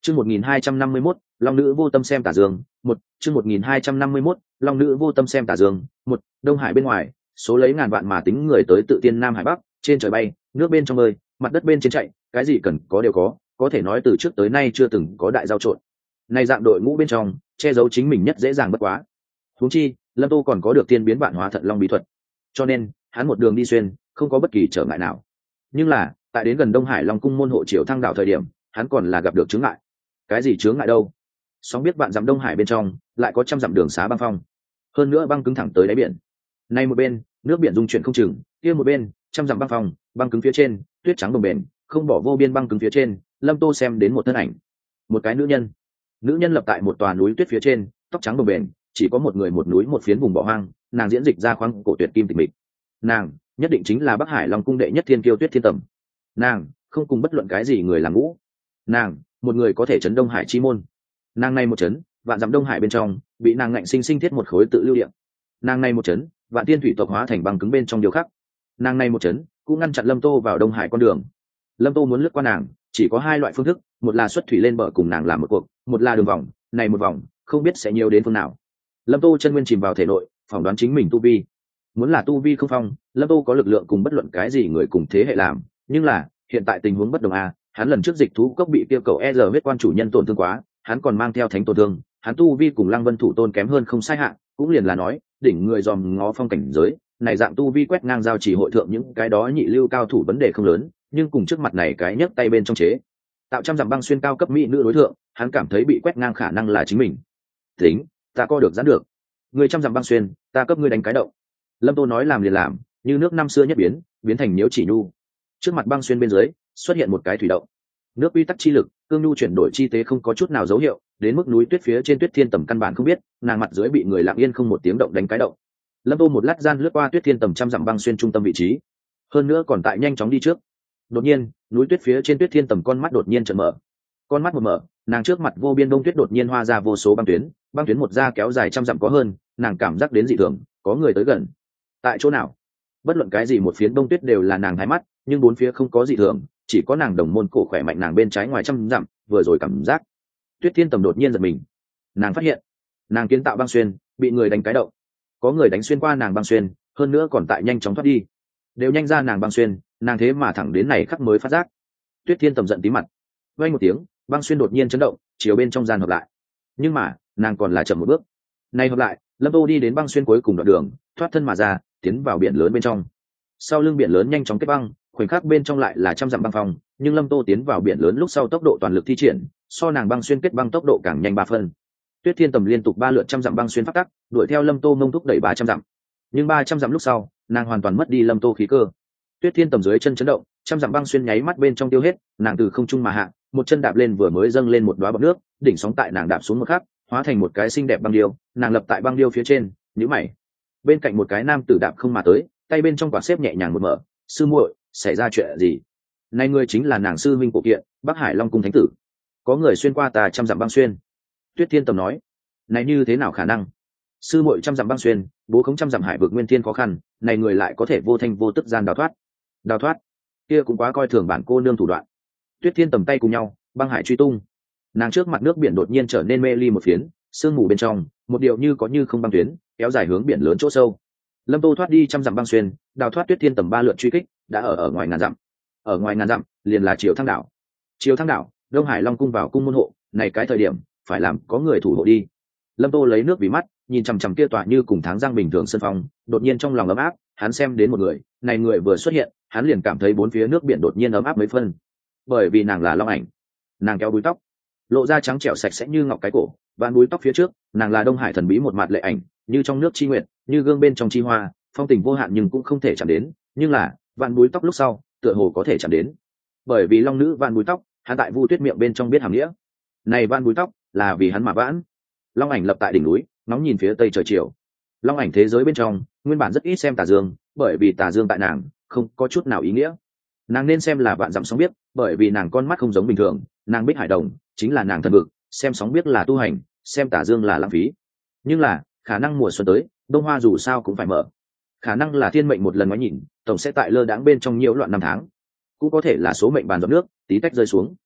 Chương 1251, Long nữ vô tâm xem tả dương, một chương 1251, Long nữ vô tâm xem tả dương, một Đông Hải bên ngoài, số lấy ngàn vạn mà tính người tới tự tiên Nam Hải Bắc, trên trời bay, nước bên trong bơi, mặt đất bên trên chạy, cái gì cần có đều có thể nói từ trước tới nay chưa từng có đại giao trộn. Này dạng đội ngũ bên trong, che giấu chính mình nhất dễ dàng bất quá. Huống chi, Lâm Tô còn có được tiên biến vạn hóa thận long bí thuật, cho nên hắn một đường đi xuyên, không có bất kỳ trở ngại nào. Nhưng là, tại đến gần Đông Hải Long cung môn hộ triều thăng đảo thời điểm, hắn còn là gặp được chướng ngại. Cái gì chướng ngại đâu? Sóng biết vạn dặm Đông Hải bên trong, lại có trăm dặm đường xá băng phong, hơn nữa băng cứng thẳng tới đáy biển. Nay một bên, nước biển dung chuyển không chừng, kia một bên, trăm dặm băng phong, băng cứng phía trên, tuyết trắng bồng bềnh, không bỏ vô biên băng cứng phía trên. Lâm Tô xem đến một thân ảnh, một cái nữ nhân lập tại một tòa núi tuyết phía trên, tóc trắng bồng bềnh, chỉ có một người một núi một phiến vùng bỏ hoang. Nàng diễn dịch ra khoáng cổ tuyệt kim tịch mịch. Nàng nhất định chính là Bắc Hải Long cung đệ nhất thiên kiêu Tuyết Thiên Tầm. Nàng không cùng bất luận cái gì người làm ngũ, nàng một người có thể chấn Đông Hải chi môn. Nàng này một chấn, vạn dặm Đông Hải bên trong bị nàng ngạnh sinh sinh thiết một khối tự lưu điện. Nàng này một chấn, vạn tiên thủy tộc hóa thành băng cứng bên trong điều khắc. Nàng này một chấn cũng ngăn chặn Lâm Tô vào Đông Hải con đường. Lâm Tô muốn lướt qua nàng chỉ có hai loại phương thức, một là xuất thủy lên bờ cùng nàng làm một cuộc, một là đường vòng. Này một vòng không biết sẽ nhiều đến phương nào. Lâm Tô chân nguyên chìm vào thể nội, phỏng đoán chính mình tu vi. Muốn là tu vi không phong, Lâm Tô có lực lượng cùng bất luận cái gì người cùng thế hệ làm, nhưng là hiện tại tình huống bất đồng a. Hắn lần trước dịch thú cốc bị tiêu cầu e giờ huyết quan chủ nhân tổn thương quá, hắn còn mang theo thánh tổn thương, hắn tu vi cùng Lăng Vân thủ tôn kém hơn không sai hạn, cũng liền là nói đỉnh người dòm ngó phong cảnh giới này dạng tu vi quét ngang giao chỉ hội thượng những cái đó nhị lưu cao thủ vấn đề không lớn, nhưng cùng trước mặt này cái nhấc tay bên trong chế tạo trăm dặm băng xuyên cao cấp mỹ nữ đối tượng, hắn cảm thấy bị quét ngang khả năng là chính mình. Tính, ta co được giãn được, người trăm dặm băng xuyên, ta cấp ngươi đánh cái động. Lâm Tô nói làm liền làm, như nước năm xưa nhất biến thành nhiễu chỉ nhu. Trước mặt băng xuyên bên dưới xuất hiện một cái thủy động, nước quy tắc chi lực cương nhu chuyển đổi chi tế không có chút nào dấu hiệu, đến mức núi tuyết phía trên Tuyết Thiên Tầm căn bản không biết, nàng mặt dưới bị người lặng yên không một tiếng động đánh cái động. Lâm Tô một lát gian lướt qua Tuyết Thiên Tầm trăm dặm băng xuyên trung tâm vị trí, hơn nữa còn tại nhanh chóng đi trước. Đột nhiên, núi tuyết phía trên Tuyết Thiên Tầm con mắt đột nhiên trợn mở. Con mắt một mở, nàng trước mặt vô biên đông tuyết đột nhiên hoa ra vô số băng tuyến một da kéo dài trăm dặm có hơn, nàng cảm giác đến dị thường, có người tới gần. Tại chỗ nào? Bất luận cái gì một phiến đông tuyết đều là nàng thái mắt, nhưng bốn phía không có dị thường, chỉ có nàng đồng môn cổ khỏe mạnh nàng bên trái ngoài trăm dặm, vừa rồi cảm giác. Tuyết Thiên Tầm đột nhiên giật mình. Nàng phát hiện, nàng kiến tạo băng xuyên bị người đánh cái động, có người đánh xuyên qua nàng băng xuyên, hơn nữa còn tại nhanh chóng thoát đi. Đều nhanh ra nàng băng xuyên, nàng thế mà thẳng đến này khắc mới phát giác. Tuyết Thiên Tầm giận tí mặt. Vang một tiếng, băng xuyên đột nhiên chấn động, chiều bên trong gian hợp lại. Nhưng mà, nàng còn là chậm một bước. Này hợp lại, Lâm Tô đi đến băng xuyên cuối cùng đoạn đường, thoát thân mà ra, tiến vào biển lớn bên trong. Sau lưng biển lớn nhanh chóng kết băng, khoảnh khắc bên trong lại là trăm dặm băng phong, nhưng Lâm Tô tiến vào biển lớn lúc sau tốc độ toàn lực thi triển, so nàng băng xuyên kết băng tốc độ càng nhanh 3 phân. Tuyết Thiên Tầm liên tục 3 lượt trăm dặm băng xuyên phát tắc, đuổi theo Lâm Tô mông thúc đẩy 300 dặm. Nhưng 300 dặm lúc sau, nàng hoàn toàn mất đi Lâm Tô khí cơ. Tuyết Thiên Tầm dưới chân chấn động, trăm dặm băng xuyên nháy mắt bên trong tiêu hết, nàng từ không trung mà hạ, một chân đạp lên vừa mới dâng lên một đóa bọt nước, đỉnh sóng tại nàng đạp xuống một khắc, hóa thành một cái xinh đẹp băng điêu, nàng lập tại băng điêu phía trên, nhíu mày. Bên cạnh một cái nam tử đạp không mà tới, tay bên trong quả xếp nhẹ nhàng một mở, sư muội, xảy ra chuyện gì? Này người chính là nàng sư minh của kiện, Bắc Hải Long cung thánh tử. Có người xuyên qua tà trăm dặm băng xuyên. Tuyết Thiên Tầm nói, này như thế nào khả năng? Sư muội trăm dặm băng xuyên, bố khống trăm dặm hải vực nguyên thiên khó khăn, này người lại có thể vô thanh vô tức gian đào thoát. Đào thoát? Kia cũng quá coi thường bản cô nương thủ đoạn. Tuyết Thiên Tầm tay cùng nhau, băng hải truy tung. Nàng trước mặt nước biển đột nhiên trở nên mê ly một phiến, sương mù bên trong, một điệu như có như không băng tuyến, kéo dài hướng biển lớn chỗ sâu. Lâm Tô thoát đi trăm dặm băng xuyên, đào thoát Tuyết Thiên Tầm 3 lượt truy kích, đã ở ngoài ngàn dặm. Ở ngoài ngàn dặm, liền là Triều Thăng đảo. Triều Thăng đảo, Đông Hải Long cung vào cung môn hộ, này cái thời điểm, phải làm có người thủ hộ đi. Lâm Tô lấy nước vì mắt, nhìn chằm chằm kia tỏa như cùng tháng giang bình thường sân phong, đột nhiên trong lòng ấm áp, hắn xem đến một người, này người vừa xuất hiện, hắn liền cảm thấy bốn phía nước biển đột nhiên ấm áp mấy phân. Bởi vì nàng là Long Ảnh. Nàng kéo búi tóc, lộ ra trắng trẻo sạch sẽ như ngọc cái cổ, vạn búi tóc phía trước, nàng là Đông Hải thần bí một mặt lệ ảnh, như trong nước chi nguyện, như gương bên trong chi hoa, phong tình vô hạn nhưng cũng không thể chạm đến, nhưng là, vạn búi tóc lúc sau, tựa hồ có thể chạm đến. Bởi vì long nữ vạn búi tóc, hắn tại Vu Tuyết miệng bên trong biết hàm nghĩa. Này vạn búi tóc, là vì hắn mà vãn. Long Ảnh lập tại đỉnh núi, ngóng nhìn phía tây trời chiều. Long Ảnh thế giới bên trong, nguyên bản rất ít xem tà dương, bởi vì tà dương tại nàng không có chút nào ý nghĩa. Nàng nên xem là vạn dặm sóng biết, bởi vì nàng con mắt không giống bình thường, nàng biết hải đồng chính là nàng thần vực, xem sóng biết là tu hành, xem tà dương là lãng phí. Nhưng là khả năng mùa xuân tới, đông hoa dù sao cũng phải mở. Khả năng là thiên mệnh một lần ngoái nhìn, tổng sẽ tại lơ đãng bên trong nhiễu loạn năm tháng, cũng có thể là số mệnh bàn giọt nước tí tách rơi xuống.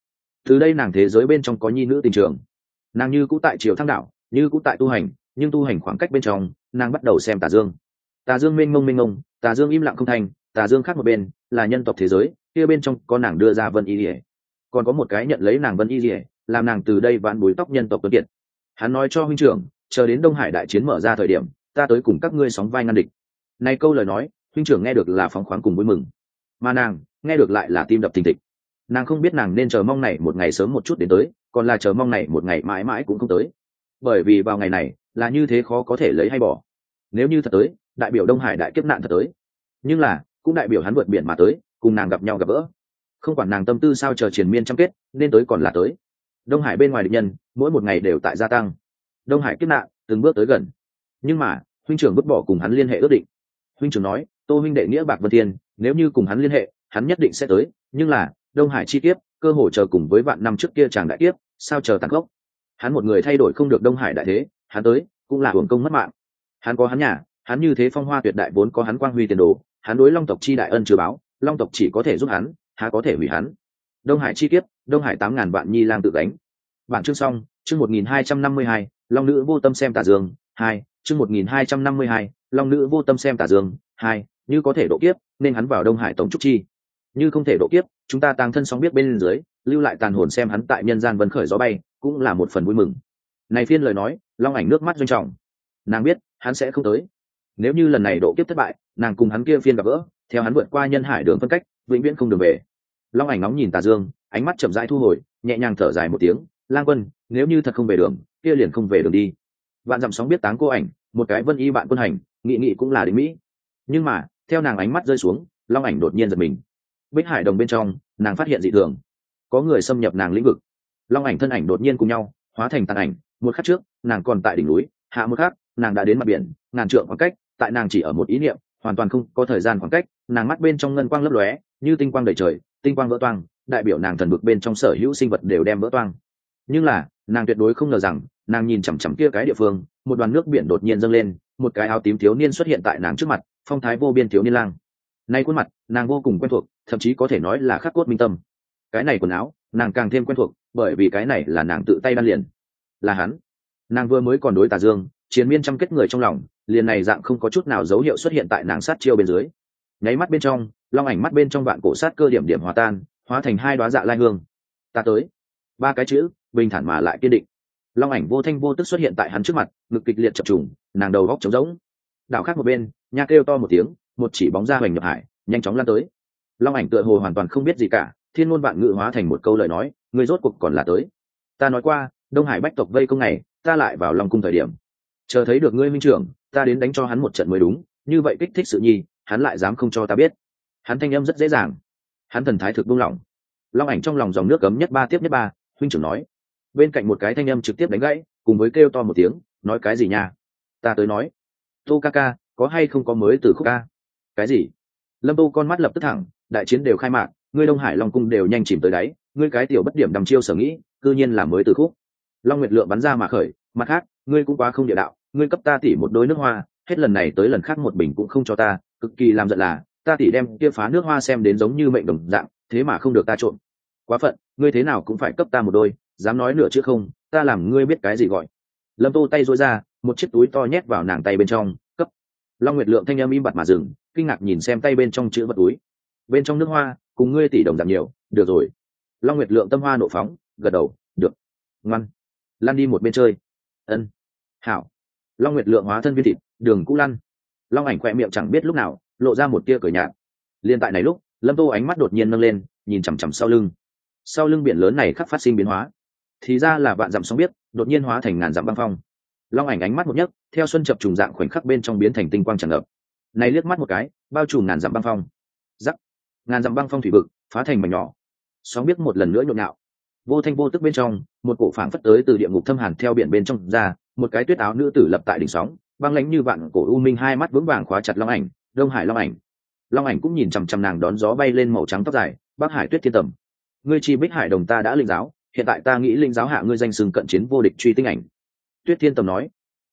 từ đây nàng thế giới bên trong có nhi nữ tình trường. Nàng như cũ tại triều thăng đạo, như cũ tại tu hành, nhưng tu hành khoảng cách bên trong nàng bắt đầu xem tà dương. Tà dương mênh mông, tà dương im lặng không thành, tà dương khác một bên là nhân tộc thế giới, kia bên trong có nàng đưa ra Vân Y Lìa, còn có một cái nhận lấy nàng Vân Y Lìa, làm nàng từ đây vãn bùi tóc nhân tộc tuấn kiệt. Hắn nói cho huynh trưởng, chờ đến Đông Hải đại chiến mở ra thời điểm, ta tới cùng các ngươi sóng vai ngăn địch. Này câu lời nói, huynh trưởng nghe được là phóng khoáng cùng vui mừng, mà nàng nghe được lại là tim đập thình thịch. Nàng không biết nàng nên chờ mong này một ngày sớm một chút đến tới, còn là chờ mong này một ngày mãi mãi cũng không tới, bởi vì vào ngày này là như thế khó có thể lấy hay bỏ. Nếu như thật tới, đại biểu Đông Hải đại kiếp nạn thật tới, nhưng là cũng đại biểu hắn vượt biển mà tới, cùng nàng gặp nhau gặp gỡ. Không quản nàng tâm tư sao chờ triền miên trăm kết, nên tới còn là tới. Đông Hải bên ngoài địch nhân mỗi một ngày đều tại gia tăng, Đông Hải kiếp nạn từng bước tới gần. Nhưng mà huynh trưởng vứt bỏ cùng hắn liên hệ ước định. Huynh trưởng nói, Tô huynh đệ nghĩa bạc vân thiên, nếu như cùng hắn liên hệ, hắn nhất định sẽ tới. Nhưng là Đông Hải chi kiếp, cơ hồ chờ cùng với vạn năm trước kia chàng đại kiếp, sao chờ tàn khốc. Hắn một người thay đổi không được Đông Hải đại thế, hắn tới cũng là hưởng công mất mạng. Hắn có hắn nhà, hắn như thế phong hoa tuyệt đại vốn có hắn quang huy tiền đồ, hắn đối Long tộc chi đại ân chưa báo, Long tộc chỉ có thể giúp hắn, há có thể hủy hắn. Đông Hải chi kiếp, Đông Hải 8.000 vạn nhi lang tự đánh. Bản chương xong, chương 1252, Long nữ vô tâm xem tà dương 2, chương 1252, Long nữ vô tâm xem tà dương 2, như có thể độ kiếp, nên hắn vào Đông Hải tổng trúc chi. Như không thể độ kiếp, chúng ta tàng thân sóng biết bên dưới, lưu lại tàn hồn xem hắn tại nhân gian vân khởi gió bay, cũng là một phần vui mừng. Này phiên lời nói, Long ảnh nước mắt doanh trọng. Nàng biết, hắn sẽ không tới. Nếu như lần này độ kiếp thất bại, nàng cùng hắn kia phiên gặp gỡ, theo hắn vượt qua nhân hải đường phân cách, vĩnh viễn không đường về. Long ảnh nóng nhìn tà dương, ánh mắt chậm rãi thu hồi, nhẹ nhàng thở dài một tiếng, Lang Quân, nếu như thật không về đường, kia liền không về đường đi. Vạn dặm sóng biết táng cô ảnh, một cái Vân Y bạn quân hành, nghị nghị cũng là đỉnh mỹ. Nhưng mà, theo nàng ánh mắt rơi xuống, Long ảnh đột nhiên giật mình. Bích Hải đồng bên trong, nàng phát hiện dị thường, có người xâm nhập nàng lĩnh vực. Long ảnh thân ảnh đột nhiên cùng nhau hóa thành tàn ảnh, một khắc trước nàng còn tại đỉnh núi, hạ một khắc nàng đã đến mặt biển, ngàn trượng khoảng cách, tại nàng chỉ ở một ý niệm, hoàn toàn không có thời gian khoảng cách, nàng mắt bên trong ngân quang lấp lóe, như tinh quang đầy trời, tinh quang vỡ toang, đại biểu nàng thần vực bên trong sở hữu sinh vật đều đem vỡ toang. Nhưng là nàng tuyệt đối không ngờ rằng, nàng nhìn chằm chằm kia cái địa phương, một đoàn nước biển đột nhiên dâng lên, một cái áo tím thiếu niên xuất hiện tại nàng trước mặt, phong thái vô biên thiếu niên lang. Nay khuôn mặt nàng vô cùng quen thuộc, thậm chí có thể nói là khắc cốt minh tâm. Cái này quần áo nàng càng thêm quen thuộc, bởi vì cái này là nàng tự tay đan liền, là hắn. Nàng vừa mới còn đối tà dương chiến miên trăm kết người trong lòng, liền này dạng không có chút nào dấu hiệu xuất hiện tại nàng sát chiêu bên dưới. Nháy mắt bên trong, Long ảnh mắt bên trong vạn cổ sát cơ điểm điểm hòa tan, hóa thành hai đóa dạ lai hương. Ta tới. Ba cái chữ bình thản mà lại kiên định. Long ảnh vô thanh vô tức xuất hiện tại hắn trước mặt, ngực kịch liệt chập trùng, nàng đầu góc trống rỗng. Đảo khác một bên, nha kêu to một tiếng, một chỉ bóng ra hoành nhập hải, nhanh chóng lan tới. Long ảnh tựa hồ hoàn toàn không biết gì cả, thiên ngôn vạn ngữ hóa thành một câu lời nói, ngươi rốt cuộc còn là tới. Ta nói qua, Đông Hải bách tộc vây công này, ta lại vào Long cung thời điểm, chờ thấy được ngươi minh trưởng, ta đến đánh cho hắn một trận mới đúng, như vậy kích thích sự nhi, hắn lại dám không cho ta biết. Hắn thanh âm rất dễ dàng, hắn thần thái thực buông lỏng. Long ảnh trong lòng dòng nước cấm nhất ba tiếp nhất ba, huynh trưởng nói. Bên cạnh một cái thanh âm trực tiếp đánh gãy, cùng với kêu to một tiếng, nói cái gì nha? Ta tới nói. Tô ca ca, có hay không có mới từ khúc ca? Cái gì? Lâm Tô con mắt lập tức thẳng, đại chiến đều khai mạc, ngươi Đông Hải Long cung đều nhanh chìm tới đáy, ngươi cái tiểu bất điểm đầm chiêu sở nghĩ, cư nhiên là mới từ khúc. Long Nguyệt Lượng bắn ra mà khởi, mặt khác, ngươi cũng quá không địa đạo, ngươi cấp ta tỉ một đôi nước hoa, hết lần này tới lần khác một bình cũng không cho ta, cực kỳ làm giận là, ta tỉ đem kia phá nước hoa xem đến giống như mệnh đồng dạng, thế mà không được ta trộn. Quá phận, ngươi thế nào cũng phải cấp ta một đôi, dám nói nửa chữ không, ta làm ngươi biết cái gì gọi. Lâm Tô tay duỗi ra, một chiếc túi to nhét vào nàng tay bên trong, cấp. Long Nguyệt Lượng thanh âm im bặt mà dừng, kinh ngạc nhìn xem tay bên trong chữ vật túi. Bên trong nước hoa, cùng ngươi tỉ đồng dạng nhiều, được rồi. Long Nguyệt Lượng tâm hoa nộ phóng, gật đầu, được. Ngoan, lăn đi một bên chơi. Ân, hảo. Long Nguyệt Lượng hóa thân viên thịt, đường cũ lăn. Long ảnh khỏe miệng chẳng biết lúc nào lộ ra một tia cười nhạt. Liên tại này lúc, Lâm Tô ánh mắt đột nhiên nâng lên, nhìn chằm chằm sau lưng. Sau lưng biển lớn này khắc phát sinh biến hóa, thì ra là vạn dặm sóng biết đột nhiên hóa thành ngàn dặm băng phong. Long ảnh ánh mắt một nhấc, theo xuân chập trùng dạng khoảnh khắc bên trong biến thành tinh quang tràn ngập. Này liếc mắt một cái, bao trùm ngàn dặm băng phong. Rắc, ngàn dặm băng phong thủy vực phá thành mảnh nhỏ. Sóng biết một lần nữa nhộn nhạo. Vô thanh vô tức bên trong, một cổ phảng phất tới từ địa ngục thâm hàn theo biển bên trong ra, một cái tuyết áo nữ tử lập tại đỉnh sóng, băng lãnh như vạn cổ u minh, hai mắt vững vàng khóa chặt Long ảnh. Đông Hải Long ảnh. Long ảnh cũng nhìn chằm chằm nàng đón gió bay lên màu trắng tóc dài, Bắc Hải Tuyết Thiên Tầm. Ngươi chi Bích Hải đồng ta đã linh giáo, hiện tại ta nghĩ linh giáo hạ ngươi danh xưng cận chiến vô địch truy tinh ảnh. Tuyết Thiên Tầm nói.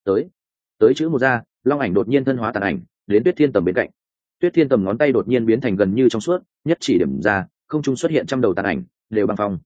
Tới chữ một ra, Long ảnh đột nhiên thân hóa tàn ảnh, đến Tuyết Thiên Tầm bên cạnh. Tuyết Thiên Tầm ngón tay đột nhiên biến thành gần như trong suốt, nhất chỉ điểm ra, không trung xuất hiện trăm đầu tàn ảnh, đều băng phong.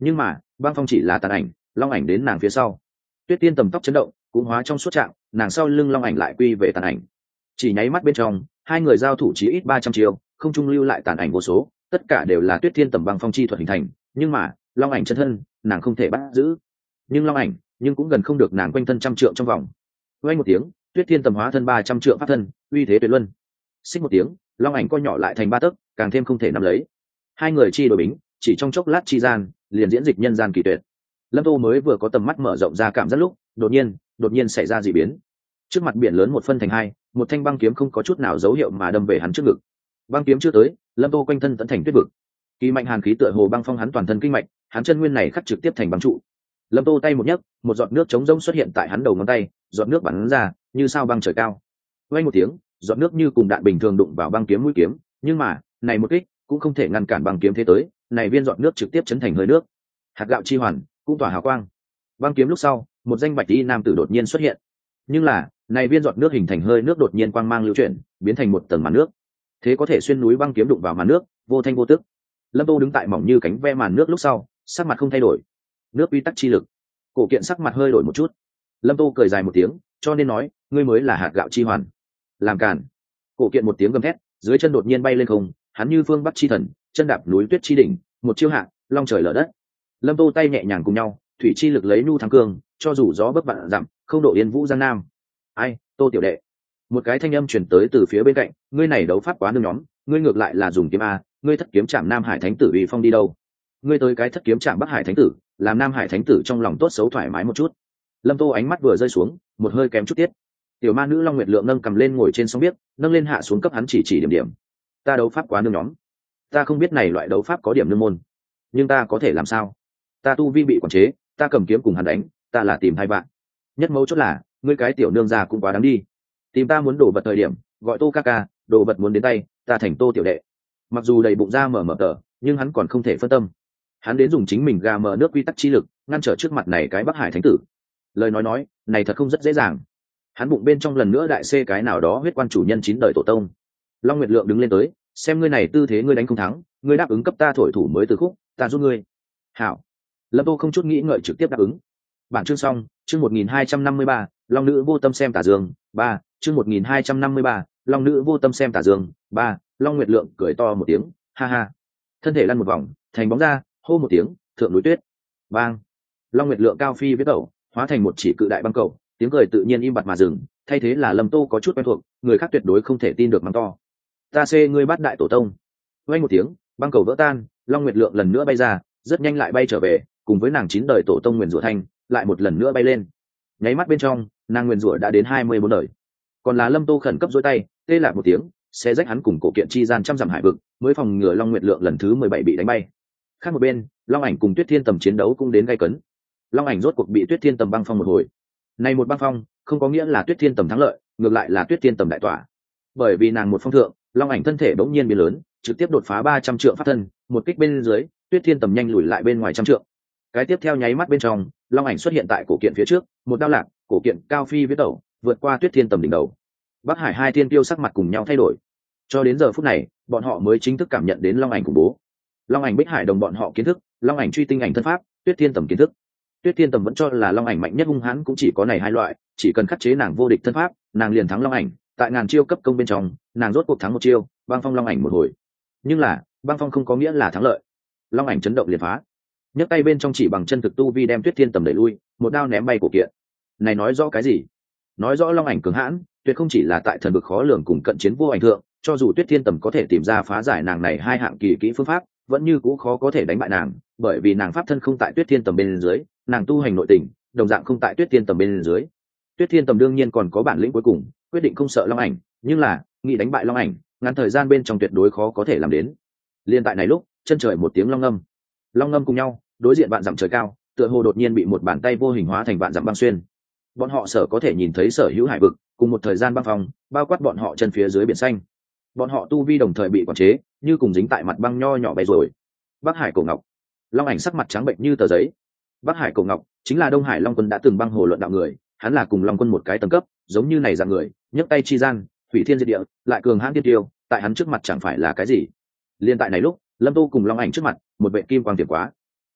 Nhưng mà băng phong chỉ là tàn ảnh, long ảnh đến nàng phía sau. Tuyết Tiên Tầm tóc chấn động, cũng hóa trong suốt trạng, nàng sau lưng long ảnh lại quy về tàn ảnh. Chỉ nháy mắt bên trong, hai người giao thủ chí ít 300 chiêu, không trung lưu lại tàn ảnh vô số, tất cả đều là Tuyết Tiên Tầm băng phong chi thuật hình thành, nhưng mà long ảnh chân thân nàng không thể bắt giữ, nhưng long ảnh nhưng cũng gần không được nàng quanh thân trăm trượng trong vòng. Vang một tiếng, Tuyết Tiên Tầm hóa thân 300 trượng pháp thân, uy thế tuyệt luân. Xích một tiếng, long ảnh co nhỏ lại thành 3 tấc, càng thêm không thể nắm lấy. Hai người chi đổi bính, chỉ trong chốc lát chi gian, liền diễn dịch nhân gian kỳ tuyệt. Lâm Tô mới vừa có tầm mắt mở rộng ra cảm giác lúc, đột nhiên xảy ra dị biến. Trước mặt biển lớn một phân thành hai, một thanh băng kiếm không có chút nào dấu hiệu mà đâm về hắn trước ngực. Băng kiếm chưa tới, Lâm Tô quanh thân tận thành tuyết vực. Kỳ mạnh hàn khí tựa hồ băng phong hắn toàn thân kinh mạch, hắn chân nguyên này khắc trực tiếp thành băng trụ. Lâm Tô tay một nhấc, một giọt nước trống rỗng xuất hiện tại hắn đầu ngón tay, giọt nước bắn ra như sao băng trời cao. Vang một tiếng, giọt nước như cùng đạn bình thường đụng vào băng kiếm mũi kiếm, nhưng mà này một kích cũng không thể ngăn cản băng kiếm thế tới, này viên giọt nước trực tiếp chấn thành hơi nước. Hạt gạo chi hoàn cũng tỏa hào quang. Băng kiếm lúc sau, một danh bạch y nam tử đột nhiên xuất hiện, nhưng là này viên giọt nước hình thành hơi nước đột nhiên quang mang lưu chuyển, biến thành một tầng màn nước. Thế có thể xuyên núi băng kiếm đụng vào màn nước, vô thanh vô tức. Lâm Tô đứng tại mỏng như cánh ve màn nước lúc sau, sắc mặt không thay đổi. Nước quy tắc chi lực. Cổ kiện sắc mặt hơi đổi một chút. Lâm Tô cười dài một tiếng, cho nên nói, ngươi mới là hạt gạo chi hoàn. Làm cản. Cổ kiện một tiếng gầm thét, dưới chân đột nhiên bay lên không, hắn như phương bắc chi thần, chân đạp núi tuyết chi đỉnh, một chiêu hạ, long trời lở đất. Lâm Tô tay nhẹ nhàng cùng nhau, thủy chi lực lấy nhu thắng cương, cho dù gió bấc vạn dặm, không độ yên vũ giang nam. Ai, Tô tiểu đệ. Một cái thanh âm truyền tới từ phía bên cạnh, ngươi này đấu pháp quá nương nhóm, ngươi ngược lại là dùng kiếm a, ngươi thất kiếm chạm Nam Hải Thánh tử uy phong đi đâu? Ngươi tới cái thất kiếm chạm Bắc Hải Thánh tử, làm Nam Hải Thánh tử trong lòng tốt xấu thoải mái một chút. Lâm Tô ánh mắt vừa rơi xuống, một hơi kém chút tiết. Tiểu ma nữ Long Nguyệt Lượng nâng cầm lên ngồi trên song biết, nâng lên hạ xuống cấp hắn chỉ điểm điểm. Ta đấu pháp quá nương nhóm, ta không biết này loại đấu pháp có điểm nương môn, nhưng ta có thể làm sao? Ta tu vi bị quản chế, ta cầm kiếm cùng hắn đánh, ta là tìm hai bạn. Nhất mấu chốt là, ngươi cái tiểu nương già cũng quá đáng đi. Tìm ta muốn đổ vật thời điểm, gọi Tô ca ca, đồ vật muốn đến tay, ta thành Tô tiểu đệ. Mặc dù đầy bụng ra mở tờ, nhưng hắn còn không thể phân tâm. Hắn đến dùng chính mình gà mở nước quy tắc chi lực, ngăn trở trước mặt này cái Bắc Hải Thánh tử. Lời nói, này thật không rất dễ dàng. Hắn bụng bên trong lần nữa đại xê cái nào đó huyết quan chủ nhân 9 đời tổ tông. Long Nguyệt Lượng đứng lên tới, xem ngươi này tư thế ngươi đánh không thắng, ngươi đáp ứng cấp ta thổi thủ mới từ khúc, ta giúp ngươi. Hảo. Lâm Tô không chút nghĩ ngợi trực tiếp đáp ứng. Bản chương xong, chương 1253, Long nữ vô tâm xem tả dương, 3, chương 1253, Long nữ vô tâm xem tả dương, 3, Long Nguyệt Lượng cười to một tiếng, ha ha. Thân thể lăn một vòng, thành bóng ra, hô một tiếng, thượng núi tuyết. Bang. Long Nguyệt Lượng cao phi với tẩu, hóa thành một chỉ cự đại băng cầu, tiếng cười tự nhiên im bặt mà dừng, thay thế là Lâm Tô có chút quen thuộc, người khác tuyệt đối không thể tin được mắng to. Ta xê ngươi bắt đại tổ tông. Vang một tiếng, băng cầu vỡ tan, Long Nguyệt Lượng lần nữa bay ra, rất nhanh lại bay trở về, cùng với nàng 9 đời tổ tông nguyền rủa thanh, lại một lần nữa bay lên. Nháy mắt bên trong, nàng nguyền rủa đã đến 24 đời. Còn là Lâm Tô khẩn cấp duỗi tay, tê lại một tiếng, sẽ rách hắn cùng cổ kiện chi gian trăm dặm hải vực, mới phòng ngừa Long Nguyệt Lượng lần thứ 17 bị đánh bay. Khác một bên, Long Ảnh cùng Tuyết Thiên Tầm chiến đấu cũng đến gay cấn. Long Ảnh rốt cuộc bị Tuyết Thiên Tầm băng phong một hồi. Này một băng phong, không có nghĩa là Tuyết Thiên Tầm thắng lợi, ngược lại là Tuyết Thiên Tầm đại tỏa. Bởi vì nàng một phong thượng, Long Ảnh thân thể bỗng nhiên biến lớn, trực tiếp đột phá 300 trượng pháp thân, một kích bên dưới, Tuyết Thiên Tầm nhanh lùi lại bên ngoài trăm trượng. Cái tiếp theo nháy mắt bên trong, Long Ảnh xuất hiện tại cổ kiện phía trước, một đao lạc, cổ kiện cao phi với tẩu, vượt qua Tuyết Thiên Tầm đỉnh đầu. Bắc Hải hai thiên tiêu sắc mặt cùng nhau thay đổi. Cho đến giờ phút này, bọn họ mới chính thức cảm nhận đến Long Ảnh khủng bố. Long Ảnh Bích Hải đồng bọn họ kiến thức, Long Ảnh truy tinh ảnh thân pháp, Tuyết Thiên Tầm kiến thức. Tuyết Thiên Tầm vẫn cho là Long Ảnh mạnh nhất hung hãn cũng chỉ có này hai loại, chỉ cần khắc chế nàng vô địch thân pháp, nàng liền thắng Long Ảnh. Tại ngàn chiêu cấp công bên trong, nàng rốt cuộc thắng một chiêu, băng phong Long Ảnh một hồi. Nhưng là, băng phong không có nghĩa là thắng lợi. Long Ảnh chấn động liền phá, nhấc tay bên trong chỉ bằng chân thực tu vi đem Tuyết Thiên Tầm đẩy lui, một đao ném bay cổ kiện. Này nói rõ cái gì? Nói rõ Long Ảnh cường hãn, tuyệt không chỉ là tại thần vực khó lường cùng cận chiến vô ảnh thượng, cho dù Tuyết Thiên Tầm có thể tìm ra phá giải nàng này hai hạng kỳ kỹ phương pháp, vẫn như cũ khó có thể đánh bại nàng, bởi vì nàng pháp thân không tại Tuyết Thiên Tầm bên dưới, nàng tu hành nội tình, đồng dạng không tại Tuyết Thiên Tầm bên dưới. Tuyết Thiên Tầm đương nhiên còn có bản lĩnh cuối cùng, quyết định không sợ Long Ảnh, nhưng là, nghĩ đánh bại Long Ảnh, ngắn thời gian bên trong tuyệt đối khó có thể làm đến. Liên tại này lúc, chân trời một tiếng long ngâm. Long ngâm cùng nhau, đối diện vạn dặm trời cao, tựa hồ đột nhiên bị một bàn tay vô hình hóa thành vạn dặm băng xuyên. Bọn họ sở có thể nhìn thấy sở hữu hải vực, cùng một thời gian băng phong, bao quát bọn họ chân phía dưới biển xanh. Bọn họ tu vi đồng thời bị quản chế, như cùng dính tại mặt băng nho nhỏ bay rồi. Bắc Hải Cổ Ngọc. Long Ảnh sắc mặt trắng bệnh như tờ giấy. Bắc Hải Cổ Ngọc chính là Đông Hải Long Quân đã từng băng hồ luận đạo người, hắn là cùng Long Quân một cái tầng cấp, giống như này dạng người, nhấc tay chi gian, thủy thiên diệt địa, lại cường hãn tiên tiêu, tại hắn trước mặt chẳng phải là cái gì. Liên tại này lúc, Lâm Tô cùng Long Ảnh trước mặt, một vệ kim quang tiệm quá.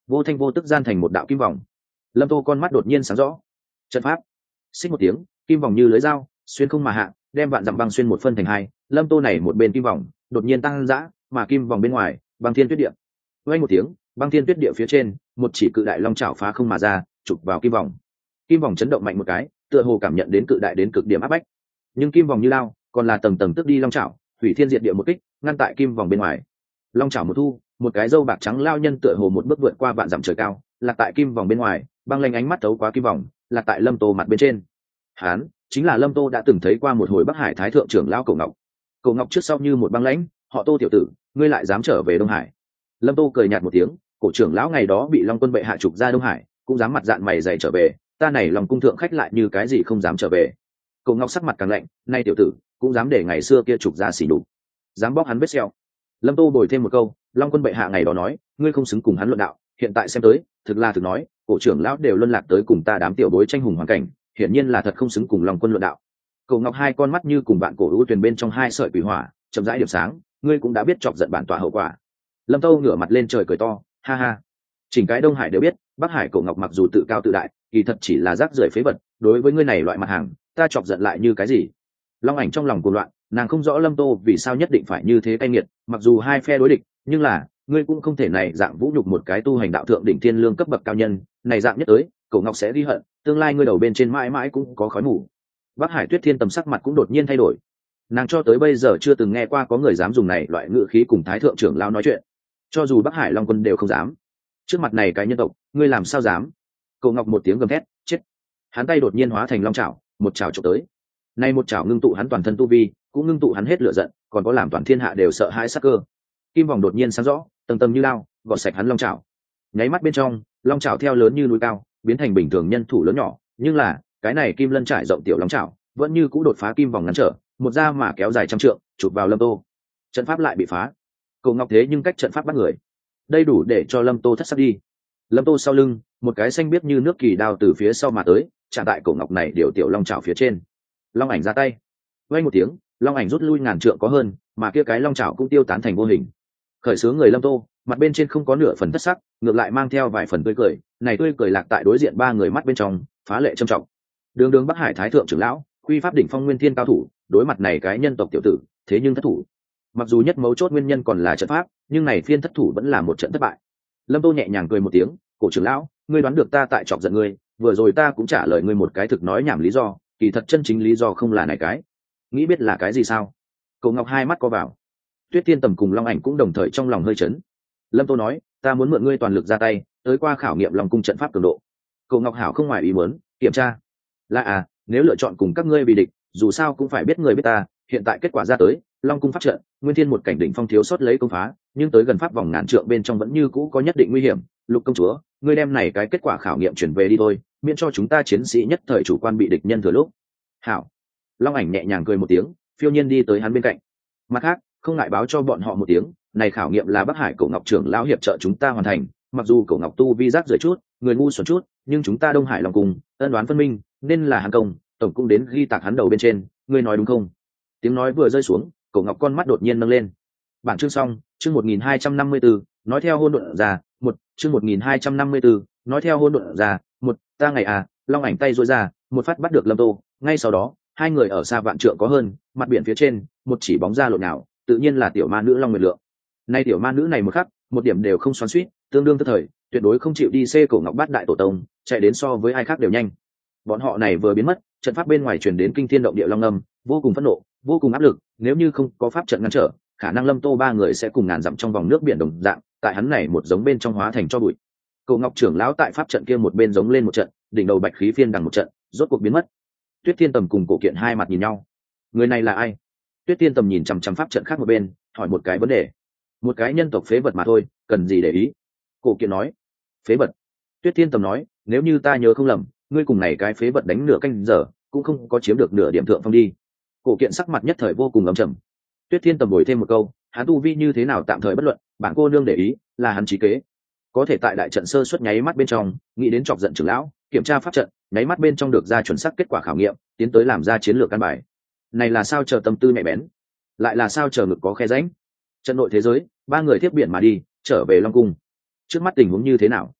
vô thanh vô tức gian thành một đạo kim vòng. Lâm Tô con mắt đột nhiên sáng rõ. Trận pháp. Xích một tiếng, kim vòng như lưới dao xuyên không mà hạ, đem vạn dặm băng xuyên một phân thành hai. Lâm Tô này một bên kim vòng đột nhiên tăng dã, mà kim vòng bên ngoài băng thiên tuyết địa. Vang một tiếng, băng thiên tuyết địa phía trên một chỉ cự đại long chảo phá không mà ra, chụp vào kim vòng. Kim vòng chấn động mạnh một cái, tựa hồ cảm nhận đến cự đại đến cực điểm áp bách. Nhưng kim vòng như lao, còn là tầng tầng tức đi long chảo, hủy thiên diệt địa một kích, ngăn tại kim vòng bên ngoài. Long chảo một thu, một cái râu bạc trắng lao nhân tựa hồ một bước vượt qua vạn dặm trời cao, lạc tại kim vòng bên ngoài, băng lanh ánh mắt thấu qua kim vòng, lạc tại Lâm Tô mặt bên trên. Hán chính là Lâm Tô đã từng thấy qua một hồi Bắc Hải thái thượng trưởng lão Cổ Ngọc. Cổ Ngọc trước sau như một băng lãnh, họ Tô tiểu tử, ngươi lại dám trở về Đông Hải. Lâm Tô cười nhạt một tiếng, cổ trưởng lão ngày đó bị Long quân bệ hạ trục ra Đông Hải, cũng dám mặt dạn mày dày trở về, ta này lòng cung thượng khách lại như cái gì không dám trở về. Cổ Ngọc sắc mặt càng lạnh, nay tiểu tử cũng dám để ngày xưa kia trục ra xỉ nhục, dám bóc hắn vết sẹo. Lâm Tô bồi thêm một câu, Long quân bệ hạ ngày đó nói, ngươi không xứng cùng hắn luận đạo, hiện tại xem tới, thực là thực nói, cổ trưởng lão đều luân lạc tới cùng ta đám tiểu bối tranh hùng hoàn cảnh, hiển nhiên là thật không xứng cùng Long quân luận đạo. Cổ Ngọc hai con mắt như cùng bạn cổ ưu tuyền bên trong hai sợi quỷ hỏa, chậm rãi điểm sáng, ngươi cũng đã biết chọc giận bản tọa hậu quả. Lâm Tô ngửa mặt lên trời cười to, ha ha. Chỉnh cái Đông Hải đều biết, Bắc Hải Cổ Ngọc mặc dù tự cao tự đại, kỳ thật chỉ là rác rưởi phế vật, đối với ngươi này loại mặt hàng, ta chọc giận lại như cái gì? Long Ảnh trong lòng cuồng loạn, nàng không rõ Lâm Tô vì sao nhất định phải như thế cay nghiệt, mặc dù hai phe đối địch, nhưng là, ngươi cũng không thể này dạng vũ nhục một cái tu hành đạo thượng đỉnh thiên lương cấp bậc cao nhân, này dạng nhất tới, Cổ Ngọc sẽ ghi hận, tương lai ngươi đầu bên trên mãi mãi cũng có khói mù. Bắc Hải Tuyết Thiên tầm sắc mặt cũng đột nhiên thay đổi. Nàng cho tới bây giờ chưa từng nghe qua có người dám dùng này loại ngữ khí cùng thái thượng trưởng lão nói chuyện, cho dù Bắc Hải Long quân đều không dám. Trước mặt này cái nhân tộc, ngươi làm sao dám? Cổ Ngọc một tiếng gầm thét, chết. Hắn tay đột nhiên hóa thành long chảo, một chảo chụp tới. Nay một chảo ngưng tụ hắn toàn thân tu vi, cũng ngưng tụ hắn hết lửa giận, còn có làm toàn thiên hạ đều sợ hãi sắc cơ. Kim vòng đột nhiên sáng rõ, tầng tầng như lao, gọt sạch hắn long chảo. Nháy mắt bên trong, long chảo theo lớn như núi cao, biến thành bình thường nhân thủ lớn nhỏ, nhưng là, cái này kim lân trải rộng tiểu long chảo, vẫn như cũ đột phá kim vòng ngăn trở, một da mà kéo dài trăm trượng, chụp vào Lâm Tô. Trận pháp lại bị phá. Cổ Ngọc thế nhưng cách trận pháp bắt người, đây đủ để cho Lâm Tô thất sắc đi. Lâm Tô sau lưng, một cái xanh biếc như nước kỳ đao từ phía sau mà tới, chạm tại Cổ Ngọc này điều tiểu long chảo phía trên. Long Ảnh ra tay, vang một tiếng, Long Ảnh rút lui ngàn trượng có hơn, mà kia cái long chảo cũng tiêu tán thành vô hình. Khởi sướng người Lâm Tô, mặt bên trên không có nửa phần thất sắc, ngược lại mang theo vài phần tươi cười, này tươi cười lạc tại đối diện ba người mắt bên trong, phá lệ trầm trọng. Đường Đường Bắc Hải thái thượng trưởng lão, quy pháp đỉnh phong nguyên thiên cao thủ, đối mặt này cái nhân tộc tiểu tử, thế nhưng thất thủ. Mặc dù nhất mấu chốt nguyên nhân còn là trận pháp, nhưng này phiên thất thủ vẫn là một trận thất bại. Lâm Tô nhẹ nhàng cười một tiếng, cổ trưởng lão, ngươi đoán được ta tại chọc giận ngươi, vừa rồi ta cũng trả lời ngươi một cái thực nói nhảm lý do, kỳ thật chân chính lý do không là này cái. Nghĩ biết là cái gì sao? Cổ Ngọc hai mắt co vào. Tuyết Tiên Tầm cùng Long Ảnh cũng đồng thời trong lòng hơi chấn. Lâm Tô nói, ta muốn mượn ngươi toàn lực ra tay, tới qua khảo nghiệm Long cung trận pháp cường độ. Cổ Ngọc hảo không ngoài ý muốn, kiểm tra. Là nếu lựa chọn cùng các ngươi bị địch, dù sao cũng phải biết người biết ta, hiện tại kết quả ra tới, Long cung pháp trận, nguyên thiên một cảnh đỉnh phong thiếu sót lấy công phá, nhưng tới gần pháp vòng ngàn trượng bên trong vẫn như cũ có nhất định nguy hiểm. Lục công chúa, ngươi đem này cái kết quả khảo nghiệm chuyển về đi thôi, miễn cho chúng ta chiến sĩ nhất thời chủ quan bị địch nhân thừa lúc. Hảo. Long Ảnh nhẹ nhàng cười một tiếng, phiêu nhiên đi tới hắn bên cạnh. Mặt khác, không ngại báo cho bọn họ một tiếng, này khảo nghiệm là Bắc Hải Cổ Ngọc trưởng lão hiệp trợ chúng ta hoàn thành, mặc dù Cổ Ngọc tu vi rác rưởi chút, người ngu xuẩn chút, nhưng chúng ta Đông Hải Long cung, ân đoán phân minh, nên là hàng công, tổng cung đến ghi tạc hắn đầu bên trên, ngươi nói đúng không? Tiếng nói vừa rơi xuống, Cổ Ngọc con mắt đột nhiên nâng lên. Bản chương xong, chương 1254, nói theo hôn độn ra, chương 1254, nói theo hôn độn ra, ta ngày Long Ảnh tay duỗi ra, một phát bắt được Lâm Tô, ngay sau đó, hai người ở xa vạn trượng có hơn, mặt biển phía trên, một chỉ bóng ra lộn nào, tự nhiên là tiểu ma nữ Long Nguyệt Lượng. Nay tiểu ma nữ này một khắc, một điểm đều không xoắn xuýt, tương đương tức thời, tuyệt đối không chịu đi xê Cổ Ngọc Bát đại tổ tông, chạy đến so với ai khác đều nhanh. Bọn họ này vừa biến mất, trận pháp bên ngoài truyền đến kinh thiên động địa long âm, vô cùng phẫn nộ, vô cùng áp lực, nếu như không có pháp trận ngăn trở, khả năng Lâm Tô ba người sẽ cùng ngàn dặm trong vòng nước biển đồng dạng, tại hắn này một giống bên trong hóa thành cho bụi. Cổ Ngọc trưởng lão tại pháp trận kia một bên giống lên một trận, đỉnh đầu bạch khí phiên đằng một trận, rốt cuộc biến mất. Tuyết Thiên Tầm cùng Cổ Kiện hai mặt nhìn nhau. Người này là ai? Tuyết Thiên Tầm nhìn chằm chằm pháp trận khác một bên, hỏi một cái vấn đề. Một cái nhân tộc phế vật mà thôi, cần gì để ý? Cổ Kiện nói. Phế vật? Tuyết Thiên Tầm nói, nếu như ta nhớ không lầm, ngươi cùng này cái phế vật đánh nửa canh giờ, cũng không có chiếm được nửa điểm thượng phong đi. Cổ Kiện sắc mặt nhất thời vô cùng ấm trầm. Tuyết Thiên Tầm bồi thêm một câu, hắn tu vi như thế nào tạm thời bất luận, bản cô nương để ý là hắn trí kế, có thể tại đại trận sơ suất nháy mắt bên trong nghĩ đến chọc giận trưởng lão, kiểm tra pháp trận nháy mắt bên trong được ra chuẩn xác kết quả khảo nghiệm, tiến tới làm ra chiến lược căn bài. Này là sao chờ tâm tư nhạy bén, lại là sao chờ ngực có khe rãnh. Trận nội thế giới, ba người tiếp biển mà đi, trở về Long cung. Trước mắt tình huống như thế nào?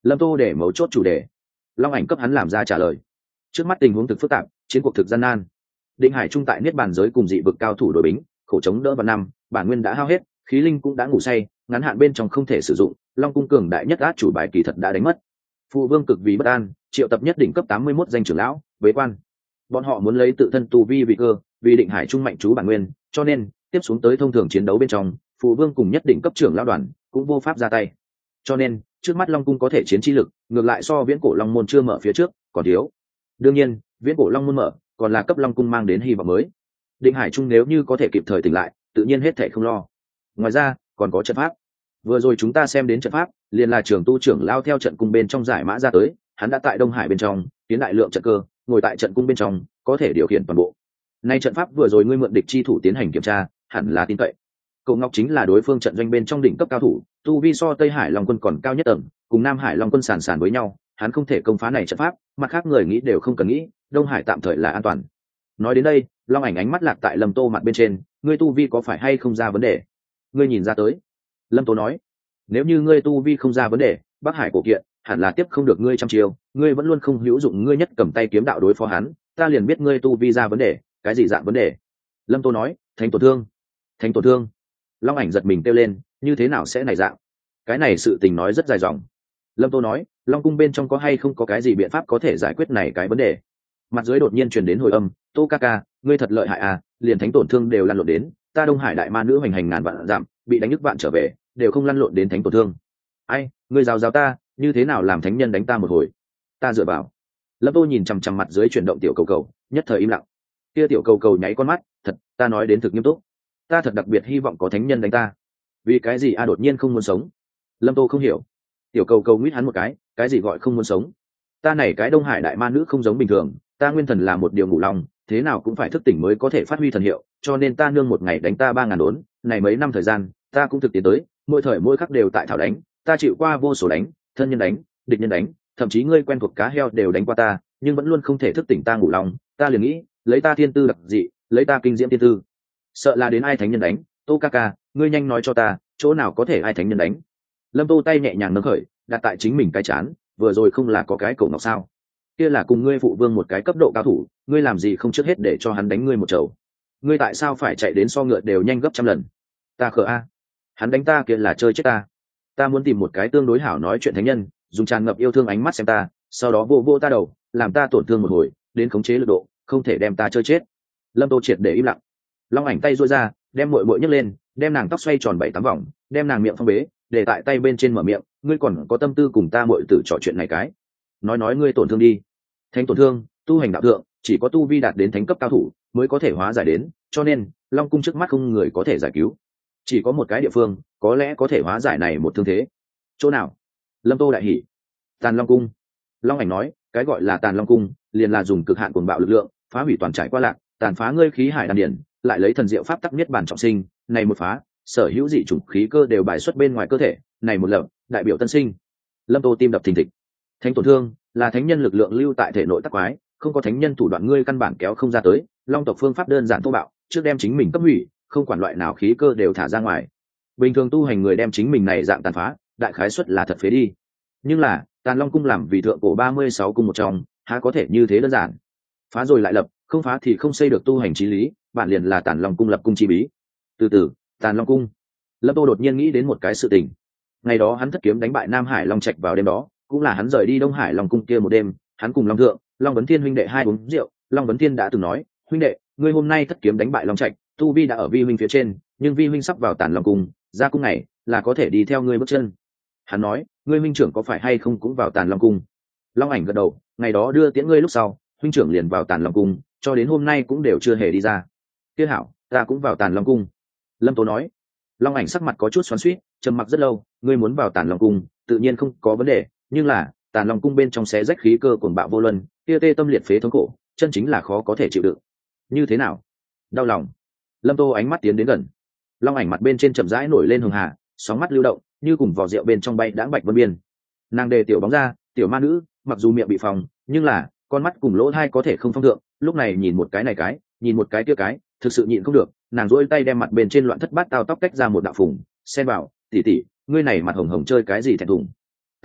Lâm Tô để mấu chốt chủ đề. Long ảnh cấp hắn làm ra trả lời. Trước mắt tình huống thực phức tạp, chiến cuộc thực gian nan. Định Hải trung tại niết bàn giới cùng dị vực cao thủ đối bính, khổ chống đỡ vào năm, bản nguyên đã hao hết, khí linh cũng đã ngủ say, ngắn hạn bên trong không thể sử dụng, Long cung cường đại nhất át chủ bài kỳ thật đã đánh mất. Phụ vương cực vì bất an, triệu tập nhất định cấp 81 danh trưởng lão, bế quan. Bọn họ muốn lấy tự thân tu vi vị cơ, vì Định Hải trung mạnh chú bản nguyên, cho nên tiếp xuống tới thông thường chiến đấu bên trong, phụ vương cùng nhất định cấp trưởng lão đoàn cũng vô pháp ra tay. Cho nên, trước mắt Long cung có thể chiến chi lực, ngược lại so viễn cổ Long môn chưa mở phía trước, còn thiếu. Đương nhiên, viễn cổ Long môn mở, còn là cấp Long cung mang đến hy vọng mới. Định Hải trung nếu như có thể kịp thời tỉnh lại, tự nhiên hết thảy không lo. Ngoài ra, còn có trận pháp. Vừa rồi chúng ta xem đến trận pháp, liền là trưởng tu trưởng lao theo trận cung bên trong giải mã ra tới, hắn đã tại Đông Hải bên trong, tiến đại lượng trận cơ, ngồi tại trận cung bên trong, có thể điều khiển toàn bộ. Nay trận pháp vừa rồi ngươi mượn địch chi thủ tiến hành kiểm tra, hẳn là tin cậy. Cậu Ngọc chính là đối phương trận doanh bên trong đỉnh cấp cao thủ, tu vi so Tây Hải Long quân còn cao nhất tầng, cùng Nam Hải Long quân sàn sàn với nhau, hắn không thể công phá này trận pháp, mặt khác người nghĩ đều không cần nghĩ, Đông Hải tạm thời là an toàn. Nói đến đây, Long ảnh ánh mắt lạc tại Lâm Tô mặt bên trên, ngươi tu vi có phải hay không ra vấn đề? Ngươi nhìn ra tới. Lâm Tô nói, nếu như ngươi tu vi không ra vấn đề, Bắc Hải cổ kiện hẳn là tiếp không được ngươi trăm chiêu, ngươi vẫn luôn không hữu dụng ngươi nhất cầm tay kiếm đạo đối phó hắn, ta liền biết ngươi tu vi ra vấn đề, cái gì dạng vấn đề? Lâm Tô nói, thành tổn thương. Thành tổn thương. Long ảnh giật mình kêu lên, như thế nào sẽ này dạng? Cái này sự tình nói rất dài dòng. Lâm Tô nói, Long cung bên trong có hay không có cái gì biện pháp có thể giải quyết này cái vấn đề? Mặt dưới đột nhiên truyền đến hồi âm, Tô ca ca, ngươi thật lợi hại à, liền thánh tổn thương đều lăn lộn đến, ta Đông Hải đại ma nữ hoành hành ngàn vạn giảm, bị đánh nhức vạn trở về, đều không lăn lộn đến thánh tổn thương. Ai, ngươi giáo giáo ta, như thế nào làm thánh nhân đánh ta một hồi? Ta dựa vào. Lâm Tô nhìn chằm chằm mặt dưới chuyển động tiểu cầu cầu, nhất thời im lặng. Kia tiểu cầu cầu nháy con mắt, thật, ta nói đến thực nghiêm túc. Ta thật đặc biệt hy vọng có thánh nhân đánh ta. Vì cái gì a đột nhiên không muốn sống? Lâm Tô không hiểu. Tiểu cầu cầu nguyết hắn một cái gì gọi không muốn sống? Ta này cái Đông Hải đại ma nữ không giống bình thường, ta nguyên thần là một điều ngủ lòng, thế nào cũng phải thức tỉnh mới có thể phát huy thần hiệu, cho nên ta nương một ngày đánh ta 3.000 đốn, này mấy năm thời gian, ta cũng thực tiến tới, mỗi thời mỗi khắc đều tại thảo đánh, ta chịu qua vô số đánh, thân nhân đánh, địch nhân đánh, thậm chí ngươi quen thuộc cá heo đều đánh qua ta, nhưng vẫn luôn không thể thức tỉnh ta ngủ lòng, ta liền nghĩ, lấy ta thiên tư đặc dị, lấy ta kinh diễm thiên tư, sợ là đến ai thánh nhân đánh. Tô ca ca, ngươi nhanh nói cho ta, chỗ nào có thể ai thánh nhân đánh? Lâm Tô tay nhẹ nhàng nâng khởi, đặt tại chính mình cái chán, vừa rồi không là có cái cổ ngọc sao? Kia là cùng ngươi phụ vương một cái cấp độ cao thủ, ngươi làm gì không trước hết để cho hắn đánh ngươi một chầu? Ngươi tại sao phải chạy đến so ngựa đều nhanh gấp trăm lần? Ta khờ a, hắn đánh ta kia là chơi chết ta. Ta muốn tìm một cái tương đối hảo nói chuyện thánh nhân, dùng tràn ngập yêu thương ánh mắt xem ta, sau đó vô vô ta đầu, làm ta tổn thương một hồi, đến khống chế lực độ, không thể đem ta chơi chết. Lâm Tô triệt để im lặng. Long ảnh tay duỗi ra, đem muội muội nhấc lên, đem nàng tóc xoay tròn 7-8 vòng, đem nàng miệng phong bế, để tại tay bên trên mở miệng, ngươi còn có tâm tư cùng ta muội tử trò chuyện này cái? Nói ngươi tổn thương đi. Thánh tổn thương, tu hành đạo thượng, chỉ có tu vi đạt đến thánh cấp cao thủ mới có thể hóa giải đến, cho nên Long cung trước mắt không người có thể giải cứu, chỉ có một cái địa phương có lẽ có thể hóa giải này một thương thế. Chỗ nào? Lâm Tô đại hỉ. Tàn Long cung. Long ảnh nói, cái gọi là Tàn Long cung, liền là dùng cực hạn cuồng bạo lực lượng, phá hủy toàn trải qua lạc, tàn phá ngươi khí hải đan điển, lại lấy thần diệu pháp tắc nhất bản trọng sinh, này một phá, sở hữu dị chủng khí cơ đều bài xuất bên ngoài cơ thể, này một lập, đại biểu tân sinh. Lâm Tô tim đập thình thịch. Thánh tổn thương là thánh nhân lực lượng lưu tại thể nội tắc quái, không có thánh nhân thủ đoạn ngươi căn bản kéo không ra tới. Long tộc phương pháp đơn giản thô bạo, trước đem chính mình cấp hủy, không quản loại nào khí cơ đều thả ra ngoài. Bình thường tu hành người đem chính mình này dạng tàn phá, đại khái suất là thật phế đi. Nhưng là Tàn Long cung làm vì thượng cổ 36 cung một trong, há có thể như thế đơn giản? Phá rồi lại lập, không phá thì không xây được tu hành chí lý, bản liền là Tàn Long cung lập cung chi bí. Từ từ, Tàn Long cung. Lâm Tô đột nhiên nghĩ đến một cái sự tình. Ngày đó hắn thất kiếm đánh bại Nam Hải Long Trạch vào đêm đó, cũng là hắn rời đi Đông Hải Long cung kia một đêm, hắn cùng Long thượng, Long Vấn Thiên huynh đệ hai uống rượu, Long Vấn Thiên đã từng nói, huynh đệ, ngươi hôm nay thất kiếm đánh bại Long Trạch, tu vi đã ở vi huynh phía trên, nhưng vi huynh sắp vào Tàn Long cung, ra cung này là có thể đi theo ngươi bước chân. Hắn nói, ngươi huynh trưởng có phải hay không cũng vào Tàn Long cung? Long ảnh gật đầu, ngày đó đưa tiễn ngươi lúc sau, huynh trưởng liền vào Tàn Long cung, cho đến hôm nay cũng đều chưa hề đi ra. Kia hảo, ta cũng vào Tàn Long cung. Lâm Tố nói. Long ảnh sắc mặt có chút xoắn xuýt, trầm mặc rất lâu, ngươi muốn vào Tàn Long cung, tự nhiên không có vấn đề, nhưng là Tàn Long cung bên trong xé rách khí cơ cuồng bạo vô luân, kia tê tâm liệt phế thống khổ, chân chính là khó có thể chịu đựng. Như thế nào? Đau lòng. Lâm Tô ánh mắt tiến đến gần. Long ảnh mặt bên trên chậm rãi nổi lên hường hà, sóng mắt lưu động, như cùng vò rượu bên trong bay đãng bạch vân biên. Nàng đề tiểu bóng ra, tiểu ma nữ, mặc dù miệng bị phòng, nhưng là con mắt cùng lỗ tai có thể không phong thượng, lúc này nhìn một cái này cái, nhìn một cái kia cái, thực sự nhịn không được, nàng duỗi tay đem mặt bên trên loạn thất bát tao tóc tách ra một đạo phùng, xen vào, tỷ tỷ, ngươi này mặt hồng hồng chơi cái gì thẹn thùng?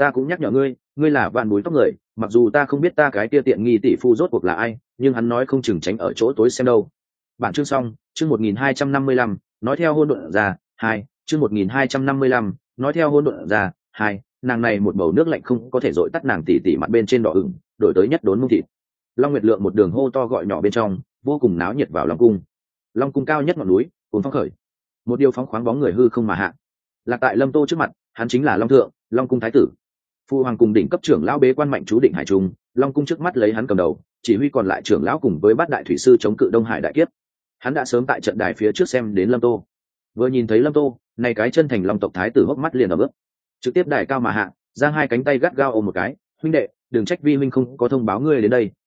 ta cũng nhắc nhở ngươi, ngươi là vạn búi tóc người, mặc dù ta không biết ta cái kia tiện nghi tỷ phu rốt cuộc là ai, nhưng hắn nói không chừng tránh ở chỗ tối xem đâu. Bản chương xong, chương 1255, nói theo hôn độn ra, 2, chương 1255, nói theo hôn độn ra, 2, nàng này một bầu nước lạnh không có thể dội tắt nàng tỉ mặt bên trên đỏ ửng, đổi tới nhất đốn mông thịt. Long Nguyệt Lượng một đường hô to gọi nhỏ bên trong, vô cùng náo nhiệt vào Long cung. Long cung cao nhất ngọn núi, cuốn phong khởi. Một điều phóng khoáng bóng người hư không mà hạ. Lạc tại Lâm Tô trước mặt, hắn chính là Long Thượng, Long cung thái tử. Phu hoàng cùng đỉnh cấp trưởng lão bế quan mạnh chú định hải trung, Long cung trước mắt lấy hắn cầm đầu, chỉ huy còn lại trưởng lão cùng với bát đại thủy sư chống cự Đông Hải đại kiếp. Hắn đã sớm tại trận đài phía trước xem đến Lâm Tô. Vừa nhìn thấy Lâm Tô, này cái chân thành Long tộc thái tử hốc mắt liền ẩm ướt. Trực tiếp đài cao mà hạ, giang hai cánh tay gắt gao ôm một cái, huynh đệ, đừng trách vi huynh không có thông báo ngươi đến đây,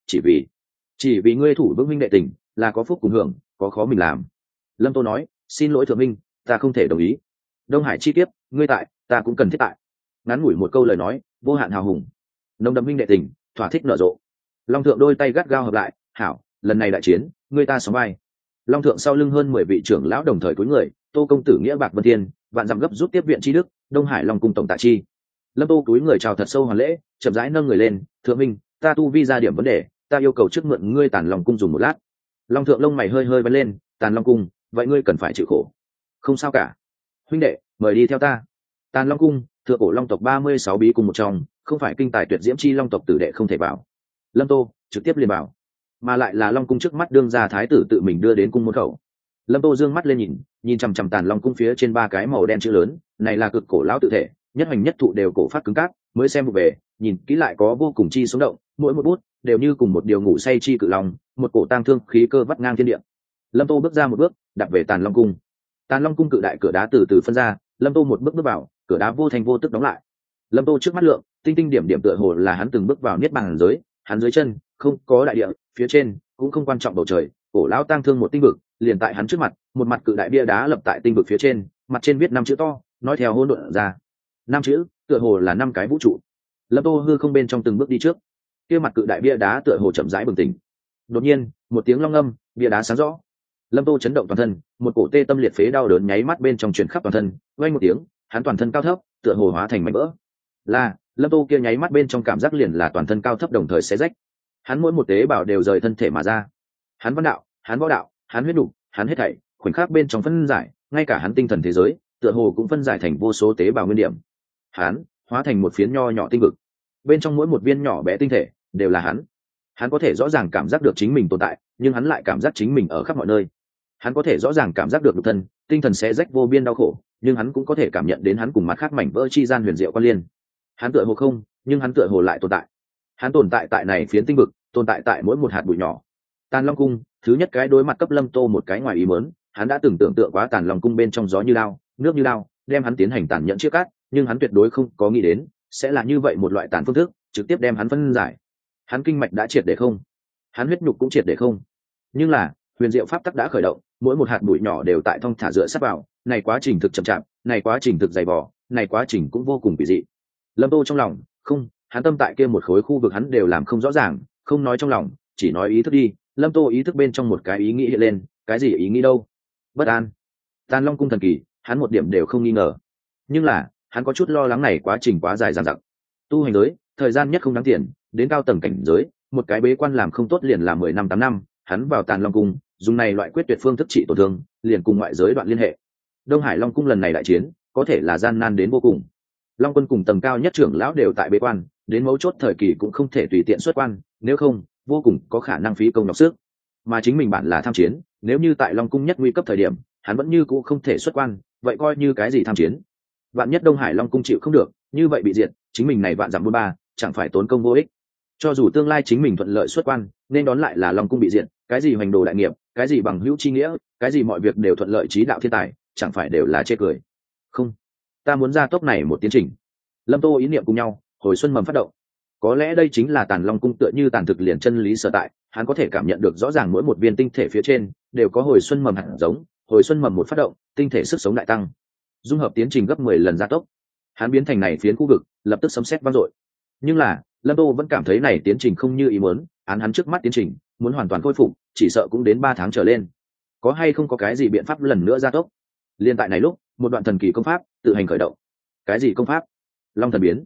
chỉ vì ngươi thủ vững huynh đệ tình, là có phúc cùng hưởng, có khó mình làm. Lâm Tô nói, xin lỗi thượng minh, ta không thể đồng ý. Đông Hải chi kiếp, ngươi tại, ta cũng cần thiết tại. Ngắn ngủi một câu lời nói, vô hạn hào hùng, nồng đậm huynh đệ tình, thỏa thích nở rộ. Long thượng đôi tay gắt gao hợp lại, hảo, lần này đại chiến, ngươi ta sóng vai. Long thượng sau lưng hơn 10 vị trưởng lão đồng thời cúi người, Tô công tử nghĩa bạc vân thiên, vạn dặm gấp rút tiếp viện chi đức, Đông Hải Long cung tổng tạ chi. Lâm Tô cúi người chào thật sâu hoàn lễ, chậm rãi nâng người lên, thượng minh, ta tu vi ra điểm vấn đề, ta yêu cầu trước mượn ngươi Tàn Long cung dùng một lát. Long thượng lông mày hơi hơi vén lên, Tàn Long cung, vậy ngươi cần phải chịu khổ. Không sao cả, huynh đệ, mời đi theo ta. Tàn Long cung, thượng cổ Long tộc 36 bí cung một trong, không phải kinh tài tuyệt diễm chi Long tộc tử đệ không thể vào. Lâm Tô trực tiếp liền bảo, mà lại là Long cung trước mắt đương gia thái tử tự mình đưa đến cung môn khẩu. Lâm Tô dương mắt lên nhìn chằm chằm Tàn Long cung phía trên 3 cái màu đen chữ lớn, này là cực cổ lão tự thể, nhất hành nhất thụ đều cổ phát cứng cáp, mới xem vụ về, nhìn kỹ lại có vô cùng chi sống động, mỗi một bút đều như cùng một điều ngủ say chi cự long, một cổ tang thương khí cơ vắt ngang thiên địa. Lâm Tô bước ra một bước, đặt về Tàn Long cung. Tàn Long cung cự đại cửa đá từ từ phân ra, Lâm Tô một bước bước vào, cửa đá vô thành vô tức đóng lại. Lâm Tô trước mắt lượng, tinh tinh điểm điểm tựa hồ là hắn từng bước vào niết bàn giới, hắn dưới chân không có đại địa, phía trên cũng không quan trọng bầu trời, cổ lão tang thương một tinh vực, liền tại hắn trước mặt, một mặt cự đại bia đá lập tại tinh vực phía trên, mặt trên viết 5 chữ to, nói theo hỗn độn ra. 5 chữ, tựa hồ là 5 cái vũ trụ. Lâm Tô hư không bên trong từng bước đi trước, kia mặt cự đại bia đá tựa hồ chậm rãi bừng tỉnh. Đột nhiên, một tiếng long ngâm, bia đá sáng rõ. Lâm Tô chấn động toàn thân, một cổ tê tâm liệt phế đau đớn nháy mắt bên trong truyền khắp toàn thân, vang một tiếng, hắn toàn thân cao thấp, tựa hồ hóa thành mảnh vỡ. Là, Lâm Tô kia nháy mắt bên trong cảm giác liền là toàn thân cao thấp đồng thời xé rách. Hắn mỗi một tế bào đều rời thân thể mà ra. Hắn văn đạo, hắn võ đạo, hắn huyết đủ, hắn hết thảy, khoảnh khắc bên trong phân giải, ngay cả hắn tinh thần thế giới, tựa hồ cũng phân giải thành vô số tế bào nguyên điểm. Hắn hóa thành một phiến nho nhỏ tinh vực, bên trong mỗi một viên nhỏ bé tinh thể đều là hắn. Hắn có thể rõ ràng cảm giác được chính mình tồn tại, nhưng hắn lại cảm giác chính mình ở khắp mọi nơi. Hắn có thể rõ ràng cảm giác được nhục thân, tinh thần xé rách vô biên đau khổ, nhưng hắn cũng có thể cảm nhận đến hắn cùng mặt khác mảnh vỡ chi gian huyền diệu quan liên. Hắn tựa hồ không, nhưng hắn tựa hồ lại tồn tại. Hắn tồn tại tại này phiến tinh vực, tồn tại tại mỗi một hạt bụi nhỏ. Tàn Long cung, thứ nhất cái đối mặt cấp Lâm Tô một cái ngoài ý muốn, hắn đã từng tưởng tượng quá Tàn Long cung bên trong gió như lao, nước như lao, đem hắn tiến hành tàn nhẫn chia cắt, nhưng hắn tuyệt đối không có nghĩ đến sẽ là như vậy một loại tàn phương thức, trực tiếp đem hắn phân giải. Hắn kinh mạch đã triệt để không, hắn huyết nhục cũng triệt để không, nhưng là huyền diệu pháp tắc đã khởi động, mỗi một hạt bụi nhỏ đều tại thong thả dựa sát vào, này quá trình thực chậm chạp, này quá trình thực dày vò, này quá trình cũng vô cùng kỳ dị. Lâm Tô trong lòng không, hắn tâm tại kia một khối khu vực hắn đều làm không rõ ràng, không nói trong lòng, chỉ nói ý thức đi. Lâm Tô ý thức bên trong một cái ý nghĩ hiện lên, cái gì ý nghĩ đâu? Bất an. Tàn Long cung thần kỳ, hắn một điểm đều không nghi ngờ, nhưng là hắn có chút lo lắng này quá trình quá dài dằng dặc. Tu hành giới, thời gian nhất không đáng tiền, đến cao tầng cảnh giới, một cái bế quan làm không tốt liền là 10 năm 8 năm, hắn vào Tàn Long cung, dùng này loại quyết tuyệt phương thức trị tổn thương, liền cùng ngoại giới đoạn liên hệ. Đông Hải Long cung lần này đại chiến, có thể là gian nan đến vô cùng. Long quân cùng tầng cao nhất trưởng lão đều tại bế quan, đến mấu chốt thời kỳ cũng không thể tùy tiện xuất quan, nếu không, vô cùng có khả năng phí công nhọc sức. Mà chính mình bản là tham chiến, nếu như tại Long cung nhất nguy cấp thời điểm, hắn vẫn như cũ không thể xuất quan, vậy coi như cái gì tham chiến. Vạn nhất Đông Hải Long cung chịu không được, như vậy bị diệt, chính mình này vạn dặm buôn ba, chẳng phải tốn công vô ích. Cho dù tương lai chính mình thuận lợi xuất quan, nên đón lại là Long cung bị diệt, cái gì hoành đồ đại nghiệp, cái gì bằng hữu chi nghĩa, cái gì mọi việc đều thuận lợi trí đạo thiên tài, chẳng phải đều là chê cười. Không, ta muốn ra tốc này một tiến trình. Lâm Tô ý niệm cùng nhau, hồi xuân mầm phát động. Có lẽ đây chính là Tàn Long cung tựa như tàn thực liền chân lý sở tại, hắn có thể cảm nhận được rõ ràng mỗi một viên tinh thể phía trên đều có hồi xuân mầm hạt giống, hồi xuân mầm một phát động, tinh thể sức sống đại tăng, dung hợp tiến trình gấp 10 lần gia tốc. Hắn biến thành này phiến khu vực, lập tức sấm sét vang dội. Nhưng là, Lâm Tô vẫn cảm thấy này tiến trình không như ý muốn, hắn trước mắt tiến trình, muốn hoàn toàn khôi phục, chỉ sợ cũng đến 3 tháng trở lên. Có hay không có cái gì biện pháp lần nữa gia tốc? Liên tại này lúc, một đoạn thần kỳ công pháp tự hành khởi động. Cái gì công pháp? Long thần biến.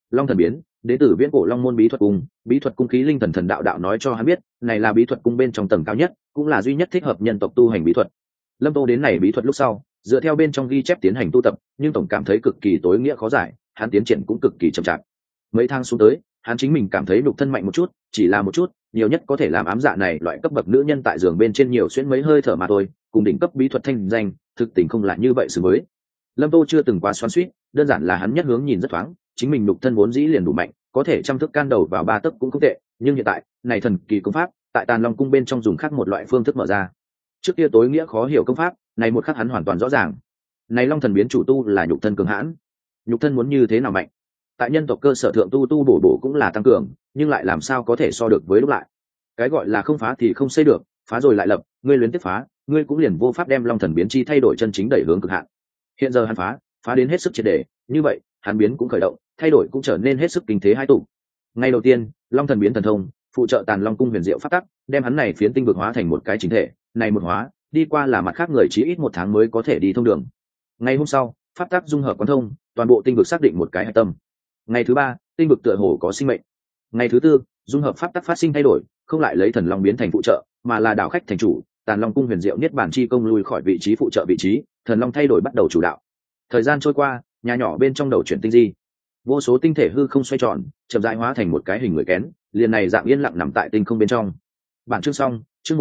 Long thần biến đến từ viễn cổ long môn bí thuật cung khí linh thần thần đạo đạo nói cho hắn biết này là bí thuật cung bên trong tầng cao nhất, cũng là duy nhất thích hợp nhân tộc tu hành bí thuật. Lâm Tô đến này bí thuật lúc sau, dựa theo bên trong ghi chép tiến hành tu tập, nhưng tổng cảm thấy cực kỳ tối nghĩa khó giải, hắn tiến triển cũng cực kỳ chậm chạp. Mấy tháng xuống tới, hắn chính mình cảm thấy nhục thân mạnh một chút, chỉ là một chút, nhiều nhất có thể làm ám dạ này loại cấp bậc nữ nhân tại giường bên trên nhiều xuyên mấy hơi thở mà thôi, cùng đỉnh cấp bí thuật thanh danh, thực tình không lại như vậy xử mới. Lâm Tô chưa từng quá xoắn xuýt, đơn giản là hắn nhất hướng nhìn rất thoáng, chính mình nhục thân vốn dĩ liền đủ mạnh, có thể trăm thức can đầu vào ba tấc cũng không tệ, nhưng hiện tại, này thần kỳ công pháp, tại Tàn Long cung bên trong dùng khác một loại phương thức mở ra. Trước kia tối nghĩa khó hiểu công pháp, này một khắc hắn hoàn toàn rõ ràng. Này Long thần biến chủ tu là nhục thân cường hãn, nhục thân muốn như thế nào mạnh, tại nhân tộc cơ sở thượng tu bổ cũng là tăng cường, nhưng lại làm sao có thể so được với lúc lại. Cái gọi là không phá thì không xây được, phá rồi lại lập, ngươi luyến tiếp phá, ngươi cũng liền vô pháp đem Long thần biến chi thay đổi chân chính đẩy hướng cực hạn. Hiện giờ hắn phá đến hết sức triệt để, như vậy hắn biến cũng khởi động, thay đổi cũng trở nên hết sức kinh thế hai tụ. Ngay đầu tiên, Long thần biến thần thông phụ trợ Tàn Long cung huyền diệu pháp tắc, đem hắn này phiến tinh vực hóa thành một cái chính thể, này một hóa đi qua là mặt khác người chí ít 1 tháng mới có thể đi thông đường. Ngày hôm sau, pháp tắc dung hợp quán thông, toàn bộ tinh vực xác định một cái hạch tâm. Ngày thứ 3, tinh vực tựa hồ có sinh mệnh. Ngày thứ 4, dung hợp pháp tắc phát sinh thay đổi, không lại lấy thần long biến thành phụ trợ, mà là đảo khách thành chủ, Tàn Long cung huyền diệu niết bàn chi công lui khỏi vị trí phụ trợ vị trí, thần long thay đổi bắt đầu chủ đạo. Thời gian trôi qua, nhà nhỏ bên trong đầu chuyển tinh di, vô số tinh thể hư không xoay tròn, chậm rãi hóa thành một cái hình người kén, liền này dạng yên lặng nằm tại tinh không bên trong. Bản chương xong, chương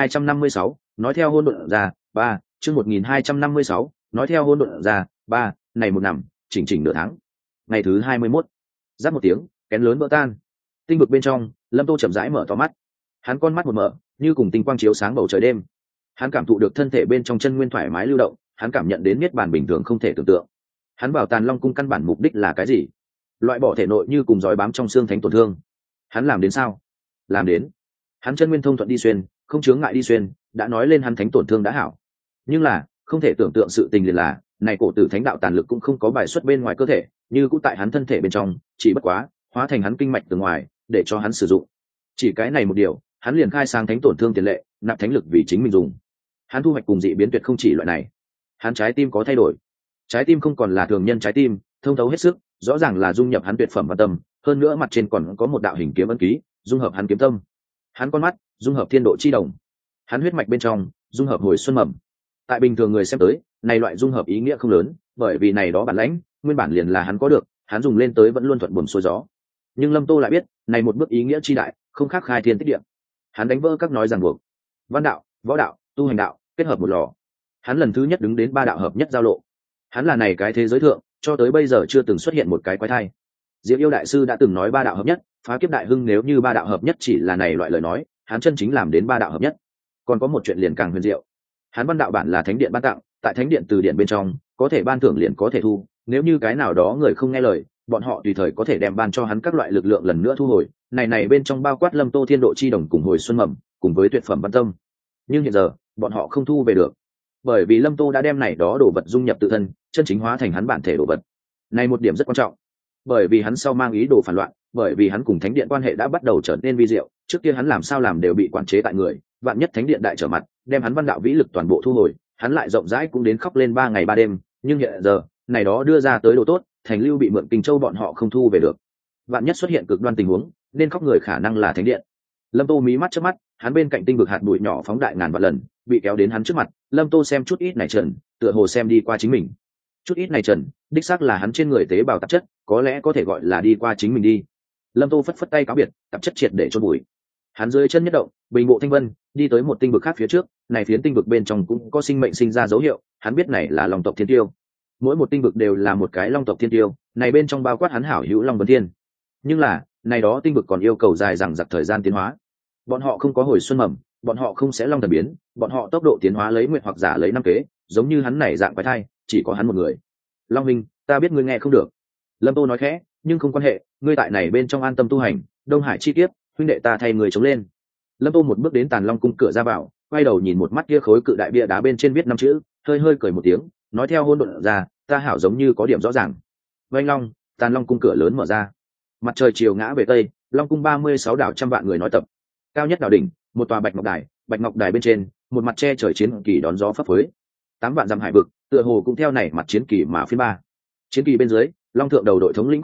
1256, nói theo hôn độn ra 3, chương 1256, nói theo hôn độn ra 3, này một nằm chỉnh nửa tháng. Ngày thứ 21, giáp một tiếng, kén lớn vỡ tan. Tinh vực bên trong, Lâm Tô chậm rãi mở to mắt. Hắn con mắt một mở, như cùng tinh quang chiếu sáng bầu trời đêm. Hắn cảm thụ được thân thể bên trong chân nguyên thoải mái lưu động, hắn cảm nhận đến niết bàn bình thường không thể tưởng tượng. Hắn bảo Tàn Long cung căn bản mục đích là cái gì? Loại bỏ thể nội như cùng giói bám trong xương thánh tổn thương. Hắn làm đến sao? Làm đến. Hắn chân nguyên thông thuận đi xuyên, không chướng ngại đi xuyên, đã nói lên hắn thánh tổn thương đã hảo. Nhưng là, không thể tưởng tượng sự tình liền là, này cổ tử thánh đạo tàn lực cũng không có bài xuất bên ngoài cơ thể, như cũng tại hắn thân thể bên trong, chỉ bất quá, hóa thành hắn kinh mạch từ ngoài, để cho hắn sử dụng. Chỉ cái này một điều, hắn liền khai sang thánh tổn thương tiền lệ, nạp thánh lực vì chính mình dùng. Hắn thu hoạch cùng dị biến tuyệt không chỉ loại này. Hắn trái tim có thay đổi. Trái tim không còn là thường nhân trái tim, thông thấu hết sức, rõ ràng là dung nhập hắn tuyệt phẩm và tâm, hơn nữa mặt trên còn có một đạo hình kiếm ấn ký, dung hợp hắn kiếm tâm. Hắn con mắt, dung hợp thiên độ chi đồng. Hắn huyết mạch bên trong, dung hợp hồi xuân mầm. Tại bình thường người xem tới, này loại dung hợp ý nghĩa không lớn, bởi vì này đó bản lãnh, nguyên bản liền là hắn có được, hắn dùng lên tới vẫn luôn thuận buồm xuôi gió. Nhưng Lâm Tô lại biết, này một bước ý nghĩa chi đại, không khác khai thiên tích địa. Hắn đánh vỡ các nói ràng buộc. Văn đạo, võ đạo, tu hành đạo, kết hợp một lò. Hắn lần thứ nhất đứng đến 3 đạo hợp nhất giao lộ. Hắn là này cái thế giới thượng, cho tới bây giờ chưa từng xuất hiện một cái quái thai. Diệp Yêu đại sư đã từng nói 3 đạo hợp nhất, phá kiếp đại hưng, nếu như 3 đạo hợp nhất chỉ là này loại lời nói, hắn chân chính làm đến 3 đạo hợp nhất. Còn có một chuyện liền càng huyền diệu. Hắn văn đạo bản là thánh điện ban tặng, tại thánh điện từ điện bên trong, có thể ban thưởng liền có thể thu, nếu như cái nào đó người không nghe lời, bọn họ tùy thời có thể đem ban cho hắn các loại lực lượng lần nữa thu hồi, này bên trong bao quát Lâm Tô thiên độ chi đồng cùng hồi xuân mầm, cùng với tuyệt phẩm văn tâm. Nhưng hiện giờ, bọn họ không thu về được, bởi vì Lâm Tô đã đem này đó đồ vật dung nhập tự thân, chân chính hóa thành hắn bản thể đồ vật. Này một điểm rất quan trọng, bởi vì hắn sau mang ý đồ phản loạn, bởi vì hắn cùng thánh điện quan hệ đã bắt đầu trở nên vi diệu, trước kia hắn làm sao làm đều bị quản chế tại người, vạn nhất thánh điện đại trở mặt, đem hắn văn đạo vĩ lực toàn bộ thu hồi, hắn lại rộng rãi cũng đến khóc lên 3 ngày 3 đêm, nhưng hiện giờ, này đó đưa ra tới đồ tốt, thành lưu bị mượn Kinh Châu bọn họ không thu về được. Vạn nhất xuất hiện cực đoan tình huống, nên khóc người khả năng là thánh điện. Lâm Tô mí mắt chớp mắt, hắn bên cạnh tinh vực hạt bụi nhỏ phóng đại ngàn vạn lần, bị kéo đến hắn trước mặt, Lâm Tô xem chút ít này trần, tựa hồ xem đi qua chính mình. Chút ít này trần, đích xác là hắn trên người tế bào tạp chất, có lẽ có thể gọi là đi qua chính mình đi. Lâm Tô phất phất tay cáo biệt, tạp chất triệt để chôn bụi. Hắn dưới chân nhất động, bình bộ thanh vân, đi tới một tinh vực khác phía trước, này phiến tinh vực bên trong cũng có sinh mệnh sinh ra dấu hiệu, hắn biết này là long tộc thiên tiêu. Mỗi một tinh vực đều là một cái long tộc thiên tiêu, này bên trong bao quát hắn hảo hữu Long Vân Thiên. Nhưng là, này đó tinh vực còn yêu cầu dài dằng dặc thời gian tiến hóa. Bọn họ không có hồi xuân mầm, bọn họ không sẽ long thần biến, bọn họ tốc độ tiến hóa lấy nguyện hoặc giả lấy năm kế, giống như hắn này dạng quái thai, chỉ có hắn một người. Long Minh, ta biết ngươi nghe không được. Lâm Tô nói khẽ, nhưng không quan hệ, ngươi tại này bên trong an tâm tu hành, Đông Hải chi kiếp, huynh đệ ta thay người chống lên. Lâm Tô một bước đến Tàn Long cung cửa ra vào, quay đầu nhìn một mắt kia khối cự đại bia đá bên trên viết 5 chữ, hơi cười một tiếng, nói theo hôn độn ra, ta hảo giống như có điểm rõ ràng. Vành Long, Tàn Long cung cửa lớn mở ra. Mặt trời chiều ngã về tây, Long cung 36 đảo trăm vạn người nói tập. Cao nhất đảo đỉnh, một tòa bạch ngọc đài bên trên, một mặt che trời chiến kỳ đón gió phấp phới. 8 vạn dặm hải vực, tựa hồ cũng theo này mặt chiến kỳ mà phiên ba. Chiến kỳ bên dưới, Long thượng đầu đội thống lĩnh khôi giáp,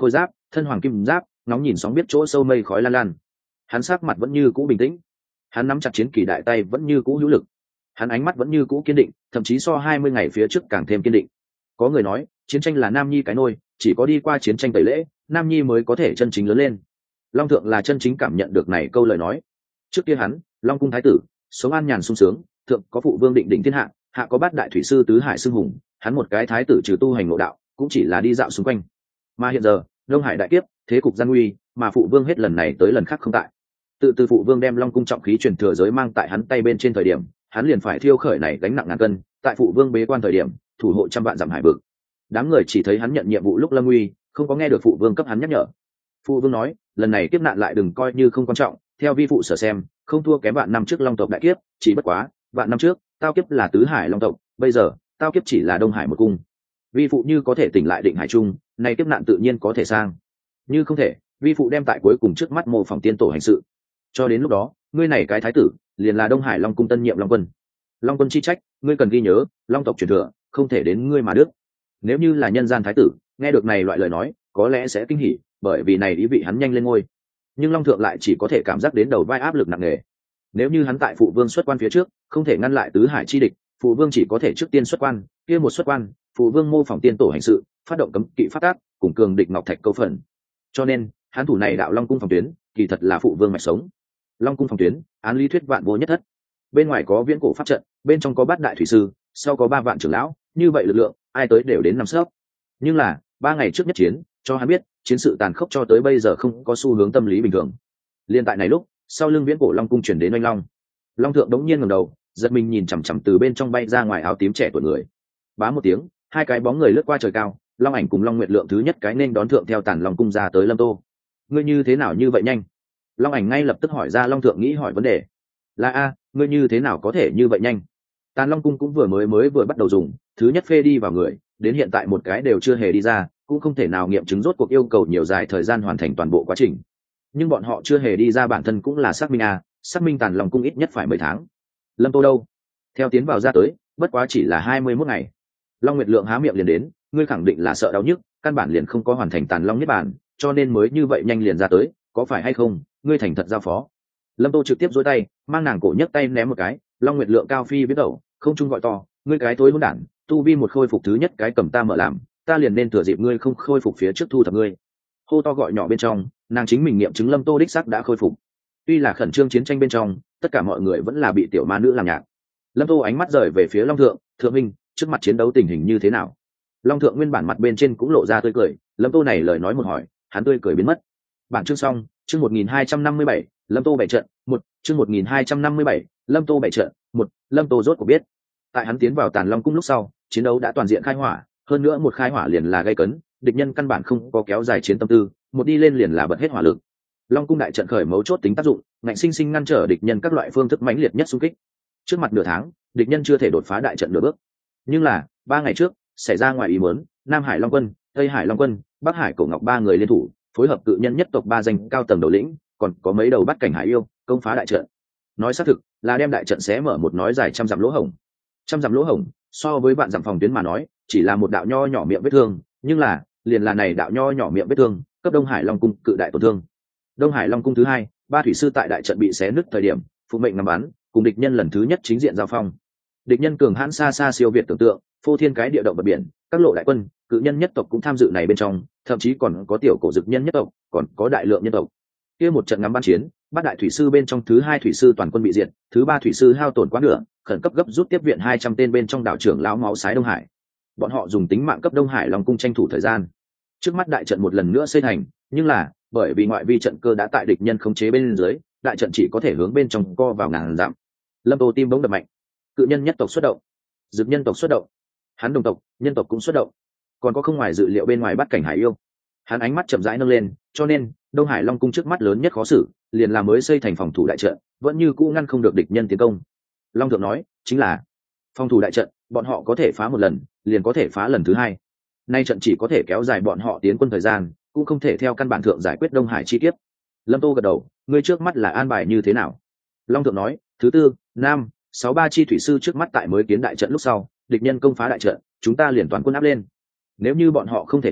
thân hoàng kim giáp, ngóng nhìn sóng biết chỗ sâu mây khói lan lan. Hắn sắc mặt vẫn như cũ bình tĩnh, hắn nắm chặt chiến kỳ đại tay vẫn như cũ hữu lực, hắn ánh mắt vẫn như cũ kiên định, thậm chí so 20 ngày phía trước càng thêm kiên định. Có người nói chiến tranh là nam nhi cái nôi, chỉ có đi qua chiến tranh tẩy lễ, nam nhi mới có thể chân chính lớn lên. Long thượng là chân chính cảm nhận được này câu lời nói. Trước kia hắn, Long cung thái tử, sống an nhàn sung sướng, thượng có phụ vương định đỉnh thiên hạ, hạ có bát đại thủy sư tứ hải xưng hùng, hắn một cái thái tử trừ tu hành ngộ đạo, cũng chỉ là đi dạo xung quanh. Mà hiện giờ, Đông Hải đại kiếp, thế cục gian nguy, mà phụ vương hết lần này tới lần khác không tại. Tự từ phụ vương đem Long cung trọng khí truyền thừa giới mang tại hắn tay bên trên thời điểm, hắn liền phải thiêu khởi này gánh nặng ngàn cân, tại phụ vương bế quan thời điểm, thủ hộ trăm vạn dặm hải vực. Đám người chỉ thấy hắn nhận nhiệm vụ lúc lâm nguy, không có nghe được phụ vương cấp hắn nhắc nhở. Phụ vương nói, lần này kiếp nạn lại đừng coi như không quan trọng, theo vi phụ sở xem, không thua kém vạn năm trước Long tộc đại kiếp, chỉ bất quá, vạn năm trước, tao kiếp là tứ hải Long tộc, bây giờ, tao kiếp chỉ là Đông Hải một cung. Vi phụ như có thể tỉnh lại định hải trung, này kiếp nạn tự nhiên có thể sang. Như không thể, vi phụ đem tại cuối cùng trước mắt mô phỏng tiên tổ hành sự. Cho đến lúc đó, ngươi này cái thái tử, liền là Đông Hải Long cung tân nhiệm Long quân. Long quân chi trách, ngươi cần ghi nhớ, Long tộc truyền thừa, không thể đến ngươi mà đứt. Nếu như là nhân gian thái tử, nghe được này loại lời nói, có lẽ sẽ kinh hỉ, bởi vì này ý vị hắn nhanh lên ngôi. Nhưng Long thượng lại chỉ có thể cảm giác đến đầu vai áp lực nặng nề. Nếu như hắn tại phụ vương xuất quan phía trước, không thể ngăn lại tứ hải chi địch, phụ vương chỉ có thể trước tiên xuất quan, kia một xuất quan, phụ vương mô phỏng tiên tổ hành sự, phát động cấm kỵ phát tác, cùng cường địch ngọc thạch câu phần. Cho nên, hắn thủ này đạo Long cung phòng tuyến, kỳ thật là phụ vương mạch sống. Long cung phòng tuyến, án lý thuyết vạn vô nhất thất. Bên ngoài có viễn cổ pháp trận, bên trong có bát đại thủy sư, sau có 3 vạn trưởng lão, như vậy lực lượng, ai tới đều đến năm sấp. Nhưng là, 3 ngày trước nhất chiến, cho hắn biết, chiến sự tàn khốc cho tới bây giờ không có xu hướng tâm lý bình thường. Liên tại này lúc, sau lưng viễn cổ Long cung chuyển đến oanh long. Long thượng đống nhiên ngẩng đầu, giật mình nhìn chằm chằm từ bên trong bay ra ngoài áo tím trẻ tuổi người. Bá một tiếng, 2 cái bóng người lướt qua trời cao, Long ảnh cùng Long Nguyệt Lượng thứ nhất cái nên đón thượng theo Tản Long cung ra tới Lâm Tô. Ngươi như thế nào như vậy nhanh? Long ảnh ngay lập tức hỏi ra Long thượng nghĩ hỏi vấn đề. Là a, ngươi như thế nào có thể như vậy nhanh? Tàn Long cung cũng vừa bắt đầu dùng, thứ nhất phê đi vào người, đến hiện tại một cái đều chưa hề đi ra, cũng không thể nào nghiệm chứng rốt cuộc yêu cầu nhiều dài thời gian hoàn thành toàn bộ quá trình. Nhưng bọn họ chưa hề đi ra bản thân cũng là xác minh a, xác minh Tàn Long cung ít nhất phải 10 tháng. Lâm Tô đâu? Theo tiến vào ra tới, bất quá chỉ là 21 ngày. Long Nguyệt Lượng há miệng liền đến, ngươi khẳng định là sợ đau nhức, căn bản liền không có hoàn thành Tàn Long niết bàn, cho nên mới như vậy nhanh liền ra tới, có phải hay không? Ngươi thành thật giao phó. Lâm Tô trực tiếp duỗi tay, mang nàng cổ nhấc tay ném một cái, Long Nguyệt Lượng cao phi biết đầu, không trung gọi to, ngươi cái thối hỗn đản, tu vi một khôi phục thứ nhất cái cầm ta mở làm, ta liền nên thừa dịp ngươi không khôi phục phía trước thu thập ngươi. Hô to gọi nhỏ bên trong, nàng chính mình nghiệm chứng Lâm Tô đích xác đã khôi phục. Tuy là khẩn trương chiến tranh bên trong, tất cả mọi người vẫn là bị tiểu ma nữ làm nhạt. Lâm Tô ánh mắt rời về phía Long thượng, thượng minh, trước mặt chiến đấu tình hình như thế nào? Long thượng nguyên bản mặt bên trên cũng lộ ra tươi cười, Lâm Tô này lời nói một hỏi, hắn tươi cười biến mất. Bản chương xong, chương 1257, Lâm Tô bảy trận, chương 1257, Lâm Tô bảy trận, Lâm Tô rốt cuộc biết. Tại hắn tiến vào Tàn Long cung lúc sau, chiến đấu đã toàn diện khai hỏa, hơn nữa một khai hỏa liền là gây cấn, địch nhân căn bản không có kéo dài chiến tâm tư, một đi lên liền là bật hết hỏa lực. Long cung đại trận khởi mấu chốt tính tác dụng, ngạnh sinh sinh ngăn trở địch nhân các loại phương thức mãnh liệt nhất xung kích. Trước mặt nửa tháng, địch nhân chưa thể đột phá đại trận nửa bước. Nhưng là, 3 ngày trước, xảy ra ngoài ý muốn, Nam Hải Long quân, Tây Hải Long quân, Bắc Hải Cổ Ngọc 3 người liên thủ, phối hợp cự nhân nhất tộc 3 danh cao tầng đầu lĩnh, còn có mấy đầu bắt cảnh hải yêu, công phá đại trận. Nói xác thực, là đem đại trận xé mở một nói dài trăm dặm lỗ hổng. Trăm dặm lỗ hổng, so với vạn dặm phòng tuyến mà nói, chỉ là một đạo nho nhỏ miệng vết thương, nhưng là, liền là này đạo nho nhỏ miệng vết thương, cấp Đông Hải Long cung cự đại tổn thương. Đông Hải Long cung thứ 2, 3 thủy sư tại đại trận bị xé nứt thời điểm, phụ mệnh ngắm bắn, cùng địch nhân lần thứ nhất chính diện giao phong. Địch nhân cường hãn xa xa siêu việt tưởng tượng, phô thiên cái địa động bờ biển, các lộ đại quân, cự nhân nhất tộc cũng tham dự này bên trong, thậm chí còn có tiểu cổ dực nhân nhất tộc, còn có đại lượng nhân tộc. Kia một trận ngắm bắn chiến, bát đại thủy sư bên trong thứ 2 thủy sư toàn quân bị diệt, thứ 3 thủy sư hao tổn quá nửa, khẩn cấp gấp rút tiếp viện 200 tên bên trong đảo trưởng lão máu sái Đông Hải. Bọn họ dùng tính mạng cấp Đông Hải Long cung tranh thủ thời gian. Trước mắt đại trận một lần nữa xây thành, nhưng là bởi vì ngoại vi trận cơ đã tại địch nhân khống chế bên dưới, đại trận chỉ có thể hướng bên trong co vào ngàn dặm. Lâm Tô tim bỗng đập mạnh. Cự nhân nhất tộc xuất động, dực nhân tộc xuất động, hắn đồng tộc, nhân tộc cũng xuất động, còn có không ngoài dự liệu bên ngoài bắt cảnh hải yêu. Hắn ánh mắt chậm rãi nâng lên, cho nên Đông Hải Long cung trước mắt lớn nhất khó xử, liền là mới xây thành phòng thủ đại trận, vẫn như cũ ngăn không được địch nhân tiến công. Long thượng nói, chính là phòng thủ đại trận, bọn họ có thể phá một lần, liền có thể phá lần thứ 2. Nay trận chỉ có thể kéo dài bọn họ tiến quân thời gian, cũng không thể theo căn bản thượng giải quyết Đông Hải chi kiếp. Lâm Tô gật đầu, ngươi trước mắt là an bài như thế nào? Long thượng nói, thứ 4, 5, 6 3 chi thủy sư trước mắt tại mới kiến đại trận lúc sau, địch nhân công phá đại trận, chúng ta liền toàn quân áp lên. Nếu như bọn họ không thể ngăn,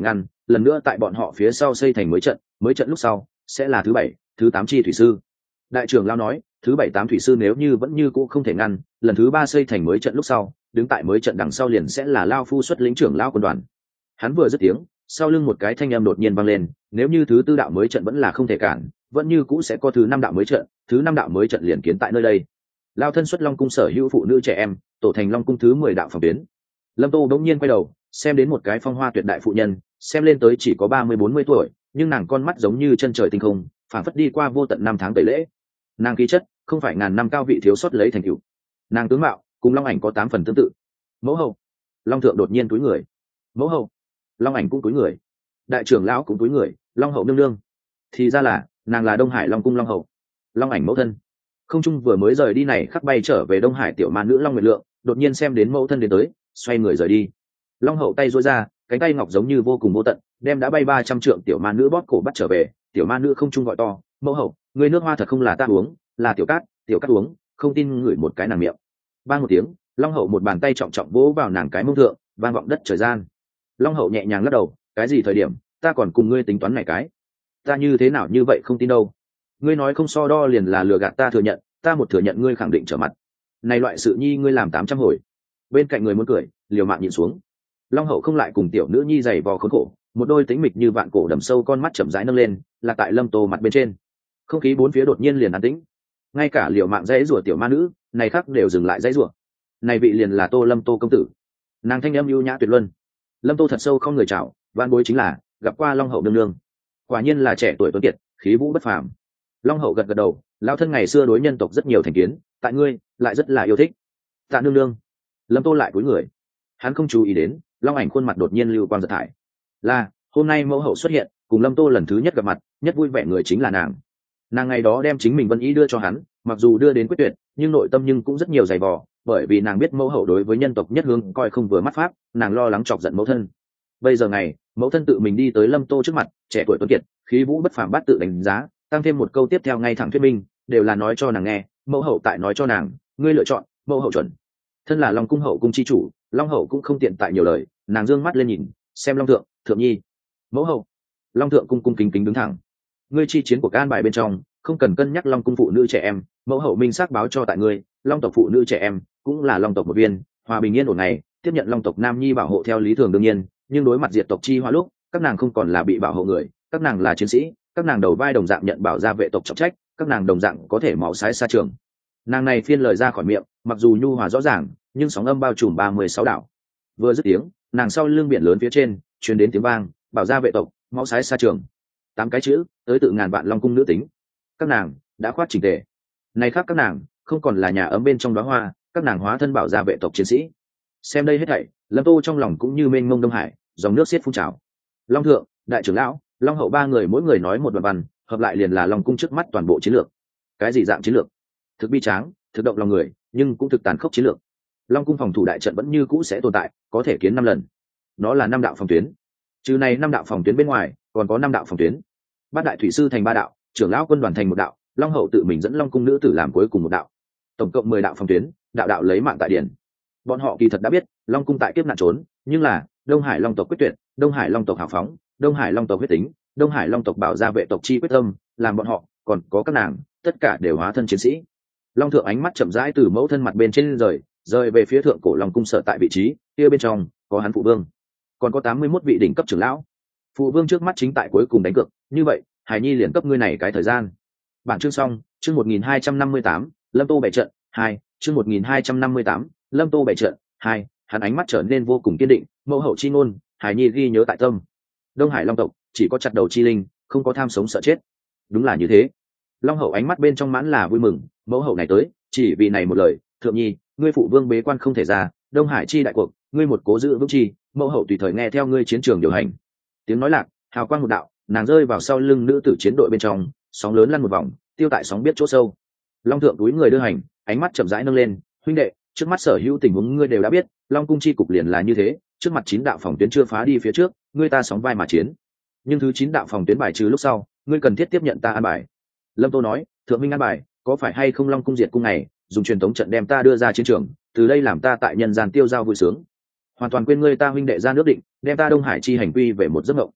lần nữa tại bọn họ phía sau xây thành mới trận lúc sau sẽ là thứ 7, thứ 8 chi thủy sư. Đại trưởng lao nói thứ 7, 8 thủy sư nếu như vẫn như cũ không thể ngăn, lần thứ 3 xây thành mới trận lúc sau, đứng tại mới trận đằng sau liền sẽ là lao phu xuất lĩnh trưởng lao quân đoàn. Hắn vừa dứt tiếng, sau lưng một cái thanh âm đột nhiên vang lên, nếu như thứ 4 đạo mới trận vẫn là không thể cản, vẫn như cũ sẽ có thứ 5 đạo mới trận, thứ 5 đạo mới trận liền kiến tại nơi đây. Lao thân xuất Long cung sở hữu phụ nữ trẻ em, tổ thành Long cung thứ 10 đạo phòng tuyến. Lâm Tô đống nhiên quay đầu, xem đến một cái phong hoa tuyệt đại phụ nhân, xem lên tới chỉ có 30-40 tuổi, nhưng nàng con mắt giống như chân trời tinh không, phảng phất đi qua vô tận năm tháng tẩy lễ. Nàng khí chất không phải ngàn năm cao vị thiếu sót lấy thành tựu. Nàng tướng mạo cùng Long ảnh có 8 phần tương tự. Mẫu hậu. Long thượng đột nhiên cúi người. Mẫu hậu. Long ảnh cũng cúi người. Đại trưởng lão cũng cúi người. Long hậu nương nương. Thì ra là nàng là Đông Hải Long cung Long hậu. Long ảnh mẫu thân. Không trung vừa mới rời đi này khắc bay trở về Đông Hải tiểu ma nữ Long Nguyệt Lượng, đột nhiên xem đến mẫu thân đến tới, xoay người rời đi. Long hậu tay duỗi ra, cánh tay ngọc giống như vô cùng vô tận, đem đã bay 300 trượng tiểu ma nữ bóp cổ bắt trở về. Tiểu ma nữ không trung gọi to, mẫu hậu, người nước hoa thật không là ta uống, là tiểu cát uống, không tin ngửi một cái nàng miệng. Bang một tiếng, Long hậu một bàn tay trọng trọng vỗ vào nàng cái mông thượng, vang vọng đất trời gian. Long hậu nhẹ nhàng lắc đầu, cái gì thời điểm ta còn cùng ngươi tính toán này cái, ta như thế nào như vậy không tin đâu. Ngươi nói không so đo liền là lừa gạt ta, thừa nhận, ta một thừa nhận ngươi khẳng định trở mặt. Này loại sự nhi ngươi làm 800 hồi. Bên cạnh người muốn cười, liều mạng nhìn xuống. Long hậu không lại cùng tiểu nữ nhi giày vò khốn khổ, một đôi tính mịch như vạn cổ đầm sâu con mắt chậm rãi nâng lên, là tại Lâm Tô mặt bên trên. Không khí bốn phía đột nhiên liền an tĩnh, ngay cả liều mạng dãy rủa tiểu ma nữ này khắc đều dừng lại dãy rủa. Này vị liền là Tô Lâm Tô công tử. Nàng thanh âm ưu nhã tuyệt luân. Lâm Tô thật sâu không người chào, van bối chính là gặp qua Long hậu nương nương. Quả nhiên là trẻ tuổi tuấn kiệt, khí vũ bất phàm. Long hậu gật gật đầu, lao thân ngày xưa đối nhân tộc rất nhiều thành kiến, tại ngươi lại rất là yêu thích. Tạ nương nương. Lâm Tô lại cúi người. Hắn không chú ý đến, Long ảnh khuôn mặt đột nhiên lưu quang giật thải. Là hôm nay mẫu hậu xuất hiện, cùng Lâm Tô lần thứ nhất gặp mặt, nhất vui vẻ người chính là nàng. Nàng ngày đó đem chính mình Vân Ý đưa cho hắn, mặc dù đưa đến quyết tuyệt, nhưng nội tâm nhưng cũng rất nhiều dày vò, bởi vì nàng biết mẫu hậu đối với nhân tộc nhất hướng coi không vừa mắt pháp, nàng lo lắng chọc giận mẫu thân. Bây giờ ngày mẫu thân tự mình đi tới Lâm Tô trước mặt, trẻ tuổi tuấn kiệt, khí vũ bất phàm bát tự đánh giá, tăng thêm một câu tiếp theo ngay thẳng thuyết minh, đều là nói cho nàng nghe, mẫu hậu tại nói cho nàng, ngươi lựa chọn, mẫu hậu chuẩn. Thân là Long cung hậu cung chi chủ, Long hậu cũng không tiện tại nhiều lời, nàng dương mắt lên nhìn, xem Long thượng, thượng nhi. Mẫu hậu. Long thượng cung cung kính kính đứng thẳng. Ngươi chi chiến của an bài bên trong, không cần cân nhắc Long cung phụ nữ trẻ em, mẫu hậu minh xác báo cho tại ngươi, Long tộc phụ nữ trẻ em cũng là Long tộc một viên, hòa bình yên ổn này, tiếp nhận Long tộc nam nhi bảo hộ theo lý thường đương nhiên, nhưng đối mặt diệt tộc chi hoa lúc, các nàng không còn là bị bảo hộ người, các nàng là chiến sĩ, các nàng đầu vai đồng dạng nhận bảo gia vệ tộc trọng trách, các nàng đồng dạng có thể máu sái xa trường. Nàng này phiên lời ra khỏi miệng, mặc dù nhu hòa rõ ràng, nhưng sóng âm bao trùm 36 đảo. Vừa dứt tiếng, nàng sau lưng biển lớn phía trên truyền đến tiếng vang, bảo gia vệ tộc, máu sái xa trường. 8 cái chữ, tới tự ngàn vạn Long cung nữ tính. Các nàng đã khoát chỉnh tề. Này khác các nàng không còn là nhà ấm bên trong đóa hoa, các nàng hóa thân bảo gia vệ tộc chiến sĩ. Xem đây hết thảy, Lâm Tô trong lòng cũng như mênh mông đông hải, dòng nước xiết phun trào. Long thượng, đại trưởng lão, Long hậu ba người mỗi người nói một đoạn văn, hợp lại liền là Long cung trước mắt toàn bộ chiến lược. Cái gì dạng chiến lược? Thực bi tráng, thực động lòng người, nhưng cũng thực tàn khốc chiến lược. Long cung phòng thủ đại trận vẫn như cũ sẽ tồn tại, có thể kiến 5 lần. Nó là 5 đạo phòng tuyến. Trừ này 5 đạo phòng tuyến bên ngoài, còn có 5 đạo phòng tuyến. Bát đại thủy sư thành 3 đạo, trưởng lão quân đoàn thành 1 đạo, Long hậu tự mình dẫn Long cung nữ tử làm cuối cùng 1 đạo. Tổng cộng 10 đạo phòng tuyến, đạo đạo lấy mạng tại điển. Bọn họ kỳ thật đã biết, Long cung tại kiếp nạn trốn, nhưng là Đông Hải Long tộc quyết tuyệt, Đông Hải Long tộc hào phóng, Đông Hải Long tộc huyết tính, Đông Hải Long tộc bảo gia vệ tộc chi quyết tâm, làm bọn họ, còn có các nàng, tất cả đều hóa thân chiến sĩ. Long thượng ánh mắt chậm rãi từ mẫu thân mặt bên trên rời về phía thượng cổ Long cung sở tại vị trí, kia bên trong có hắn phụ vương, còn có 81 vị đỉnh cấp trưởng lão. Phụ vương trước mắt chính tại cuối cùng đánh cược, như vậy, Hải Nhi liền cấp ngươi này cái thời gian. Bản chương xong, chương 1258, Lâm Tô bày trận 2, chương 1258, Lâm Tô bày trận 2, hắn ánh mắt trở nên vô cùng kiên định, mẫu hậu chi ngôn, Hải Nhi ghi nhớ tại tâm. Đông Hải Long tộc chỉ có chặt đầu chi linh, không có tham sống sợ chết. Đúng là như thế. Long hậu ánh mắt bên trong mãn là vui mừng, mẫu hậu này tới, chỉ vì này một lời, thượng nhi, ngươi phụ vương bế quan không thể ra, Đông Hải chi đại cuộc, ngươi một cố giữ vững chi, mẫu hậu tùy thời nghe theo ngươi chiến trường điều hành. Tiếng nói lạc, hào quang một đạo, nàng rơi vào sau lưng nữ tử chiến đội bên trong, sóng lớn lăn một vòng, tiêu tại sóng biết chỗ sâu. Long thượng túi người đưa hành, ánh mắt chậm rãi nâng lên, huynh đệ, trước mắt sở hữu tình huống ngươi đều đã biết, Long cung chi cục liền là như thế, trước mặt 9 đạo phòng tuyến chưa phá đi phía trước, ngươi ta sóng vai mà chiến. Nhưng thứ 9 đạo phòng tuyến bài trừ lúc sau, ngươi cần thiết tiếp nhận ta an bài. Lâm Tô nói, thượng minh an bài, có phải hay không Long cung diệt cung này, dùng truyền thống trận đem ta đưa ra chiến trường, từ đây làm ta tại nhân gian tiêu giao vui sướng. Hoàn toàn quên ngươi ta huynh đệ ra nước định, đem ta Đông Hải chi hành quy về một giấc mộng.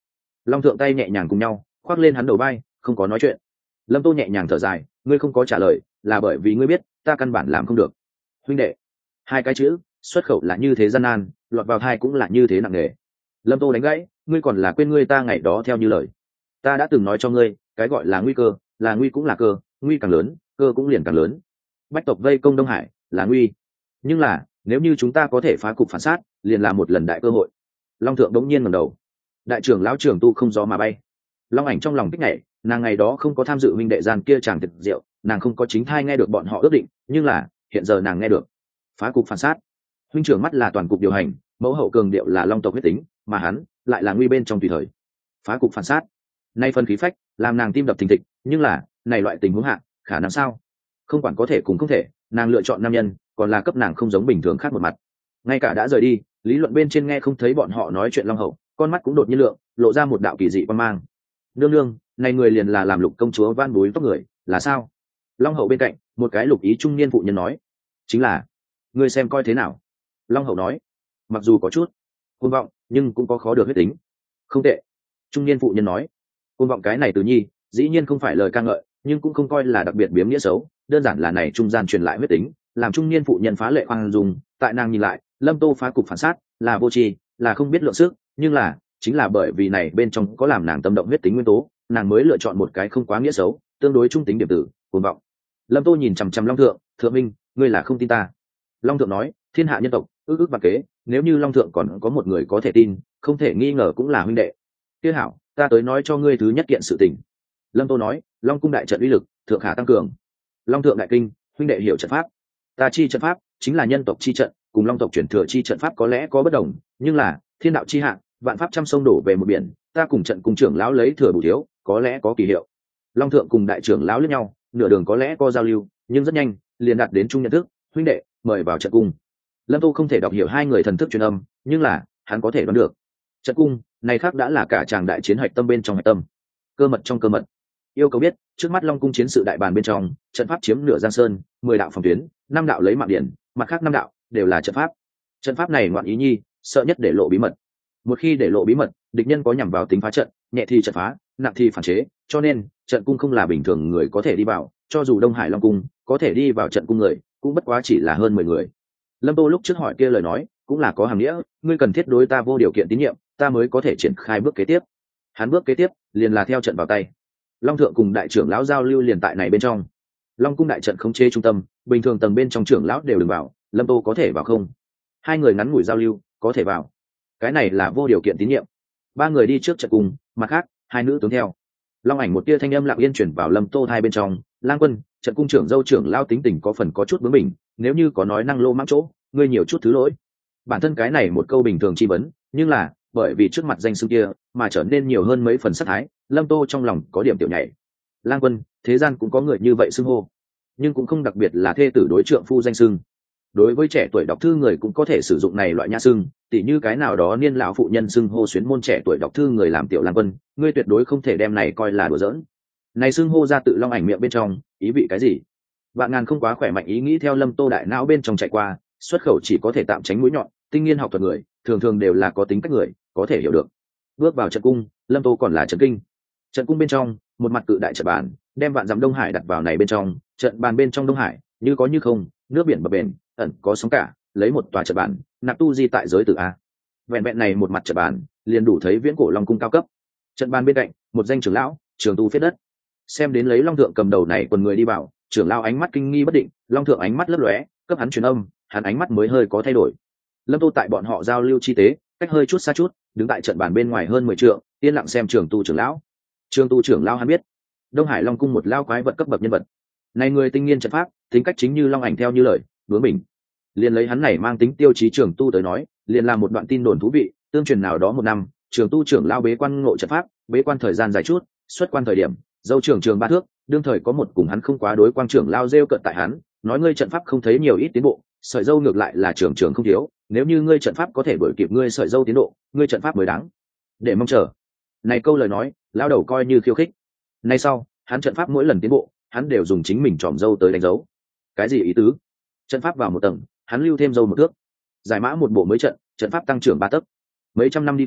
Long thượng tay nhẹ nhàng cùng nhau khoác lên hắn đầu vai, không có nói chuyện. Lâm Tô nhẹ nhàng thở dài, ngươi không có trả lời là bởi vì ngươi biết ta căn bản làm không được. Huynh đệ, hai cái chữ xuất khẩu là như thế gian nan, lọt vào thai cũng là như thế nặng nề. Lâm Tô đánh gãy, ngươi còn là quên ngươi ta ngày đó theo như lời. Ta đã từng nói cho ngươi, cái gọi là nguy cơ, là nguy cũng là cơ, nguy càng lớn, cơ cũng liền càng lớn. Bách tộc vây công Đông Hải là nguy, nhưng là nếu như chúng ta có thể phá cục phản sát, liền là một lần đại cơ hội. Long thượng đống nhiên ngẩng đầu, đại trưởng lão trưởng tu không gió mà bay. Long ảnh trong lòng kích nhảy, nàng ngày đó không có tham dự huynh đệ gian kia chàng tiệc rượu, nàng không có chính thai nghe được bọn họ ước định, nhưng là hiện giờ nàng nghe được. Phá cục phản sát, huynh trưởng mắt là toàn cục điều hành, mẫu hậu cường điệu là long tộc huyết tính, mà hắn lại là nguy bên trong tùy thời. Phá cục phản sát, nay phân khí phách làm nàng tim đập thình thịch, nhưng là này loại tình huống hạ khả năng sao? Không quản có thể cùng không thể, nàng lựa chọn nam nhân còn là cấp nàng không giống bình thường khác một mặt. Ngay cả đã rời đi, lý luận bên trên nghe không thấy bọn họ nói chuyện long hậu, con mắt cũng đột nhiên lượng lộ ra một đạo kỳ dị quan mang. Nương nương, này người liền là làm Lục công chúa van bối tóc người là sao? Long hậu bên cạnh một cái lục ý trung niên phụ nhân nói, chính là, ngươi xem coi thế nào. Long hậu nói, mặc dù có chút côn vọng nhưng cũng có khó được huyết tính. Không tệ. Trung niên phụ nhân nói, côn vọng cái này từ nhi dĩ nhiên không phải lời ca ngợi, nhưng cũng không coi là đặc biệt biếm nghĩa xấu, đơn giản là này trung gian truyền lại huyết tính, làm trung niên phụ nhân phá lệ khoan dung. Tại nàng nhìn lại, Lâm Tô phá cục phản sát là vô tri, là không biết lượng sức, nhưng là chính là bởi vì này bên trong có làm nàng tâm động huyết tính nguyên tố, nàng mới lựa chọn một cái không quá nghĩa xấu, tương đối trung tính điểm tử, cuồng vọng. Lâm Tô nhìn chằm chằm Long thượng, thượng minh, ngươi là không tin ta. Long thượng nói, thiên hạ nhân tộc ước ước bạc kế, nếu như Long thượng còn có một người có thể tin, không thể nghi ngờ cũng là huynh đệ. Kia hảo, ta tới nói cho ngươi thứ nhất kiện sự tình. Lâm Tô nói, Long cung đại trận uy lực thượng khả tăng cường. Long thượng đại kinh, huynh đệ hiểu trận pháp. Ta chi trận pháp chính là nhân tộc chi trận, cùng Long tộc truyền thừa chi trận pháp có lẽ có bất đồng, nhưng là thiên đạo chi hạng, vạn pháp trăm sông đổ về một biển, ta cùng trận cùng trưởng lão lấy thừa bù thiếu, có lẽ có kỳ hiệu. Long thượng cùng đại trưởng lão lẫn nhau, nửa đường có lẽ có giao lưu, nhưng rất nhanh liền đạt đến chung nhận thức, huynh đệ mời vào trận cung. Lâm Tô không thể đọc hiểu hai người thần thức truyền âm, nhưng là hắn có thể đoán được trận cung này khác đã là cả tràng đại chiến hạch tâm bên trong hạch tâm, cơ mật trong cơ mật. Yêu cầu biết, trước mắt Long cung chiến sự đại bàn bên trong, trận pháp chiếm nửa giang sơn, 10 đạo phòng tuyến, 5 đạo lấy mạng điện, mặt khác 5 đạo đều là trận pháp. Trận pháp này ngoạn ý nhi, sợ nhất để lộ bí mật. Một khi để lộ bí mật, địch nhân có nhằm vào tính phá trận, nhẹ thì trận phá, nặng thì phản chế, cho nên trận cung không là bình thường người có thể đi vào, cho dù Đông Hải Long cung có thể đi vào trận cung người, cũng bất quá chỉ là hơn 10 người. Lâm Tô lúc trước hỏi kia lời nói, cũng là có hàm nghĩa, ngươi cần thiết đối ta vô điều kiện tín nhiệm, ta mới có thể triển khai bước kế tiếp. Hắn bước kế tiếp, liền là theo trận vào tay. Long thượng cùng đại trưởng lão giao lưu liền tại này bên trong. Long cung đại trận khống chế trung tâm, bình thường tầng bên trong trưởng lão đều đừng vào, Lâm Tô có thể vào không? Hai người ngắn ngủi giao lưu, có thể vào. Cái này là vô điều kiện tín nhiệm. Ba người đi trước trận cùng, mặt khác hai nữ tướng theo. Long ảnh một tia thanh âm lặng yên chuyển vào Lâm Tô hai bên trong, Lang Quân, trận cung trưởng dâu trưởng lao tính tình có phần có chút bướng bỉnh, nếu như có nói năng lô mãng chỗ, ngươi nhiều chút thứ lỗi. Bản thân cái này một câu bình thường chi vấn, nhưng là bởi vì trước mặt danh xưng kia mà trở nên nhiều hơn mấy phần sát thái. Lâm Tô trong lòng có điểm tiểu nhảy. Lang Quân, thế gian cũng có người như vậy xưng hô, nhưng cũng không đặc biệt là thê tử đối trượng phu danh xưng. Đối với trẻ tuổi đọc thư người cũng có thể sử dụng này loại nha xưng, tỉ như cái nào đó niên lão phụ nhân xưng hô xuyến môn trẻ tuổi đọc thư người làm tiểu Lang Quân, ngươi tuyệt đối không thể đem này coi là đùa giỡn. Này xưng hô ra tự Long ảnh miệng bên trong, ý vị cái gì? Vạn ngàn không quá khỏe mạnh ý nghĩ theo Lâm Tô đại não bên trong chạy qua, xuất khẩu chỉ có thể tạm tránh mũi nhọn, tinh nghiên học thuật người, thường thường đều là có tính cách người, có thể hiểu được. Bước vào trận cung, Lâm Tô còn là trận kinh. Trận cung bên trong, một mặt cự đại trận bàn, đem vạn dặm Đông Hải đặt vào này bên trong, trận bàn bên trong Đông Hải, như có như không, nước biển bập bềnh, ẩn có sóng cả, lấy một tòa trận bàn, nạp tu di tại giới tử a. Vẹn vẹn này một mặt trận bàn, liền đủ thấy viễn cổ Long cung cao cấp. Trận bàn bên cạnh, một danh trưởng lão, trường tu phết đất. Xem đến lấy Long thượng cầm đầu này quần người đi vào, trưởng lão ánh mắt kinh nghi bất định, Long thượng ánh mắt lấp lóe, cấp hắn truyền âm, hắn ánh mắt mới hơi có thay đổi. Lâm Tô tại bọn họ giao lưu chi tế, cách hơi chút xa chút, đứng tại trận bàn bên ngoài hơn 10 trượng, yên lặng xem trường tu trưởng lão. Trường tu trưởng lão hắn biết, Đông Hải Long cung một lao quái vật cấp bậc nhân vật. Này người tinh nghiên trận pháp, tính cách chính như Long ảnh theo như lời, bướng bỉnh. Liền lấy hắn này mang tính tiêu chí trường tu tới nói, liền làm một đoạn tin đồn thú vị, tương truyền nào đó một năm, trường tu trưởng lão bế quan ngộ trận pháp, bế quan thời gian dài chút, xuất quan thời điểm, dâu trưởng trường 3 thước, đương thời có một cùng hắn không quá đối quang trưởng lao rêu cận tại hắn, nói ngươi trận pháp không thấy nhiều ít tiến bộ, sợi dâu ngược lại là trưởng trưởng không thiếu, nếu như ngươi trận pháp có thể đuổi kịp ngươi sợi dâu tiến độ, ngươi trận pháp mới đáng để mong chờ. Này câu lời nói, lao đầu coi như khiêu khích. Nay sau, hắn trận pháp mỗi lần tiến bộ, hắn đều dùng chính mình tròm dâu tới đánh dấu. Cái gì ý tứ? Trận pháp vào một tầng, hắn lưu thêm dâu 1 thước. Giải mã một bộ mới trận, trận pháp tăng trưởng 3 tấc. Mấy trăm năm đi qua,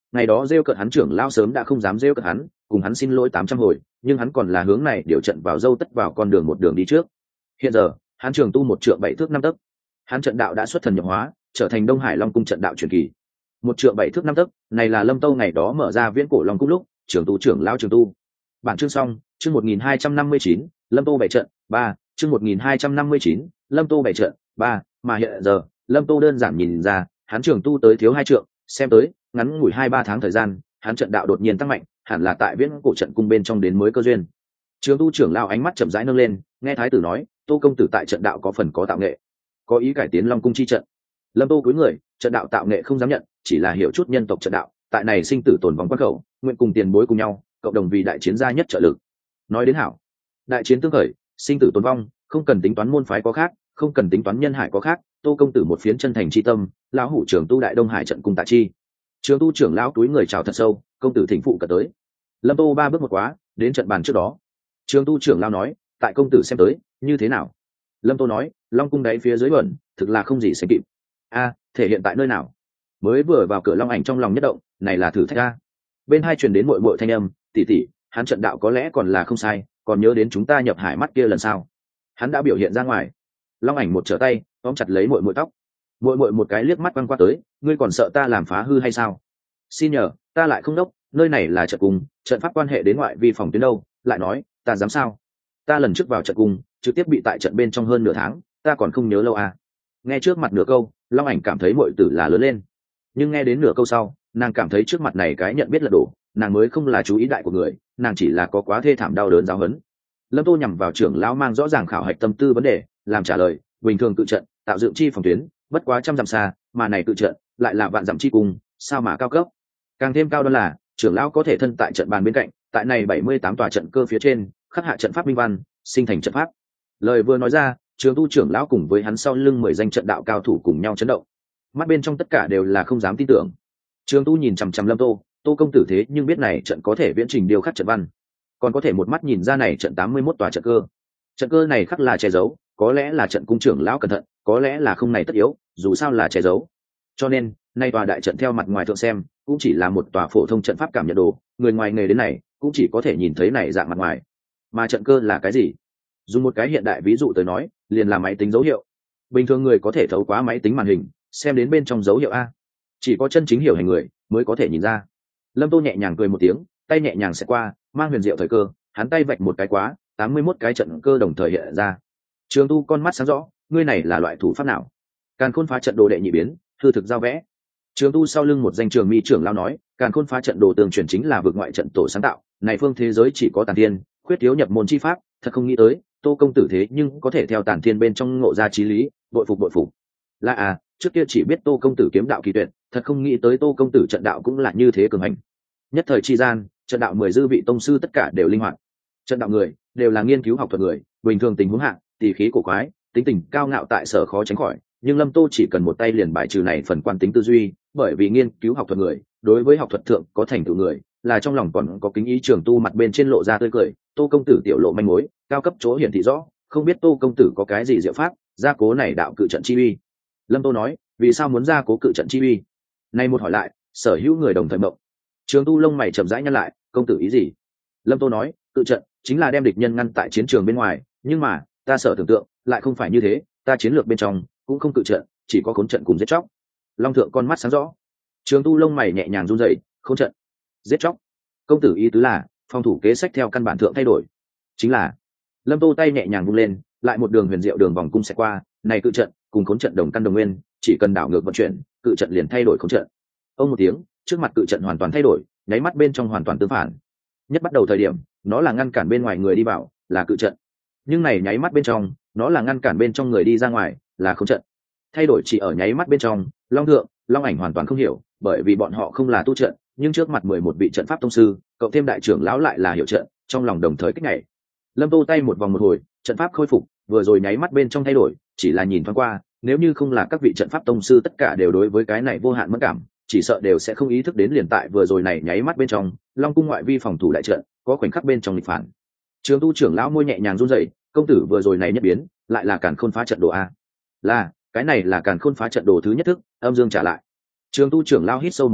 ngày đó rêu cợt hắn trưởng lao sớm đã không dám rêu cợt hắn, cùng hắn xin lỗi 800 hồi, nhưng hắn còn là hướng này điều trận vào dâu tất vào con đường một đường đi trước. Hiện giờ hắn trường tu 1 trượng 7 thước 5 tấc, hắn trận đạo đã xuất thần nhập hóa, trở thành Đông Hải Long cung trận đạo truyền kỳ. 1 trượng 7 thước 5 tấc, này là Lâm Tâu ngày đó mở ra viễn cổ Long cung lúc trường tu trưởng lao trường tu. Bản chương xong. Chương 1259, Lâm Tô 7 trận 3. Chương 1259, Lâm Tô 7 trận 3. Mà hiện giờ Lâm Tô đơn giản nhìn ra hắn trường tu tới thiếu 2 trượng, xem tới ngắn ngủi 2-3 tháng thời gian hắn trận đạo đột nhiên tăng mạnh, hẳn là tại viễn cổ trận cung bên trong đến mới cơ duyên. Trường tu trưởng lao ánh mắt chậm rãi nâng lên, nghe thái tử nói Tô công tử tại trận đạo có phần có tạo nghệ, có ý cải tiến Long cung chi trận. Lâm Tô cúi người, trận đạo tạo nghệ không dám nhận, chỉ là hiểu chút nhân tộc trận đạo, tại này sinh tử tồn vong quan khẩu, nguyện cùng tiền bối cùng nhau cộng đồng vì đại chiến gia nhất trợ lực. Nói đến hảo, đại chiến tương khởi, sinh tử tồn vong, không cần tính toán môn phái có khác, không cần tính toán nhân hải có khác, Tô công tử một phiến chân thành chi tâm, lão hủ trưởng tu đại Đông Hải trận cung tạ chi. Trường tu trưởng lão túi người chào thật sâu, công tử thỉnh phụ cả tới. Lâm Tô 3 bước một quá, đến trận bàn trước đó. Trường tu trưởng lão nói, tại công tử xem tới như thế nào? Lâm Tô nói, Long cung đáy phía dưới bẩn, thực là không gì sánh kịp. A, thể hiện tại nơi nào? Mới vừa vào cửa Long ảnh trong lòng nhất động, này là thử thách a. Bên hai truyền đến muội muội thanh âm, tỷ tỷ, hắn trận đạo có lẽ còn là không sai, còn nhớ đến chúng ta nhập hải mắt kia lần sau. Hắn đã biểu hiện ra ngoài. Long ảnh một trở tay tóm chặt lấy muội muội tóc. Muội muội một cái liếc mắt quăng qua tới, ngươi còn sợ ta làm phá hư hay sao? Xin nhờ, ta lại không đốc, nơi này là trận cung, trận pháp quan hệ đến ngoại vi phòng tuyến đâu, lại nói ta dám sao? Ta lần trước vào trận cung trực tiếp bị tại trận bên trong hơn nửa tháng, ta còn không nhớ lâu à. Nghe trước mặt nửa câu, Long ảnh cảm thấy muội tử là lớn lên, nhưng nghe đến nửa câu sau, nàng cảm thấy trước mặt này cái nhận biết là đổ, nàng mới không là chú ý đại của người, nàng chỉ là có quá thê thảm đau đớn giáo huấn. Lâm Tô nhằm vào trưởng lão mang rõ ràng khảo hạch tâm tư vấn đề, làm trả lời, bình thường cự trận tạo dựng chi phòng tuyến bất quá 100 dặm xa, mà này cự trận lại là vạn dặm chi cùng, sao mà cao cấp. Càng thêm cao đó là trưởng lão có thể thân tại trận bàn bên cạnh, tại này 78 tòa trận cơ phía trên khắc hạ trận pháp minh văn, sinh thành trận pháp. Lời vừa nói ra, trường tu trưởng lão cùng với hắn sau lưng 10 danh trận đạo cao thủ cùng nhau chấn động, mắt bên trong tất cả đều là không dám tin tưởng. Trường tu nhìn chằm chằm Lâm Tô, Tô công tử thế nhưng biết này trận có thể viễn trình điêu khắc trận văn, còn có thể một mắt nhìn ra này trận 81 tòa trận cơ. Trận cơ này khắc là che giấu, có lẽ là trận cung trưởng lão cẩn thận, có lẽ là không này tất yếu, dù sao là che giấu. Cho nên nay tòa đại trận theo mặt ngoài thượng xem cũng chỉ là một tòa phổ thông trận pháp cảm nhận đồ, người ngoài nghề đến này cũng chỉ có thể nhìn thấy này dạng mặt ngoài. Mà trận cơ là cái gì? Dùng một cái hiện đại ví dụ tới nói, liền là máy tính dấu hiệu. Bình thường người có thể thấu quá máy tính màn hình, xem đến bên trong dấu hiệu a, chỉ có chân chính hiểu hành người mới có thể nhìn ra. Lâm Tô nhẹ nhàng cười một tiếng, tay nhẹ nhàng xẹt qua, mang huyền diệu thời cơ, hắn tay vạch một cái quá, 81 cái trận cơ đồng thời hiện ra. Trường tu con mắt sáng rõ, ngươi này là loại thủ pháp nào? Càn khôn phá trận đồ đệ nhị biến, hư thực giao vẽ. Trường tu sau lưng một danh trường mi trưởng lao nói, càn khôn phá trận đồ tường chuyển chính là vượt ngoại trận tổ sáng tạo, này phương thế giới chỉ có tàn thiên, khuyết thiếu nhập môn chi pháp, thật không nghĩ tới Tô công tử thế nhưng có thể theo tàn thiên bên trong ngộ ra chí lý, bội phục bội phục. Là à, trước kia chỉ biết Tô công tử kiếm đạo kỳ tuyệt, thật không nghĩ tới Tô công tử trận đạo cũng là như thế cường hành. Nhất thời chi gian, trận đạo 10 dư vị tông sư tất cả đều linh hoạt. Trận đạo người đều là nghiên cứu học thuật người, bình thường tình huống hạng tỷ khí cổ quái, tính tình cao ngạo tại sở khó tránh khỏi, nhưng Lâm Tô chỉ cần một tay liền bài trừ này phần quan tính tư duy, bởi vì nghiên cứu học thuật người, đối với học thuật thượng có thành tựu người, là trong lòng còn có kính ý. Trường tu mặt bên trên lộ ra tươi cười, Tô công tử tiểu lộ manh mối, cao cấp chỗ hiển thị rõ, không biết Tô công tử có cái gì diệu pháp, gia cố này đạo cự trận chi uy. Lâm Tô nói, vì sao muốn gia cố cự trận chi uy? Nay một hỏi lại, sở hữu người đồng thời mộng. Trường tu lông mày chậm rãi nhăn lại, công tử ý gì? Lâm Tô nói, cự trận chính là đem địch nhân ngăn tại chiến trường bên ngoài, nhưng mà ta sở tưởng tượng lại không phải như thế, ta chiến lược bên trong cũng không cự trận, chỉ có khốn trận cùng giết chóc. Long thượng con mắt sáng rõ. Trường tu lông mày nhẹ nhàng run rẩy, khốn trận, giết chóc, công tử ý tứ là phòng thủ kế sách theo căn bản thượng thay đổi? Chính là. Lâm Tô tay nhẹ nhàng vung lên, lại một đường huyền diệu đường vòng cung sẽ qua, này cự trận cùng khốn trận đồng căn đồng nguyên, chỉ cần đảo ngược vận chuyển, cự trận liền thay đổi khốn trận. Ông một tiếng, trước mặt cự trận hoàn toàn thay đổi, nháy mắt bên trong hoàn toàn tương phản. Nhất bắt đầu thời điểm, nó là ngăn cản bên ngoài người đi vào, là cự trận, nhưng này nháy mắt bên trong, nó là ngăn cản bên trong người đi ra ngoài, là khốn trận. Thay đổi chỉ ở nháy mắt bên trong. Long thượng, Long ảnh hoàn toàn không hiểu, bởi vì bọn họ không là tu trận, nhưng trước mặt 11 vị trận pháp tông sư, cộng thêm đại trưởng lão lại là hiểu trận, trong lòng đồng thời kích nhảy. Lâm Tô tay một vòng một hồi, trận pháp khôi phục, vừa rồi nháy mắt bên trong thay đổi, chỉ là nhìn thoáng qua, nếu như không là các vị trận pháp tông sư tất cả đều đối với cái này vô hạn mất cảm, chỉ sợ đều sẽ không ý thức đến liền tại vừa rồi này nháy mắt bên trong, Long cung ngoại vi phòng thủ đại trận có khoảnh khắc bên trong lịch phản. Trường tu trưởng lão môi nhẹ nhàng run rẩy, công tử vừa rồi này nhất biến, lại là càn khôn phá trận đồ a? Là, cái này là càn khôn phá trận đồ thứ nhất thức, âm dương trả lại. Trường tu trưởng lão hít sâu một hơi,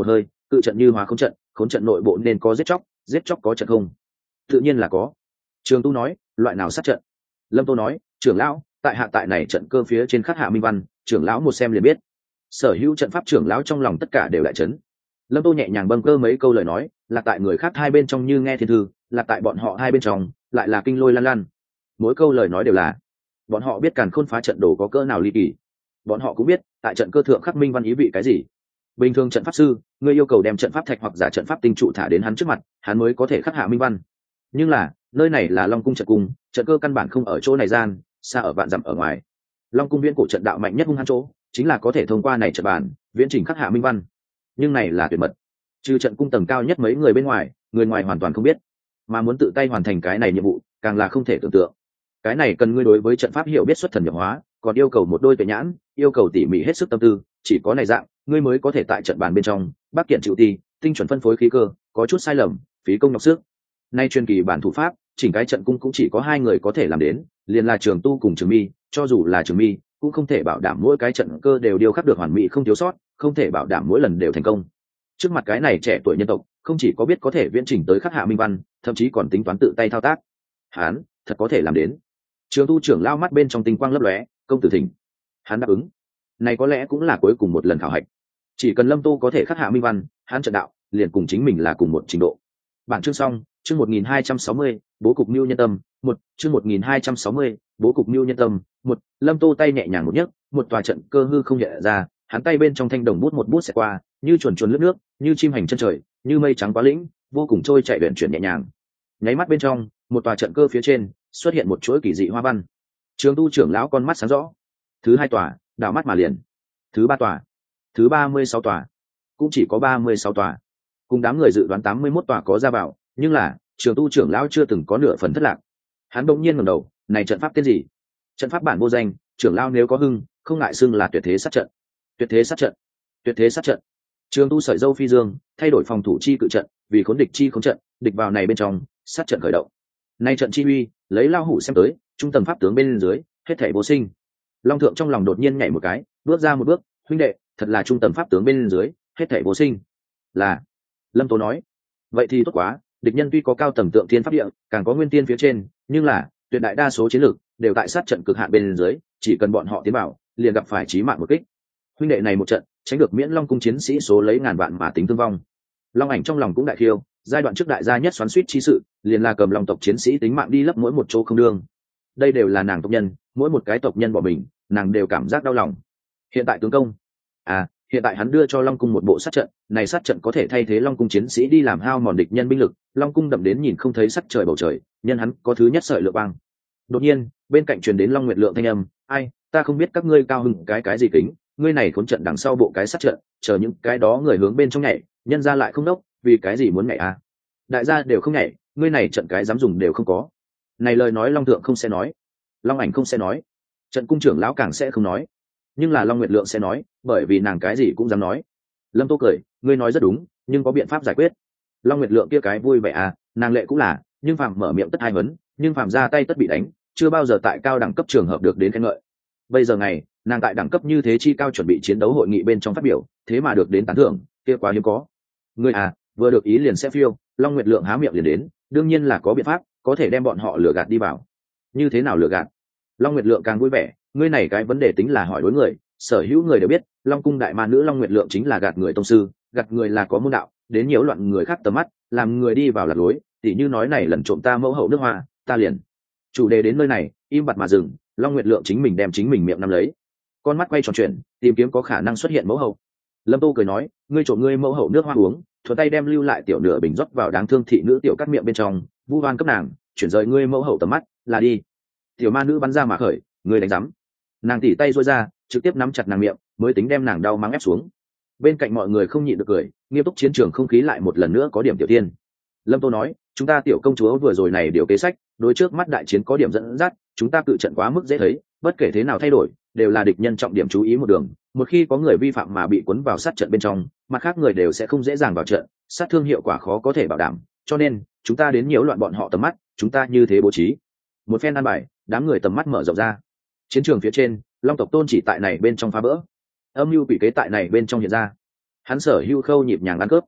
cự trận như hóa khốn trận nội bộ nên có giết chóc có trận không? Tự nhiên là có. Trường Tu nói, loại nào sát trận? Lâm Tô nói, trưởng lão, tại hạ tại này trận cơ phía trên khắc hạ minh văn, trưởng lão một xem liền biết. Sở hữu trận pháp trưởng lão trong lòng tất cả đều đại chấn. Lâm Tô nhẹ nhàng bâng cơ mấy câu lời nói, là tại người khác hai bên trong như nghe thiên thư, là tại bọn họ hai bên trong lại là kinh lôi lan lan. Mỗi câu lời nói đều là bọn họ biết Càn Khôn phá trận đồ có cỡ nào ly kỳ, bọn họ cũng biết tại trận cơ thượng khắc minh văn ý vị cái gì. Bình thường trận pháp sư, ngươi yêu cầu đem trận pháp thạch hoặc giả trận pháp tinh trụ thả đến hắn trước mặt, hắn mới có thể khắc hạ minh văn. Nhưng là nơi này là Long cung trận cung, trận cơ căn bản không ở chỗ này gian, xa ở vạn dặm ở ngoài. Long cung viễn cổ trận đạo mạnh nhất hung hăng chỗ chính là có thể thông qua này trận bản viễn trình khắc hạ minh văn, nhưng này là tuyệt mật, trừ trận cung tầng cao nhất mấy người bên ngoài, người ngoài hoàn toàn không biết. Mà muốn tự tay hoàn thành cái này nhiệm vụ càng là không thể tưởng tượng. Cái này cần ngươi đối với trận pháp hiểu biết xuất thần nhập hóa, còn yêu cầu một đôi tuệ nhãn, yêu cầu tỉ mỉ hết sức tâm tư, chỉ có này dạng ngươi mới có thể tại trận bàn bên trong bác kiện chịu ti tinh chuẩn phân phối khí cơ, có chút sai lầm phí công nhọc sức. Nay chuyên kỳ bản thủ pháp, chỉnh cái trận cung cũng chỉ có hai người có thể làm đến, liền là Trường Tu cùng Trường Mi, cho dù là Trường Mi cũng không thể bảo đảm mỗi cái trận cơ đều điêu khắc được hoàn mỹ không thiếu sót, không thể bảo đảm mỗi lần đều thành công. Trước mặt cái này trẻ tuổi nhân tộc, không chỉ có biết có thể viễn trình tới khắc hạ minh văn, thậm chí còn tính toán tự tay thao tác. Hán thật có thể làm đến. Trường Tu trưởng lao mắt bên trong tinh quang lấp lóe, công tử thỉnh. Hắn đáp ứng. Này có lẽ cũng là cuối cùng một lần khảo hạch. Chỉ cần Lâm Tô có thể khắc hạ minh văn, hắn trận đạo liền cùng chính mình là cùng một trình độ. Bản chương xong, chương 1260, bố cục mưu nhân tâm, chương 1260, bố cục mưu nhân tâm, Lâm Tô tay nhẹ nhàng một nhấc, một tòa trận cơ hư không hiện ra, hắn tay bên trong thanh đồng bút một bút sẽ qua, như chuồn chuồn lướt nước, như chim hành chân trời, như mây trắng quá lĩnh, vô cùng trôi chạy luyện chuyển nhẹ nhàng. Nháy mắt bên trong, một tòa trận cơ phía trên xuất hiện một chuỗi kỳ dị hoa văn. Trường Tu trưởng lão con mắt sáng rõ. Thứ 2 tòa, đảo mắt mà liền. Thứ 3 tòa, thứ 36 tòa, cũng chỉ có 36 tòa. Cùng đám người dự đoán 81 tòa có ra vào, nhưng là Trường Tu trưởng lão chưa từng có nửa phần thất lạc. Hắn bỗng nhiên ngẩng đầu, này trận pháp tên gì? Trận pháp bản vô danh, trưởng lão nếu có hưng, không ngại xưng là tuyệt thế sát trận. Tuyệt thế sát trận, tuyệt thế sát trận. Trường Tu sợi dâu phi dương, thay đổi phòng thủ chi cự trận, vì khốn địch chi khốn trận, địch vào này bên trong, sát trận khởi động. Nay trận chi uy, lấy lao hủ xem tới, trung tầng pháp tướng bên dưới, hết thảy vô sinh. Long thượng trong lòng đột nhiên nhảy một cái, bước ra một bước, huynh đệ, thật là trung tầng pháp tướng bên dưới, hết thảy vô sinh. Là. Lâm Tố nói. Vậy thì tốt quá, địch nhân tuy có cao tầng tượng thiên pháp địa, càng có nguyên tiên phía trên, nhưng là tuyệt đại đa số chiến lược đều tại sát trận cực hạn bên dưới, chỉ cần bọn họ tiến vào, liền gặp phải chí mạng một kích. Huynh đệ này một trận, tránh được miễn Long cung chiến sĩ số lấy ngàn vạn mà tính thương vong. Long Ảnh trong lòng cũng đại khiêu, giai đoạn trước đại gia nhất xoắn suýt chi sự, liền là cầm Long tộc chiến sĩ tính mạng đi lấp mỗi một chỗ không đương. Đây đều là nàng tộc nhân, mỗi một cái tộc nhân bỏ mình, nàng đều cảm giác đau lòng. Hiện tại tướng công, hiện tại hắn đưa cho Long cung một bộ sát trận, này sát trận có thể thay thế Long cung chiến sĩ đi làm hao mòn địch nhân binh lực, Long cung đậm đến nhìn không thấy sắc trời bầu trời, nhân hắn có thứ nhất sợi lửa băng. Đột nhiên, bên cạnh truyền đến Long Nguyệt Lượng thanh âm, "Ai, ta không biết các ngươi cao hứng cái gì kính, ngươi này khốn trận đằng sau bộ cái sát trận, chờ những cái đó người hướng bên trong nhảy, nhân ra lại không đốc, vì cái gì muốn nhảy à? Đại gia đều không nhảy, ngươi này trận cái dám dùng đều không có." Này lời nói Long Thượng không sẽ nói, Long Ảnh không sẽ nói, trận cung trưởng lão càng sẽ không nói, nhưng là Long Nguyệt Lượng sẽ nói, bởi vì nàng cái gì cũng dám nói. Lâm Tô cười, ngươi nói rất đúng, nhưng có biện pháp giải quyết. Long Nguyệt Lượng kia cái vui vẻ à, nàng lệ cũng là, nhưng phàm mở miệng tất hai vấn, nhưng phàm ra tay tất bị đánh, chưa bao giờ tại cao đẳng cấp trường hợp được đến khen ngợi. Bây giờ ngày, nàng tại đẳng cấp như thế chi cao chuẩn bị chiến đấu hội nghị bên trong phát biểu, thế mà được đến tán thưởng, kia quá hiếm có. Ngươi à, vừa được ý liền sẽ phiêu. Long Nguyệt Lượng há miệng liền đến, đương nhiên là có biện pháp, có thể đem bọn họ lừa gạt đi vào. Như thế nào lừa gạt? Long Nguyệt Lượng càng vui vẻ, ngươi này cái vấn đề tính là hỏi đối người, sở hữu người đều biết, Long cung đại ma nữ Long Nguyệt Lượng chính là gạt người tông sư, gạt người là có môn đạo, đến nhiễu loạn người khác tầm mắt, làm người đi vào lạc lối, tỉ như nói này lần trộm ta mẫu hậu nước hoa, ta liền. Chủ đề đến nơi này, im bặt mà dừng, Long Nguyệt Lượng chính mình đem chính mình miệng nắm lấy. Con mắt quay tròn chuyển, tìm kiếm có khả năng xuất hiện mẫu hậu. Lâm Tô cười nói, ngươi trộm ngươi mẫu hậu nước hoa uống, thuận tay đem lưu lại tiểu nửa bình rót vào đáng thương thị nữ tiểu cắt miệng bên trong, vu oan cấp nàng, chuyển rời ngươi mẫu hậu tầm mắt, là đi. Tiểu ma nữ bắn ra mà khởi, ngươi đánh rắm. Nàng tỉ tay duỗi ra, trực tiếp nắm chặt nàng miệng, mới tính đem nàng đau mắng ép xuống. Bên cạnh mọi người không nhịn được cười, nghiêm túc chiến trường không khí lại một lần nữa có điểm tiểu tiên. Lâm Tô nói, chúng ta tiểu công chúa vừa rồi này điều kế sách, đối trước mắt đại chiến có điểm dẫn dắt, chúng ta cự trận quá mức dễ thấy, bất kể thế nào thay đổi, đều là địch nhân trọng điểm chú ý một đường. Một khi có người vi phạm mà bị cuốn vào sát trận bên trong, mặt khác người đều sẽ không dễ dàng vào trận, sát thương hiệu quả khó có thể bảo đảm. Cho nên, chúng ta đến nhiễu loạn bọn họ tầm mắt, chúng ta như thế bố trí. Một phen an bài, đám người tầm mắt mở rộng ra. Chiến trường phía trên, Long tộc Tôn chỉ tại này bên trong phá vỡ, âm mưu quỷ kế tại này bên trong hiện ra. Hắn sở hữu khâu nhịp nhàng ăn cướp,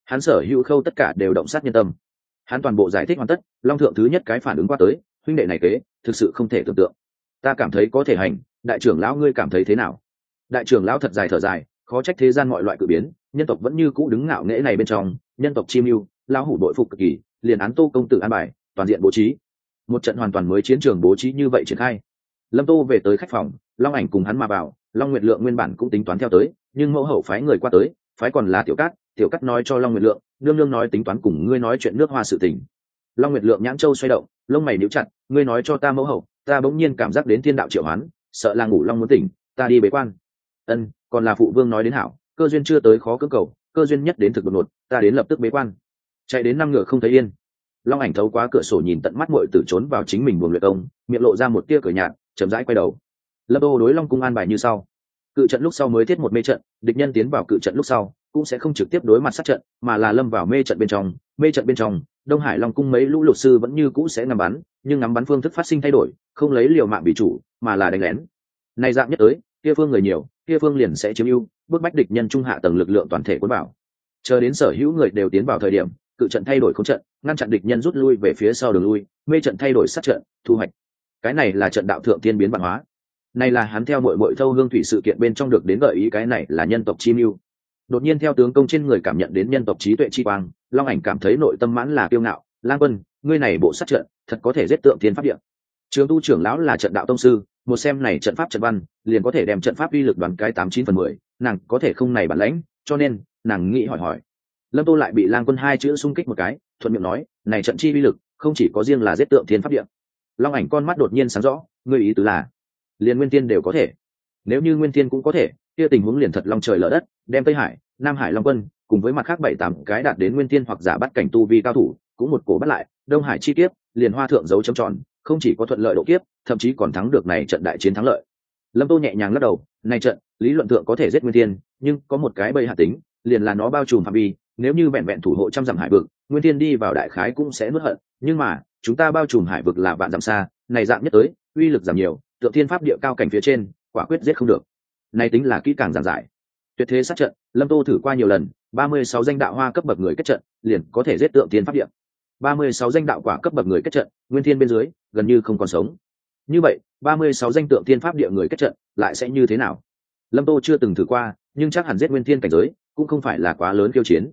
hắn sở hữu khâu tất cả đều động sát nhân tâm. Hắn toàn bộ giải thích hoàn tất, long thượng thứ nhất cái phản ứng qua tới, huynh đệ này kế thực sự không thể tưởng tượng. Ta cảm thấy có thể hành, đại trưởng lão ngươi cảm thấy thế nào? Đại trưởng lão thật dài thở dài, khó trách thế gian mọi loại cử biến, nhân tộc vẫn như cũ đứng ngạo nghễ này bên trong, nhân tộc chim yêu, lão hủ đội phục cực kỳ, liền án Tô công tử an bài, toàn diện bố trí. Một trận hoàn toàn mới chiến trường bố trí như vậy triển khai. Lâm Tô về tới khách phòng, Long Ảnh cùng hắn mà vào, Long Nguyệt Lượng nguyên bản cũng tính toán theo tới, nhưng mẫu hậu phái người qua tới, phái còn là Tiểu Cát nói cho Long Nguyệt Lượng, nương nương nói tính toán cùng ngươi nói chuyện nước hoa sự tình. Long Nguyệt Lượng nhãn châu xoay động, lông mày nhíu chặt, ngươi nói cho ta mẫu hậu, ta bỗng nhiên cảm giác đến thiên đạo triệu hoán, sợ là ngủ long muốn tỉnh, ta đi bế quan. Ân, còn là phụ vương nói đến hảo, cơ duyên chưa tới khó cưỡng cầu, cơ duyên nhất đến thực đột ngột, ta đến lập tức bế quan. Chạy đến năm ngựa không thấy yên. Long Ảnh thấu quá cửa sổ nhìn tận mắt muội tử trốn vào chính mình buồng luyện công, miệng lộ ra một tia cười nhạt, chậm rãi quay đầu. Lâm Tô đối Long cung an bài như sau: cự trận lúc sau mới thiết một mê trận, địch nhân tiến vào cự trận lúc sau cũng sẽ không trực tiếp đối mặt sát trận, mà là lâm vào mê trận bên trong. Mê trận bên trong, Đông Hải Long cung mấy lũ lụt sư vẫn như cũ sẽ ngắm bắn, nhưng ngắm bắn phương thức phát sinh thay đổi, không lấy liều mạng bị chủ, mà là đánh lén. Này dạng nhất tới, kia phương người nhiều, kia phương liền sẽ chiếm ưu, bức bách địch nhân trung hạ tầng lực lượng toàn thể cuốn vào. Chờ đến sở hữu người đều tiến vào thời điểm, cự trận thay đổi không trận, ngăn chặn địch nhân rút lui về phía sau đường lui, mê trận thay đổi sát trận, thu hoạch. Cái này là trận đạo thượng tiên biến văn hóa. Này là hắn theo muội thâu hương thủy sự kiện bên trong được đến gợi ý, cái này là nhân tộc chi mưu. Đột nhiên theo tướng công trên người cảm nhận đến nhân tộc trí tuệ chi quang, Long Ảnh cảm thấy nội tâm mãn là kiêu ngạo. Lang Quân, ngươi này bộ sát trận thật có thể giết tượng tiên pháp địa. Trường Tu trưởng lão là trận đạo tông sư, một xem này trận pháp trận văn liền có thể đem trận pháp uy lực đoán cái 89/10, nàng có thể không này bản lãnh, cho nên nàng nghĩ hỏi. Lâm Tô lại bị Lang Quân hai chữ xung kích một cái, thuận miệng nói, này trận chi uy lực không chỉ có riêng là giết tượng tiên pháp địa. Long Ảnh con mắt đột nhiên sáng rõ, ngươi ý tứ là liền nguyên tiên đều có thể? Nếu như nguyên tiên cũng có thể, kia tình huống liền thật long trời lở đất, đem Tây Hải, Nam Hải Long quân cùng với mặt khác 7-8 cái đạt đến nguyên tiên hoặc giả bắt cảnh tu vi cao thủ, cũng một cổ bắt lại, Đông Hải chi kiếp, liền hoa thượng dấu chấm tròn, không chỉ có thuận lợi độ kiếp, thậm chí còn thắng được này trận đại chiến thắng lợi. Lâm Tô nhẹ nhàng lắc đầu, này trận, lý luận thượng có thể giết nguyên tiên, nhưng có một cái bầy hạ tính, liền là nó bao trùm phạm vi, nếu như vẹn vẹn thủ hộ trăm dặm hải vực, nguyên tiên đi vào đại khái cũng sẽ nuốt hận, nhưng mà, chúng ta bao trùm hải vực là vạn dặm xa, này dạng nhất tới, uy lực giảm nhiều, tượng thiên pháp địa cao cảnh phía trên, quả quyết giết không được. Này tính là kỹ càng giảng giải. Tuyệt thế sát trận, Lâm Tô thử qua nhiều lần, 36 danh đạo hoa cấp bậc người kết trận, liền có thể giết tượng thiên pháp địa. 36 danh đạo quả cấp bậc người kết trận, nguyên thiên bên dưới, gần như không còn sống. Như vậy, 36 danh tượng thiên pháp địa người kết trận, lại sẽ như thế nào? Lâm Tô chưa từng thử qua, nhưng chắc hẳn giết nguyên thiên cảnh giới, cũng không phải là quá lớn khiêu chiến.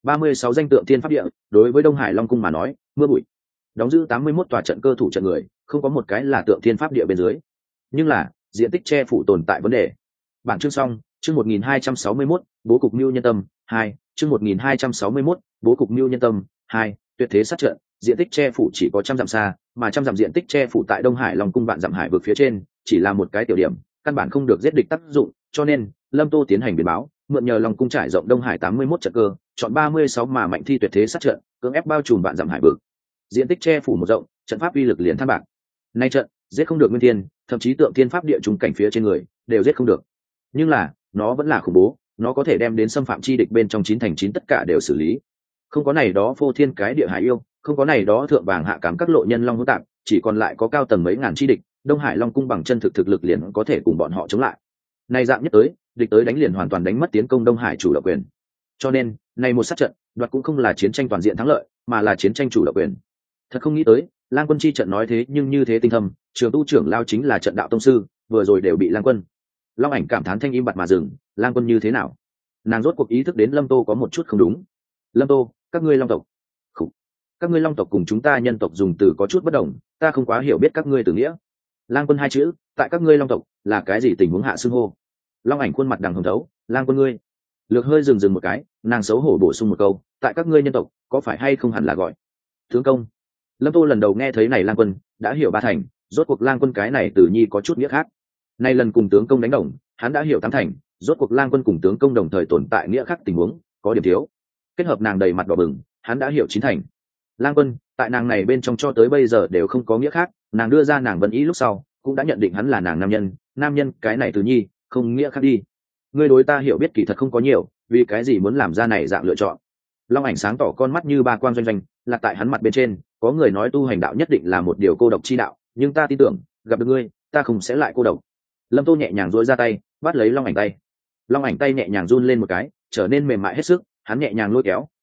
36 danh tượng thiên pháp địa, đối với Đông Hải Long cung mà nói, mưa bụi. Đóng giữ 81 tòa trận cơ thủ trận người, không có một cái là tượng thiên pháp địa bên dưới. Nhưng là, diện tích che phủ tồn tại vấn đề. Bản chương xong, chương 1261, bố cục mưu nhân tâm 2, chương 1261, bố cục mưu nhân tâm 2, tuyệt thế sát trận, diện tích che phủ chỉ có trăm dặm xa, mà trăm dặm diện tích che phủ tại Đông Hải Long cung vạn dặm hải vực phía trên, chỉ là một cái tiểu điểm, căn bản không được giết địch tác dụng, cho nên Lâm Tô tiến hành biến báo, mượn nhờ Long cung trải rộng Đông Hải 81 trận cơ, chọn 36 mà mạnh thi tuyệt thế sát trận, cưỡng ép bao trùm vạn dặm hải vực. Diện tích che phủ một rộng, trận pháp uy lực liền than bạc. Nay trận, giết không được nguyên thiên, thậm chí tượng thiên pháp địa trùng cảnh phía trên người, đều giết không được. Nhưng là, nó vẫn là khủng bố, nó có thể đem đến xâm phạm chi địch bên trong 9 thành 9 tất cả đều xử lý. Không có này đó phô thiên cái địa hải yêu, không có này đó thượng vàng hạ cám các lộ nhân long hữu tạp, chỉ còn lại có cao tầng mấy ngàn chi địch, Đông Hải Long cung bằng chân thực lực liền có thể cùng bọn họ chống lại. Này dạng nhất tới, địch tới đánh liền hoàn toàn đánh mất tiến công Đông Hải chủ động quyền. Cho nên, này một sát trận, đoạt cũng không là chiến tranh toàn diện thắng lợi, mà là chiến tranh chủ động quyền. Thật không nghĩ tới, Lang Quân chi trận nói thế nhưng như thế tinh thâm, Trường Tu trưởng lao chính là trận đạo tông sư, vừa rồi đều bị Lang Quân. Long Ảnh cảm thán thanh im bặt mà dừng, Lang Quân như thế nào? Nàng rốt cuộc ý thức đến Lâm Tô có một chút không đúng. Lâm Tô, các ngươi Long tộc, khủ, các ngươi Long tộc cùng chúng ta nhân tộc dùng từ có chút bất đồng, ta không quá hiểu biết các ngươi từ nghĩa. Lang Quân hai chữ, tại các ngươi Long tộc là cái gì tình huống hạ xưng hô? Long Ảnh khuôn mặt đằng hồng thấu, Lang Quân ngươi. Lược hơi dừng một cái, nàng xấu hổ bổ sung một câu, tại các ngươi nhân tộc có phải hay không hẳn là gọi tướng công. Lâm Tô lần đầu nghe thấy này Lang Quân, đã hiểu ba thành, rốt cuộc Lang Quân cái này từ nhi có chút nghĩa khác. Nay lần cùng tướng công đánh đồng, hắn đã hiểu tám thành, rốt cuộc Lang Quân cùng tướng công đồng thời tồn tại nghĩa khác tình huống, có điểm thiếu. Kết hợp nàng đầy mặt đỏ bừng, hắn đã hiểu chín thành. Lang Quân, tại nàng này bên trong cho tới bây giờ đều không có nghĩa khác, nàng đưa ra nàng Vân Ý lúc sau, cũng đã nhận định hắn là nàng nam nhân cái này từ nhi, không nghĩa khác đi. Ngươi đối ta hiểu biết kỳ thật không có nhiều, vì cái gì muốn làm ra này dạng lựa chọn? Long Ảnh sáng tỏ con mắt như ba quang doanh doanh, là tại hắn mặt bên trên, có người nói tu hành đạo nhất định là một điều cô độc chi đạo, nhưng ta tin tưởng, gặp được ngươi, ta không sẽ lại cô độc. Lâm Tô nhẹ nhàng duỗi ra tay, bắt lấy Long Ảnh tay. Long Ảnh tay nhẹ nhàng run lên một cái, trở nên mềm mại hết sức, hắn nhẹ nhàng lôi kéo,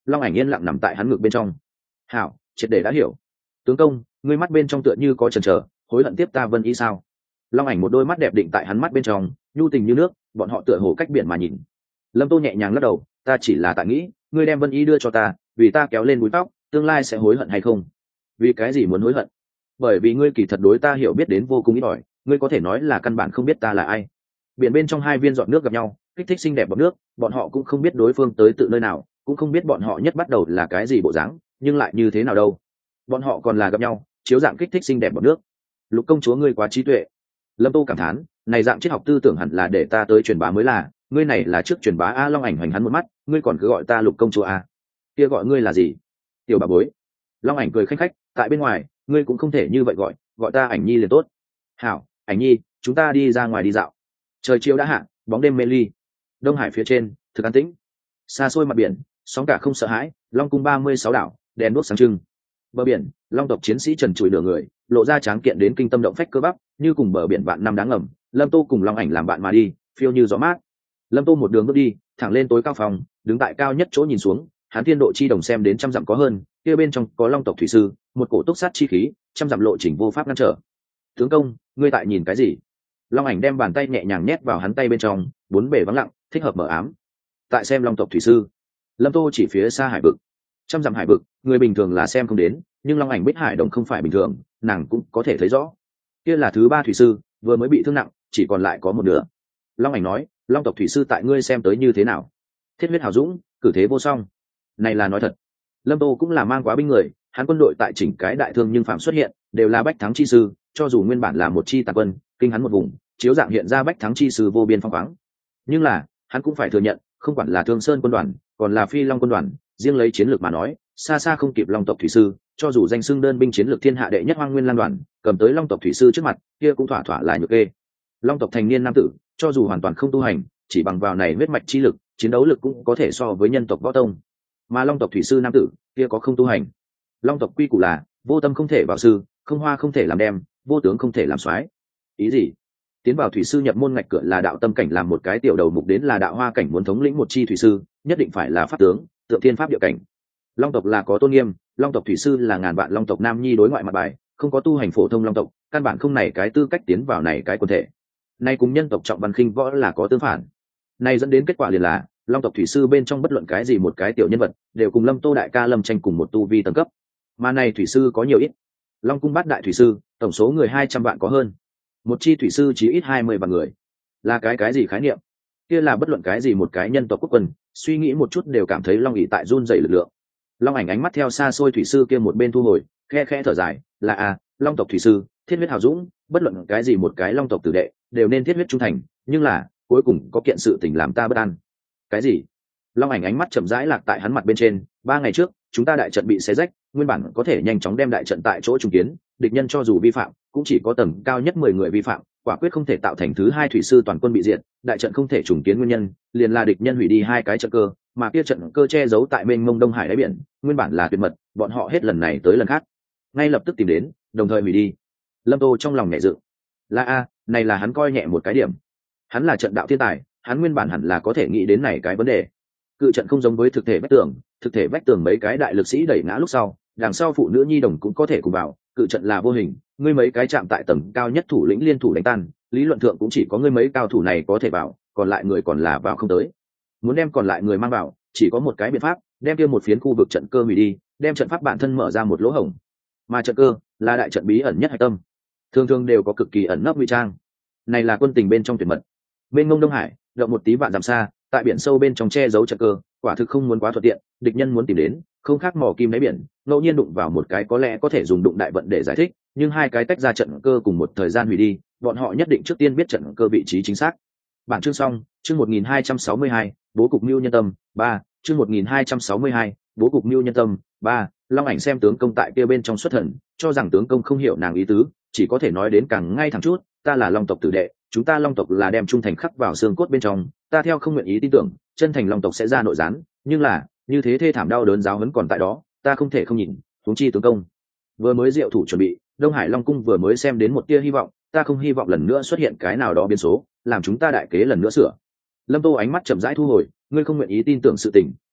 long ảnh yên lặng nằm tại hắn ngực bên trong. Hảo, triệt để đã hiểu. Tướng công, ngươi mắt bên trong tựa như có chần chờ, hối hận tiếp ta Vân Y sao? Long ảnh một đôi mắt đẹp định tại hắn mắt bên trong, nhu tình như nước, bọn họ tựa hồ cách biển mà nhìn. Lâm Tô nhẹ nhàng lắc đầu, ta chỉ là tại nghĩ, ngươi đem Vân Y đưa cho ta, vì ta kéo lên búi tóc, tương lai sẽ hối hận hay không? Vì cái gì muốn hối hận? Bởi vì ngươi kỳ thật đối ta hiểu biết đến vô cùng ít ỏi, ngươi có thể nói là căn bản không biết ta là ai. Biển bên trong hai viên giọt nước gặp nhau, kích thích xinh đẹp bọt nước, bọn họ cũng không biết đối phương tới tự nơi nào, cũng không biết bọn họ nhất bắt đầu là cái gì bộ dáng, nhưng lại như thế nào đâu. Bọn họ còn là gặp nhau, chiếu dạng kích thích xinh đẹp bọt nước. Lục công chúa ngươi quá trí tuệ. Lâm Tô cảm thán, này dạng triết học tư tưởng hẳn là để ta tới truyền bá mới là, ngươi này là trước truyền bá a. Long ảnh hoành hắn một mắt, ngươi còn cứ gọi ta Lục công chúa a? Kia gọi ngươi là gì? Tiểu bà bối. Long ảnh cười khanh khách, tại bên ngoài ngươi cũng không thể như vậy gọi ta ảnh nhi liền tốt. Hảo, ảnh nhi, chúng ta đi ra ngoài đi dạo. Trời chiều đã hạ, bóng đêm mê ly. Đông Hải phía trên thực an tĩnh, xa xôi mặt biển, sóng cả không sợ hãi. Long cung 36 đảo, đèn đuốc sáng trưng. Bờ biển, long tộc chiến sĩ trần trụi nửa người, lộ ra tráng kiện đến kinh tâm động phách cơ bắp, như cùng bờ biển vạn năm đáng ngầm. Lâm Tô cùng long ảnh làm bạn mà đi, phiêu như gió mát. Lâm Tô một đường bước đi thẳng lên tối cao phòng, đứng tại cao nhất chỗ nhìn xuống, hắn thiên độ chi đồng xem đến trăm dặm có hơn, kia bên trong có long tộc thủy sư, một cổ túc sát chi khí, trăm dặm lộ trình vô pháp ngăn trở. Tướng công, ngươi tại nhìn cái gì? Long ảnh đem bàn tay nhẹ nhàng nhét vào hắn tay bên trong, bốn bề vắng lặng, thích hợp mở ám. Tại xem long tộc thủy sư. Lâm Tô chỉ phía xa hải vực, trăm dặm hải vực, người bình thường là xem không đến, nhưng long ảnh bích hải đồng không phải bình thường, nàng cũng có thể thấy rõ. Kia là thứ ba thủy sư, vừa mới bị thương nặng, chỉ còn lại có một nửa. Long ảnh nói, long tộc thủy sư tại ngươi xem tới như thế nào? Thiết huyết hào dũng, cử thế vô song. Này là nói thật. Lâm Tô cũng là mang quá binh người, hắn quân đội tại chỉnh cái đại thương nhưng phạm xuất hiện đều là bách thắng chi sư, cho dù nguyên bản là một chi tàn quân, kinh hắn một vùng, chiếu dạng hiện ra bách thắng chi sư vô biên phong khoáng. Nhưng là hắn cũng phải thừa nhận, không quản là Thương Sơn quân đoàn còn là Phi Long quân đoàn, riêng lấy chiến lược mà nói, xa xa không kịp long tộc thủy sư. Cho dù danh xưng đơn binh chiến lược thiên hạ đệ nhất Hoang Nguyên Lan đoàn, cầm tới long tộc thủy sư trước mặt, kia cũng thỏa thỏa là nhược kê. Long tộc thành niên nam tử, cho dù hoàn toàn không tu hành, chỉ bằng vào này huyết mạch chi lực, chiến đấu lực cũng có thể so với nhân tộc võ tông. Mà long tộc thủy sư nam tử kia có không tu hành. Long tộc quy củ là vô tâm không thể vào sư, không hoa không thể làm đem, vô tướng không thể làm soái. Ý gì? Tiến vào thủy sư nhập môn ngạch cửa là đạo tâm cảnh, làm một cái tiểu đầu mục đến là đạo hoa cảnh, muốn thống lĩnh một chi thủy sư nhất định phải là pháp tướng, tượng thiên pháp địa cảnh. Long tộc là có tôn nghiêm, long tộc thủy sư là ngàn vạn long tộc nam nhi đối ngoại mặt bài, không có tu hành phổ thông long tộc, căn bản không này cái tư cách tiến vào này cái quần thể. Nay cùng nhân tộc trọng văn khinh võ là có tương phản. Nay dẫn đến kết quả liền là long tộc thủy sư bên trong bất luận cái gì một cái tiểu nhân vật đều cùng Lâm Tô đại ca Lâm Tranh cùng một tu vi tầng cấp. Mà này thủy sư có nhiều ít. Long cung bát đại thủy sư, tổng số người 200 vạn có hơn. Một chi thủy sư chỉ ít 20 vạn người. Là cái gì khái niệm? Kia là bất luận cái gì một cái nhân tộc quốc quân, suy nghĩ một chút đều cảm thấy long ỷ tại run rẩy lực lượng. Long ảnh ánh mắt theo xa xôi thủy sư kia một bên thu hồi, khe khẽ thở dài, là long tộc thủy sư, thiết huyết hào dũng, bất luận cái gì một cái long tộc tử đệ đều nên thiết huyết trung thành, nhưng là cuối cùng có kiện sự tình làm ta bất an. Cái gì? Long ảnh ánh mắt chậm rãi lạc tại hắn mặt bên trên. 3 ngày trước chúng ta đại trận bị xé rách, nguyên bản có thể nhanh chóng đem đại trận tại chỗ trùng kiến, địch nhân cho dù vi phạm cũng chỉ có tầng cao nhất 10 người vi phạm, quả quyết không thể tạo thành thứ hai thủy sư toàn quân bị diệt. Đại trận không thể trùng kiến nguyên nhân liền là địch nhân hủy đi 2 cái trận cơ, mà kia trận cơ che giấu tại mênh mông Đông Hải đáy biển, nguyên bản là tuyệt mật, bọn họ hết lần này tới lần khác ngay lập tức tìm đến, đồng thời hủy đi. Lâm Tô trong lòng nhẹ dự, là này là hắn coi nhẹ một cái điểm. Hắn là trận đạo thiên tài, hắn nguyên bản hẳn là có thể nghĩ đến này cái vấn đề. Cự trận không giống với thực thể vách tường, thực thể vách tường mấy cái đại lực sĩ đẩy ngã lúc sau, đằng sau phụ nữ nhi đồng cũng có thể cùng vào. Cự trận là vô hình, ngươi mấy cái chạm tại tầng cao nhất thủ lĩnh liên thủ đánh tan, lý luận thượng cũng chỉ có ngươi mấy cao thủ này có thể vào, còn lại người còn là vào không tới. Muốn đem còn lại người mang vào, chỉ có một cái biện pháp, đem kia một phiến khu vực trận cơ hủy đi, đem trận pháp bản thân mở ra một lỗ hổng. Mà trận cơ là đại trận bí ẩn nhất hạch tâm, thường thường đều có cực kỳ ẩn nấp nguy trang. Này là quân tình bên trong tuyệt mật. Bên ngông Đông Hải, rộng một tí vạn dặm xa, tại biển sâu bên trong che giấu trận cơ, quả thực không muốn quá thuận tiện, địch nhân muốn tìm đến, không khác mò kim đáy biển, ngẫu nhiên đụng vào một cái có lẽ có thể dùng đụng đại vận để giải thích, nhưng 2 cái tách ra trận cơ cùng một thời gian hủy đi, bọn họ nhất định trước tiên biết trận cơ vị trí chính xác. Bản chương xong, chương 1262, bố cục mưu nhân tâm 3, chương 1262, bố cục mưu nhân tâm 3. Long ảnh xem tướng công tại kia bên trong xuất thần, cho rằng tướng công không hiểu nàng ý tứ, chỉ có thể nói đến càng ngay thẳng chút, ta là long tộc tử đệ, chúng ta long tộc là đem trung thành khắc vào xương cốt bên trong, ta theo không nguyện ý tin tưởng chân thành long tộc sẽ ra nội gián, nhưng là như thế thê thảm đau đớn giáo huấn còn tại đó, ta không thể không nhìn. Huống chi tướng công vừa mới diệu thủ chuẩn bị, Đông Hải Long cung vừa mới xem đến một tia hy vọng, ta không hy vọng lần nữa xuất hiện cái nào đó biến số làm chúng ta đại kế lần nữa sửa. Lâm Tô ánh mắt chậm rãi thu hồi, ngươi không nguyện ý tin tưởng sự tình,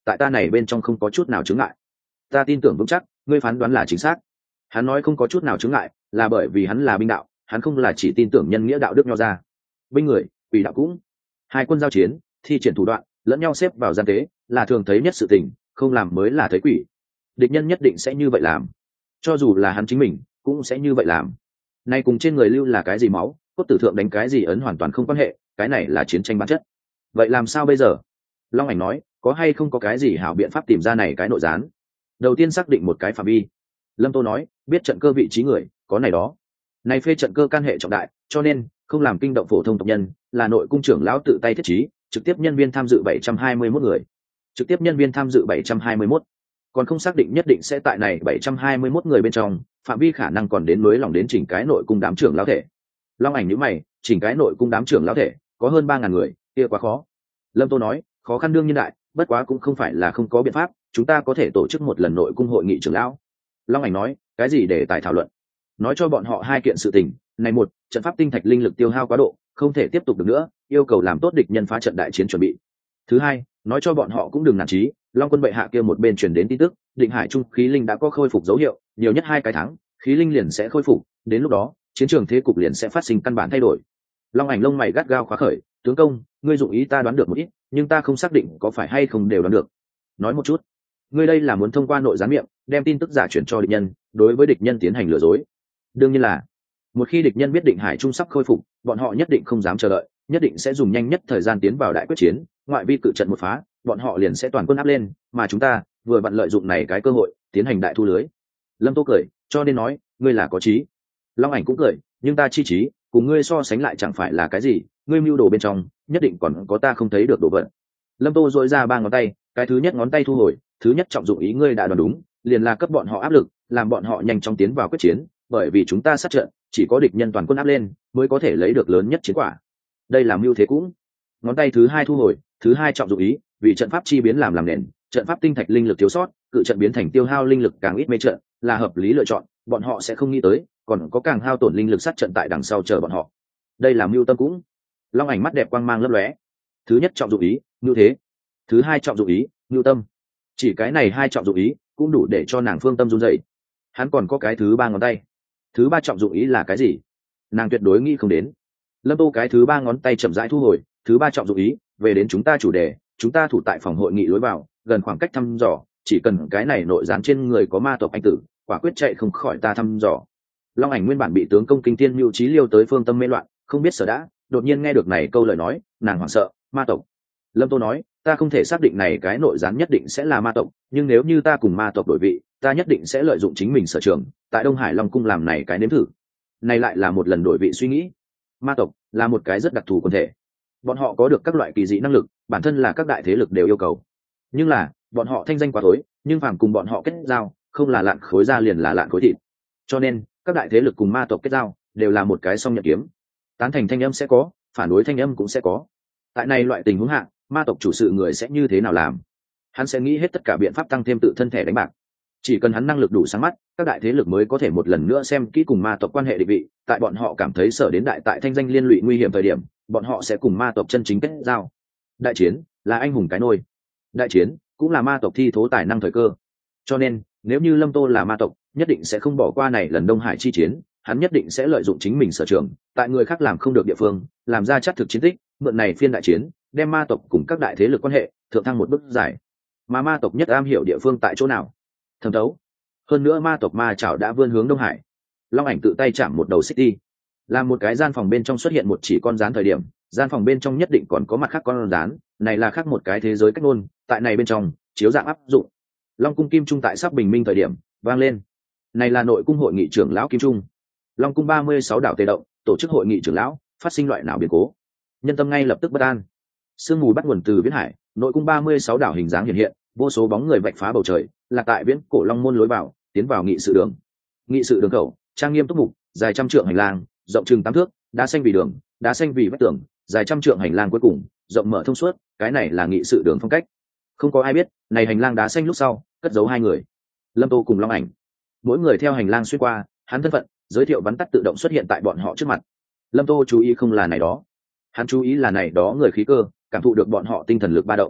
tại ta này bên trong không có chút nào chướng ngại. Ta tin tưởng vững chắc ngươi phán đoán là chính xác. Hắn nói không có chút nào chướng ngại là bởi vì hắn là binh đạo, hắn không là chỉ tin tưởng nhân nghĩa đạo đức nho ra. Binh người, quỷ đạo cũng. Hai quân giao chiến, thi triển thủ đoạn, lẫn nhau xếp vào gian tế, là thường thấy nhất sự tình, không làm mới là thấy quỷ. Địch nhân nhất định sẽ như vậy làm, cho dù là hắn chính mình cũng sẽ như vậy làm. Nay cùng trên người lưu là cái gì máu, cốt tử thượng đánh cái gì ấn hoàn toàn không quan hệ, cái này là chiến tranh bản chất. Vậy làm sao bây giờ? Long Ảnh nói, có hay không có cái gì hảo biện pháp tìm ra này cái nội gián? Đầu tiên xác định một cái phạm vi. Lâm Tô nói, biết trận cơ vị trí người có này đó. Này phê trận cơ can hệ trọng đại, cho nên không làm kinh động phổ thông tộc nhân, là nội cung trưởng lão tự tay thiết trí, trực tiếp nhân viên tham dự 721 người. Trực tiếp nhân viên tham dự 721, còn không xác định nhất định sẽ tại này 721 người bên trong, phạm vi khả năng còn đến nối lòng đến chỉnh cái nội cung đám trưởng lão thể. Long Ảnh nhíu mày, chỉnh cái nội cung đám trưởng lão thể có hơn 3.000 người, kia quá khó. Lâm Tô nói, khó khăn đương nhiên đại, bất quá cũng không phải là không có biện pháp, chúng ta có thể tổ chức một lần nội cung hội nghị trưởng lão. Long Ảnh nói, cái gì để tài thảo luận? Nói cho bọn họ hai kiện sự tình. Này một, trận pháp tinh thạch linh lực tiêu hao quá độ, không thể tiếp tục được nữa, yêu cầu làm tốt địch nhân phá trận đại chiến chuẩn bị. Thứ hai, nói cho bọn họ cũng đừng nản chí, Long quân bệ hạ kia một bên truyền đến tin tức, Định Hải trung khí linh đã có khôi phục dấu hiệu, nhiều nhất 2 cái tháng, khí linh liền sẽ khôi phục, đến lúc đó, chiến trường thế cục liền sẽ phát sinh căn bản thay đổi. Long Ảnh lông mày gắt gao khóa khởi, tướng công, ngươi dụng ý ta đoán được một ít, nhưng ta không xác định có phải hay không đều đoán được. Nói một chút, ngươi đây là muốn thông qua nội gián miệng, đem tin tức giả chuyển cho địch nhân, đối với địch nhân tiến hành lừa dối. Đương nhiên là, một khi địch nhân biết Định Hải trung sắp khôi phục, bọn họ nhất định không dám chờ đợi, nhất định sẽ dùng nhanh nhất thời gian tiến vào đại quyết chiến, ngoại vi cự trận một phá, bọn họ liền sẽ toàn quân áp lên, mà chúng ta vừa vặn lợi dụng này cái cơ hội tiến hành đại thu lưới. Lâm Tô cười, cho nên nói, ngươi là có trí. Long Ảnh cũng cười, nhưng ta chi trí cùng ngươi so sánh lại chẳng phải là cái gì, ngươi mưu đồ bên trong nhất định còn có ta không thấy được đồ vật. Lâm Tô dội ra 3 ngón tay, cái thứ nhất ngón tay thu hồi, thứ nhất trọng dụng ý ngươi đã đoán đúng, liền là cấp bọn họ áp lực, làm bọn họ nhanh chóng tiến vào quyết chiến, bởi vì chúng ta sát trận, chỉ có địch nhân toàn quân áp lên mới có thể lấy được lớn nhất chiến quả. Đây là mưu thế cũng. Ngón tay thứ hai thu hồi, thứ hai trọng dụng ý, vì trận pháp chi biến làm nền, trận pháp tinh thạch linh lực thiếu sót, cự trận biến thành tiêu hao linh lực càng ít mê trận, là hợp lý lựa chọn, bọn họ sẽ không nghĩ tới, còn có càng hao tổn linh lực sát trận tại đằng sau chờ bọn họ. Đây là mưu tâm cũng. Long Ảnh mắt đẹp quang mang lấp lóe. Thứ nhất trọng dụng ý, mưu thế. Thứ hai trọng dụng ý, mưu tâm. Chỉ cái này hai trọng dụng ý cũng đủ để cho nàng phương tâm run dậy. Hắn còn có cái thứ 3 ngón tay. Thứ 3 trọng dụng ý là cái gì? Nàng tuyệt đối nghĩ không đến. Lâm Tô cái thứ 3 ngón tay chậm rãi thu hồi, thứ 3 trọng dụng ý, về đến chúng ta chủ đề, chúng ta thủ tại phòng hội nghị lối vào, gần khoảng cách thăm dò, chỉ cần cái này nội gián trên người có ma tộc anh tử, quả quyết chạy không khỏi ta thăm dò. Long Ảnh nguyên bản bị tướng công kinh thiên mưu trí liêu tới phương tâm mê loạn, không biết sở đã, đột nhiên nghe được này câu lời nói, nàng hoảng sợ, ma tộc. Lâm Tô nói, ta không thể xác định này cái nội gián nhất định sẽ là ma tộc, nhưng nếu như ta cùng ma tộc đổi vị, ta nhất định sẽ lợi dụng chính mình sở trường, tại Đông Hải Long cung làm này cái nếm thử. Này lại là một lần đổi vị suy nghĩ. Ma tộc là một cái rất đặc thù quần thể, bọn họ có được các loại kỳ dị năng lực, bản thân là các đại thế lực đều yêu cầu, nhưng là bọn họ thanh danh quá tối, nhưng phàm cùng bọn họ kết giao, không là lạn khối da liền là lạn khối thịt, cho nên các đại thế lực cùng ma tộc kết giao đều là một cái song nhận kiếm, tán thành thanh âm sẽ có, phản đối thanh âm cũng sẽ có. Tại này loại tình huống hạ, ma tộc chủ sự người sẽ như thế nào làm? Hắn sẽ nghĩ hết tất cả biện pháp tăng thêm tự thân thể đánh bạc. Chỉ cần hắn năng lực đủ sáng mắt, các đại thế lực mới có thể một lần nữa xem kỹ cùng ma tộc quan hệ định vị, tại bọn họ cảm thấy sở đến đại tại thanh danh liên lụy nguy hiểm thời điểm, bọn họ sẽ cùng ma tộc chân chính kết giao. Đại chiến là anh hùng cái nôi, đại chiến cũng là ma tộc thi thố tài năng thời cơ. Cho nên nếu như Lâm Tô là ma tộc, nhất định sẽ không bỏ qua này lần Đông Hải chi chiến, hắn nhất định sẽ lợi dụng chính mình sở trường, tại người khác làm không được địa phương, làm ra chắc thực chiến tích, mượn này phiên đại chiến, đem ma tộc cùng các đại thế lực quan hệ thượng thăng một bước dài. Mà ma tộc nhất am hiểu địa phương tại chỗ nào? Thẩm thấu. Hơn nữa ma tộc ma chảo đã vươn hướng Đông Hải. Long Ảnh tự tay chạm một đầu xích đi, làm một cái gian phòng bên trong xuất hiện một chỉ con rán thời điểm, gian phòng bên trong nhất định còn có mặt khác con rán, này là khác một cái thế giới cách ngôn, tại này bên trong chiếu dạng áp dụng. Long cung kim trung tại sắp bình minh thời điểm vang lên, này là nội cung hội nghị trưởng lão kim trung. Long cung 36 đảo tề động, tổ chức hội nghị trưởng lão, phát sinh loại nào biến cố, nhân tâm ngay lập tức bất an. Sương mù bắt nguồn từ viễn hải, nội cung 36 đảo hình dáng hiện hiện, vô số bóng người vạch phá bầu trời, là tại viễn cổ long môn lối vào, tiến vào nghị sự đường. Nghị sự đường khẩu trang nghiêm túc mục, dài 100 trượng hành lang, rộng chừng 8 thước, đá xanh vì đường, đá xanh vì vách tường, dài 100 trượng hành lang cuối cùng rộng mở thông suốt, cái này là nghị sự đường phong cách. Không có ai biết này hành lang đá xanh lúc sau cất giấu 2 người, Lâm Tô cùng Long Ảnh. Mỗi người theo hành lang xuyên qua, hắn thân phận giới thiệu bắn tắt tự động xuất hiện tại bọn họ trước mặt. Lâm Tô chú ý không là này đó, hắn chú ý là này đó người khí cơ, cảm thụ được bọn họ tinh thần lực ba động.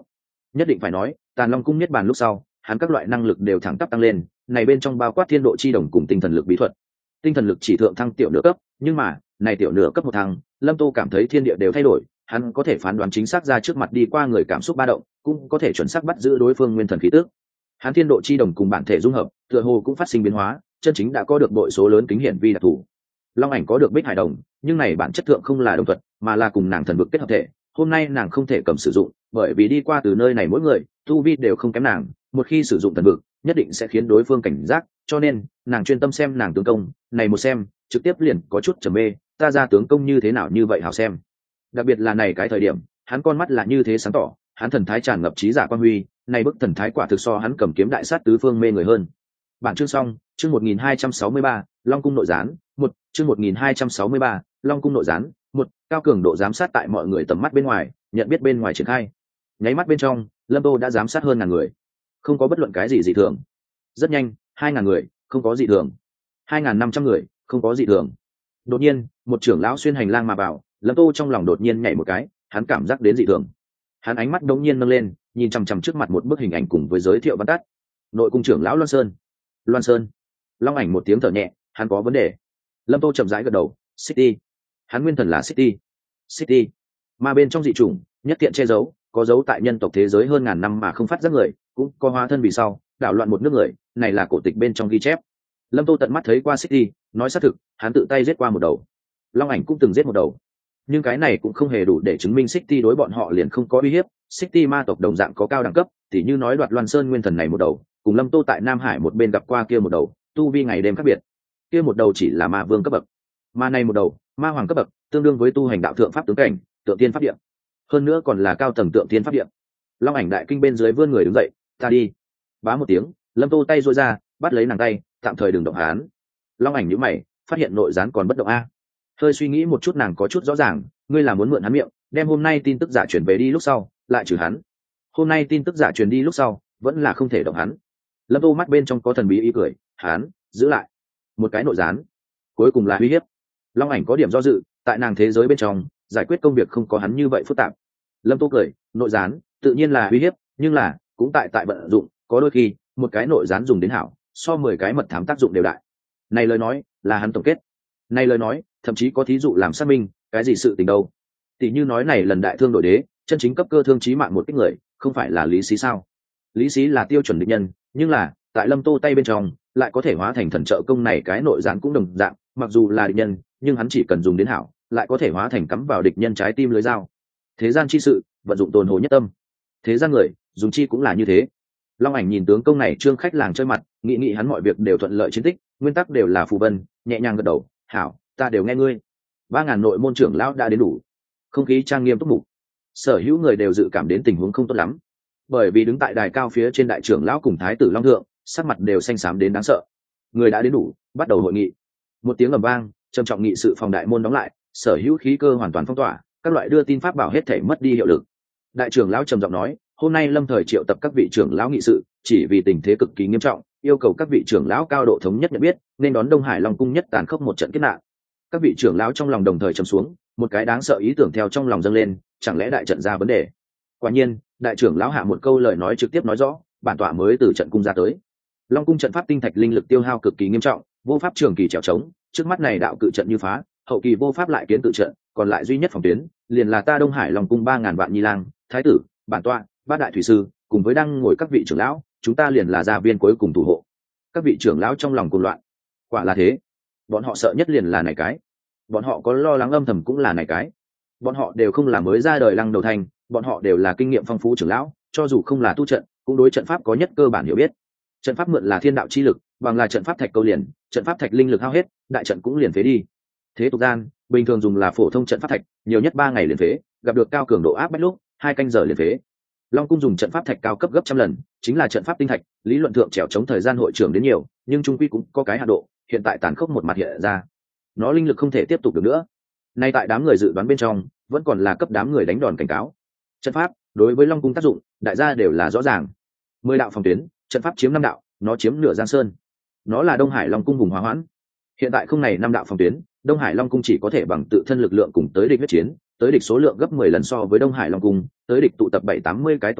nhất định phải nói Tàn Long cung niết bàn lúc sau, hắn các loại năng lực đều thẳng tắp tăng lên, này bên trong bao quát thiên độ chi đồng cùng tinh thần lực bí thuật. Tinh thần lực chỉ thượng thăng tiểu nửa cấp, nhưng mà này tiểu nửa cấp một thăng, Lâm Tô cảm thấy thiên địa đều thay đổi, hắn có thể phán đoán chính xác ra trước mặt đi qua người cảm xúc ba động, cũng có thể chuẩn xác bắt giữ đối phương nguyên thần khí tức. Hắn thiên độ chi đồng cùng bản thể dung hợp, tựa hồ cũng phát sinh biến hóa, chân chính đã có được đội số lớn kính hiển vi đặc thù. Long ảnh có được Bích Hải đồng, nhưng này bản chất thượng không là đồng thuật, mà là cùng nàng thần vực kết hợp thể. Hôm nay nàng không thể cầm sử dụng, bởi vì đi qua từ nơi này mỗi người tu vi đều không kém nàng, một khi sử dụng thần vực nhất định sẽ khiến đối phương cảnh giác, cho nên nàng chuyên tâm xem nàng tướng công. Này một xem trực tiếp liền có chút trầm mê, ta ra tướng công như thế nào như vậy hảo xem. Đặc biệt là này cái thời điểm hắn con mắt là như thế sáng tỏ, hắn thần thái tràn ngập trí giả quan huy, này bức thần thái quả thực so hắn cầm kiếm đại sát tứ phương mê người hơn. Bản chương xong, chương 1263, Long cung nội gián, một chương 1263, Long cung nội gián, một cao cường độ giám sát tại mọi người tầm mắt bên ngoài, nhận biết bên ngoài triển khai. Nháy mắt bên trong, Lâm Tô đã giám sát hơn 1000 người, không có bất luận cái gì dị thường. Rất nhanh, 2000 người, không có dị thường. 2500 người, không có dị thường. Đột nhiên, một trưởng lão xuyên hành lang mà vào, Lâm Tô trong lòng đột nhiên nhảy một cái, hắn cảm giác đến dị thường. Hắn ánh mắt đống nhiên nâng lên, nhìn chằm chằm trước mặt một bức hình ảnh cùng với giới thiệu văn tắt. Nội cung trưởng lão Loan Sơn. Loan Sơn. Long ảnh một tiếng thở nhẹ, hắn có vấn đề. Lâm Tô chậm rãi gật đầu, City. Hắn nguyên thần là City. City. Mà bên trong dị chủng, nhất tiện che giấu, có dấu tại nhân tộc thế giới hơn 1000 năm mà không phát giác người, cũng có hóa thân vì sau, đảo loạn một nước người, này là cổ tịch bên trong ghi chép. Lâm Tô tận mắt thấy qua City, nói xác thực, hắn tự tay giết qua một đầu. Long ảnh cũng từng giết một đầu. Nhưng cái này cũng không hề đủ để chứng minh City đối bọn họ liền không có uy hiếp. City ma tộc đồng dạng có cao đẳng cấp, tỉ như nói đoạt Loan Sơn nguyên thần này một đầu, cùng Lâm Tô tại Nam Hải một bên gặp qua kia một đầu, tu vi ngày đêm khác biệt. Kia một đầu chỉ là ma vương cấp bậc, mà này một đầu, ma hoàng cấp bậc, tương đương với tu hành đạo thượng pháp tướng cảnh, tượng tiên pháp địa. Hơn nữa còn là cao tầng tượng tiên pháp địa. Long ảnh đại kinh bên dưới vươn người đứng dậy, ta đi. Bá một tiếng, Lâm Tô tay duỗi ra, bắt lấy nàng tay, tạm thời đừng động hắn. Long ảnh nhíu mày, phát hiện nội gián còn bất động a. Hơi suy nghĩ một chút nàng có chút rõ ràng, ngươi là muốn mượn hắn miệng, đem hôm nay tin tức giả truyền về đi lúc sau, lại trừ hắn. Hôm nay tin tức giả truyền đi lúc sau, vẫn là không thể động hắn. Lâm Tô mắt bên trong có thần bí ý cười, hắn giữ lại một cái nội gián, cuối cùng là uy hiếp. Long ảnh có điểm do dự, tại nàng thế giới bên trong, giải quyết công việc không có hắn như vậy phức tạp. Lâm Tô cười, nội gián tự nhiên là uy hiếp, nhưng là cũng tại vận dụng, có đôi khi một cái nội gián dùng đến hảo, so 10 cái mật thám tác dụng đều đại. Này lời nói là hắn tổng kết. Này lời nói thậm chí có thí dụ làm xác minh, cái gì sự tình đâu. Tỷ như nói này lần đại thương đổi đế, chân chính cấp cơ thương chí mạng một kích người, không phải là Lý Xí sao? Lý Xí là tiêu chuẩn địch nhân, nhưng là tại Lâm Tô tay bên trong lại có thể hóa thành thần trợ công, này cái nội gián cũng đồng dạng, mặc dù là địch nhân, nhưng hắn chỉ cần dùng đến hảo, lại có thể hóa thành cắm vào địch nhân trái tim lưới dao. Thế gian chi sự, vận dụng tồn hồ nhất tâm. Thế gian người, dùng chi cũng là như thế. Long ảnh nhìn tướng công này trương khách làng chơi mặt, nghĩ hắn mọi việc đều thuận lợi chiến tích, nguyên tắc đều là phù vân, nhẹ nhàng gật đầu, hảo, ta đều nghe ngươi. 3000 nội môn trưởng lão đã đến đủ. Không khí trang nghiêm túc mục. Sở hữu người đều dự cảm đến tình huống không tốt lắm, bởi vì đứng tại đài cao phía trên đại trưởng lão cùng thái tử Long Thượng, sắc mặt đều xanh xám đến đáng sợ. Người đã đến đủ, bắt đầu hội nghị. Một tiếng ầm vang, trầm trọng nghị sự phòng đại môn đóng lại, sở hữu khí cơ hoàn toàn phong tỏa, các loại đưa tin pháp bảo hết thảy mất đi hiệu lực. Đại trưởng lão trầm giọng nói, hôm nay Lâm thời triệu tập các vị trưởng lão nghị sự, chỉ vì tình thế cực kỳ nghiêm trọng, yêu cầu các vị trưởng lão cao độ thống nhất nhận biết, nên đón Đông Hải Long cung nhất tàn khốc một trận kết nạn. Các vị trưởng lão trong lòng đồng thời trầm xuống, một cái đáng sợ ý tưởng theo trong lòng dâng lên, chẳng lẽ đại trận ra vấn đề? Quả nhiên, đại trưởng lão hạ một câu lời nói trực tiếp nói rõ, bản tọa mới từ trận cung ra tới. Long cung trận pháp tinh thạch linh lực tiêu hao cực kỳ nghiêm trọng, vô pháp trường kỳ trèo trống, trước mắt này đạo cự trận như phá, hậu kỳ vô pháp lại kiến tự trận, còn lại duy nhất phòng tuyến, liền là ta Đông Hải Long cung 3000 vạn nhi lang, thái tử, bản tọa, bát đại thủy sư, cùng với đang ngồi các vị trưởng lão, chúng ta liền là gia viên cuối cùng thủ hộ. Các vị trưởng lão trong lòng cuồng loạn. Quả là thế, bọn họ sợ nhất liền là này cái. Bọn họ có lo lắng âm thầm cũng là này cái. Bọn họ đều không là mới ra đời lăng đầu thành, bọn họ đều là kinh nghiệm phong phú trưởng lão, cho dù không là tu trận, cũng đối trận pháp có nhất cơ bản hiểu biết. Trận pháp mượn là thiên đạo chi lực, bằng là trận pháp thạch câu liền, trận pháp thạch linh lực hao hết, đại trận cũng liền phế đi. Thế tục gian, bình thường dùng là phổ thông trận pháp thạch, nhiều nhất 3 ngày liền phế, gặp được cao cường độ áp bách lúc, 2 canh giờ liền phế. Long cung dùng trận pháp thạch cao cấp gấp trăm lần, chính là trận pháp tinh thạch, lý luận thượng trèo chống thời gian hội trưởng đến nhiều, nhưng trung quy cũng có cái hạn độ, hiện tại tàn khốc một mặt hiện ra. Nó linh lực không thể tiếp tục được nữa. Nay tại đám người dự đoán bên trong, vẫn còn là cấp đám người đánh đòn cảnh cáo. Trận pháp đối với Long cung tác dụng, đại gia đều là rõ ràng. 10 đạo phòng tuyến, trận pháp chiếm 5 đạo, nó chiếm nửa Giang Sơn. Nó là Đông Hải Long cung vùng hòa hoãn. Hiện tại không này 5 đạo phòng tuyến, Đông Hải Long cung chỉ có thể bằng tự thân lực lượng cùng tới địch huyết chiến, tới địch số lượng gấp 10 lần so với Đông Hải Long cung, tới địch tụ tập 7-80 cái tộc quần,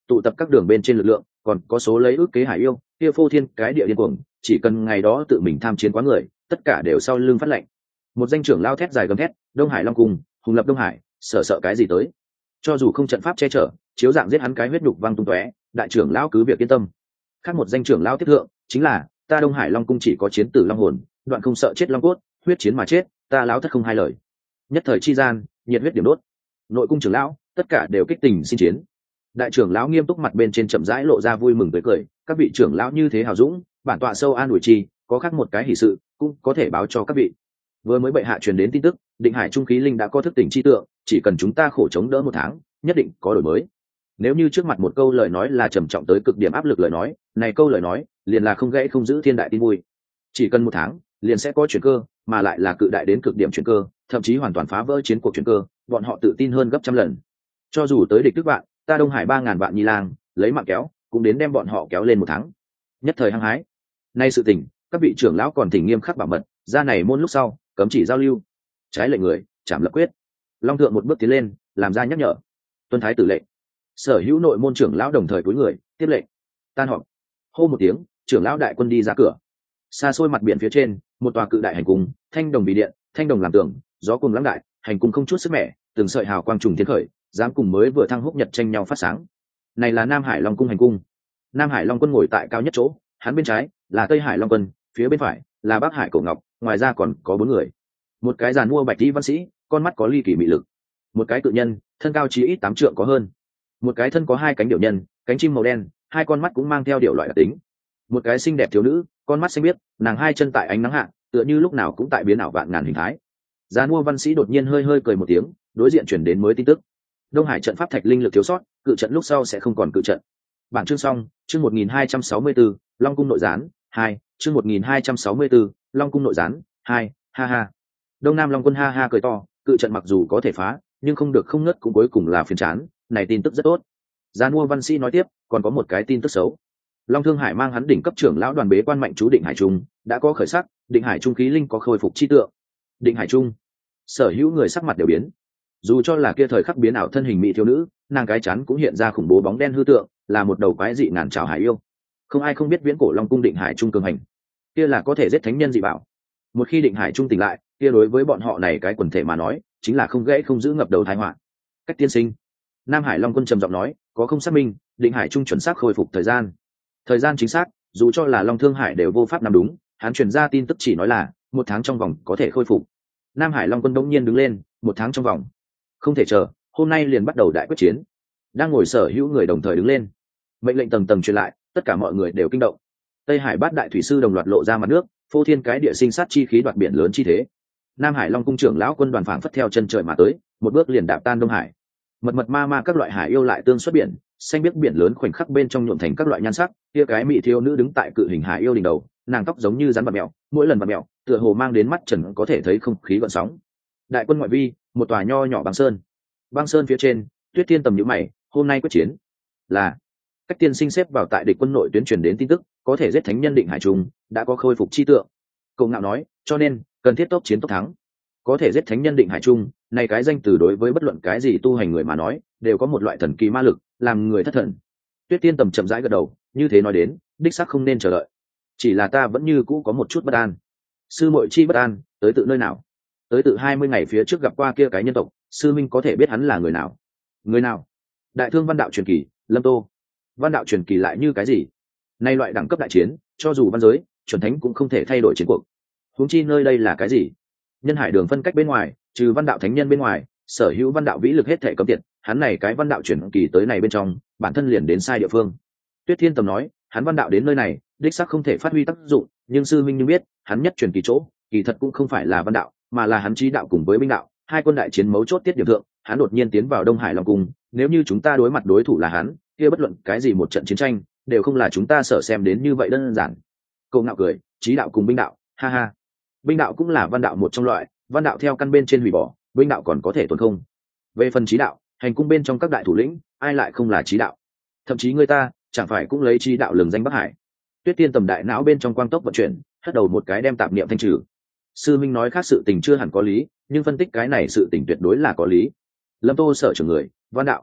tụ tập các đường bên trên lực lượng, còn có số lấy ước kế hải yêu kia phô thiên cái địa điên cuồng, chỉ cần ngày đó tự mình tham chiến quá người, tất cả đều sau lưng phát lệnh. Một danh trưởng lao thét dài gầm thét, đông hải long cung, hùng lập đông hải, sợ cái gì tới? Cho dù không trận pháp che chở, chiếu dạng giết hắn cái huyết nhục văng tung tóe, đại trưởng lão cứ việc yên tâm. Khác một danh trưởng lão tiếp thượng, chính là ta đông hải long cung chỉ có chiến tử long hồn, đoạn không sợ chết long cốt, huyết chiến mà chết, ta lão thất không hai lời. Nhất thời chi gian, nhiệt huyết điểm đốt. Nội cung trưởng lão tất cả đều kích tình xin chiến. Đại trưởng lão nghiêm túc mặt bên trên chậm rãi lộ ra vui mừng tới cười, các vị trưởng lão như thế hào dũng, bản tọa sâu an ủi chi, có khác một cái hỷ sự cũng có thể báo cho các vị. Vừa mới bệ hạ truyền đến tin tức, định hải trung khí linh đã có thức tỉnh chi tượng, chỉ cần chúng ta khổ chống đỡ một tháng, nhất định có đổi mới. Nếu như trước mặt một câu lời nói là trầm trọng tới cực điểm áp lực lời nói, này câu lời nói liền là không gãy không giữ thiên đại tin vui. Chỉ cần một tháng, liền sẽ có chuyển cơ, mà lại là cự đại đến cực điểm chuyển cơ, thậm chí hoàn toàn phá vỡ chiến cuộc chuyển cơ, bọn họ tự tin hơn gấp trăm lần. Cho dù tới địch tức vạn, ta đông hải 3000 vạn nhi lang, lấy mạng kéo, cũng đến đem bọn họ kéo lên một tháng. Nhất thời hăng hái. Nay sự tình, các vị trưởng lão còn thỉnh nghiêm khắc bảo mật, ra này môn lúc sau, cấm chỉ giao lưu. Trái lệnh người, chảm lập quyết. Long thượng một bước tiến lên, làm ra nhắc nhở. Tuân thái tử lệnh. Sở hữu nội môn trưởng lão đồng thời cúi người, tiếp lệnh. Tan họp. Hô một tiếng, trưởng lão đại quân đi ra cửa. Xa xôi mặt biển phía trên, một tòa cự đại hành cung, thanh đồng bị điện, thanh đồng làm tường, gió cuồng lắng đại, hành cung không chút sức mẻ, từng sợi hào quang trùng thiên khởi, dám cùng mới vừa thăng húc nhật tranh nhau phát sáng. Này là Nam Hải Long cung hành cung. Nam Hải Long quân ngồi tại cao nhất chỗ, hắn bên trái là Tây Hải Long quân, phía bên phải là Bắc Hải Cổ Ngọc, ngoài ra còn có 4 người. Một cái giàn mua bạch y văn sĩ, con mắt có ly kỳ mị lực. Một cái cự nhân, thân cao chí ít 8 trượng có hơn. Một cái thân có 2 cánh điểu nhân, cánh chim màu đen, 2 con mắt cũng mang theo điểu loại đặc tính. Một cái xinh đẹp thiếu nữ, con mắt xanh biếc, nàng 2 chân tại ánh nắng hạ, tựa như lúc nào cũng tại biến ảo vạn ngàn hình thái. Giàn mua văn sĩ đột nhiên hơi hơi cười một tiếng, đối diện chuyển đến mới tin tức. Đông Hải trận pháp thạch linh lực thiếu sót, cự trận lúc sau sẽ không còn cự trận. Bản chương xong, chương 1264, Long cung nội gián 2, chương 1264, Long cung nội gián 2, ha ha. Đông Nam Long quân ha ha cười to, cự trận mặc dù có thể phá, nhưng không được không ngất cũng cuối cùng là phiền chán, này tin tức rất tốt. Giàn mua văn sĩ nói tiếp, còn có một cái tin tức xấu. Long Thương Hải mang hắn đỉnh cấp trưởng lão đoàn bế quan mạnh chú Định Hải Trung, đã có khởi sắc, Định Hải Trung khí linh có khôi phục chi tượng. Định Hải Trung, sở hữu người sắc mặt đều biến. Dù cho là kia thời khắc biến ảo thân hình mỹ thiếu nữ, nàng cái chắn cũng hiện ra khủng bố bóng đen hư tượng, là một đầu quái dị ngàn trảo hải yêu. Không ai không biết viễn cổ Long cung Định Hải Trung cường hành, kia là có thể giết thánh nhân dị bảo. Một khi Định Hải Trung tỉnh lại, kia đối với bọn họ này cái quần thể mà nói, chính là không gãy không giữ ngập đầu tai họa. Cách tiên sinh, Nam Hải Long quân trầm giọng nói, có không xác minh, Định Hải Trung chuẩn xác khôi phục thời gian chính xác, dù cho là Long Thương Hải đều vô pháp nắm đúng, hắn truyền ra tin tức chỉ nói là 1 tháng trong vòng có thể khôi phục. Nam Hải Long quân đống nhiên đứng lên, 1 tháng trong vòng, không thể chờ, hôm nay liền bắt đầu đại quyết chiến. Đang ngồi sở hữu người đồng thời đứng lên, mệnh lệnh tầng tầng truyền lại, tất cả mọi người đều kinh động. Tây Hải bát đại thủy sư đồng loạt lộ ra mặt nước, phô thiên cái địa sinh sát chi khí đoạt biển lớn chi thế. Nam Hải Long cung trưởng lão quân đoàn phảng phất theo chân trời mà tới, một bước liền đạp tan Đông Hải. Mật mật ma ma các loại hải yêu lại tương xuất biển, xanh biếc biển lớn khoảnh khắc bên trong nhuộm thành các loại nhan sắc. Kia cái mỹ thiếu nữ đứng tại cự hình hải yêu đỉnh đầu, nàng tóc giống như rắn bạc mèo, mỗi lần bạc mèo tựa hồ mang đến mắt trần có thể thấy không khí gợn sóng. Đại quân ngoại vi, một tòa nho nhỏ băng sơn phía trên, Tuyết Thiên tầm nhíu mày, hôm nay quyết chiến là Cách tiên sinh xếp vào tại địch quân nội tuyến truyền đến tin tức, có thể giết thánh nhân Định Hải Trung, đã có khôi phục chi tượng. Cậu ngạo nói, cho nên cần thiết tốc chiến tốc thắng. Có thể giết thánh nhân Định Hải Trung, này cái danh từ đối với bất luận cái gì tu hành người mà nói, đều có một loại thần kỳ ma lực, làm người thất thần. Tuyết Tiên tầm chậm rãi gật đầu, như thế nói đến, đích xác không nên chờ đợi. Chỉ là ta vẫn như cũ có một chút bất an. Sư muội chi bất an, tới tự nơi nào? Tới tự 20 ngày phía trước gặp qua kia cái nhân tộc, sư minh có thể biết hắn là người nào? Người nào? Đại thương văn đạo truyền kỳ, Lâm Tô. Văn đạo truyền kỳ lại như cái gì? Nay loại đẳng cấp đại chiến, cho dù văn giới, chuẩn thánh cũng không thể thay đổi chiến cuộc. Huống chi nơi đây là cái gì? Nhân hải đường phân cách bên ngoài, trừ văn đạo thánh nhân bên ngoài, sở hữu văn đạo vĩ lực hết thể cấm tiệt, hắn này cái văn đạo truyền kỳ tới này bên trong, bản thân liền đến sai địa phương. Tuyết Thiên tầm nói, hắn văn đạo đến nơi này, đích xác không thể phát huy tác dụng, nhưng sư minh như biết, hắn nhất truyền kỳ chỗ, kỳ thật cũng không phải là văn đạo, mà là hắn trí đạo cùng với binh đạo, 2 quân đại chiến mấu chốt tiết điểm thượng, hắn đột nhiên tiến vào Đông Hải Long cung, nếu như chúng ta đối mặt đối thủ là hắn, kia bất luận cái gì một trận chiến tranh, đều không là chúng ta sợ xem đến như vậy đơn giản. Cậu ngạo cười, trí đạo cùng binh đạo, ha ha. Binh đạo cũng là văn đạo một trong loại, văn đạo theo căn bên trên hủy bỏ, binh đạo còn có thể tồn không. Về phần trí đạo, hành cung bên trong các đại thủ lĩnh, ai lại không là trí đạo? Thậm chí người ta, chẳng phải cũng lấy trí đạo lừng danh Bắc Hải. Tuyết Tiên tầm đại não bên trong quang tốc vận chuyển, hất đầu một cái đem tạp niệm thanh trừ. Sư minh nói khác sự tình chưa hẳn có lý, nhưng phân tích cái này sự tình tuyệt đối là có lý. Lâm Tô sở trưởng người, văn đạo.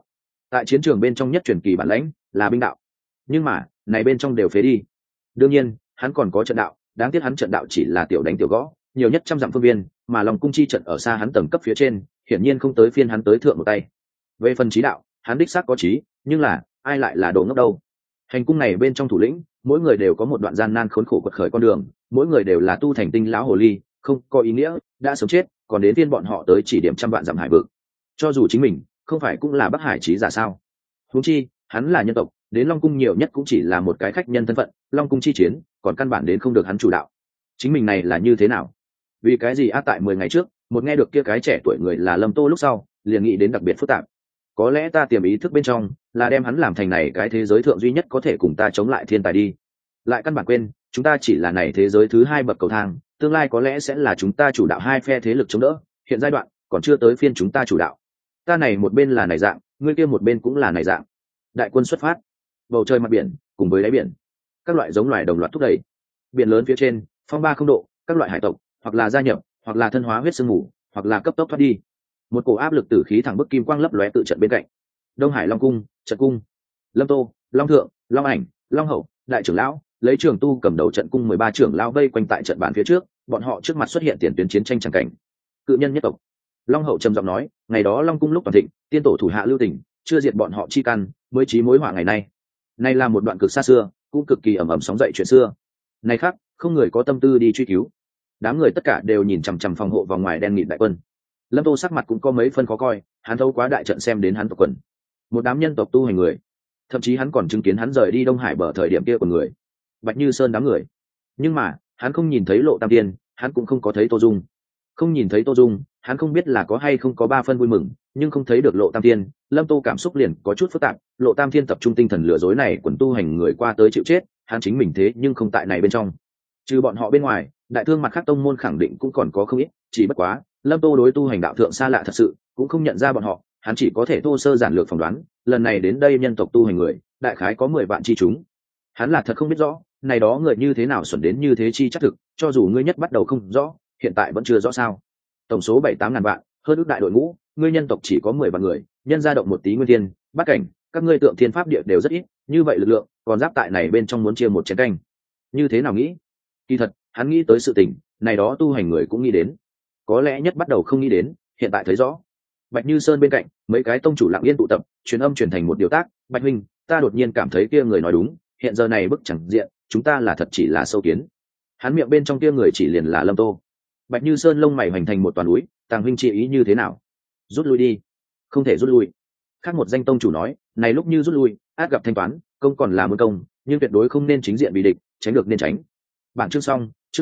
tại chiến trường bên trong nhất truyền kỳ bản lãnh là binh đạo, nhưng mà này bên trong đều phế đi. Đương nhiên hắn còn có trận đạo, đáng tiếc hắn trận đạo chỉ là tiểu đánh tiểu gõ, nhiều nhất 100 dặm phương viên, mà Long cung chi trận ở xa hắn tầng cấp phía trên, hiển nhiên không tới phiên hắn tới thượng một tay. Về phần trí đạo, hắn đích xác có trí, nhưng là ai lại là đồ ngốc đâu. Hành cung này bên trong thủ lĩnh, mỗi người đều có một đoạn gian nan khốn khổ quật khởi con đường, mỗi người đều là tu thành tinh lão hồ ly, không có ý nghĩa, đã sống chết, còn đến phiên bọn họ tới chỉ điểm trăm vạn dặm hải vực. Cho dù chính mình không phải cũng là Bắc Hải trí giả sao? Huống chi, hắn là nhân tộc, đến Long cung nhiều nhất cũng chỉ là một cái khách nhân thân phận, Long cung chi chiến, còn căn bản đến không được hắn chủ đạo. Chính mình này là như thế nào? Vì cái gì tại 10 ngày trước, một nghe được kia cái trẻ tuổi người là Lâm Tô lúc sau, liền nghĩ đến đặc biệt phức tạp. Có lẽ ta tiềm ý thức bên trong là đem hắn làm thành này cái thế giới thượng duy nhất có thể cùng ta chống lại thiên tài đi. Lại căn bản quên, chúng ta chỉ là này thế giới thứ 2 bậc cầu thang, tương lai có lẽ sẽ là chúng ta chủ đạo hai phe thế lực chống đỡ, hiện giai đoạn còn chưa tới phiên chúng ta chủ đạo. Ta này một bên là này dạng, ngươi kia một bên cũng là này dạng. Đại quân xuất phát, bầu trời mặt biển cùng với đáy biển, các loại giống loài đồng loạt thúc đẩy. Biển lớn phía trên, phong ba không độ, các loại hải tộc, hoặc là gia nhập, hoặc là thân hóa huyết sương mù, hoặc là cấp tốc thoát đi. Một cổ áp lực tử khí thẳng bức kim quang lấp lóe tự trận bên cạnh. Đông Hải Long cung, trận cung, Lâm Tô, Long Thượng, Long Ảnh, Long Hậu, đại trưởng lão lấy Trường Tu cầm đầu trận cung 13 trưởng lão vây quanh tại trận bàn phía trước, bọn họ trước mặt xuất hiện tiền tuyến chiến tranh chẳng cảnh. Cự nhân nhất tộc. Long Hậu trầm giọng nói, ngày đó Long cung lúc toàn thịnh, tiên tổ thủ hạ lưu tình, chưa diệt bọn họ chi căn, mới chí mối họa ngày nay. Nay là một đoạn cực xa xưa, cũng cực kỳ ầm ầm sóng dậy chuyện xưa. Này khác, không người có tâm tư đi truy cứu. Đám người tất cả đều nhìn chằm chằm phòng hộ vào ngoài đen nghịt đại quân. Lâm Tô sắc mặt cũng có mấy phân khó coi, hắn thấu quá đại trận xem đến hắn tộc quần, một đám nhân tộc tu hành người, thậm chí hắn còn chứng kiến hắn rời đi Đông Hải bờ thời điểm kia của người, Bạch Như Sơn đám người. Nhưng mà hắn không nhìn thấy Lộ Tam Tiên, hắn cũng không có thấy Tô Dung. Không nhìn thấy Tô Dung, hắn không biết là có hay không có 3 phân vui mừng, nhưng không thấy được Lộ Tam Tiên, Lâm Tô cảm xúc liền có chút phức tạp. Lộ Tam Tiên tập trung tinh thần lừa dối này quần tu hành người qua tới chịu chết, hắn chính mình thế nhưng không tại này bên trong. Trừ bọn họ bên ngoài, đại thương mặt khác tông môn khẳng định cũng còn có không ít, chỉ bất quá Lâm Tô đối tu hành đạo thượng xa lạ thật sự, cũng không nhận ra bọn họ, hắn chỉ có thể thô sơ giản lược phỏng đoán, lần này đến đây nhân tộc tu hành người, đại khái có 10 vạn chi chúng. Hắn là thật không biết rõ, này đó người như thế nào xuẩn đến như thế chi chắc thực, cho dù ngươi nhất bắt đầu không rõ, hiện tại vẫn chưa rõ sao. Tổng số 7-8 ngàn vạn, hơn ước đại đội ngũ, ngươi nhân tộc chỉ có 10 vạn người, nhân ra động một tí nguyên thiên, bắt cảnh, các ngươi tượng thiên pháp địa đều rất ít, như vậy lực lượng, còn giáp tại này bên trong muốn chia một chén canh. Như thế nào nghĩ? Kỳ thật, hắn nghĩ tới sự tình, này đó tu hành người cũng nghĩ đến. Có lẽ nhất bắt đầu không nghĩ đến, hiện tại thấy rõ. Bạch Như Sơn bên cạnh, mấy cái tông chủ lặng yên tụ tập, truyền âm truyền thành một điều tác, Bạch huynh, ta đột nhiên cảm thấy kia người nói đúng, hiện giờ này bức chẳng diện, chúng ta là thật chỉ là sâu kiến. Hắn miệng bên trong kia người chỉ liền là Lâm Tô. Bạch Như Sơn lông mày hoành thành một toàn núi, Tàng huynh chỉ ý như thế nào? Rút lui đi. Không thể rút lui. Khác một danh tông chủ nói, này lúc như rút lui, át gặp thanh toán, công còn là muốn công, nhưng tuyệt đối không nên chính diện bị địch, tránh được nên tránh. Bản chương xong, chương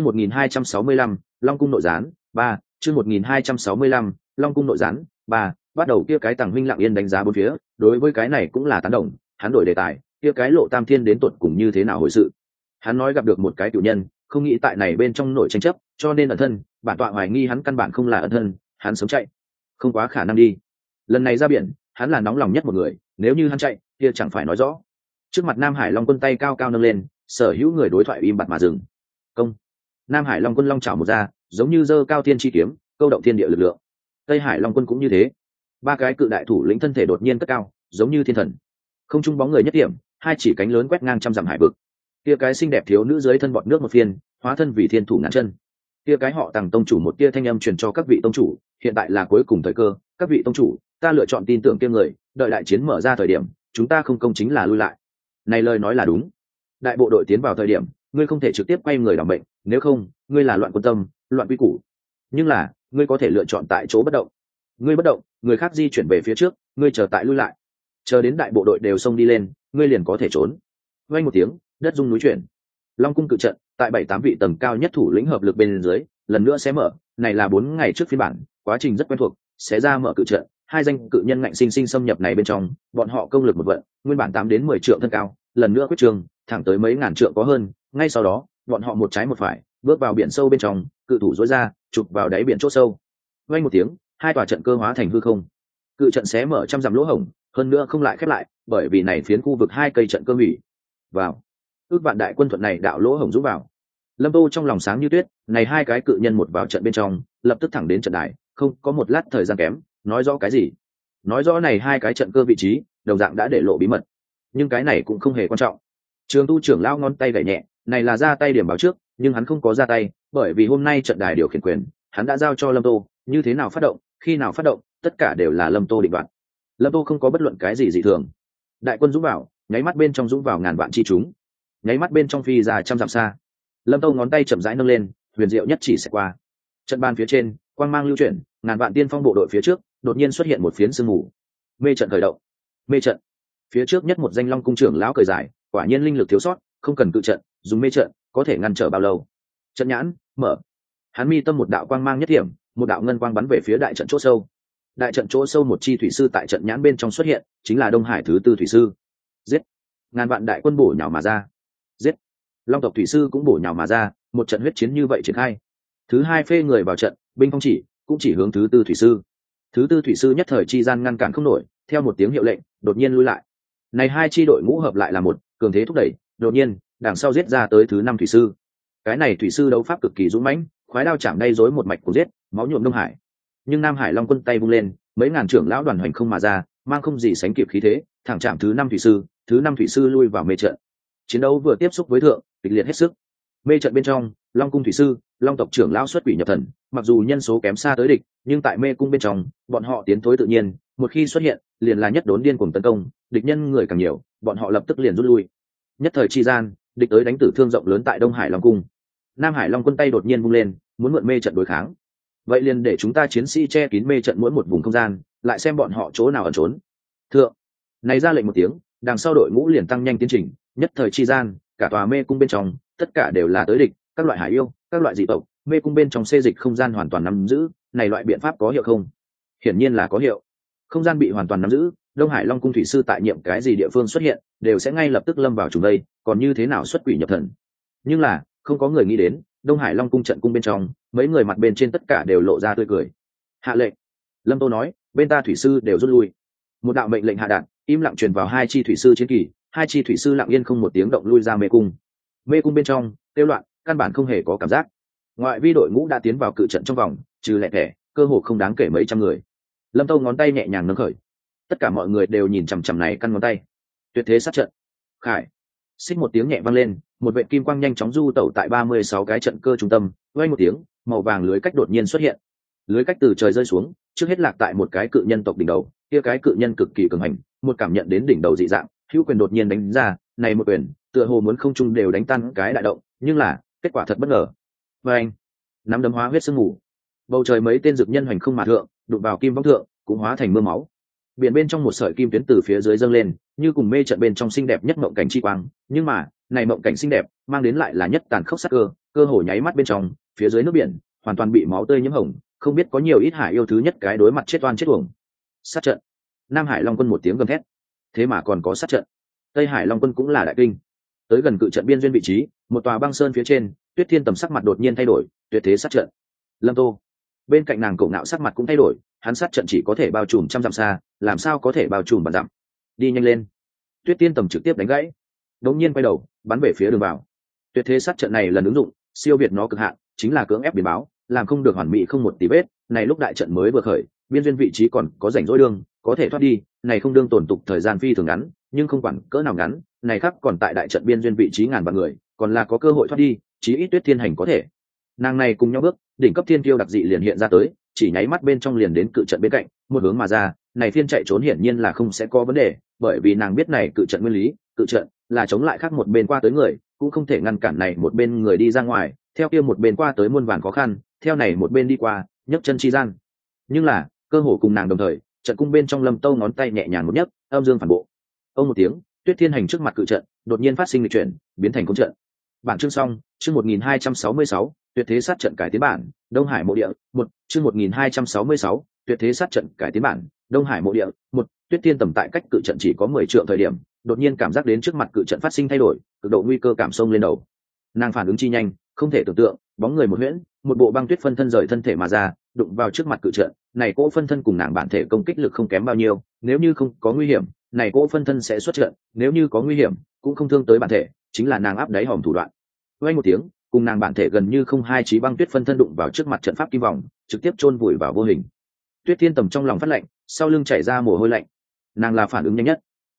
1265, Long cung nội gián, 3, chương 1265, Long cung nội gián, 3, bắt đầu kia cái Tàng huynh lặng yên đánh giá bốn phía, đối với cái này cũng là tán đồng, hắn đổi đề tài, kia cái Lộ Tam Thiên đến tuột cùng như thế nào hồi sự. Hắn nói gặp được một cái tiểu nhân, không nghĩ tại này bên trong nổi tranh chấp, cho nên ẩn thân, bản tọa hoài nghi hắn căn bản không là ẩn thân, hắn sống chạy, không quá khả năng đi. Lần này ra biển, hắn là nóng lòng nhất một người, nếu như hắn chạy, kia chẳng phải nói rõ. Trước mặt Nam Hải Long quân tay cao cao nâng lên, sở hữu người đối thoại im bặt mà dừng. Công. Nam Hải Long quân long chảo một ra, giống như giơ cao thiên chi kiếm, câu động thiên địa lực lượng. Tây Hải Long quân cũng như thế. 3 cái cự đại thủ lĩnh thân thể đột nhiên cất cao, giống như thiên thần. Không trung bóng người nhất điểm, 2 chỉ cánh lớn quét ngang trăm dặm hải vực. Kia cái xinh đẹp thiếu nữ dưới thân bọt nước một phiên, hóa thân vì thiên thủ ngàn chân. Kia cái họ Tằng tông chủ một tia thanh âm truyền cho các vị tông chủ, hiện tại là cuối cùng thời cơ, các vị tông chủ, ta lựa chọn tin tưởng kia người, đợi đại chiến mở ra thời điểm, chúng ta không công chính là lui lại. Này lời nói là đúng. Đại bộ đội tiến vào thời điểm, ngươi không thể trực tiếp quay người đảm mệnh, nếu không, ngươi là loạn quân tâm, loạn quy củ. Nhưng là, ngươi có thể lựa chọn tại chỗ bất động. Ngươi bất động, người khác di chuyển về phía trước, ngươi chờ tại lui lại. Chờ đến đại bộ đội đều xông đi lên, ngươi liền có thể trốn. Vang một tiếng, đất rung núi chuyển. Long cung cự trận, tại 7-8 vị tầng cao nhất thủ lĩnh hợp lực bên dưới, lần nữa sẽ mở, này là 4 ngày trước phiên bản, quá trình rất quen thuộc, sẽ ra mở cự trận, 2 danh cự nhân ngạnh sinh sinh xâm nhập này bên trong, bọn họ công lực một vận, nguyên bản 8 đến 10 trượng thân cao, lần nữa quyết trường, thẳng tới mấy ngàn trượng có hơn, ngay sau đó, bọn họ một trái một phải, bước vào biển sâu bên trong, cự thủ duỗi ra, chụp vào đáy biển chỗ sâu. Vang một tiếng, 2 tòa trận cơ hóa thành hư không. Cự trận xé mở trăm dặm lỗ hổng, hơn nữa không lại khép lại, bởi vì này phiến khu vực 2 cây trận cơ hủy. Vào. Ước vạn đại quân thuận này đạo lỗ hổng rút vào. Lâm Tô trong lòng sáng như tuyết, này 2 cái cự nhân một vào trận bên trong, lập tức thẳng đến trận đài, không có một lát thời gian kém, nói rõ cái gì? Nói rõ này 2 cái trận cơ vị trí, đồng dạng đã để lộ bí mật. Nhưng cái này cũng không hề quan trọng. Trường Tu trưởng lão ngón tay gảy nhẹ, này là ra tay điểm báo trước, nhưng hắn không có ra tay, bởi vì hôm nay trận đài điều khiển quyền hắn đã giao cho Lâm Tô, như thế nào phát động, khi nào phát động, tất cả đều là Lâm Tô định đoạt. Lâm Tô không có bất luận cái gì dị thường. Đại quân dũng vào, nháy mắt bên trong dũng vào ngàn vạn chi chúng, nháy mắt bên trong phi ra trăm dặm xa. Lâm Tô ngón tay chậm rãi nâng lên, huyền diệu nhất chỉ sẽ qua. Trận bàn phía trên, quang mang lưu chuyển, ngàn vạn tiên phong bộ đội phía trước, đột nhiên xuất hiện một phiến sương mù. Mê trận khởi động. Mê trận. Phía trước nhất một danh Long cung trưởng lão cười dài, quả nhiên linh lực thiếu sót, không cần cự trận, dùng mê trận có thể ngăn trở bao lâu. Trận nhãn mở. Hắn mi tâm một đạo quang mang nhất điểm, một đạo ngân quang bắn về phía đại trận chỗ sâu. Đại trận chỗ sâu một chi thủy sư tại trận nhãn bên trong xuất hiện, chính là Đông Hải thứ tư thủy sư. Giết. Ngàn vạn đại quân bổ nhào mà ra. Giết. Long tộc thủy sư cũng bổ nhào mà ra, một trận huyết chiến như vậy triển khai. Thứ hai phê người vào trận, binh phong chỉ cũng chỉ hướng thứ tư thủy sư. Thứ tư thủy sư nhất thời chi gian ngăn cản không nổi, theo một tiếng hiệu lệnh đột nhiên lui lại. Này hai chi đội ngũ hợp lại là một, cường thế thúc đẩy, đột nhiên đằng sau giết ra tới thứ năm thủy sư. Cái này thủy sư đấu pháp cực kỳ dũng mãnh, khoái đao chạm đay rối một mạch của giết, máu nhuộm Đông Hải. Nhưng Nam Hải Long quân tay vung lên, mấy ngàn trưởng lão đoàn hoành không mà ra, mang không gì sánh kịp khí thế, thẳng chạm thứ năm thủy sư lui vào mê trận. Chiến đấu vừa tiếp xúc với thượng, kịch liệt hết sức. Mê trận bên trong, Long cung thủy sư, Long tộc trưởng lão xuất quỷ nhập thần, mặc dù nhân số kém xa tới địch, nhưng tại mê cung bên trong, bọn họ tiến thối tự nhiên, một khi xuất hiện, liền là nhất đốn điên cuồng tấn công, địch nhân người càng nhiều, bọn họ lập tức liền rút lui. Nhất thời chi gian, địch tới đánh tử thương rộng lớn tại Đông Hải Long cung. Nam Hải Long quân tay đột nhiên vung lên, muốn mượn mê trận đối kháng. Vậy liền để chúng ta chiến sĩ che kín mê trận mỗi một vùng không gian, lại xem bọn họ chỗ nào ẩn trốn. Thượng, này ra lệnh một tiếng, đằng sau đội ngũ liền tăng nhanh tiến trình, nhất thời chi gian, cả tòa mê cung bên trong, tất cả đều là tới địch, các loại hải yêu, các loại dị tộc, mê cung bên trong xê dịch không gian hoàn toàn nắm giữ, này loại biện pháp có hiệu không? Hiển nhiên là có hiệu. Không gian bị hoàn toàn nắm giữ, Đông Hải Long cung thủy sư tại nhiệm cái gì địa phương xuất hiện, đều sẽ ngay lập tức lâm vào trùng đây, còn như thế nào xuất quỷ nhập thần. Nhưng là, không có người nghĩ đến, Đông Hải Long cung trận cung bên trong, mấy người mặt bên trên tất cả đều lộ ra tươi cười. Hạ lệnh. Lâm Tô nói, bên ta thủy sư đều rút lui. Một đạo mệnh lệnh hạ đạn, im lặng truyền vào hai chi thủy sư chiến kỳ, hai chi thủy sư lặng yên không một tiếng động lui ra mê cung. Mê cung bên trong, tiêu loạn, căn bản không hề có cảm giác. Ngoại vi đội ngũ đã tiến vào cự trận trong vòng, trừ lẻ thẻ, cơ hồ không đáng kể mấy trăm người. Lâm Tô ngón tay nhẹ nhàng nâng khởi, tất cả mọi người đều nhìn chằm chằm này căn ngón tay. Tuyệt thế sát trận. Khải. Xích một tiếng nhẹ vang lên, một vệ kim quang nhanh chóng du tẩu tại 36 cái trận cơ trung tâm, vang một tiếng, màu vàng lưới cách đột nhiên xuất hiện. Lưới cách từ trời rơi xuống, trước hết lạc tại một cái cự nhân tộc đỉnh đầu, kia cái cự nhân cực kỳ cường hành, một cảm nhận đến đỉnh đầu dị dạng, hữu quyền đột nhiên đánh ra, này một quyền, tựa hồ muốn không trung đều đánh tan cái đại động, nhưng là, kết quả thật bất ngờ. Oeng, nắm đấm hóa huyết sương mù. Bầu trời mấy tên dược nhân hoành không mà thượng, đụng vào kim võng thượng, cũng hóa thành mưa máu. Biển bên trong một sợi kim tuyến từ phía dưới dâng lên, như cùng mê trận bên trong xinh đẹp nhất mộng cảnh chi quang, nhưng mà, này mộng cảnh xinh đẹp, mang đến lại là nhất tàn khốc sắc cơ, cơ hồ nháy mắt bên trong, phía dưới nước biển, hoàn toàn bị máu tươi nhiễm hồng, không biết có nhiều ít hải yêu thứ nhất cái đối mặt chết oan chết uổng. Sát trận. Nam Hải Long quân một tiếng gầm thét. Thế mà còn có sát trận. Tây Hải Long quân cũng là đại kinh. Tới gần cự trận biên duyên vị trí, một tòa băng sơn phía trên, Tuyết Thiên tầm sắc mặt đột nhiên thay đổi, tuyệt thế sát trận. Lâm Tô. Bên cạnh nàng Cổ Ngạo sắc mặt cũng thay đổi, hắn sát trận chỉ có thể bao trùm trăm dặm xa, làm sao có thể bao trùm vạn dặm. Đi nhanh lên. Tuyết Thiên tầm trực tiếp đánh gãy. Đống nhiên quay đầu, bắn về phía đường vào. Tuyệt thế sát trận này lần ứng dụng, siêu việt nó cực hạn, chính là cưỡng ép biển báo, làm không được hoàn mỹ không một tí vết. Này lúc đại trận mới vừa khởi, biên duyên vị trí còn có rảnh rỗi đường, có thể thoát đi, này không đương tổn tục thời gian phi thường ngắn, nhưng không quản cỡ nào ngắn, này khác còn tại đại trận biên duyên vị trí ngàn vạn người, còn là có cơ hội thoát đi, chí ít Tuyết Thiên hành có thể. Nàng này cùng nhau bước, đỉnh cấp thiên kiêu đặc dị liền hiện ra tới, chỉ nháy mắt bên trong liền đến cự trận bên cạnh, một hướng mà ra, này phiên chạy trốn hiển nhiên là không sẽ có vấn đề, bởi vì nàng biết này cự trận nguyên lý, cự trận là chống lại khác một bên qua tới người, cũng không thể ngăn cản này một bên người đi ra ngoài, theo kia một bên qua tới muôn vàn khó khăn, theo này một bên đi qua, nhấc chân chi gian. Nhưng là, cơ hồ cùng nàng đồng thời, trận cung bên trong Lâm Tô ngón tay nhẹ nhàng một nhấc, âm dương phản bộ. Ông một tiếng, Tuyết Thiên hành trước mặt cự trận, đột nhiên phát sinh lịch chuyển, biến thành công trận. Bản chương xong, chương 1266, tuyệt thế sát trận cải tiến bản, Đông Hải mộ địa, một chương 1266, tuyệt thế sát trận cải tiến bản, Đông Hải mộ địa, một Tuyết Thiên tầm tại cách cự trận chỉ có 10 trượng thời điểm, đột nhiên cảm giác đến trước mặt cự trận phát sinh thay đổi, cực độ nguy cơ cảm xông lên đầu. Nàng phản ứng chi nhanh, không thể tưởng tượng, bóng người một huyễn, một bộ băng tuyết phân thân rời thân thể mà ra, đụng vào trước mặt cự trận, này cỗ phân thân cùng nàng bản thể công kích lực không kém bao nhiêu, nếu như không có nguy hiểm, này cỗ phân thân sẽ xuất trận, nếu như có nguy hiểm, cũng không thương tới bản thể, chính là nàng áp đáy hòm thủ đoạn. Vang một tiếng, cùng nàng bản thể gần như không hai chí băng tuyết phân thân đụng vào trước mặt trận pháp kim vòng, trực tiếp chôn vùi vào vô hình. Tuyết Thiên tầm trong lòng phát lạnh, sau lưng chảy ra mồ hôi lạnh. Nàng là phản ứng nhanh nhất,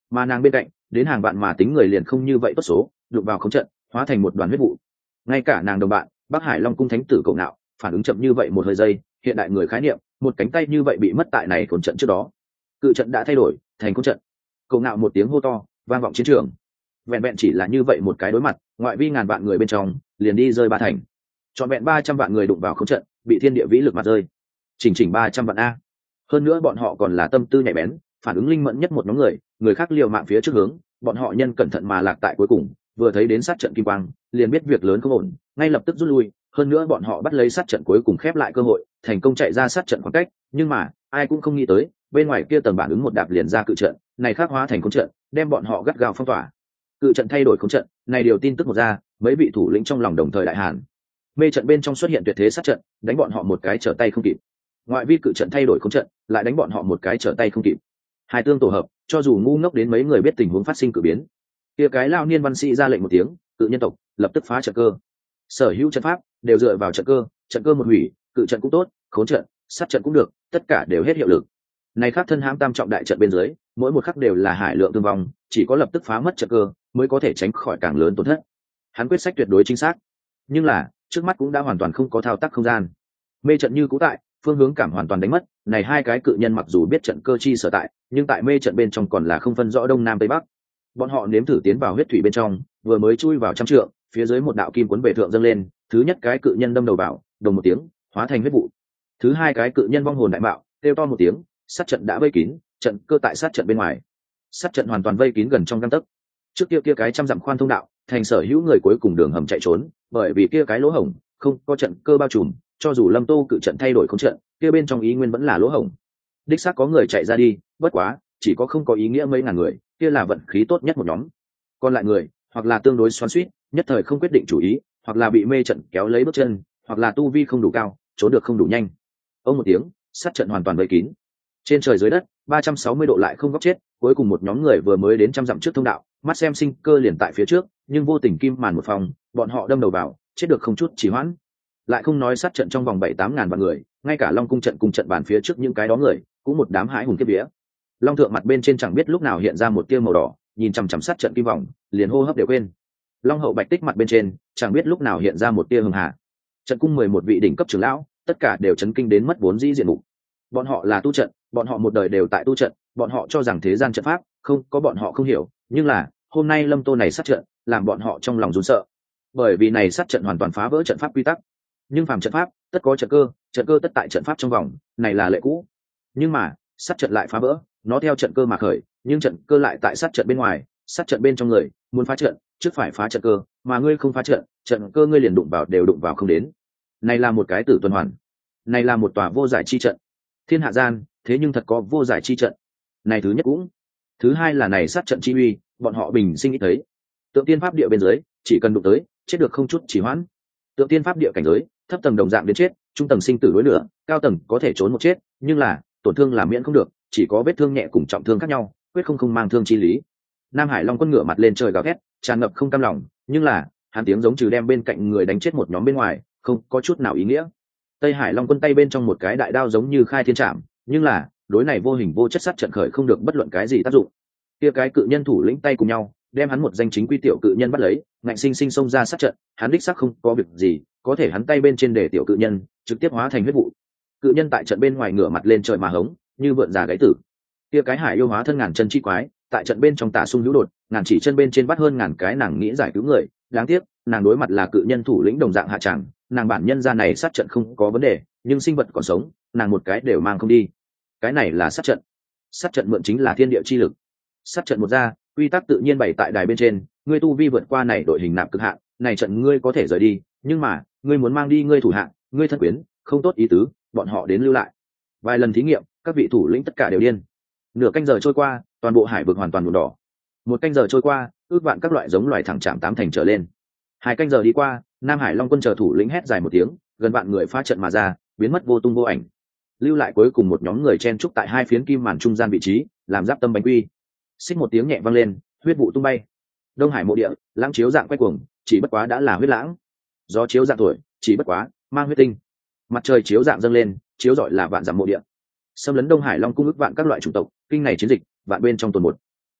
mà nàng bên cạnh đến hàng vạn mà tính người liền không như vậy tốt số, đụng vào khống trận hóa thành một đoàn huyết vụ. Ngay cả nàng đồng bạn Bắc Hải Long cung thánh tử Cậu Nạo phản ứng chậm như vậy một hơi giây, hiện đại người khái niệm một cánh tay như vậy bị mất tại này khốn trận trước đó. Cự trận đã thay đổi thành khốn trận. Cậu Nạo một tiếng hô to vang vọng chiến trường. Vẹn vẹn chỉ là như vậy một cái đối mặt, ngoại vi ngàn vạn người bên trong liền đi rơi ba thành. Trọn vẹn 300 vạn người đụng vào khốn trận, bị thiên địa vĩ lực mặt rơi. Chỉnh 300 vạn a. Hơn nữa bọn họ còn là tâm tư nhạy bén, phản ứng linh mẫn nhất một nhóm người khác liều mạng phía trước hướng, bọn họ nhân cẩn thận mà lạc tại cuối cùng, vừa thấy đến sát trận kim quang, liền biết việc lớn không ổn, ngay lập tức rút lui. Hơn nữa bọn họ bắt lấy sát trận cuối cùng khép lại cơ hội, thành công chạy ra sát trận khoảng cách, nhưng mà ai cũng không nghĩ tới, bên ngoài kia tầng bản ứng một đạp liền ra cự trận, này khác hóa thành khốn trận, đem bọn họ gắt gao phong tỏa. Cự trận thay đổi khốn trận, này điều tin tức một ra, mấy vị thủ lĩnh trong lòng đồng thời đại hàn. Mê trận bên trong xuất hiện tuyệt thế sát trận, đánh bọn họ một cái trở tay không kịp. Ngoại vi cự trận thay đổi khốn trận, lại đánh bọn họ một cái trở tay không kịp. Hai tương tổ hợp, cho dù ngu ngốc đến mấy người biết tình huống phát sinh cử biến. Kia cái lao niên văn sĩ ra lệnh một tiếng, cự nhân tộc lập tức phá trận cơ. Sở hữu trận pháp đều dựa vào trận cơ một hủy, cự trận cũng tốt, khốn trận, sát trận cũng được, tất cả đều hết hiệu lực. Này khác thân hãm tam trọng đại trận bên dưới, mỗi một khắc đều là hải lượng thương vong, chỉ có lập tức phá mất trận cơ mới có thể tránh khỏi càng lớn tổn thất. Hắn quyết sách tuyệt đối chính xác, nhưng là trước mắt cũng đã hoàn toàn không có thao tác không gian. Mê trận như cũ tại, phương hướng cảm hoàn toàn đánh mất. Này hai cái cự nhân mặc dù biết trận cơ chi sở tại, nhưng tại mê trận bên trong còn là không phân rõ đông nam tây bắc. Bọn họ nếm thử tiến vào huyết thủy bên trong, vừa mới chui vào trăm trượng, phía dưới một đạo kim cuốn về thượng dâng lên, thứ nhất cái cự nhân đâm đầu vào, đồng một tiếng, hóa thành huyết vụ. Thứ hai cái cự nhân vong hồn đại bạo, kêu to một tiếng, sát trận đã vây kín, trận cơ tại sát trận bên ngoài. Sát trận hoàn toàn vây kín gần trong gang tấc. Trước kia cái trăm dặm khoan thông đạo, thành sở hữu người cuối cùng đường hầm chạy trốn, bởi vì kia cái lỗ hổng, không có trận cơ bao trùm, cho dù Lâm Tô cự trận thay đổi không trận, kia bên trong ý nguyên vẫn là lỗ hổng. Đích xác có người chạy ra đi, bất quá, chỉ có không có ý nghĩa mấy ngàn người, kia là vận khí tốt nhất một nhóm. Còn lại người, hoặc là tương đối xoắn xuýt, nhất thời không quyết định chủ ý, hoặc là bị mê trận kéo lấy bước chân, hoặc là tu vi không đủ cao, trốn được không đủ nhanh. Ông một tiếng, sát trận hoàn toàn vây kín. Trên trời dưới đất, 360 độ lại không góc chết, cuối cùng một nhóm người vừa mới đến trăm dặm trước thông đạo, mắt xem sinh cơ liền tại phía trước, nhưng vô tình kim màn một phòng, bọn họ đâm đầu vào, chết được không chút chỉ hoãn. Lại không nói sát trận trong vòng 7-8 ngàn vạn người, ngay cả Long cung trận cùng trận bàn phía trước những cái đó người, cũng một đám hãi hùng kiếp vía. Long thượng mặt bên trên chẳng biết lúc nào hiện ra một tia màu đỏ, nhìn chằm chằm sát trận kim vòng, liền hô hấp đều quên. Long hậu bạch tích mặt bên trên, chẳng biết lúc nào hiện ra một tia hường hà. Trận cung 11 vị đỉnh cấp trưởng lão, tất cả đều chấn kinh đến mất vốn dĩ diện mục. Bọn họ là tu trận, bọn họ một đời đều tại tu trận, bọn họ cho rằng thế gian trận pháp không có bọn họ không hiểu, nhưng là hôm nay Lâm Tô này sát trận, làm bọn họ trong lòng run sợ. Bởi vì này sát trận hoàn toàn phá vỡ trận pháp quy tắc. Nhưng phàm trận pháp, tất có trận cơ tất tại trận pháp trong vòng, này là lệ cũ. Nhưng mà, sát trận lại phá vỡ, nó theo trận cơ mà khởi, nhưng trận cơ lại tại sát trận bên ngoài, sát trận bên trong người, muốn phá trận, trước phải phá trận cơ, mà ngươi không phá trận, trận cơ ngươi liền đụng vào đều đụng vào không đến. Này là một cái tử tuần hoàn, này là một tòa vô giải chi trận. Thiên hạ gian, thế nhưng thật có vô giải chi trận. Này thứ nhất cũng, thứ hai là này sát trận chi uy, bọn họ bình sinh ít thấy. Tượng tiên pháp địa bên dưới, chỉ cần đụng tới, chết được không chút chỉ hoãn. Tượng tiên pháp địa cảnh giới, thấp tầng đồng dạng đến chết, trung tầng sinh tử đối lửa, cao tầng có thể trốn một chết, nhưng là tổn thương là miễn không được, chỉ có vết thương nhẹ cùng trọng thương khác nhau, quyết không mang thương chi lý. Nam Hải Long quân ngửa mặt lên trời gào thét, tràn ngập không cam lòng, nhưng là hắn tiếng giống trừ đem bên cạnh người đánh chết một nhóm bên ngoài, không có chút nào ý nghĩa. Tây Hải Long quân tay bên trong một cái đại đao giống như khai thiên trảm, nhưng là đối này vô hình vô chất sát trận khởi không được bất luận cái gì tác dụng. Kia cái cự nhân thủ lĩnh tay cùng nhau, đem hắn một danh chính quy tiểu cự nhân bắt lấy, ngạnh sinh sinh xông ra sát trận, hắn đích xác không có việc gì, có thể hắn tay bên trên để tiểu cự nhân trực tiếp hóa thành huyết vụ. Cự nhân tại trận bên ngoài ngửa mặt lên trời mà hống, như vượn già gáy tử. Kia cái hải yêu hóa thân ngàn chân chi quái, tại trận bên trong tả sung hữu đột, ngàn chỉ chân bên trên bắt hơn ngàn cái nàng nghĩ giải cứu người, đáng tiếc, nàng đối mặt là cự nhân thủ lĩnh đồng dạng hạ tràng, nàng bản nhân ra này sát trận không có vấn đề, nhưng sinh vật còn sống, nàng một cái đều mang không đi. Cái này là sát trận. Sát trận mượn chính là thiên địa chi lực. Sát trận một ra, quy tắc tự nhiên bày tại đài bên trên, ngươi tu vi vượt qua này đội hình nạp cực hạn, này trận ngươi có thể rời đi, nhưng mà, ngươi muốn mang đi ngươi thủ hạ, ngươi thân quyến, không tốt ý tứ, bọn họ đến lưu lại. Vài lần thí nghiệm, các vị thủ lĩnh tất cả đều điên. Nửa canh giờ trôi qua, toàn bộ hải vực hoàn toàn nhuộm đỏ. Một canh giờ trôi qua, ước vạn các loại giống loài thẳng chạm 8 thành trở lên. 2 canh giờ đi qua, Nam Hải Long quân chờ thủ lĩnh hét dài một tiếng, gần vạn người phá trận mà ra, biến mất vô tung vô ảnh. Lưu lại cuối cùng một nhóm người chen trúc tại hai phiến kim màn trung gian vị trí, làm giáp tâm bánh quy. Xích một tiếng nhẹ vang lên, huyết vụ tung bay. Đông Hải mộ địa, lãng chiếu dạng quay cuồng, chỉ bất quá đã là huyết lãng. Gió chiếu dạng tuổi, chỉ bất quá mang huyết tinh. Mặt trời chiếu dạng dâng lên, chiếu rọi là vạn dặm mộ địa. Xâm lấn Đông Hải Long cung ức vạn các loại chủng tộc, kinh này chiến dịch, vạn bên trong tuần một.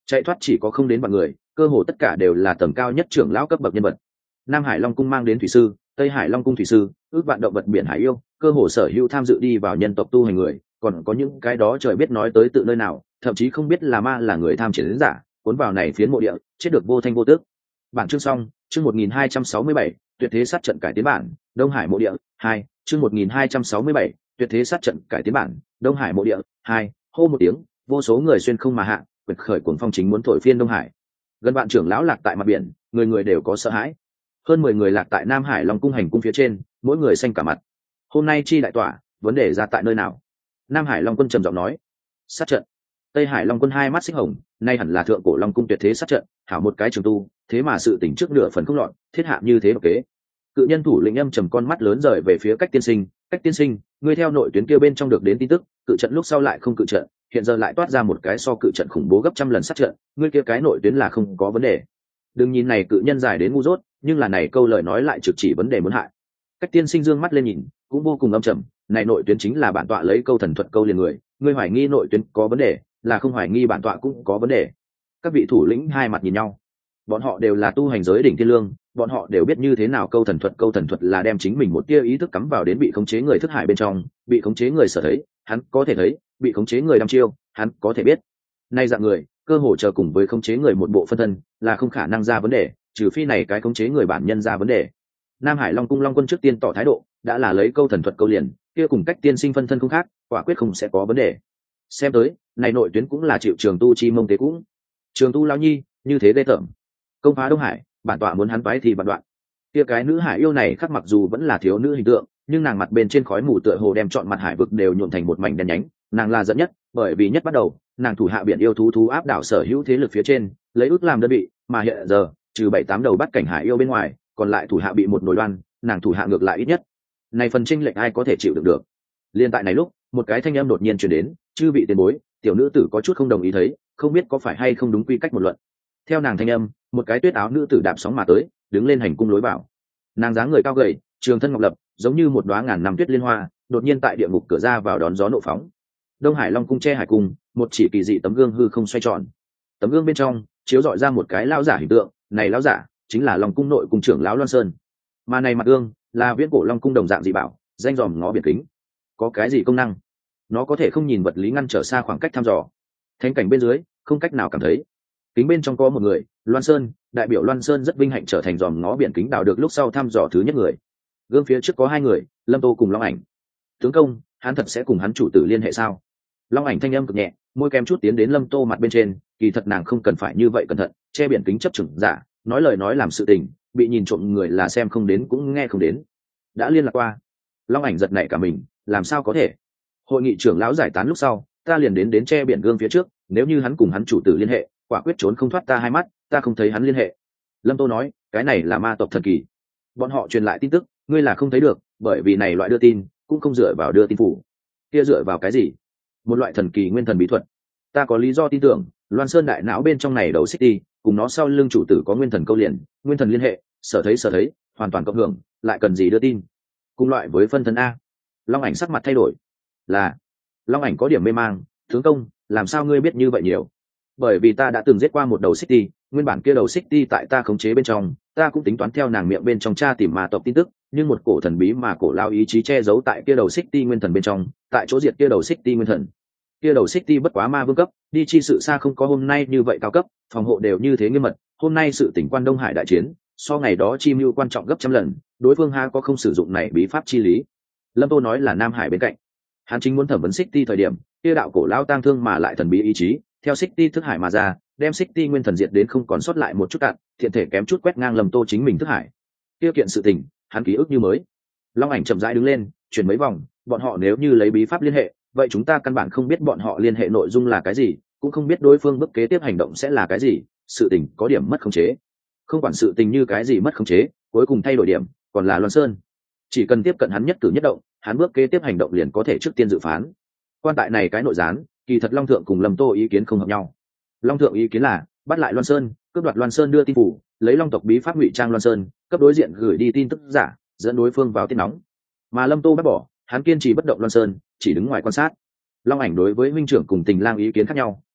chạy thoát chỉ có không đến vạn người, cơ hồ tất cả đều là tầng cao nhất trưởng lão cấp bậc nhân vật. Nam Hải Long cung mang đến thủy sư, Tây Hải Long cung thủy sư, ước vạn động vật biển hải yêu, cơ hồ sở hữu tham dự đi vào nhân tộc tu hành người, còn có những cái đó trời biết nói tới tự nơi nào, thậm chí không biết là ma là người tham chiến giả, cuốn vào này phiến mộ địa, chết được vô thanh vô tước. Bản chương xong, chương 1267, tuyệt thế sát trận cải tiến bản, Đông Hải mộ địa 2, chương 1267, tuyệt thế sát trận cải tiến bản, Đông Hải mộ địa 2, hô một tiếng, vô số người xuyên không mà hạ, quật khởi cuồng phong chính muốn thổi phiên Đông Hải. Gần vạn trưởng lão lạc tại mặt biển, người người đều có sợ hãi. Hơn 10 người lạc tại Nam Hải Long cung hành cung phía trên, mỗi người xanh cả mặt. Hôm nay chi đại tỏa, vấn đề ra tại nơi nào? Nam Hải Long quân trầm giọng nói. Sát trận. Tây Hải Long quân hai mắt xích hồng, nay hẳn là thượng cổ Long cung tuyệt thế sát trận, hảo một cái trường tu, thế mà sự tỉnh trước nửa phần không lọt, thiết hạ như thế độc kế. Cự nhân thủ lĩnh âm trầm con mắt lớn rời về phía Cách Tiên Sinh, ngươi theo nội tuyến kia bên trong được đến tin tức, cự trận lúc sau lại không cự trận, hiện giờ lại toát ra một cái so cự trận khủng bố gấp trăm lần sát trận, ngươi kia cái nội tuyến là không có vấn đề. Đừng nhìn này cự nhân dài đến ngu dốt, nhưng là này câu lời nói lại trực chỉ vấn đề muốn hại. Cách Tiên Sinh dương mắt lên nhìn, cũng vô cùng âm trầm, này nội tuyến chính là bản tọa lấy câu thần thuật câu liền người, ngươi hoài nghi nội tuyến có vấn đề, là không hoài nghi bản tọa cũng có vấn đề. Các vị thủ lĩnh hai mặt nhìn nhau, bọn họ đều là tu hành giới đỉnh thiên lương, bọn họ đều biết như thế nào câu thần thuật là đem chính mình một tia ý thức cắm vào đến bị khống chế người thức hải bên trong, bị khống chế người sở thấy, hắn có thể thấy, bị khống chế người đăm chiêu, hắn có thể biết. Nay dạng người, cơ hồ chờ cùng với khống chế người một bộ phân thân, là không khả năng ra vấn đề, trừ phi này cái khống chế người bản nhân ra vấn đề. Nam Hải Long cung Long quân trước tiên tỏ thái độ, đã là lấy câu thần thuật câu liền, kia cùng Cách Tiên Sinh phân thân không khác, quả quyết không sẽ có vấn đề. Xem tới, này nội tuyến cũng là chịu trường tu chi mông tế cũng. Trường tu lão nhi, như thế ghê tởm. Công phá Đông Hải, bản tọa muốn hắn toái thì bản đoạn. Kia cái nữ hải yêu này khác mặc dù vẫn là thiếu nữ hình tượng, nhưng nàng mặt bên trên khói mù tựa hồ đem trọn mặt hải vực đều nhuộm thành một mảnh đen nhánh, nàng là dẫn nhất, bởi vì nhất bắt đầu, nàng thủ hạ biển yêu thú áp đảo sở hữu thế lực phía trên, lấy ước làm đơn vị, mà hiện giờ, trừ 7-8 đầu bắt cảnh hải yêu bên ngoài, còn lại thủ hạ bị một nổi loan, nàng thủ hạ ngược lại ít nhất. Này phần chênh lệch ai có thể chịu đựng được. Liên tại này lúc, một cái thanh âm đột nhiên truyền đến, chư vị tiền bối, tiểu nữ tử có chút không đồng ý thấy, không biết có phải hay không đúng quy cách một luận. Theo nàng thanh âm, một cái tuyết áo nữ tử đạp sóng mà tới, đứng lên hành cung lối vào. Nàng dáng người cao gầy, trường thân ngọc lập, giống như một đóa ngàn năm tuyết liên hoa, đột nhiên tại địa ngục cửa ra vào đón gió nộ phóng. Đông Hải Long cung che hải cung, một chỉ kỳ dị tấm gương hư không xoay tròn. Tấm gương bên trong chiếu rọi ra một cái lão giả hình tượng, này lão giả chính là Long cung nội cung trưởng lão Loan Sơn. Mà này mặt gương là viễn cổ Long cung đồng dạng dị bảo, danh dòm ngó biển kính. Có cái gì công năng? Nó có thể không nhìn vật lý ngăn trở xa khoảng cách thăm dò. Thánh cảnh bên dưới không cách nào cảm thấy. Kính bên trong có một người, Loan Sơn, đại biểu Loan Sơn rất vinh hạnh trở thành dòm ngó biển kính đào được lúc sau thăm dò thứ nhất người. Gương phía trước có hai người, Lâm Tô cùng Long Ảnh. Tướng công, hắn thật sẽ cùng hắn chủ tử liên hệ sao? Long Ảnh thanh âm cực nhẹ, môi kem chút tiến đến Lâm Tô mặt bên trên, kỳ thật nàng không cần phải như vậy cẩn thận, che biển kính chấp chừng giả, nói lời nói làm sự tình, bị nhìn trộm người là xem không đến cũng nghe không đến. Đã liên lạc qua. Long Ảnh giật nảy cả mình, làm sao có thể? Hội nghị trưởng lão giải tán lúc sau, ta liền đến che biển gương phía trước, nếu như hắn cùng hắn chủ tử liên hệ, quả quyết trốn không thoát ta hai mắt, ta không thấy hắn liên hệ. Lâm Tô nói, cái này là ma tộc thần kỳ. Bọn họ truyền lại tin tức, ngươi là không thấy được, bởi vì này loại đưa tin cũng không dựa vào đưa tin phủ. Kia dựa vào cái gì? Một loại thần kỳ nguyên thần bí thuật. Ta có lý do tin tưởng, Loan Sơn đại não bên trong này đầu xích đi, cùng nó sau lưng chủ tử có nguyên thần câu liền, nguyên thần liên hệ, sở thấy, hoàn toàn cộng hưởng, lại cần gì đưa tin? Cùng loại với phân thân a. Long Ảnh sắc mặt thay đổi. Là, Long Ảnh có điểm mê mang, tướng công, làm sao ngươi biết như vậy nhiều? Bởi vì ta đã từng giết qua một đầu xích ti, nguyên bản kia đầu xích ti tại ta khống chế bên trong, ta cũng tính toán theo nàng miệng bên trong tra tìm ma tộc tin tức, nhưng một cổ thần bí mà cổ lao ý chí che giấu tại kia đầu xích ti nguyên thần bên trong, tại chỗ diệt kia đầu xích ti nguyên thần. Kia đầu xích ti bất quá ma vương cấp, đi chi sự xa không có hôm nay như vậy cao cấp, phòng hộ đều như thế nghiêm mật, hôm nay sự tỉnh quan Đông Hải đại chiến, so ngày đó chi mưu quan trọng gấp trăm lần, đối phương ha có không sử dụng này bí pháp chi lý. Lâm Tô nói là Nam Hải bên cạnh, hắn chính muốn thẩm vấn xích ti thời điểm, kia đạo cổ lao tang thương mà lại thần bí ý chí, theo xích ti thức hải mà ra, đem xích ti nguyên thần diệt đến không còn sót lại một chút cạn, thiện thể kém chút quét ngang Lâm Tô chính mình thức hải. Tiêu kiện sự tình, hắn ký ức như mới. Long Ảnh chậm rãi đứng lên, chuyển mấy vòng, bọn họ nếu như lấy bí pháp liên hệ, vậy chúng ta căn bản không biết bọn họ liên hệ nội dung là cái gì, cũng không biết đối phương bước kế tiếp hành động sẽ là cái gì, sự tình có điểm mất khống chế. Không quản sự tình như cái gì mất khống chế, cuối cùng thay đổi điểm, còn là Loan Sơn. Chỉ cần tiếp cận hắn nhất cử nhất động, hắn bước kế tiếp hành động liền có thể trước tiên dự phán. Quan tại này cái nội gián, kỳ thật Long Thượng cùng Lâm Tô ý kiến không hợp nhau. Long Thượng ý kiến là bắt lại Loan Sơn, cướp đoạt Loan Sơn đưa tin phủ, lấy Long tộc bí pháp ngụy trang Loan Sơn, cấp đối diện gửi đi tin tức giả, dẫn đối phương vào tiết nóng. Mà Lâm Tô bác bỏ, hắn kiên trì bất động Loan Sơn, chỉ đứng ngoài quan sát. Long Ảnh đối với huynh trưởng cùng Tình Lang ý kiến khác nhau,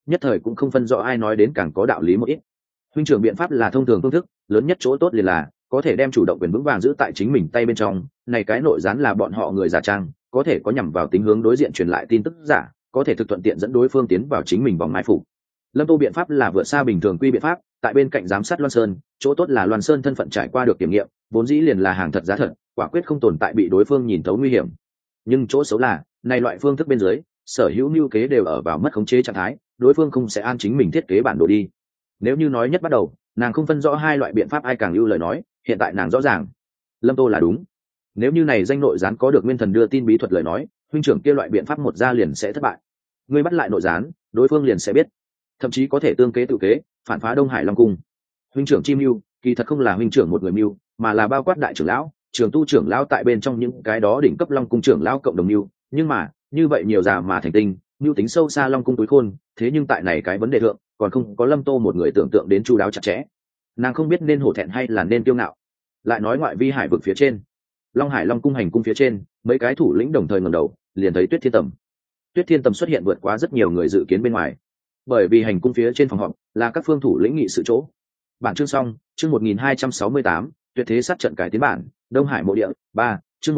nhất thời cũng không phân rõ ai nói đến càng có đạo lý một ít. Huynh trưởng biện pháp là thông thường phương thức, lớn nhất chỗ tốt liền là có thể đem chủ động quyền vững vàng giữ tại chính mình tay bên trong. Này cái nội gián là bọn họ người giả trang, có thể có nhằm vào tính hướng đối diện truyền lại tin tức giả, có thể thực thuận tiện dẫn đối phương tiến vào chính mình vòng mai phục. Lâm Tô biện pháp là vượt xa bình thường quy biện pháp, tại bên cạnh giám sát Loan Sơn, chỗ tốt là Loan Sơn thân phận trải qua được kiểm nghiệm, vốn dĩ liền là hàng thật giá thật, quả quyết không tồn tại bị đối phương nhìn thấu nguy hiểm. Nhưng chỗ xấu là, này loại phương thức bên dưới, sở hữu mưu kế đều ở vào mất khống chế trạng thái, đối phương không sẽ an chính mình thiết kế bản đồ đi. Nếu như nói nhất bắt đầu, nàng không phân rõ hai loại biện pháp ai càng ưu lời nói, hiện tại nàng rõ ràng, Lâm Tô là đúng. Nếu như này danh nội gián có được nguyên thần đưa tin bí thuật lời nói, huynh trưởng kia loại biện pháp một ra liền sẽ thất bại. Ngươi bắt lại nội gián, đối phương liền sẽ biết, thậm chí có thể tương kế tự kế, phản phá Đông Hải Long Cung. Huynh trưởng chi mưu, kỳ thật không là huynh trưởng một người mưu, mà là bao quát đại trưởng lão, trường tu trưởng lão tại bên trong những cái đó đỉnh cấp Long Cung trưởng lão cộng đồng mưu. Nhưng mà, như vậy nhiều già mà thành tinh, mưu tính sâu xa Long Cung túi khôn, thế nhưng tại này cái vấn đề thượng, còn không có Lâm Tô một người tưởng tượng đến chu đáo chặt chẽ. Nàng không biết nên hổ thẹn hay là nên kiêu ngạo. Lại nói ngoại vi hải vực phía trên, Long Hải Long Cung hành cung phía trên, mấy cái thủ lĩnh đồng thời ngẩng đầu, liền thấy Tuyết Thiên Tầm. Tuyết Thiên Tầm xuất hiện vượt quá rất nhiều người dự kiến bên ngoài, bởi vì hành cung phía trên phòng họp là các phương thủ lĩnh nghị sự chỗ. Bản chương xong, chương 1268, tuyệt thế sát trận cải tiến bản, Đông Hải mộ địa 3, chương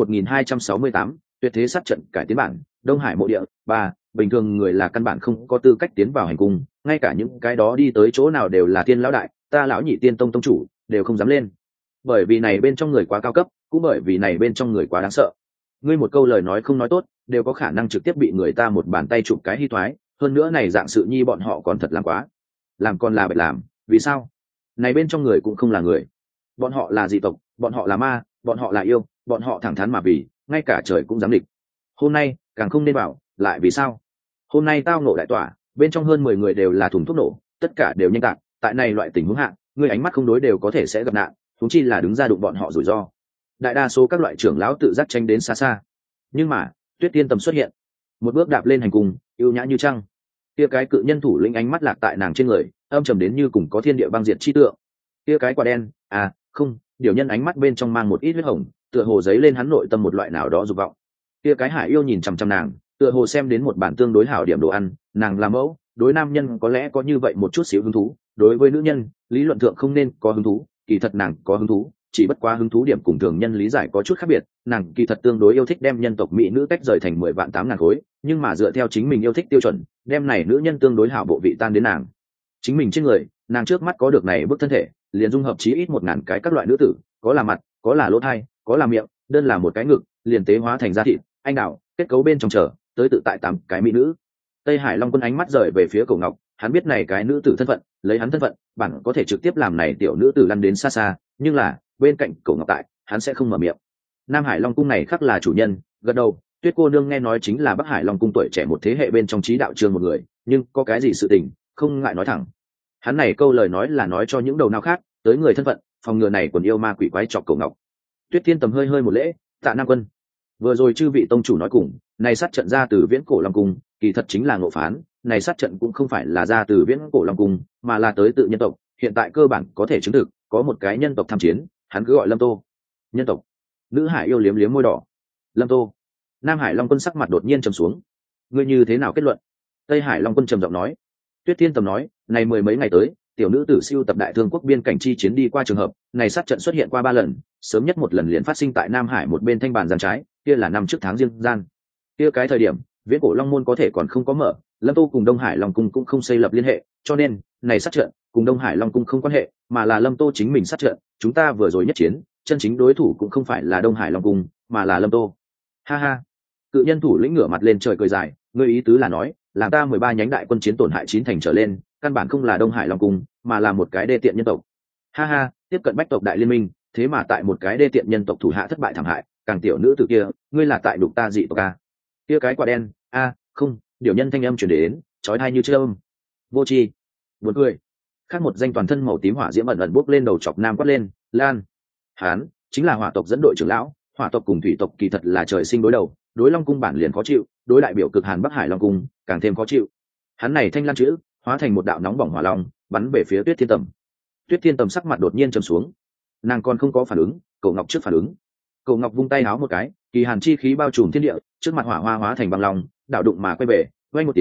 1268, tuyệt thế sát trận cải tiến bản, Đông Hải mộ địa 3. Bình thường người là căn bản không có tư cách tiến vào hành cung, ngay cả những cái đó đi tới chỗ nào đều là tiên lão đại, ta lão nhị tiên tông tông chủ đều không dám lên, bởi vì này bên trong người quá cao cấp, cũng bởi vì này bên trong người quá đáng sợ. Ngươi một câu lời nói không nói tốt, đều có khả năng trực tiếp bị người ta một bàn tay chụp cái hy thoái. Hơn nữa này dạng sự nhi bọn họ còn thật làm quá, làm còn là bậy làm. Vì sao? Này bên trong người cũng không là người, bọn họ là dị tộc, bọn họ là ma, bọn họ là yêu, bọn họ thẳng thắn mà vì, ngay cả trời cũng dám địch. Hôm nay càng không nên bảo, lại vì sao? Hôm nay tao nộ đại tỏa, bên trong hơn 10 người đều là thùng thuốc nổ, tất cả đều nhanh tạc. Tại này loại tình huống hạ, ngươi ánh mắt không đối đều có thể sẽ gặp nạn, huống chi là đứng ra đụng bọn họ rủi ro. Đại đa số các loại trưởng lão tự giác tránh đến xa xa. Nhưng mà Tuyết Thiên Tầm xuất hiện, một bước đạp lên hành cung, yêu nhã như trăng. Kia cái cự nhân thủ lĩnh ánh mắt lạc tại nàng trên người, âm trầm đến như cùng có thiên địa băng diệt chi tượng. Kia cái quả đen, không, điều nhân ánh mắt bên trong mang một ít huyết hồng, tựa hồ giấy lên hắn nội tâm một loại nào đó dục vọng. Kia cái hải yêu nhìn chằm chằm nàng, tựa hồ xem đến một bản tương đối hảo điểm đồ ăn. Nàng làm mẫu, đối nam nhân có lẽ có như vậy một chút xíu hứng thú, đối với nữ nhân lý luận thượng không nên có hứng thú, kỳ thật nàng có hứng thú, chỉ bất quá hứng thú điểm cùng thường nhân lý giải có chút khác biệt. Nàng kỳ thật tương đối yêu thích đem nhân tộc mỹ nữ tách rời thành 10 vạn 8.000 khối, nhưng mà dựa theo chính mình yêu thích tiêu chuẩn, đem này nữ nhân tương đối hảo bộ vị tan đến nàng chính mình trên người. Nàng trước mắt có được này bức thân thể, liền dung hợp chí ít 1.000 cái các loại nữ tử, có là mặt, có là lỗ tai, có là miệng, đơn là một cái ngực, liền tế hóa thành da thịt, anh đạo, kết cấu bên trong trở tới tự tại 8 cái mỹ nữ. Tây Hải Long Quân ánh mắt rời về phía Cổ Ngọc, hắn biết này cái nữ tử thân phận, lấy hắn thân phận, bản có thể trực tiếp làm này tiểu nữ tử lăn đến xa xa, nhưng là bên cạnh Cổ Ngọc tại, hắn sẽ không mở miệng. Nam Hải Long Cung này khắc là chủ nhân, gật đầu. Tuyết cô nương nghe nói chính là Bắc Hải Long Cung tuổi trẻ một thế hệ bên trong trí đạo trường một người, nhưng có cái gì sự tình, không ngại nói thẳng. Hắn này câu lời nói là nói cho những đầu nào khác, tới người thân phận, phòng ngừa này quần yêu ma quỷ quái chọc Cổ Ngọc. Tuyết Thiên Tầm hơi hơi một lễ, tạ Nam Quân. Vừa rồi chư vị tông chủ nói cùng, này sát trận ra từ viễn cổ Long Cung, kỳ thật chính là ngộ phán. Này sát trận cũng không phải là ra từ viễn cổ Long Cung, mà là tới tự nhân tộc. Hiện tại cơ bản có thể chứng thực, có một cái nhân tộc tham chiến, hắn cứ gọi Lâm Tô. Nhân tộc. Nữ hải yêu liếm liếm môi đỏ. Lâm Tô. Nam Hải Long Quân sắc mặt đột nhiên trầm xuống. Ngươi như thế nào kết luận? Tây Hải Long Quân trầm giọng nói. Tuyết Thiên Tầm nói, này 10 mấy ngày tới, tiểu nữ tử siêu tập đại thương quốc biên cảnh chi chiến đi qua trường hợp, này sát trận xuất hiện qua 3 lần, sớm nhất một lần liền phát sinh tại Nam Hải một bên thanh bàn giàn trái, kia là năm trước tháng Giêng gian. Kia cái thời điểm, viễn cổ Long môn có thể còn không có mở, Lâm Tô cùng Đông Hải Long cung cũng không xây lập liên hệ, cho nên, này sát trận cùng Đông Hải Long cung không quan hệ, mà là Lâm Tô chính mình sát trận, chúng ta vừa rồi nhất chiến, chân chính đối thủ cũng không phải là Đông Hải Long cung, mà là Lâm Tô. Ha ha. Cự nhân thủ lĩnh ngửa mặt lên trời cười dài, ngươi ý tứ là nói, làm ta 13 nhánh đại quân chiến tổn hại 9 thành trở lên, căn bản không là Đông Hải Long cung, mà là một cái đê tiện nhân tộc. Ha ha, tiếp cận bách tộc đại liên minh, thế mà tại một cái đê tiện nhân tộc thủ hạ thất bại thảm hại, càng tiểu nữ tử kia, ngươi là tại đục ta dị tộc a. Kia cái quả đen, không, điều nhân thanh âm truyền đến, chói tai như châm. Vô tri, buồn cười. Khác một danh toàn thân màu tím hỏa diễm ẩn ẩn bốc lên đầu chọc nam quát lên, Lan. Hán, chính là hỏa tộc dẫn đội trưởng lão, hỏa tộc cùng thủy tộc kỳ thật là trời sinh đối đầu, đối Long cung bản liền khó chịu, đối đại biểu cực hàn Bắc Hải Long cung càng thêm khó chịu. Hắn này thanh lan chữ hóa thành một đạo nóng bỏng hỏa long, bắn về phía Tuyết Thiên Tầm. Tuyết Thiên Tầm sắc mặt đột nhiên trầm xuống, nàng còn không có phản ứng, Cổ Ngọc trước phản ứng. Cổ Ngọc vung tay áo một cái, kỳ hàn chi khí bao trùm thiên địa, trước mặt hỏa hoa hóa thành băng long, đảo đụng mà quay về, vang một tiếng,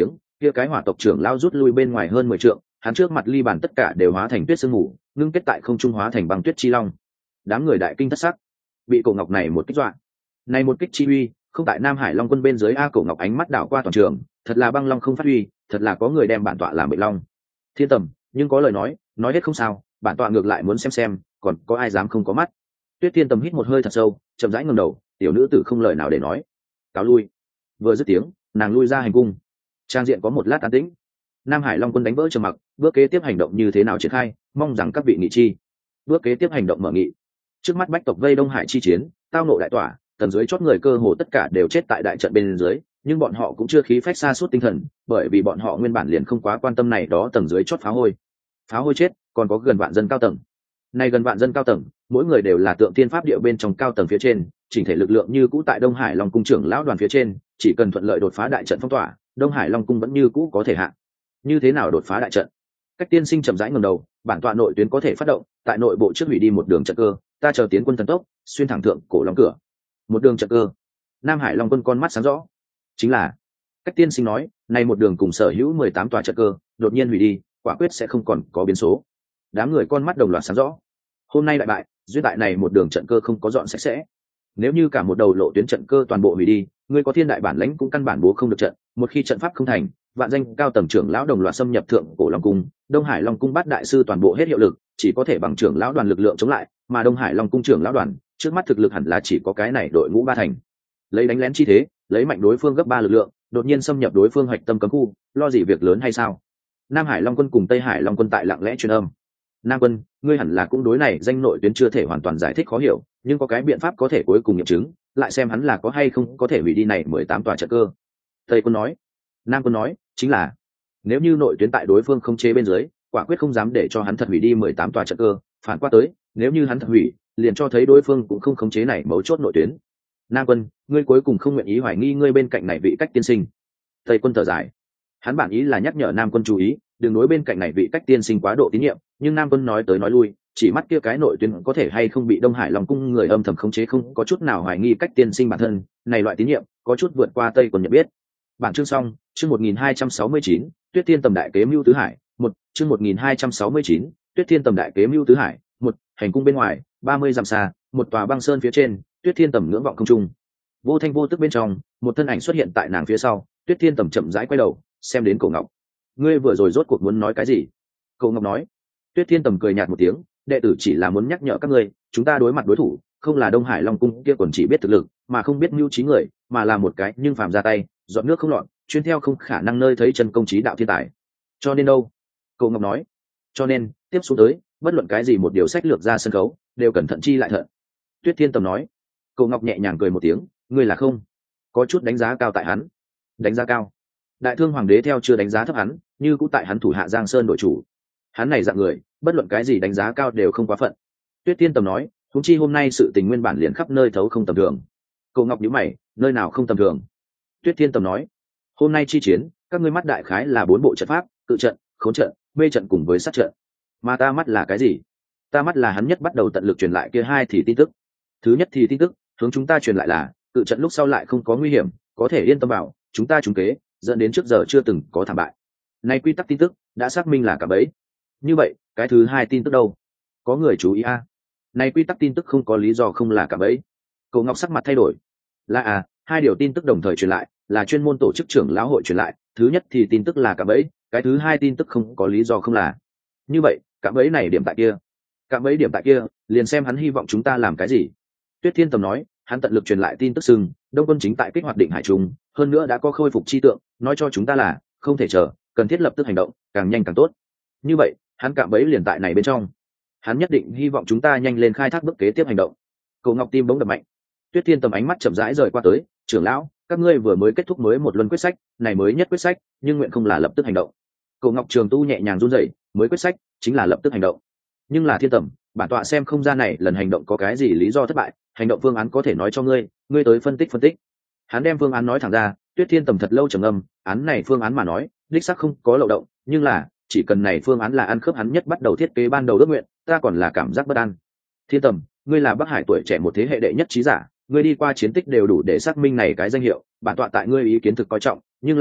kia cái hỏa tộc trưởng lao rút lui bên ngoài hơn 10 trượng, hắn trước mặt ly bàn tất cả đều hóa thành tuyết sương mù, ngưng kết tại không trung hóa thành băng tuyết chi long. Đám người đại kinh thất sắc, bị Cổ Ngọc này một kích dọa. Này một kích chi uy, không tại Nam Hải Long quân bên dưới a. Cổ Ngọc ánh mắt đảo qua toàn trường, thật là băng long không phát huy, thật là có người đem bản tọa làm bệnh long. Thiên Tầm, nhưng có lời nói hết không sao, bản tọa ngược lại muốn xem, còn có ai dám không có mắt. Tuyết Thiên Tầm hít một hơi thật sâu, chậm rãi ngẩng đầu, tiểu nữ tử không lời nào để nói, cáo lui. Vừa dứt tiếng, nàng lui ra hành cung. Trang diện có một lát an tĩnh. Nam Hải Long quân đánh vỡ trầm mặc, bước kế tiếp hành động như thế nào triển khai, mong rằng các vị nghị chi. Bước kế tiếp hành động mở nghị. Trước mắt bách tộc vây Đông Hải chi chiến, tao nộ đại tỏa, tầng dưới chót người cơ hồ tất cả đều chết tại đại trận bên dưới, nhưng bọn họ cũng chưa khí phách xa suốt tinh thần, bởi vì bọn họ nguyên bản liền không quá quan tâm này đó tầng dưới chót phá hôi chết, còn có gần vạn dân cao tầng. Này gần vạn dân cao tầng, mỗi người đều là tượng tiên pháp địa bên trong cao tầng phía trên, chỉnh thể lực lượng như cũ tại Đông Hải Long cung trưởng lão đoàn phía trên, chỉ cần thuận lợi đột phá đại trận phong tỏa, Đông Hải Long cung vẫn như cũ có thể hạ. Như thế nào đột phá đại trận? Cách Tiên Sinh chậm rãi ngẩng đầu, bản tọa nội tuyến có thể phát động, tại nội bộ trước hủy đi một đường trận cơ, ta chờ tiến quân thần tốc, xuyên thẳng thượng cổ long cửa. Một đường trận cơ. Nam Hải Long quân con mắt sáng rõ. Chính là, Cách Tiên Sinh nói, này một đường cùng sở hữu 18 tòa trận cơ, đột nhiên hủy đi, quả quyết sẽ không còn có biến số. Đám người con mắt đồng loạt sáng rõ. Hôm nay đại bại, duyên tại này một đường trận cơ không có dọn sạch sẽ. Nếu như cả một đầu lộ tuyến trận cơ toàn bộ hủy đi, người có thiên đại bản lãnh cũng căn bản bố không được trận, một khi trận pháp không thành, vạn danh cao tầng trưởng lão đồng loạt xâm nhập thượng cổ long cung, Đông Hải Long cung bát đại sư toàn bộ hết hiệu lực, chỉ có thể bằng trưởng lão đoàn lực lượng chống lại, mà Đông Hải Long cung trưởng lão đoàn, trước mắt thực lực hẳn là chỉ có cái này đội ngũ ba thành. Lấy đánh lén chi thế, lấy mạnh đối phương gấp 3 lực lượng, đột nhiên xâm nhập đối phương hoạch tâm cấm khu, lo gì việc lớn hay sao? Nam Hải Long quân cùng Tây Hải Long quân tại lặng lẽ truyền âm. Nam quân, ngươi hẳn là cũng đối này danh nội tuyến chưa thể hoàn toàn giải thích khó hiểu, nhưng có cái biện pháp có thể cuối cùng nghiệm chứng, lại xem hắn là có hay không có thể hủy đi này 18 tòa trận cơ. Tây quân nói. Nam quân nói, chính là nếu như nội tuyến tại đối phương không chế bên dưới, quả quyết không dám để cho hắn thật hủy đi 18 tòa trận cơ, phản qua tới, nếu như hắn thật hủy, liền cho thấy đối phương cũng không khống chế này mấu chốt nội tuyến. Nam quân, ngươi cuối cùng không nguyện ý hoài nghi ngươi bên cạnh này vị Cách Tiên Sinh. Tây quân thở dài. Hắn bản ý là nhắc nhở Nam quân chú ý, đừng đối bên cạnh này vị Cách Tiên Sinh quá độ tín nhiệm, nhưng Nam quân nói tới nói lui, chỉ mắt kia cái nội tuyến có thể hay không bị Đông Hải Long cung người âm thầm khống chế không có chút nào hoài nghi Cách Tiên Sinh bản thân, này loại tín nhiệm có chút vượt qua Tây quân nhận biết. Bản chương xong, chương 1269, Tuyết Thiên Tầm đại kế mưu tứ hải, một chương 1269, Tuyết Thiên Tầm đại kế mưu tứ hải, một hành cung bên ngoài, 30 dặm xa, một tòa băng sơn phía trên, Tuyết Thiên Tầm ngưỡng vọng không trung. Vô thanh vô tức bên trong, một thân ảnh xuất hiện tại nàng phía sau, Tuyết Thiên Tầm chậm rãi quay đầu, xem đến Cổ Ngọc. Ngươi vừa rồi rốt cuộc muốn nói cái gì? Cổ Ngọc nói. Tuyết Thiên Tầm cười nhạt một tiếng, đệ tử chỉ là muốn nhắc nhở các ngươi, chúng ta đối mặt đối thủ, không là Đông Hải Long cung kia còn chỉ biết thực lực, mà không biết mưu trí người, mà là một cái nhưng phàm ra tay, dọn nước không lọt, chuyên theo không khả năng nơi thấy chân công trí đạo thiên tài. Cho nên đâu? Cổ Ngọc nói. Cho nên, tiếp xuống tới, bất luận cái gì một điều sách lược ra sân khấu, đều cẩn thận chi lại thận. Tuyết Thiên Tầm nói. Cổ Ngọc nhẹ nhàng cười một tiếng, ngươi là không có chút đánh giá cao tại hắn. Đánh giá cao? Đại Thương hoàng đế theo chưa đánh giá thấp hắn, như cũng tại hắn thủ hạ Giang Sơn đội chủ. Hắn này dạng người, bất luận cái gì đánh giá cao đều không quá phận. Tuyết Thiên Tầm nói, huống chi hôm nay sự tình nguyên bản liền khắp nơi thấu không tầm thường. Cổ Ngọc nhíu mày, nơi nào không tầm thường? Tuyết Thiên Tầm nói, hôm nay chi chiến, các ngươi mắt đại khái là 4 bộ trận pháp, cự trận, khốn trận, mê trận cùng với sát trận. Mà ta mắt là cái gì? Ta mắt là hắn nhất bắt đầu tận lực truyền lại kia hai thì tin tức. Thứ nhất thì tin tức, hướng chúng ta truyền lại là, cự trận lúc sau lại không có nguy hiểm, có thể yên tâm vào, chúng ta trúng kế, dẫn đến trước giờ chưa từng có thảm bại. Này quy tắc tin tức đã xác minh là cả bấy. Như vậy, cái thứ hai tin tức đâu? Có người chú ý a. Này quy tắc tin tức không có lý do không là cả bấy. Cổ Ngọc sắc mặt thay đổi. Là hai điều tin tức đồng thời truyền lại, là chuyên môn tổ chức trưởng lão hội truyền lại, thứ nhất thì tin tức là cả bấy, cái thứ hai tin tức không có lý do không là. Như vậy, cả bấy này điểm tại kia. Cả bấy điểm tại kia, liền xem hắn hy vọng chúng ta làm cái gì. Tuyết Thiên Tầm nói, hắn tận lực truyền lại tin tức sừng, Đông quân chính tại kích hoạt Định Hải Trùng, hơn nữa đã có khôi phục chi tượng, nói cho chúng ta là không thể chờ, cần thiết lập tức hành động, càng nhanh càng tốt. Như vậy, hắn cạm bẫy liền tại này bên trong. Hắn nhất định hy vọng chúng ta nhanh lên khai thác bước kế tiếp hành động. Cổ Ngọc tim bỗng đập mạnh. Tuyết Thiên Tầm ánh mắt chậm rãi rời qua tới, trưởng lão, các ngươi vừa mới kết thúc mới một luân quyết sách, này mới nhất quyết sách, nhưng nguyện không là lập tức hành động. Cổ Ngọc Trường Tu nhẹ nhàng run rẩy, mới quyết sách chính là lập tức hành động. Nhưng là Thiên Tầm, bản tọa xem không ra này lần hành động có cái gì lý do thất bại, hành động phương án có thể nói cho ngươi, ngươi tới phân tích. Hắn đem phương án nói thẳng ra. Tuyết Thiên Tầm thật lâu trầm ngâm, án này phương án mà nói, đích xác không có lậu động, nhưng là chỉ cần này phương án là ăn khớp hắn nhất bắt đầu thiết kế ban đầu ước nguyện, ta còn là cảm giác bất an. Thiên Tầm, ngươi là Bắc Hải tuổi trẻ một thế hệ đệ nhất trí giả, ngươi đi qua chiến tích đều đủ để xác minh này cái danh hiệu, bản tọa tại ngươi ý kiến thực coi trọng, nhưng là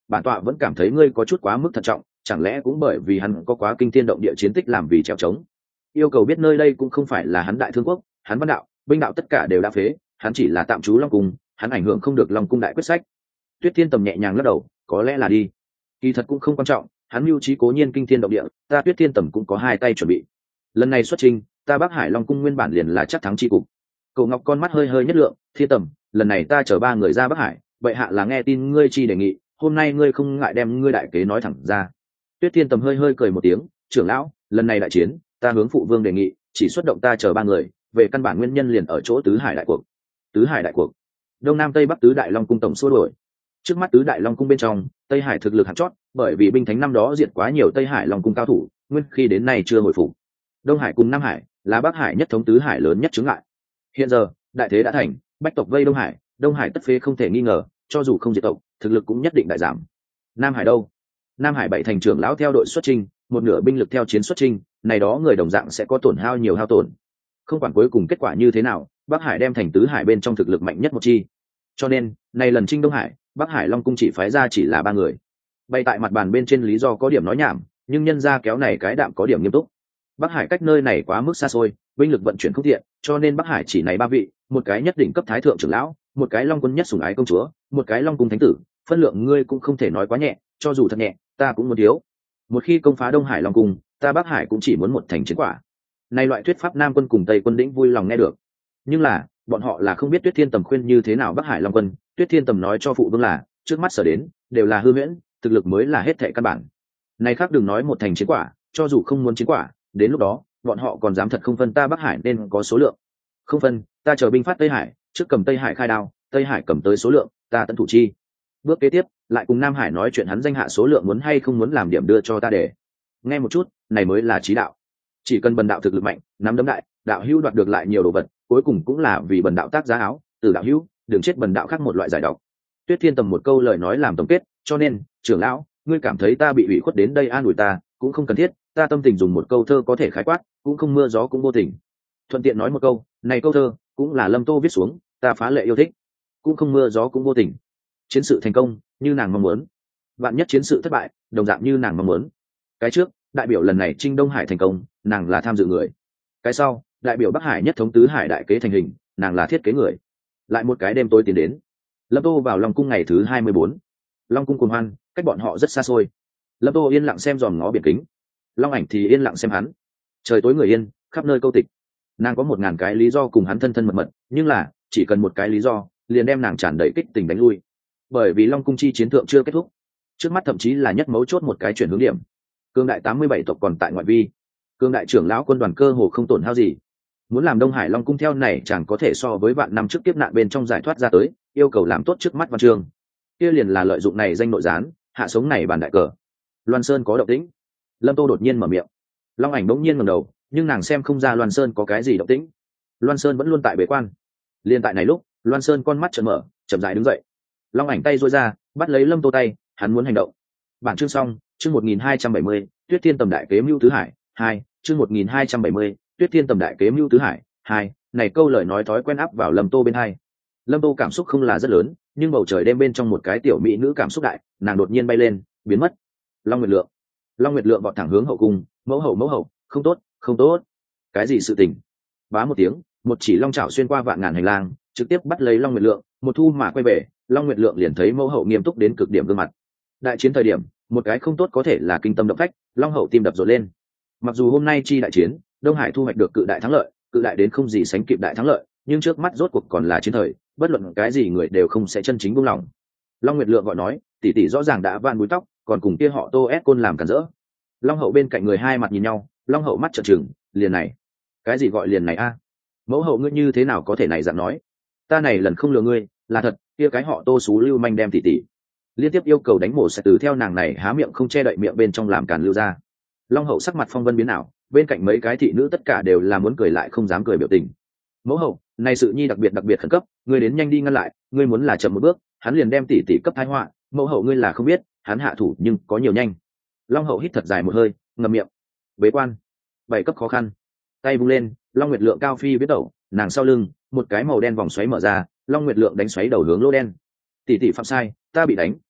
bản tọa vẫn cảm thấy ngươi có chút quá mức thận trọng, chẳng lẽ cũng bởi vì hắn có quá kinh thiên động địa chiến tích làm vì trèo trống. Yêu cầu biết nơi đây cũng không phải là hắn Đại Thương quốc, hắn văn đạo binh đạo tất cả đều đã phế, hắn chỉ là tạm trú Long cung, hắn ảnh hưởng không được Long cung đại quyết sách. Tuyết Thiên Tầm nhẹ nhàng lắc đầu, có lẽ là đi. Kỳ thật cũng không quan trọng, hắn mưu trí cố nhiên kinh thiên động địa, ta Tuyết Thiên Tầm cũng có hai tay chuẩn bị. Lần này xuất trình, ta Bắc Hải Long cung nguyên bản liền là chắc thắng chi cục. Cậu Ngọc con mắt hơi hơi nhất lượng, Thiên Tầm, lần này ta chở ba người ra Bắc Hải, vậy hạ là nghe tin ngươi chi đề nghị, hôm nay ngươi không ngại đem ngươi đại kế nói thẳng ra. Tuyết Thiên Tầm hơi hơi cười một tiếng, trưởng lão, lần này đại chiến, ta hướng phụ vương đề nghị, chỉ xuất động ta chở ba người, về căn bản nguyên nhân liền ở chỗ tứ hải đại cuộc. Tứ hải đại cuộc, đông nam tây bắc tứ đại long cung tổng xua đổi. Trước mắt tứ đại long cung bên trong, tây hải thực lực hạng chót, bởi vì binh thánh năm đó diệt quá nhiều tây hải long cung cao thủ, nguyên khi đến nay chưa hồi phục. Đông hải cùng nam hải là bắc hải nhất thống tứ hải lớn nhất chướng ngại. Hiện giờ đại thế đã thành, bách tộc vây đông hải tất phế không thể nghi ngờ, cho dù không diệt tộc, thực lực cũng nhất định đại giảm. Nam hải đâu? Nam hải bảy thành trưởng lão theo đội xuất chinh, một nửa binh lực theo chiến xuất chinh, này đó người đồng dạng sẽ có tổn hao nhiều hao tổn. Không quản cuối cùng kết quả như thế nào, bắc hải đem thành tứ hải bên trong thực lực mạnh nhất một chi. Cho nên này lần chinh đông hải, bắc hải long cung chỉ phái ra chỉ là ba người. Bay tại mặt bàn bên trên lý do có điểm nói nhảm, nhưng nhân ra kéo này cái đạm có điểm nghiêm túc. Bắc hải cách nơi này quá mức xa xôi, binh lực vận chuyển không tiện, cho nên bắc hải chỉ này ba vị, một cái nhất định cấp thái thượng trưởng lão, một cái long quân nhất sủng ái công chúa, một cái long cung thánh tử, phân lượng ngươi cũng không thể nói quá nhẹ, cho dù thật nhẹ, ta cũng muốn thiếu. Một khi công phá đông hải long cung, ta bắc hải cũng chỉ muốn một thành chiến quả. Này loại thuyết pháp nam quân cùng tây quân đĩnh vui lòng nghe được, nhưng là bọn họ là không biết Tuyết Thiên Tầm khuyên như thế nào bắc hải long quân. Tuyết Thiên Tầm nói cho phụ vương là trước mắt sở đến đều là hư huyễn, thực lực mới là hết thệ căn bản. Này khác đừng nói một thành chiến quả, cho dù không muốn chiến quả, đến lúc đó bọn họ còn dám thật không phân ta bắc hải nên có số lượng. Không phân, ta chờ binh phát tây hải, trước cầm tây hải khai đao, tây hải cầm tới số lượng, ta tận thủ chi. Bước kế tiếp lại cùng nam hải nói chuyện hắn danh hạ số lượng muốn hay không muốn làm điểm đưa cho ta để nghe một chút, này mới là trí đạo. Chỉ cần bần đạo thực lực mạnh, nắm đấm đại, đạo hữu đoạt được lại nhiều đồ vật, cuối cùng cũng là vì bần đạo tác giá áo, từ đạo hữu đừng chết bần đạo khác một loại giải độc. Tuyết Thiên Tầm một câu lời nói làm tổng kết, cho nên trưởng lão, ngươi cảm thấy ta bị ủy khuất đến đây an ủi ta cũng không cần thiết, ta tâm tình dùng một câu thơ có thể khái quát, cũng không mưa gió cũng vô tình. Thuận tiện nói một câu, này câu thơ cũng là Lâm Tô viết xuống, ta phá lệ yêu thích. Cũng không mưa gió cũng vô tình. Chiến sự thành công như nàng mong muốn, vạn nhất chiến sự thất bại đồng dạng như nàng mong muốn. Cái trước đại biểu lần này Trinh Đông Hải thành công, nàng là tham dự người. Cái sau đại biểu Bắc Hải nhất thống tứ hải đại kế thành hình, nàng là thiết kế người. Lại một cái đêm tối tiến đến, Lâm Tô vào Long cung ngày thứ 24. Long cung cuồng hoan, cách bọn họ rất xa xôi. Lâm Tô yên lặng xem dòm ngó biển kính, Long Ảnh thì yên lặng xem hắn. Trời tối người yên, khắp nơi câu tịch. Nàng có 1000 cái lý do cùng hắn thân thân mật mật, nhưng là chỉ cần một cái lý do liền đem nàng tràn đầy kích tình đánh lui. Bởi vì Long cung chi chiến thượng chưa kết thúc, trước mắt thậm chí là nhất mấu chốt một cái chuyển hướng điểm. Cương đại 87 tộc còn tại ngoại vi, cương đại trưởng lão quân đoàn cơ hồ không tổn hao gì. Muốn làm Đông Hải Long cung theo này chẳng có thể so với vạn năm trước kiếp nạn bên trong giải thoát ra tới, yêu cầu làm tốt trước mắt văn chương. Kia liền là lợi dụng này danh nội gián, hạ sống này bàn đại cờ. Loan Sơn có động tĩnh. Lâm Tô đột nhiên mở miệng. Long Ảnh bỗng nhiên ngẩng đầu, nhưng nàng xem không ra Loan Sơn có cái gì động tĩnh. Loan Sơn vẫn luôn tại bế quan. Liên tại này lúc, Loan Sơn con mắt trợn mở, chậm rãi đứng dậy. Long Ảnh tay duỗi ra, bắt lấy Lâm Tô tay, hắn muốn hành động. Bản chương xong, chương 1270, Tuyết Thiên Tầm đại kế mưu tứ hải 2, chương 1270, Tuyết Thiên Tầm đại kế mưu tứ hải 2. Này câu lời nói thói quen áp vào Lâm Tô bên hai. Lâm Tô cảm xúc không là rất lớn, nhưng bầu trời đêm bên trong một cái tiểu mỹ nữ cảm xúc đại, nàng đột nhiên bay lên, biến mất. Long Nguyệt Lượng vọt thẳng hướng hậu cung, mẫu hậu, không tốt, không tốt. Cái gì sự tình? Bá một tiếng, một chỉ long chảo xuyên qua vạn ngàn hành lang, trực tiếp bắt lấy Long Nguyệt Lượng, một thu mà quay về, Long Nguyệt Lượng liền thấy mẫu hậu nghiêm túc đến cực điểm gương mặt. Đại chiến thời điểm, một cái không tốt có thể là kinh tâm động phách, Long hậu tim đập rộn lên. Mặc dù hôm nay chi đại chiến, Đông Hải thu hoạch được cự đại thắng lợi, cự đại đến không gì sánh kịp đại thắng lợi, nhưng trước mắt rốt cuộc còn là chiến thời, bất luận cái gì người đều không sẽ chân chính buông lòng. Long Nguyệt Lượng gọi nói, tỷ tỷ rõ ràng đã van búi tóc, còn cùng kia họ Tô ép côn làm cản rỡ. Long hậu bên cạnh người hai mặt nhìn nhau, Long hậu mắt trợn trừng, liền này, cái gì gọi liền này a? Mẫu hậu ngươi như thế nào có thể này dạng nói? Ta này lần không lừa ngươi, là thật, kia cái họ Tô xú lưu manh đem tỷ tỷ. Liên tiếp yêu cầu đánh mổ sẽ từ theo nàng này há miệng không che đậy miệng bên trong làm càn lưu ra. Long hậu sắc mặt phong vân biến ảo, bên cạnh mấy cái thị nữ tất cả đều là muốn cười lại không dám cười biểu tình. Mẫu hậu, này sự nhi đặc biệt khẩn cấp, ngươi đến nhanh đi ngăn lại, ngươi muốn là chậm một bước hắn liền đem tỷ tỷ cấp thái họa. Mẫu hậu ngươi là không biết hắn hạ thủ nhưng có nhiều nhanh. Long hậu hít thật dài một hơi, ngậm miệng. Bế quan 7 cấp khó khăn. Tay vung lên, Long Nguyệt Lượng cao phi biết đầu, nàng sau lưng một cái màu đen vòng xoáy mở ra, Long Nguyệt Lượng đánh xoáy đầu hướng lỗ đen. Tỷ tỷ phạm sai, ta bị đánh,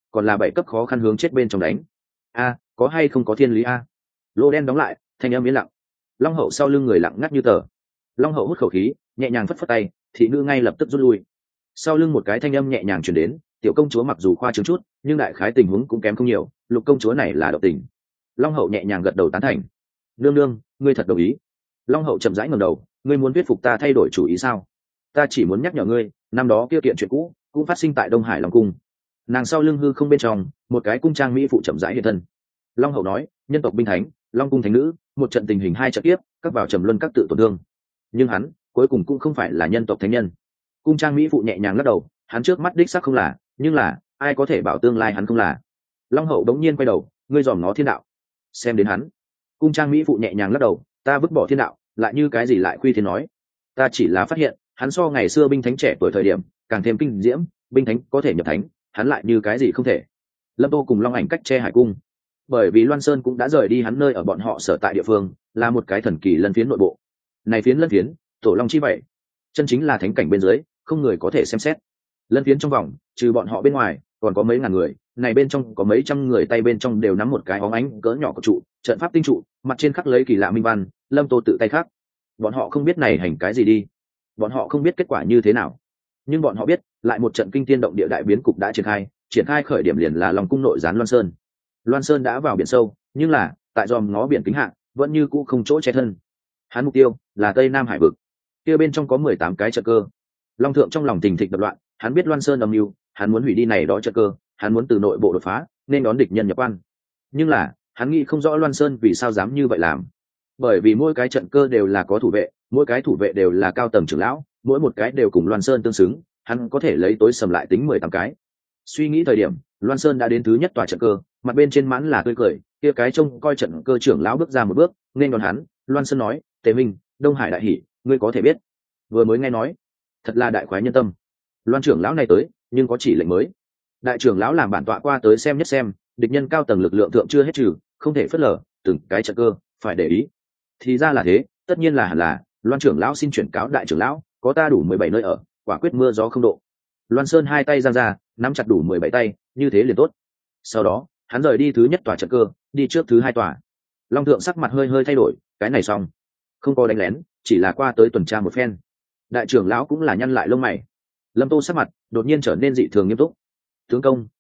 còn là 7 cấp khó khăn hướng chết bên trong đánh. A, có hay không có thiên lý a? Lô đen đóng lại, thanh âm yên lặng. Long hậu sau lưng người lặng ngắt như tờ. Long hậu hút khẩu khí, nhẹ nhàng phất phất tay, thị nữ ngay lập tức rút lui. Sau lưng một cái thanh âm nhẹ nhàng truyền đến, tiểu công chúa mặc dù khoa trương chút nhưng đại khái tình huống cũng kém không nhiều, Lục công chúa này là độc tình. Long hậu nhẹ nhàng gật đầu tán thành. Nương nương, ngươi thật đồng ý. Long hậu chậm rãi ngẩng đầu, ngươi muốn thuyết phục ta thay đổi chủ ý sao? Ta chỉ muốn nhắc nhở ngươi, năm đó kia kiện chuyện cũ cũng phát sinh tại Đông Hải Long cung. Nàng sau lưng hư không bên trong, một cái cung trang mỹ phụ chậm rãi hiện thân. Long hậu nói, nhân tộc binh thánh, Long cung thánh nữ, một trận tình hình hai trận tiếp, các vào trầm luân các tự tổn thương. Nhưng hắn cuối cùng cũng không phải là nhân tộc thánh nhân. Cung trang mỹ phụ nhẹ nhàng lắc đầu, hắn trước mắt đích xác không là, nhưng là ai có thể bảo tương lai hắn không là. Long hậu đống nhiên quay đầu, ngươi dòm ngó thiên đạo, xem đến hắn. Cung trang mỹ phụ nhẹ nhàng lắc đầu, ta vứt bỏ thiên đạo, lại như cái gì lại khuy thiên nói, ta chỉ là phát hiện hắn so ngày xưa binh thánh trẻ tuổi thời điểm càng thêm kinh diễm, binh thánh có thể nhập thánh, hắn lại như cái gì không thể. Lâm Tô cùng Long ảnh cách che hải cung, bởi vì Loan Sơn cũng đã rời đi hắn nơi ở bọn họ sở tại địa phương, là một cái thần kỳ lân phiến nội bộ. Này phiến lân phiến, tổ long chi vậy, chân chính là thánh cảnh bên dưới, không người có thể xem xét. Lân phiến trong vòng, trừ bọn họ bên ngoài, còn có mấy ngàn người, này bên trong có mấy trăm người tay bên trong đều nắm một cái óng ánh cỡ nhỏ của trụ, trận pháp tinh trụ, mặt trên khắc lấy kỳ lạ minh văn, Lâm Tô tự tay khắc. Bọn họ không biết này hành cái gì đi, bọn họ không biết kết quả như thế nào, nhưng bọn họ biết, lại một trận kinh thiên động địa đại biến cục đã triển khai khởi điểm liền là Long cung nội gián Loan Sơn. Loan Sơn đã vào biển sâu, nhưng là tại dòm ngó biển kính hạng vẫn như cũ không chỗ che thân. Hắn mục tiêu là Tây Nam Hải vực, kia bên trong có 18 cái trận cơ. Long thượng trong lòng tình thịch đập loạn, hắn biết Loan Sơn âm mưu, hắn muốn hủy đi này đó trận cơ, hắn muốn từ nội bộ đột phá, nên đón địch nhân nhập quan. Nhưng là hắn nghĩ không rõ Loan Sơn vì sao dám như vậy làm, bởi vì mỗi cái trận cơ đều là có thủ vệ, mỗi cái thủ vệ đều là cao tầng trưởng lão, mỗi một cái đều cùng Loan Sơn tương xứng, hắn có thể lấy tối sầm lại tính 18 cái. Suy nghĩ thời điểm, Loan Sơn đã đến thứ nhất tòa trận cơ, mặt bên trên mãn là tươi cười, kia cái trông coi trận cơ trưởng lão bước ra một bước, nên đón hắn. Loan Sơn nói, Tề Minh, Đông Hải đại hỉ, ngươi có thể biết, vừa mới nghe nói, thật là đại khoái nhân tâm. Loan trưởng lão này tới, nhưng có chỉ lệnh mới. Đại trưởng lão làm bản tọa qua tới xem nhất xem, địch nhân cao tầng lực lượng thượng chưa hết trừ, không thể phớt lờ, từng cái trận cơ phải để ý. Thì ra là thế, tất nhiên là hẳn là. Loan trưởng lão xin chuyển cáo đại trưởng lão, có ta đủ 17 nơi ở, quả quyết mưa gió không độ. Loan Sơn hai tay giang ra, nắm chặt đủ 17 tay, như thế liền tốt. Sau đó hắn rời đi thứ nhất tòa trận cơ, đi trước thứ hai tòa. Long thượng sắc mặt hơi hơi thay đổi, cái này xong, không có đánh lén, chỉ là qua tới tuần tra một phen. Đại trưởng lão cũng là nhăn lại lông mày. Lâm Tô sắc mặt đột nhiên trở nên dị thường nghiêm túc. Tướng công,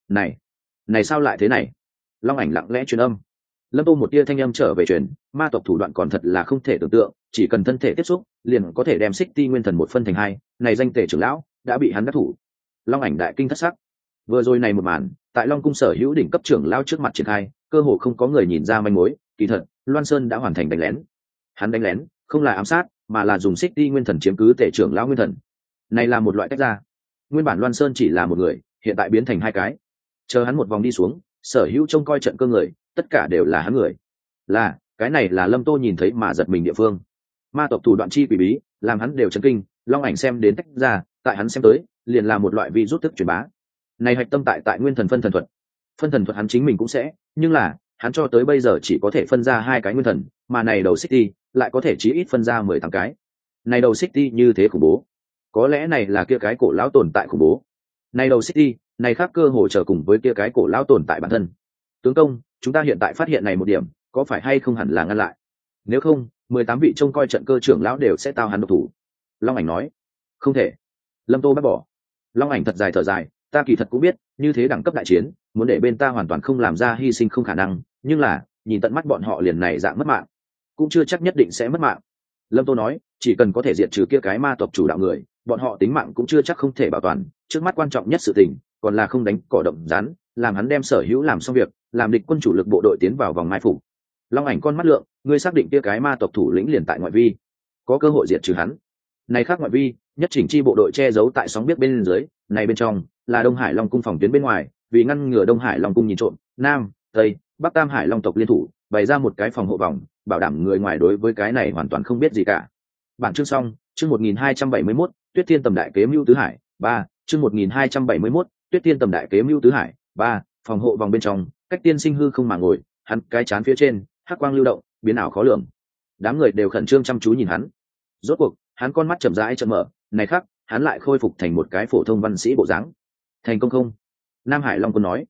này sao lại thế này? Long ảnh lặng lẽ truyền âm. Lâm Tô một tia thanh âm trở về truyền, ma tộc thủ đoạn còn thật là không thể tưởng tượng, chỉ cần thân thể tiếp xúc liền có thể đem xích ti nguyên thần một phân thành hai, này danh tể trưởng lão đã bị hắn đắc thủ. Long ảnh đại kinh thất sắc. Vừa rồi này một màn tại Long cung sở hữu đỉnh cấp trưởng lão trước mặt triển khai, cơ hồ không có người nhìn ra manh mối. Kỳ thật Loan Sơn đã hoàn thành đánh lén. Hắn đánh lén không là ám sát, mà là dùng xích ti nguyên thần chiếm cứ tể trưởng lão nguyên thần. Này là một loại tách ra. Nguyên bản Loan Sơn chỉ là một người, hiện tại biến thành hai cái. Chờ hắn một vòng đi xuống, sở hữu trông coi trận cơ người tất cả đều là hắn người. Là cái này là Lâm Tô nhìn thấy mà giật mình địa phương. Ma tộc thủ đoạn chi quỷ bí làm hắn đều chấn kinh. Long ảnh xem đến tách ra, tại hắn xem tới liền là một loại vi rút thức truyền bá. Này hạch tâm tại nguyên thần phân thần thuật. Phân thần thuật hắn chính mình cũng sẽ, nhưng là hắn cho tới bây giờ chỉ có thể phân ra hai cái nguyên thần, mà này đầu xích ti lại có thể chí ít phân ra 18 cái. Này đầu xích ti như thế khủng bố, có lẽ này là kia cái cổ lão tồn tại khủng bố. Này đầu xích ti này khác cơ hồ trở cùng với kia cái cổ lão tồn tại bản thân. Tướng công, chúng ta hiện tại phát hiện này một điểm, có phải hay không hẳn là ngăn lại, nếu không 18 vị trông coi trận cơ trưởng lão đều sẽ tao hắn độc thủ. Long ảnh nói, không thể. Lâm Tô bác bỏ. Long ảnh thật dài thở dài, ta kỳ thật cũng biết như thế đẳng cấp đại chiến muốn để bên ta hoàn toàn không làm ra hy sinh không khả năng, nhưng là nhìn tận mắt bọn họ liền này dạng mất mạng, cũng chưa chắc nhất định sẽ mất mạng. Lâm Tô nói, chỉ cần có thể diệt trừ kia cái ma tộc chủ đạo người, bọn họ tính mạng cũng chưa chắc không thể bảo toàn. Trước mắt quan trọng nhất sự tình còn là không đánh cỏ động rắn, làm hắn đem sở hữu làm xong việc, làm địch quân chủ lực bộ đội tiến vào vòng mai phục. Long ảnh con mắt lượng, ngươi xác định kia cái ma tộc thủ lĩnh liền tại ngoại vi, có cơ hội diệt trừ hắn. Này khác ngoại vi, nhất chỉnh chi bộ đội che giấu tại sóng biết bên dưới, này bên trong là Đông Hải Long cung phòng tuyến bên ngoài, vì ngăn ngừa Đông Hải Long cung nhìn trộm, Nam, Tây, Bắc Tam Hải Long tộc liên thủ, bày ra một cái phòng hộ vòng, bảo đảm người ngoài đối với cái này hoàn toàn không biết gì cả. Bản chương xong, chương 1271, Tuyết Thiên Tầm đại kế mưu tứ hải, 3, chương 1271, Tuyết Thiên Tầm đại kế mưu tứ hải, 3, phòng hộ vòng bên trong, cách tiên sinh hư không mà ngồi, hắn cái chán phía trên, hắc quang lưu động, biến ảo khó lường. Đám người đều khẩn trương chăm chú nhìn hắn. Rốt cuộc, hắn con mắt chậm rãi chậm mở, này khắc, hắn lại khôi phục thành một cái phổ thông văn sĩ bộ dáng. Thành công không? Nam Hải Long Quân nói.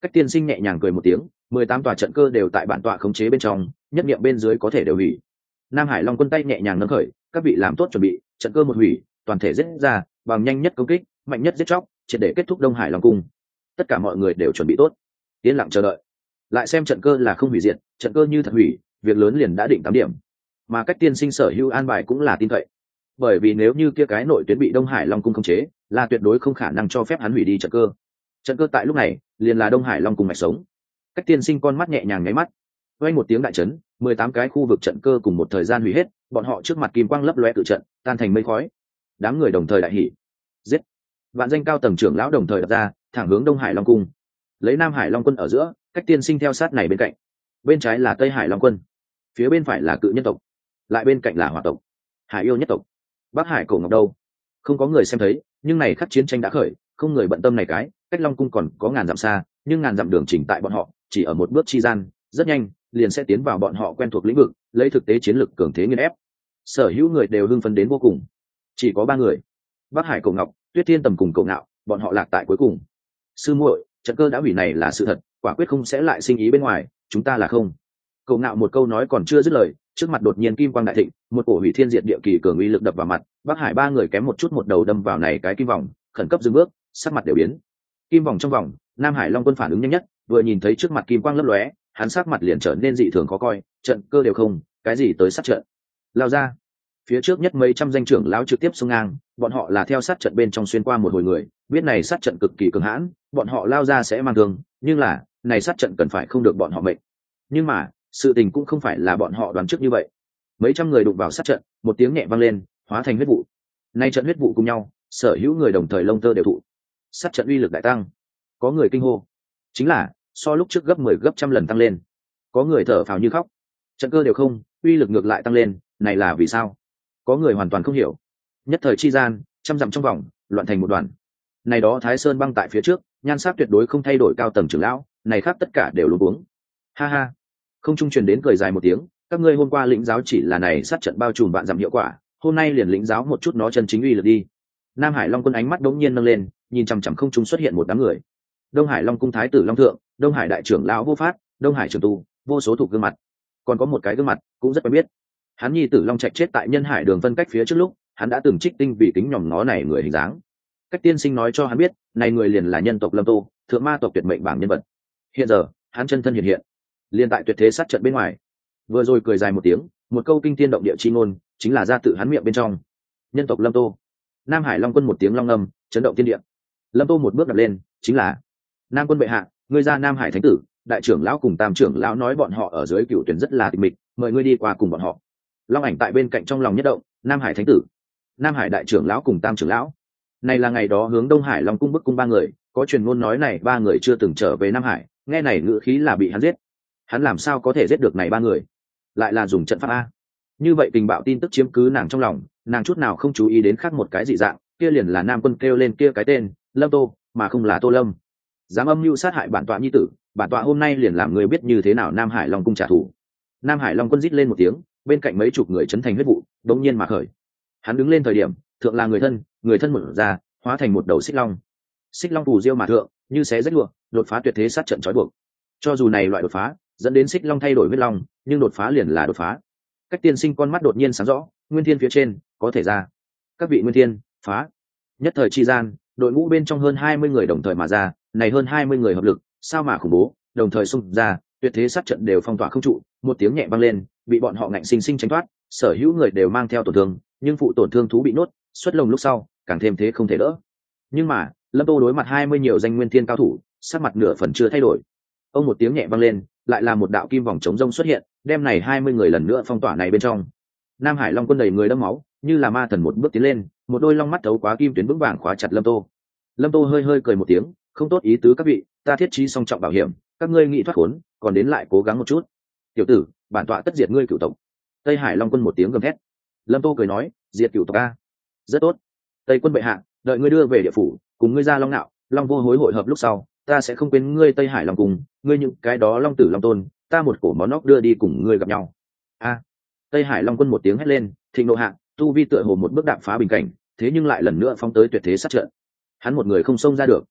Cách tiên sinh nhẹ nhàng cười một tiếng, 18 tòa trận cơ đều tại bản tọa khống chế bên trong, nhất niệm bên dưới có thể đều hủy. Nam Hải Long quân tay nhẹ nhàng nâng khởi, các vị làm tốt chuẩn bị, trận cơ một hủy, toàn thể giết ra, bằng nhanh nhất công kích, mạnh nhất giết chóc, triệt để kết thúc Đông Hải Long cung. Tất cả mọi người đều chuẩn bị tốt, yên lặng chờ đợi. Lại xem trận cơ là không hủy diệt, trận cơ như thật hủy, việc lớn liền đã định 8 điểm. Mà cách tiên sinh sở hữu an bài cũng là tin cậy, bởi vì nếu như kia cái nội tuyến bị Đông Hải Long cung khống chế, là tuyệt đối không khả năng cho phép hắn hủy đi trận cơ. Trận cơ tại lúc này liền là Đông Hải Long cung mạch sống. Cách tiên sinh con mắt nhẹ nhàng nháy mắt, vang một tiếng đại chấn, 18 cái khu vực trận cơ cùng một thời gian hủy hết, bọn họ trước mặt kim quang lấp lóe tự trận, tan thành mây khói. Đám người đồng thời đại hỉ. Giết! Vạn danh cao tầng trưởng lão đồng thời đập ra, thẳng hướng Đông Hải Long cung. Lấy Nam Hải Long quân ở giữa, cách tiên sinh theo sát này bên cạnh. Bên trái là Tây Hải Long quân, phía bên phải là Cự Nhân tộc, lại bên cạnh là Hỏa tộc, Hải Yêu nhất tộc. Bắc Hải Cổ Ngọc đâu? Không có người xem thấy, nhưng này khắc chiến tranh đã khởi, không người bận tâm này cái, cách Long cung còn có ngàn dặm xa, nhưng ngàn dặm đường chỉnh tại bọn họ, chỉ ở một bước chi gian, rất nhanh liền sẽ tiến vào bọn họ quen thuộc lĩnh vực, lấy thực tế chiến lược cường thế nghiền ép. Sở hữu người đều hưng phấn đến vô cùng. Chỉ có 3 người, Bắc Hải Cổ Ngọc, Tuyết Thiên Tầm cùng Cổ Ngạo, bọn họ lạc tại cuối cùng. Sư muội, trận cơ đã hủy này là sự thật, quả quyết không sẽ lại sinh ý bên ngoài, chúng ta là không. Cổ Ngạo một câu nói còn chưa dứt lời, trước mặt đột nhiên kim quang đại thịnh, một cổ hủy thiên diệt địa kỳ cường uy lực đập vào mặt, Bắc Hải 3 người kém một chút một đầu đâm vào này cái kim vòng, khẩn cấp dừng bước, sắc mặt đều biến. Kim vòng trong vòng, Nam Hải Long quân phản ứng nhanh nhất, vừa nhìn thấy trước mặt kim quang lấp lóe, hắn sắc mặt liền trở nên dị thường khó coi, trận cơ đều không, cái gì tới sát trận. Lao ra. Phía trước nhất mấy trăm danh trưởng lão trực tiếp xông ngang, bọn họ là theo sát trận bên trong xuyên qua một hồi người, biết này sát trận cực kỳ cường hãn, bọn họ lao ra sẽ mang thương, nhưng là, này sát trận cần phải không được bọn họ mệnh. Nhưng mà, sự tình cũng không phải là bọn họ đoán trước như vậy. Mấy trăm người đụng vào sát trận, một tiếng nhẹ vang lên, hóa thành huyết vụ. Nay trận huyết vụ cùng nhau, sở hữu người đồng thời lông tơ đều thụ. Sát trận uy lực đại tăng. Có người kinh hô, chính là so lúc trước gấp 10 gấp trăm lần tăng lên. Có người thở phào như khóc. Trận cơ đều không, uy lực ngược lại tăng lên, này là vì sao? Có người hoàn toàn không hiểu. Nhất thời chi gian, trăm dặm trong vòng, loạn thành một đoàn. Này đó Thái Sơn băng tại phía trước, nhan sắc tuyệt đối không thay đổi cao tầng trưởng lão, này khác tất cả đều luống cuống. Ha ha. Không trung truyền đến cười dài một tiếng, các ngươi hôm qua lĩnh giáo chỉ là này sát trận bao trùm vạn dặm hiệu quả, hôm nay liền lĩnh giáo một chút nó chân chính uy lực đi. Nam Hải Long quân ánh mắt đống nhiên nâng lên, nhìn chằm chằm không trung xuất hiện một đám người. Đông Hải Long cung thái tử Long thượng, Đông Hải đại trưởng lão Vô Phát, Đông Hải trưởng tu, vô số thủ gương mặt. Còn có một cái gương mặt cũng rất quen biết. Hắn nhi tử Long Trạch chết tại Nhân Hải đường phân cách phía trước lúc, hắn đã từng trích tinh vì kính nhòm ngó này người hình dáng. Cách tiên sinh nói cho hắn biết, này người liền là nhân tộc Lâm Tô, thượng ma tộc tuyệt mệnh bảng nhân vật. Hiện giờ, hắn chân thân hiện hiện, liền tại tuyệt thế sát trận bên ngoài. Vừa rồi cười dài một tiếng, một câu kinh thiên động địa chi ngôn, chính là ra tự hắn miệng bên trong. Nhân tộc Lâm Tô. Nam Hải Long quân một tiếng long ngâm, chấn động thiên địa. Lâm Tô một bước đặt lên, chính là Nam quân bệ hạ, ngươi ra Nam Hải thánh tử, đại trưởng lão cùng tam trưởng lão nói bọn họ ở dưới cựu tuyển rất là tịch mịch, mời ngươi đi qua cùng bọn họ. Long ảnh tại bên cạnh trong lòng nhất động, Nam Hải thánh tử, Nam Hải đại trưởng lão cùng tam trưởng lão. Này là ngày đó hướng Đông Hải Long cung bức cung 3 người, có truyền ngôn nói này 3 người chưa từng trở về Nam Hải, nghe này ngữ khí là bị hắn giết. Hắn làm sao có thể giết được này 3 người? Lại là dùng trận pháp a. Như vậy tình bạo tin tức chiếm cứ nàng trong lòng, nàng chút nào không chú ý đến khác một cái dị dạng, kia liền là Nam quân kêu lên kia cái tên, Lâm Tô, mà không là Tô Lâm. Dám âm mưu sát hại bản tọa nhi tử, bản tọa hôm nay liền làm người biết như thế nào Nam Hải Long cung trả thù. Nam Hải Long quân rít lên một tiếng, bên cạnh mấy chục người chấn thành huyết vụ, đột nhiên mà khởi. Hắn đứng lên thời điểm, thượng là người thân mở ra, hóa thành một đầu xích long. Xích long phù diêu mà thượng, như xé rách lụa, đột phá tuyệt thế sát trận trói buộc. Cho dù này loại đột phá dẫn đến xích long thay đổi huyết long, nhưng đột phá liền là đột phá. Cách tiên sinh con mắt đột nhiên sáng rõ, nguyên thiên phía trên có thể ra. Các vị nguyên thiên, phá. Nhất thời chi gian, đội ngũ bên trong hơn 20 người đồng thời mà ra, này hơn 20 người hợp lực, sao mà khủng bố, đồng thời xung ra, tuyệt thế sát trận đều phong tỏa không trụ, một tiếng nhẹ vang lên, bị bọn họ ngạnh sinh sinh tránh thoát, sở hữu người đều mang theo tổn thương, nhưng phụ tổn thương thú bị nuốt, xuất lồng lúc sau, càng thêm thế không thể đỡ. Nhưng mà, Lâm Tô đối mặt 20 nhiều danh nguyên thiên cao thủ, sắc mặt nửa phần chưa thay đổi. Ông một tiếng nhẹ vang lên, lại là một đạo kim vòng chống rông xuất hiện, đem này 20 người lần nữa phong tỏa này bên trong. Nam Hải Long quân đầy người đẫm máu, như là ma thần một bước tiến lên, một đôi long mắt thấu quá kim tuyến vững vàng khóa chặt Lâm Tô. Lâm Tô hơi hơi cười một tiếng, không tốt ý tứ các vị, ta thiết trí song trọng bảo hiểm, các ngươi nghĩ thoát khốn, còn đến lại cố gắng một chút. Tiểu tử, bản tọa tất diệt ngươi cửu tộc. Tây Hải Long quân một tiếng gầm thét. Lâm Tô cười nói, diệt cửu tộc a, rất tốt. Tây quân bệ hạ, đợi ngươi đưa về địa phủ, cùng ngươi ra Long Nạo, Long Vô Hối hội hợp lúc sau, ta sẽ không quên ngươi Tây Hải Long cùng, ngươi những cái đó Long Tử Long Tôn, ta một cổ món nóc đưa đi cùng ngươi gặp nhau. A. Tây Hải Long quân một tiếng hét lên, thịnh nộ hạ, tu vi tựa hồ một bước đạp phá bình cảnh, thế nhưng lại lần nữa phóng tới tuyệt thế sát trận. Hắn một người không xông ra được.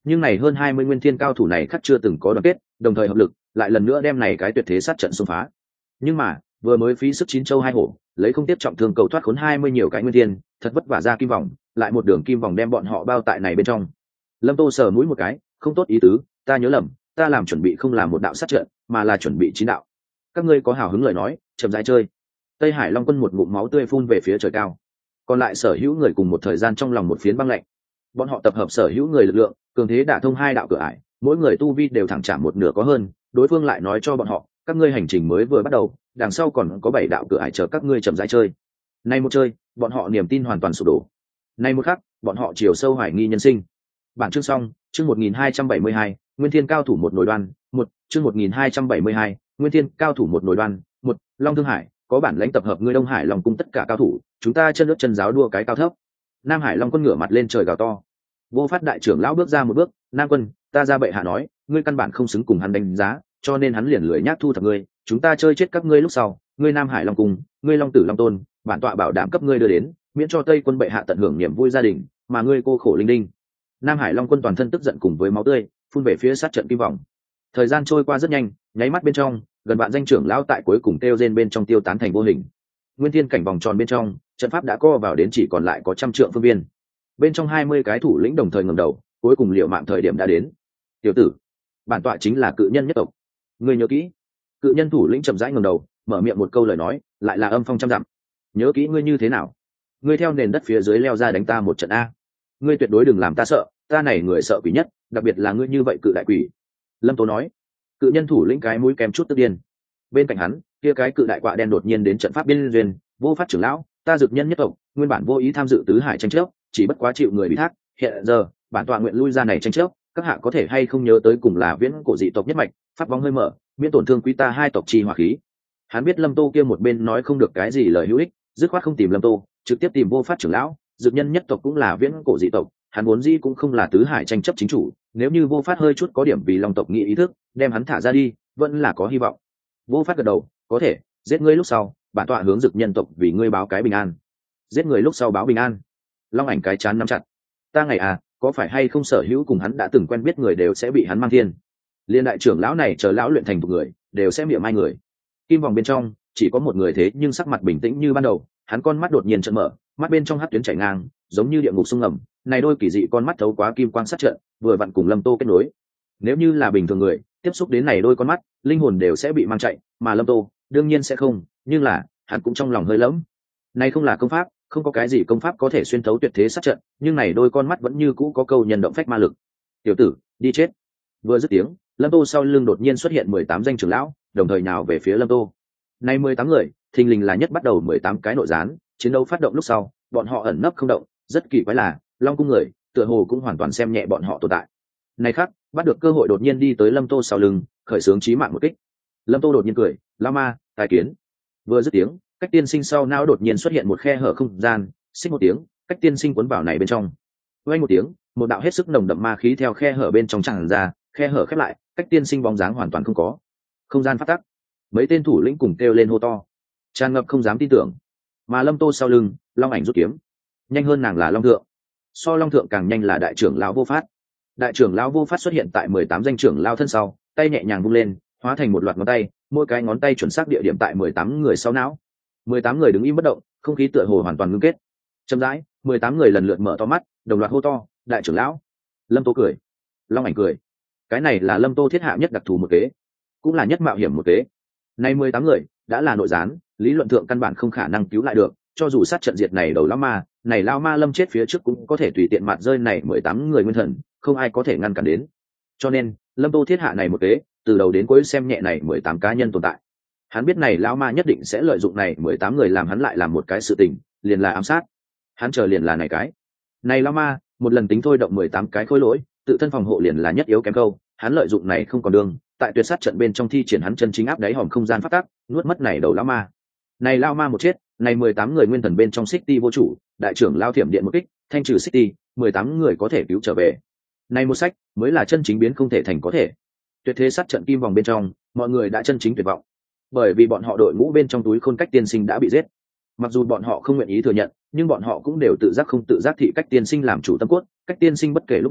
Nhưng này hơn 20 nguyên thiên cao thủ này khắc chưa từng có đoàn kết, đồng thời hợp lực, lại lần nữa đem này cái tuyệt thế sát trận xung phá. Nhưng mà, vừa mới phí sức 9 châu 2 hổ, lấy không tiếp trọng thương cầu thoát khốn 20 nhiều cái nguyên thiên, thật vất vả ra kim vòng, lại một đường kim vòng đem bọn họ bao tại này bên trong. Lâm Tô sờ mũi một cái, không tốt ý tứ, ta nhớ lầm, ta làm chuẩn bị không làm một đạo sát trận, mà là chuẩn bị 9 đạo. Các ngươi có hào hứng lời nói, chậm rãi chơi. Tây Hải Long quân một ngụm máu tươi phun về phía trời cao. Còn lại sở hữu người cùng một thời gian trong lòng một phiến băng lạnh. Bọn họ tập hợp sở hữu người lực lượng, cường thế đả thông 2 đạo cửa ải, mỗi người tu vi đều thẳng chạm một nửa có hơn, đối phương lại nói cho bọn họ, các ngươi hành trình mới vừa bắt đầu, đằng sau còn có 7 đạo cửa ải chờ các ngươi chậm rãi chơi. Nay một chơi, bọn họ niềm tin hoàn toàn sụp đổ. Nay một khắc, bọn họ chiều sâu hoài nghi nhân sinh. Bản chương xong, chương 1272, Nguyên Thiên cao thủ một nổi đoan, chương 1272, Nguyên Thiên cao thủ một nổi đoan, Long Thương Hải, có bản lãnh tập hợp ngươi Đông Hải Long cung tất cả cao thủ, chúng ta chân nước chân giáo đua cái cao thấp. Nam Hải Long quân ngửa mặt lên trời gào to. Vô Phát đại trưởng lão bước ra một bước, Nam quân, ta ra bệ hạ nói, ngươi căn bản không xứng cùng hắn đánh giá, cho nên hắn liền lười nhác thu thập ngươi, chúng ta chơi chết các ngươi lúc sau, ngươi Nam Hải Long cung, ngươi Long tử Long tôn, bản tọa bảo đảm cấp ngươi đưa đến, miễn cho Tây quân bệ hạ tận hưởng niềm vui gia đình, mà ngươi cô khổ linh đinh. Nam Hải Long quân toàn thân tức giận cùng với máu tươi, phun về phía sát trận kim vòng. Thời gian trôi qua rất nhanh, nháy mắt bên trong, gần bạn danh trưởng lão tại cuối cùng kêu rên bên trong tiêu tán thành vô hình. Nguyên Thiên cảnh vòng tròn bên trong, trận pháp đã co vào đến chỉ còn lại có 100 trượng phương viên. Bên trong 20 cái thủ lĩnh đồng thời ngẩng đầu, cuối cùng liệu mạng thời điểm đã đến. Tiểu tử, bản tọa chính là cự nhân nhất tộc, ngươi nhớ kỹ. Cự nhân thủ lĩnh chậm rãi ngẩng đầu, mở miệng một câu lời nói, lại là âm phong trăm dặm. Nhớ kỹ ngươi như thế nào? Ngươi theo nền đất phía dưới leo ra đánh ta một trận a. Ngươi tuyệt đối đừng làm ta sợ, ta này người sợ quỷ nhất, đặc biệt là ngươi như vậy cự đại quỷ. Lâm Tố nói. Cự nhân thủ lĩnh cái mũi kém chút tức điên. Bên cạnh hắn, kia cái cự đại quạ đen đột nhiên đến trận pháp biên duyên, Vô Phát trưởng lão, ta dực nhân nhất tộc, nguyên bản vô ý tham dự tứ hải tranh chấp, chỉ bất quá chịu người bị thác, hiện giờ, bản tọa nguyện lui ra này tranh chấp, các hạ có thể hay không nhớ tới cùng là viễn cổ dị tộc nhất mạch, pháp vong hơi mở, miễn tổn thương quý ta hai tộc chi hỏa khí. Hắn biết Lâm Tô kia một bên nói không được cái gì lời hữu ích, dứt khoát không tìm Lâm Tô, trực tiếp tìm Vô Phát trưởng lão, dực nhân nhất tộc cũng là viễn cổ dị tộc, hắn vốn dĩ cũng không là tứ hải tranh chấp chính chủ, nếu như Vô Phát hơi chút có điểm vì long tộc nghĩ ý thức, đem hắn thả ra đi, vẫn là có hy vọng. Vô Phát gật đầu, có thể, giết ngươi lúc sau, bản tọa hướng dực nhân tộc vì ngươi báo cái bình an. Giết người lúc sau báo bình an. Long Ảnh cái chán nắm chặt. Ta ngày à, có phải hay không sở hữu cùng hắn đã từng quen biết người đều sẽ bị hắn mang thiên. Liên đại trưởng lão này chờ lão luyện thành một người, đều sẽ miệng mai người. Kim vòng bên trong, chỉ có một người thế nhưng sắc mặt bình tĩnh như ban đầu, hắn con mắt đột nhiên trợn mở, mắt bên trong hắc tuyến chảy ngang, giống như địa ngục sông ngầm, này đôi kỳ dị con mắt thấu quá kim quang sát trận, vừa vặn cùng Lâm Tô kết nối. Nếu như là bình thường người, tiếp xúc đến này đôi con mắt, linh hồn đều sẽ bị mang chạy, mà Lâm Tô, đương nhiên sẽ không, nhưng là, hắn cũng trong lòng hơi lẫm. Này không là công pháp, không có cái gì công pháp có thể xuyên thấu tuyệt thế sát trận, nhưng này đôi con mắt vẫn như cũ có câu nhân động phách ma lực. Tiểu tử, đi chết. Vừa dứt tiếng, Lâm Tô sau lưng đột nhiên xuất hiện 18 danh trưởng lão, đồng thời nhào về phía Lâm Tô. Này 18 người, thình lình là nhất bắt đầu 18 cái nội gián, chiến đấu phát động lúc sau, bọn họ ẩn nấp không động, rất kỳ quái là, Long cung người, tựa hồ cũng hoàn toàn xem nhẹ bọn họ tồn tại. Này khác, bắt được cơ hội đột nhiên đi tới Lâm Tô sau lưng, khởi xướng chí mạng một kích. Lâm Tô đột nhiên cười, "La ma, tài kiến." Vừa dứt tiếng, Cách Tiên Sinh sau não đột nhiên xuất hiện một khe hở không gian, xích một tiếng, Cách Tiên Sinh cuốn vào này bên trong. Vang một tiếng, một đạo hết sức nồng đậm ma khí theo khe hở bên trong tràn ra, khe hở khép lại, Cách Tiên Sinh bóng dáng hoàn toàn không có. Không gian phát tắc. Mấy tên thủ lĩnh cùng kêu lên hô to, tràn ngập không dám tin tưởng. Mà Lâm Tô sau lưng, Long Ảnh rút kiếm. Nhanh hơn nàng là Long Thượng. So Long Thượng càng nhanh là đại trưởng lão Vô Phát. Đại trưởng lão Vô Phát xuất hiện tại 18 danh trưởng lão thân sau, tay nhẹ nhàng vung lên, hóa thành một loạt ngón tay, mỗi cái ngón tay chuẩn xác địa điểm tại 18 người sau não. 18 người đứng im bất động, không khí tựa hồ hoàn toàn ngưng kết. Chậm rãi, 18 người lần lượt mở to mắt, đồng loạt hô to, đại trưởng lão. Lâm Tô cười. Long Ảnh cười. Cái này là Lâm Tô thiết hạ nhất đặc thù một kế, cũng là nhất mạo hiểm một kế. Nay 18 người đã là nội gián, lý luận thượng căn bản không khả năng cứu lại được, cho dù sát trận diệt này đầu lão ma, này lao ma lâm chết phía trước cũng có thể tùy tiện mạt rơi này 18 người nguyên thần, không ai có thể ngăn cản đến. Cho nên, Lâm Tô thiết hạ này một kế, từ đầu đến cuối xem nhẹ này 18 cá nhân tồn tại. Hắn biết này lão ma nhất định sẽ lợi dụng này 18 người làm hắn lại làm một cái sự tình, liền là ám sát. Hắn chờ liền là này cái. Này lão ma, một lần tính thôi động 18 cái khối lỗi, tự thân phòng hộ liền là nhất yếu kém câu, hắn lợi dụng này không còn đường, tại tuyệt sát trận bên trong thi triển hắn chân chính áp đáy hòm không gian phát tác, nuốt mất này đầu lão ma. Này lão ma một chết, này 18 người nguyên thần bên trong Xích Ti vô chủ, đại trưởng lao thiểm điện một kích, thanh trừ Xích Ti, 18 người có thể cứu trở về. Này một sách mới là chân chính biến không thể thành có thể. Tuyệt thế sát trận kim vòng bên trong, mọi người đã chân chính tuyệt vọng, bởi vì bọn họ đội ngũ bên trong túi khôn Cách Tiên Sinh đã bị giết. Mặc dù bọn họ không nguyện ý thừa nhận, nhưng bọn họ cũng đều tự giác không tự giác thị Cách Tiên Sinh làm chủ tâm cốt, Cách Tiên Sinh bất kể lúc nào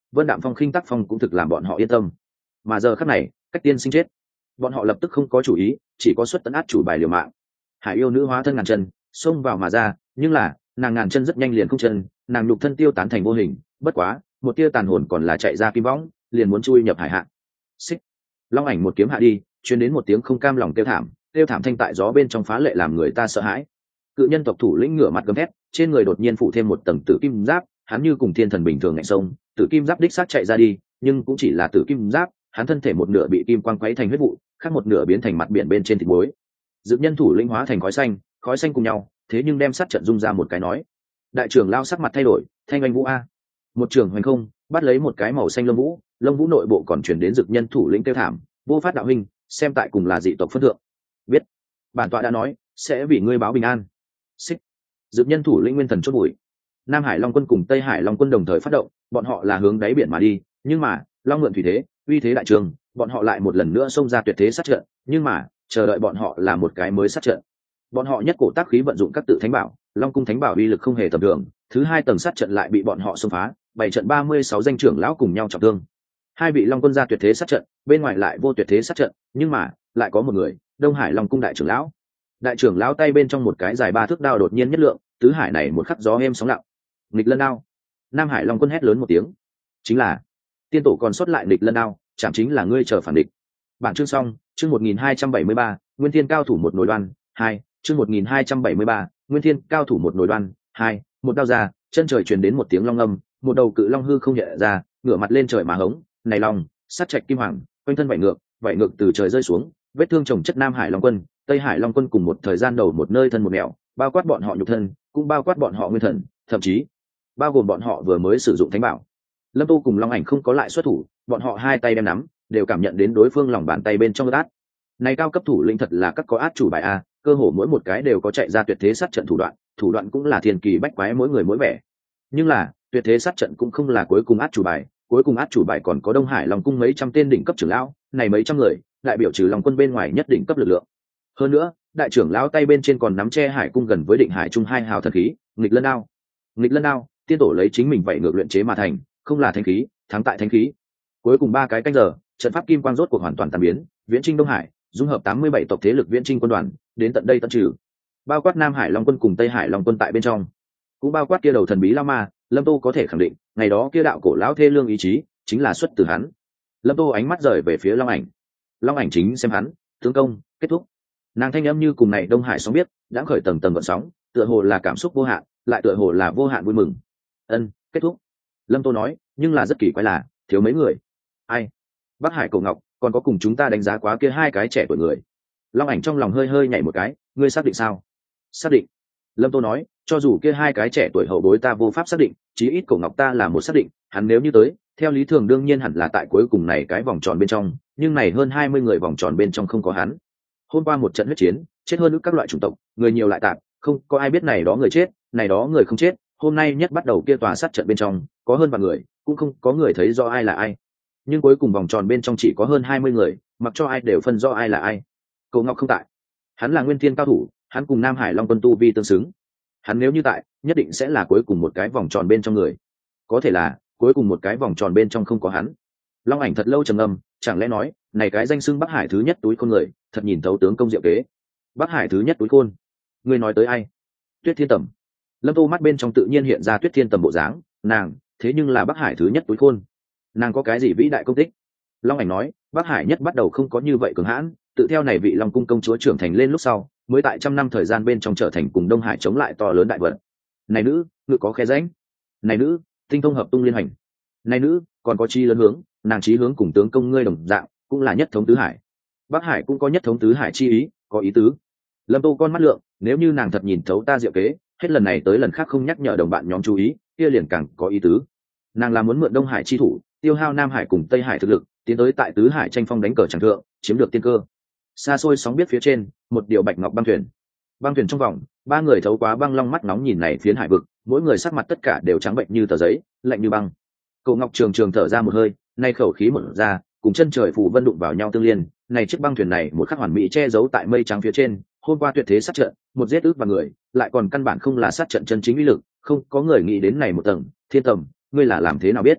Vân Đạm Phong khinh tác phong cũng thực làm bọn họ yên tâm. Mà giờ khắc này, cách tiên sinh chết, bọn họ lập tức không có chủ ý, chỉ có xuất tấn át chủ bài liều mạng. Hải yêu nữ hóa thân ngàn chân, xông vào mà ra, nhưng là nàng ngàn chân rất nhanh liền không chân, nàng nhục thân tiêu tán thành vô hình, bất quá một tia tàn hồn còn là chạy ra kim võng, liền muốn chui nhập hải hạ. Xích, long ảnh một kiếm hạ đi, truyền đến một tiếng không cam lòng kêu thảm thanh tại gió bên trong phá lệ làm người ta sợ hãi. Cự nhân tộc thủ lĩnh ngửa mặt gầm thét, trên người đột nhiên phụ thêm một tầng tử kim giáp, hắn như cùng thiên thần bình thường ngạnh sông, tử kim giáp đích xác chạy ra đi, nhưng cũng chỉ là tử kim giáp, hắn thân thể một nửa bị kim quang quấy thành huyết vụ, khác một nửa biến thành mặt biển bên trên thịt muối. Dực nhân thủ lĩnh hóa thành khói xanh cùng nhau, thế nhưng đem sát trận dung ra một cái nói. Đại trưởng lao sắc mặt thay đổi, thanh anh vũ a, một trường hoành không, bắt lấy một cái màu xanh lông vũ nội bộ còn chuyển đến dực nhân thủ lĩnh kêu thảm, vô phát đạo huynh, xem tại cùng là dị tộc phân thượng. Biết, bản tọa đã nói, sẽ vì ngươi báo bình an. Xích, dực nhân thủ lĩnh nguyên thần chốt bụi. Nam Hải Long quân cùng Tây Hải Long quân đồng thời phát động, bọn họ là hướng đáy biển mà đi, nhưng mà long mượn thủy thế, uy thế đại trường, bọn họ lại một lần nữa xông ra tuyệt thế sát trận, nhưng mà chờ đợi bọn họ là một cái mới sát trận. Bọn họ nhất cổ tác khí vận dụng các tự thánh bảo, Long cung thánh bảo uy lực không hề tầm thường, thứ hai tầng sát trận lại bị bọn họ xông phá, 7 trận 36 danh trưởng lão cùng nhau trọng thương. Hai vị Long quân ra tuyệt thế sát trận, bên ngoài lại vô tuyệt thế sát trận, nhưng mà lại có một người, Đông Hải Long cung đại trưởng lão. Đại trưởng lão tay bên trong một cái dài 3 thước đao đột nhiên nhất lượng, tứ hải này một khắc gió êm sóng lặng. Nghịch lân đao. Nam Hải Long quân hét lớn một tiếng. Chính là tiên tổ còn sót lại nghịch lân đao, chẳng chính là ngươi chờ phản địch. Bản chương xong, chương 1273, Nguyên Thiên cao thủ một nổi đoan, 2, chương 1273, Nguyên Thiên cao thủ một nổi đoan, 2, một đao ra, chân trời truyền đến một tiếng long âm, một đầu cự long hư không nhẹ ra, ngửa mặt lên trời mà hống, này long, sát trạch kim hoàng, quanh thân vảy ngược từ trời rơi xuống, vết thương chồng chất Nam Hải Long quân, Tây Hải Long quân cùng một thời gian đầu một nơi thân một nẻo, bao quát bọn họ nhục thân, cũng bao quát bọn họ nguyên thần, thậm chí bao gồm bọn họ vừa mới sử dụng thánh bảo. Lâm Tô cùng Long Ảnh không có lại xuất thủ, bọn họ hai tay đem nắm, đều cảm nhận đến đối phương lòng bàn tay bên trong át. Này cao cấp thủ lĩnh thật là các có át chủ bài a, cơ hồ mỗi một cái đều có chạy ra tuyệt thế sát trận thủ đoạn cũng là thiên kỳ bách quái mỗi người mỗi vẻ. Nhưng là, tuyệt thế sát trận cũng không là cuối cùng át chủ bài, cuối cùng át chủ bài còn có Đông Hải Long cung mấy trăm tên đỉnh cấp trưởng lão, này mấy trăm người, đại biểu trừ Long quân bên ngoài nhất định cấp lực lượng. Hơn nữa, đại trưởng lão tay bên trên còn nắm che Hải cung gần với Định Hải trung hai hào thần khí, nghịch lân đao. Nghịch lân đao, tiên tổ lấy chính mình vậy ngược luyện chế mà thành, không là thánh khí, thắng tại thánh khí. Cuối cùng 3 cái canh giờ, trận pháp kim quang rốt cuộc hoàn toàn tan biến, viễn chinh Đông Hải, dung hợp 87 tộc thế lực viễn chinh quân đoàn, đến tận đây tận trừ. Bao quát Nam Hải Long quân cùng Tây Hải Long quân tại bên trong, cũng bao quát kia đầu thần bí Lao Ma, Lâm Tô có thể khẳng định, ngày đó kia đạo cổ lão thê lương ý chí, chính là xuất từ hắn. Lâm Tô ánh mắt rời về phía Long Ảnh. Long Ảnh chính xem hắn, tướng công, kết thúc. Nàng thanh âm như cùng này Đông Hải sóng biết, đã khởi tầng tầng gợn sóng, tựa hồ là cảm xúc vô hạn, lại tựa hồ là vô hạn vui mừng. Kết thúc. Lâm Tô nói, nhưng là rất kỳ quái là, thiếu mấy người. Ai? Bắc Hải Cổ Ngọc, còn có cùng chúng ta đánh giá quá kia 2 cái trẻ tuổi người. Long Ảnh trong lòng hơi hơi nhảy một cái, ngươi xác định sao? Xác định. Lâm Tô nói, cho dù kia 2 cái trẻ tuổi hậu bối ta vô pháp xác định, chí ít Cổ Ngọc ta là một xác định, hắn nếu như tới, theo lý thường đương nhiên hẳn là tại cuối cùng này cái vòng tròn bên trong, nhưng này hơn 20 người vòng tròn bên trong không có hắn. Hôm qua một trận huyết chiến, chết hơn nữa các loại chủng tộc, người nhiều lại tạp, không có ai biết này đó người chết, này đó người không chết, hôm nay nhất bắt đầu kia tòa sát trận bên trong, có hơn vạn người, cũng không có người thấy rõ ai là ai. Nhưng cuối cùng vòng tròn bên trong chỉ có hơn 20 người, mặc cho ai đều phân rõ ai là ai. Cổ Ngọc không tại, hắn là Nguyên Thiên cao thủ, hắn cùng Nam Hải Long quân tu vi tương xứng. Hắn nếu như tại, nhất định sẽ là cuối cùng một cái vòng tròn bên trong người. Có thể là cuối cùng một cái vòng tròn bên trong không có hắn. Long Ảnh thật lâu trầm ngâm, chẳng lẽ nói, này cái danh xưng Bắc Hải thứ nhất túi khôn người, thật nhìn thấu tướng công diệu kế. Bắc Hải thứ nhất túi khôn, ngươi nói tới ai? Tuyết Thiên Tầm. Lâm Tô mắt bên trong tự nhiên hiện ra Tuyết Thiên Tầm bộ dáng, nàng, thế nhưng là Bắc Hải thứ nhất túi khôn. Nàng có cái gì vĩ đại công tích? Long Ảnh nói, Bắc Hải nhất bắt đầu không có như vậy cường hãn, tự theo này vị Long cung công chúa trưởng thành lên lúc sau, mới tại 100 năm thời gian bên trong trở thành cùng Đông Hải chống lại to lớn đại vật. Này nữ, ngự có khe rãnh. Này nữ, tinh thông hợp tung liên hành. Này nữ, còn có chi lớn hướng, nàng chí hướng cùng tướng công ngươi đồng dạng, cũng là nhất thống tứ hải. Bắc Hải cũng có nhất thống tứ hải chi ý, có ý tứ. Lâm Tô con mắt lượng, nếu như nàng thật nhìn thấu ta diệu kế, hết lần này tới lần khác không nhắc nhở đồng bạn nhóm chú ý, kia liền càng có ý tứ. Nàng là muốn mượn Đông Hải chi thủ, tiêu hao Nam Hải cùng Tây Hải thực lực, tiến tới tại tứ hải tranh phong đánh cờ chẳng thượng, chiếm được tiên cơ. Xa xôi sóng biết phía trên, một điều bạch ngọc băng thuyền trong vòng, 3 người thấu quá băng long mắt nóng nhìn này phiến hải vực, mỗi người sắc mặt tất cả đều trắng bệnh như tờ giấy, lạnh như băng. Cổ Ngọc trường trường thở ra một hơi, nay khẩu khí một ra, cùng chân trời phủ vân đụng vào nhau tương liên, này chiếc băng thuyền này một khắc hoàn mỹ che giấu tại mây trắng phía trên, hôm qua tuyệt thế sát trận, một giết ước và người, lại còn căn bản không là sát trận chân chính uy lực, không có người nghĩ đến này một tầng. Thiên Tầm, ngươi là làm thế nào biết?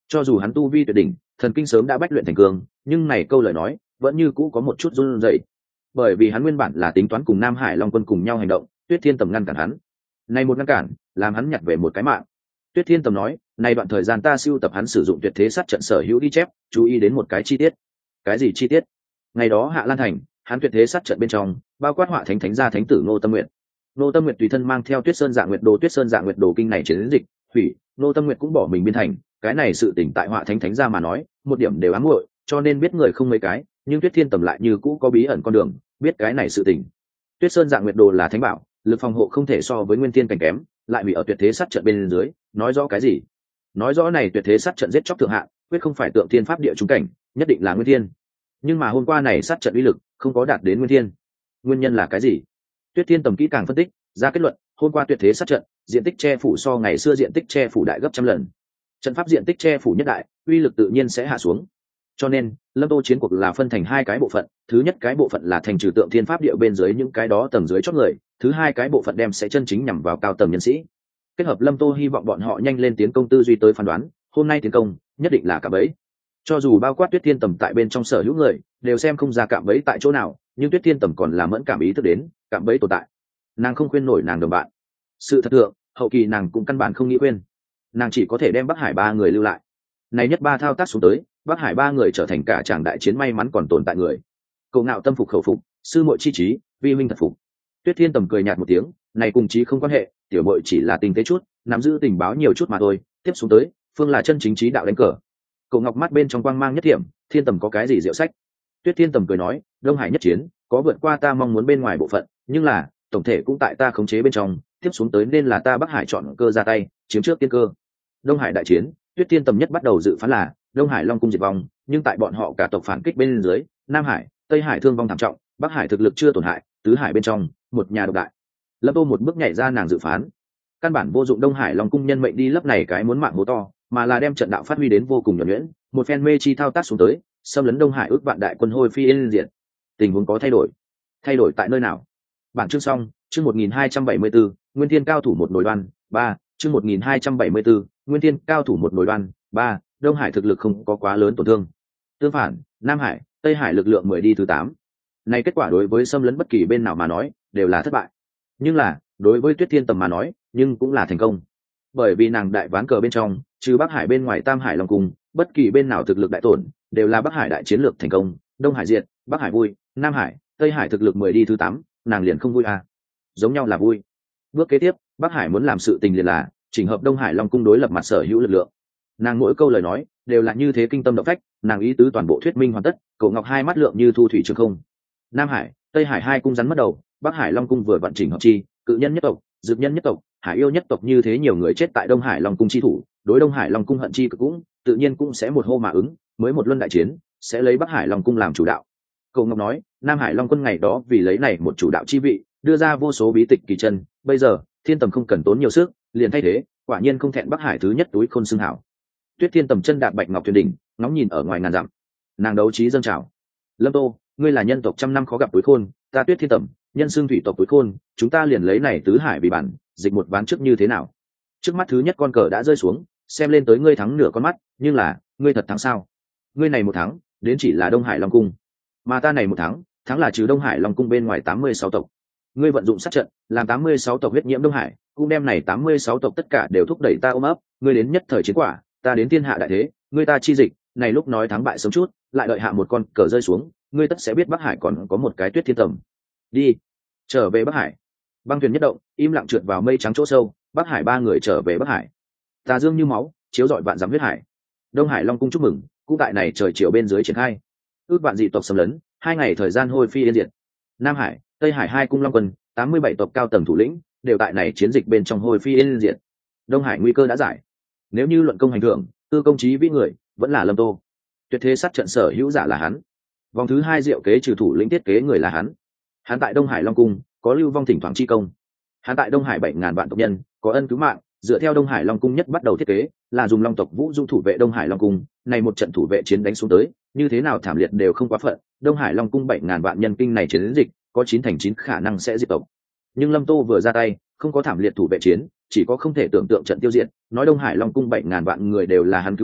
Cho dù hắn tu vi tuyệt đỉnh, thần kinh sớm đã bách luyện thành cường, nhưng này câu lời nói vẫn như cũ có một chút run rẩy, bởi vì hắn nguyên bản là tính toán cùng Nam Hải Long Quân cùng nhau hành động. Tuyết Thiên Tầm ngăn cản hắn, này một ngăn cản làm hắn nhặt về một cái mạng. Tuyết Thiên Tầm nói, này đoạn thời gian ta sưu tập hắn sử dụng tuyệt thế sát trận sở hữu ghi chép, chú ý đến một cái chi tiết. Cái gì chi tiết? Ngày đó Hạ Lan Thành, hắn tuyệt thế sát trận bên trong bao quát họa thánh gia thánh tử Ngô Tâm Nguyệt. Ngô Tâm Nguyệt tùy thân mang theo Tuyết Sơn Dạ Nguyệt Đồ, Tuyết Sơn Dạ Nguyệt Đồ kinh này chiến dịch hủy, Ngô Tâm Nguyệt cũng bỏ mình biên thành. Cái này sự tỉnh tại họa thánh gia mà nói một điểm đều ám muội, cho nên biết người không mấy cái, nhưng Tuyết Thiên Tầm lại như cũ có bí ẩn con đường biết cái này sự tỉnh. Tuyết Sơn Dạ Nguyệt Đồ là thánh bảo, lực phòng hộ không thể so với Nguyên Thiên cảnh kém, lại hủy ở tuyệt thế sát trận bên dưới, nói rõ cái gì? Nói rõ này tuyệt thế sát trận giết chóc thượng hạ, quyết không phải tượng thiên pháp địa trung cảnh, nhất định là Nguyên Thiên. Nhưng mà hôm qua này sát trận uy lực không có đạt đến Nguyên Thiên. Nguyên nhân là cái gì? Tuyết Thiên Tầm kỹ càng phân tích ra kết luận, hôm qua tuyệt thế sát trận diện tích che phủ so ngày xưa diện tích che phủ đại gấp trăm lần, trận pháp diện tích che phủ nhất đại, uy lực tự nhiên sẽ hạ xuống. Cho nên Lâm Tô chiến cuộc là phân thành hai cái bộ phận, thứ nhất cái bộ phận là thành trừ tượng thiên pháp địa bên dưới những cái đó tầng dưới chót người, thứ hai cái bộ phận đem sẽ chân chính nhằm vào cao tầng nhân sĩ. Kết hợp Lâm Tô hy vọng bọn họ nhanh lên tiến công tư duy tới phán đoán, hôm nay tiến công nhất định là cạm bẫy. Cho dù bao quát Tuyết Thiên Tầm tại bên trong sở hữu người đều xem không ra cạm bẫy tại chỗ nào, nhưng Tuyết Thiên Tầm còn là mẫn cảm ý thức đến cạm bẫy tồn tại. Nàng không khuyên nổi nàng đồng bạn, sự thật thượng hậu kỳ nàng cũng căn bản không nghĩ khuyên, nàng chỉ có thể đem Bắc Hải ba người lưu lại. Này nhất ba thao tác xuống tới, Bắc Hải ba người trở thành cả tràng đại chiến may mắn còn tồn tại người. Cậu ngạo tâm phục khẩu phục, sư muội chi trí, vi huynh thật phục. Tuyết Thiên Tầm cười nhạt một tiếng, này cùng trí không quan hệ, tiểu muội chỉ là tình tế chút, nắm giữ tình báo nhiều chút mà thôi. Tiếp xuống tới, phương là chân chính trí đạo đánh cờ. Cậu ngọc mắt bên trong quang mang nhất thiểm, Thiên Tầm có cái gì diệu sách? Tuyết Thiên Tầm cười nói, Đông Hải nhất chiến có vượt qua ta mong muốn bên ngoài bộ phận, nhưng là tổng thể cũng tại ta khống chế bên trong. Tiếp xuống tới nên là ta Bắc Hải chọn cơ ra tay, chiếm trước tiên cơ. Đông Hải đại chiến, Tuyết Thiên Tầm nhất bắt đầu dự phán là Đông Hải Long cung diệt vong, nhưng tại bọn họ cả tộc phản kích bên dưới, Nam Hải, Tây Hải thương vong thảm trọng, Bắc Hải thực lực chưa tổn hại, tứ hải bên trong một nhà độc đại. Lâm Tô một bước nhảy ra nàng dự phán, căn bản vô dụng Đông Hải Long cung nhân mệnh đi lấp này cái muốn mạng hố to, mà là đem trận đạo phát huy đến vô cùng nhuần nhuyễn, một phen mê chi thao tác xuống tới, xâm lấn Đông Hải ước vạn đại quân hôi phi yên diệt. Tình huống có thay đổi tại nơi nào? Bản chương xong, chương 1274, Nguyên Thiên cao thủ một nổi đoan, 3, chương 1274, Nguyên Thiên cao thủ một nổi đoan, 3, Đông Hải thực lực không có quá lớn tổn thương. Tương phản, Nam Hải, Tây Hải lực lượng 10 đi thứ 8. Này kết quả đối với xâm lấn bất kỳ bên nào mà nói, đều là thất bại. Nhưng là, đối với Tuyết Thiên Tầm mà nói, nhưng cũng là thành công. Bởi vì nàng đại ván cờ bên trong, trừ Bắc Hải bên ngoài Tam Hải Long cung, bất kỳ bên nào thực lực đại tổn, đều là Bắc Hải đại chiến lược thành công, Đông Hải diệt, Bắc Hải vui, Nam Hải, Tây Hải thực lực 10 đi thứ 8, nàng liền không vui à? Giống nhau là vui. Bước kế tiếp, Bắc Hải muốn làm sự tình liền là chỉnh hợp Đông Hải Long cung đối lập mặt sở hữu lực lượng. Nàng mỗi câu lời nói đều là như thế kinh tâm động phách, nàng ý tứ toàn bộ thuyết minh hoàn tất. Cậu ngọc hai mắt lượng như thu thủy trường không. Nam Hải, Tây Hải hai cung rắn mất đầu, Bắc Hải Long cung vừa vận chỉnh hợp chi, cự nhân nhất tộc, dược nhân nhất tộc, hải yêu nhất tộc như thế nhiều người chết tại Đông Hải Long cung chi thủ, đối Đông Hải Long cung hận chi cực cũng tự nhiên cũng sẽ một hô mà ứng, mới một luân đại chiến sẽ lấy Bắc Hải Long cung làm chủ đạo. Cậu ngọc nói, Nam Hải Long quân ngày đó vì lấy này một chủ đạo chi vị, đưa ra vô số bí tịch kỳ chân, bây giờ Thiên Tầm không cần tốn nhiều sức, liền thay thế, quả nhiên không thẹn Bắc Hải thứ nhất túi khôn xưng hảo. Tuyết Thiên Tầm chân đạp bạch ngọc thuyền đỉnh, ngóng nhìn ở ngoài ngàn dặm, nàng đấu trí dâng trào. Lâm Tô, ngươi là nhân tộc trăm năm khó gặp túi khôn, ta Tuyết Thiên Tầm nhân xương thủy tộc túi khôn, chúng ta liền lấy này tứ hải vì bản, dịch một ván trước như thế nào? Trước mắt thứ nhất con cờ đã rơi xuống, xem lên tới ngươi thắng nửa con mắt, nhưng là ngươi thật thắng sao? Ngươi này một thắng, đến chỉ là Đông Hải Long cung, mà ta này một thắng là trừ Đông Hải Long cung bên ngoài 86 tộc. Ngươi vận dụng sát trận, làm 86 tộc huyết nhiễm Đông Hải, cũng đem này 86 tộc tất cả đều thúc đẩy ta ôm ấp, ngươi đến nhất thời chiến quả, ta đến thiên hạ đại thế, ngươi ta chi dịch, này lúc nói thắng bại sớm chút, lại đợi hạ một con cờ rơi xuống, ngươi tất sẽ biết Bắc Hải còn có một cái Tuyết Thiên Tầm. Đi, trở về Bắc Hải. Băng thuyền nhất động, im lặng trượt vào mây trắng chỗ sâu, Bắc Hải ba người trở về Bắc Hải. Tà dương như máu, chiếu rọi vạn dặm huyết hải. Đông Hải Long cung chúc mừng, cũng tại này trời chiều bên dưới triển khai. Ước vạn dị tộc xâm lấn, 2 ngày thời gian hôi phi yên diệt. Nam Hải, Tây Hải hai cung long quân, 87 tộc cao tầng thủ lĩnh, đều tại này chiến dịch bên trong hôi phi yên diệt. Đông Hải nguy cơ đã giải. Nếu như luận công hành thưởng, tư công chí vĩ người, vẫn là Lâm Tô. Tuyệt thế sát trận sở hữu giả là hắn. Vòng thứ 2 diệu kế trừ thủ lĩnh thiết kế người là hắn. Hắn tại Đông Hải Long cung có lưu vong thỉnh thoảng chi công. Hắn tại Đông Hải 7000 vạn tộc nhân có ân cứu mạng, dựa theo Đông Hải Long cung nhất bắt đầu thiết kế, là dùng Long tộc Vũ Dung thủ vệ Đông Hải Long cung, này một trận thủ vệ chiến đánh xuống tới, như thế nào thảm liệt đều không quá phận, Đông Hải Long cung 7000 vạn nhân kinh này chiến dịch, có 9 thành 9 khả năng sẽ diệt tộc. Nhưng Lâm Tô vừa ra tay, không có thảm liệt thủ vệ chiến, chỉ có không thể tưởng tượng trận tiêu diệt, nói Đông Hải Long cung 7000 vạn người đều là hắn cứu hạng,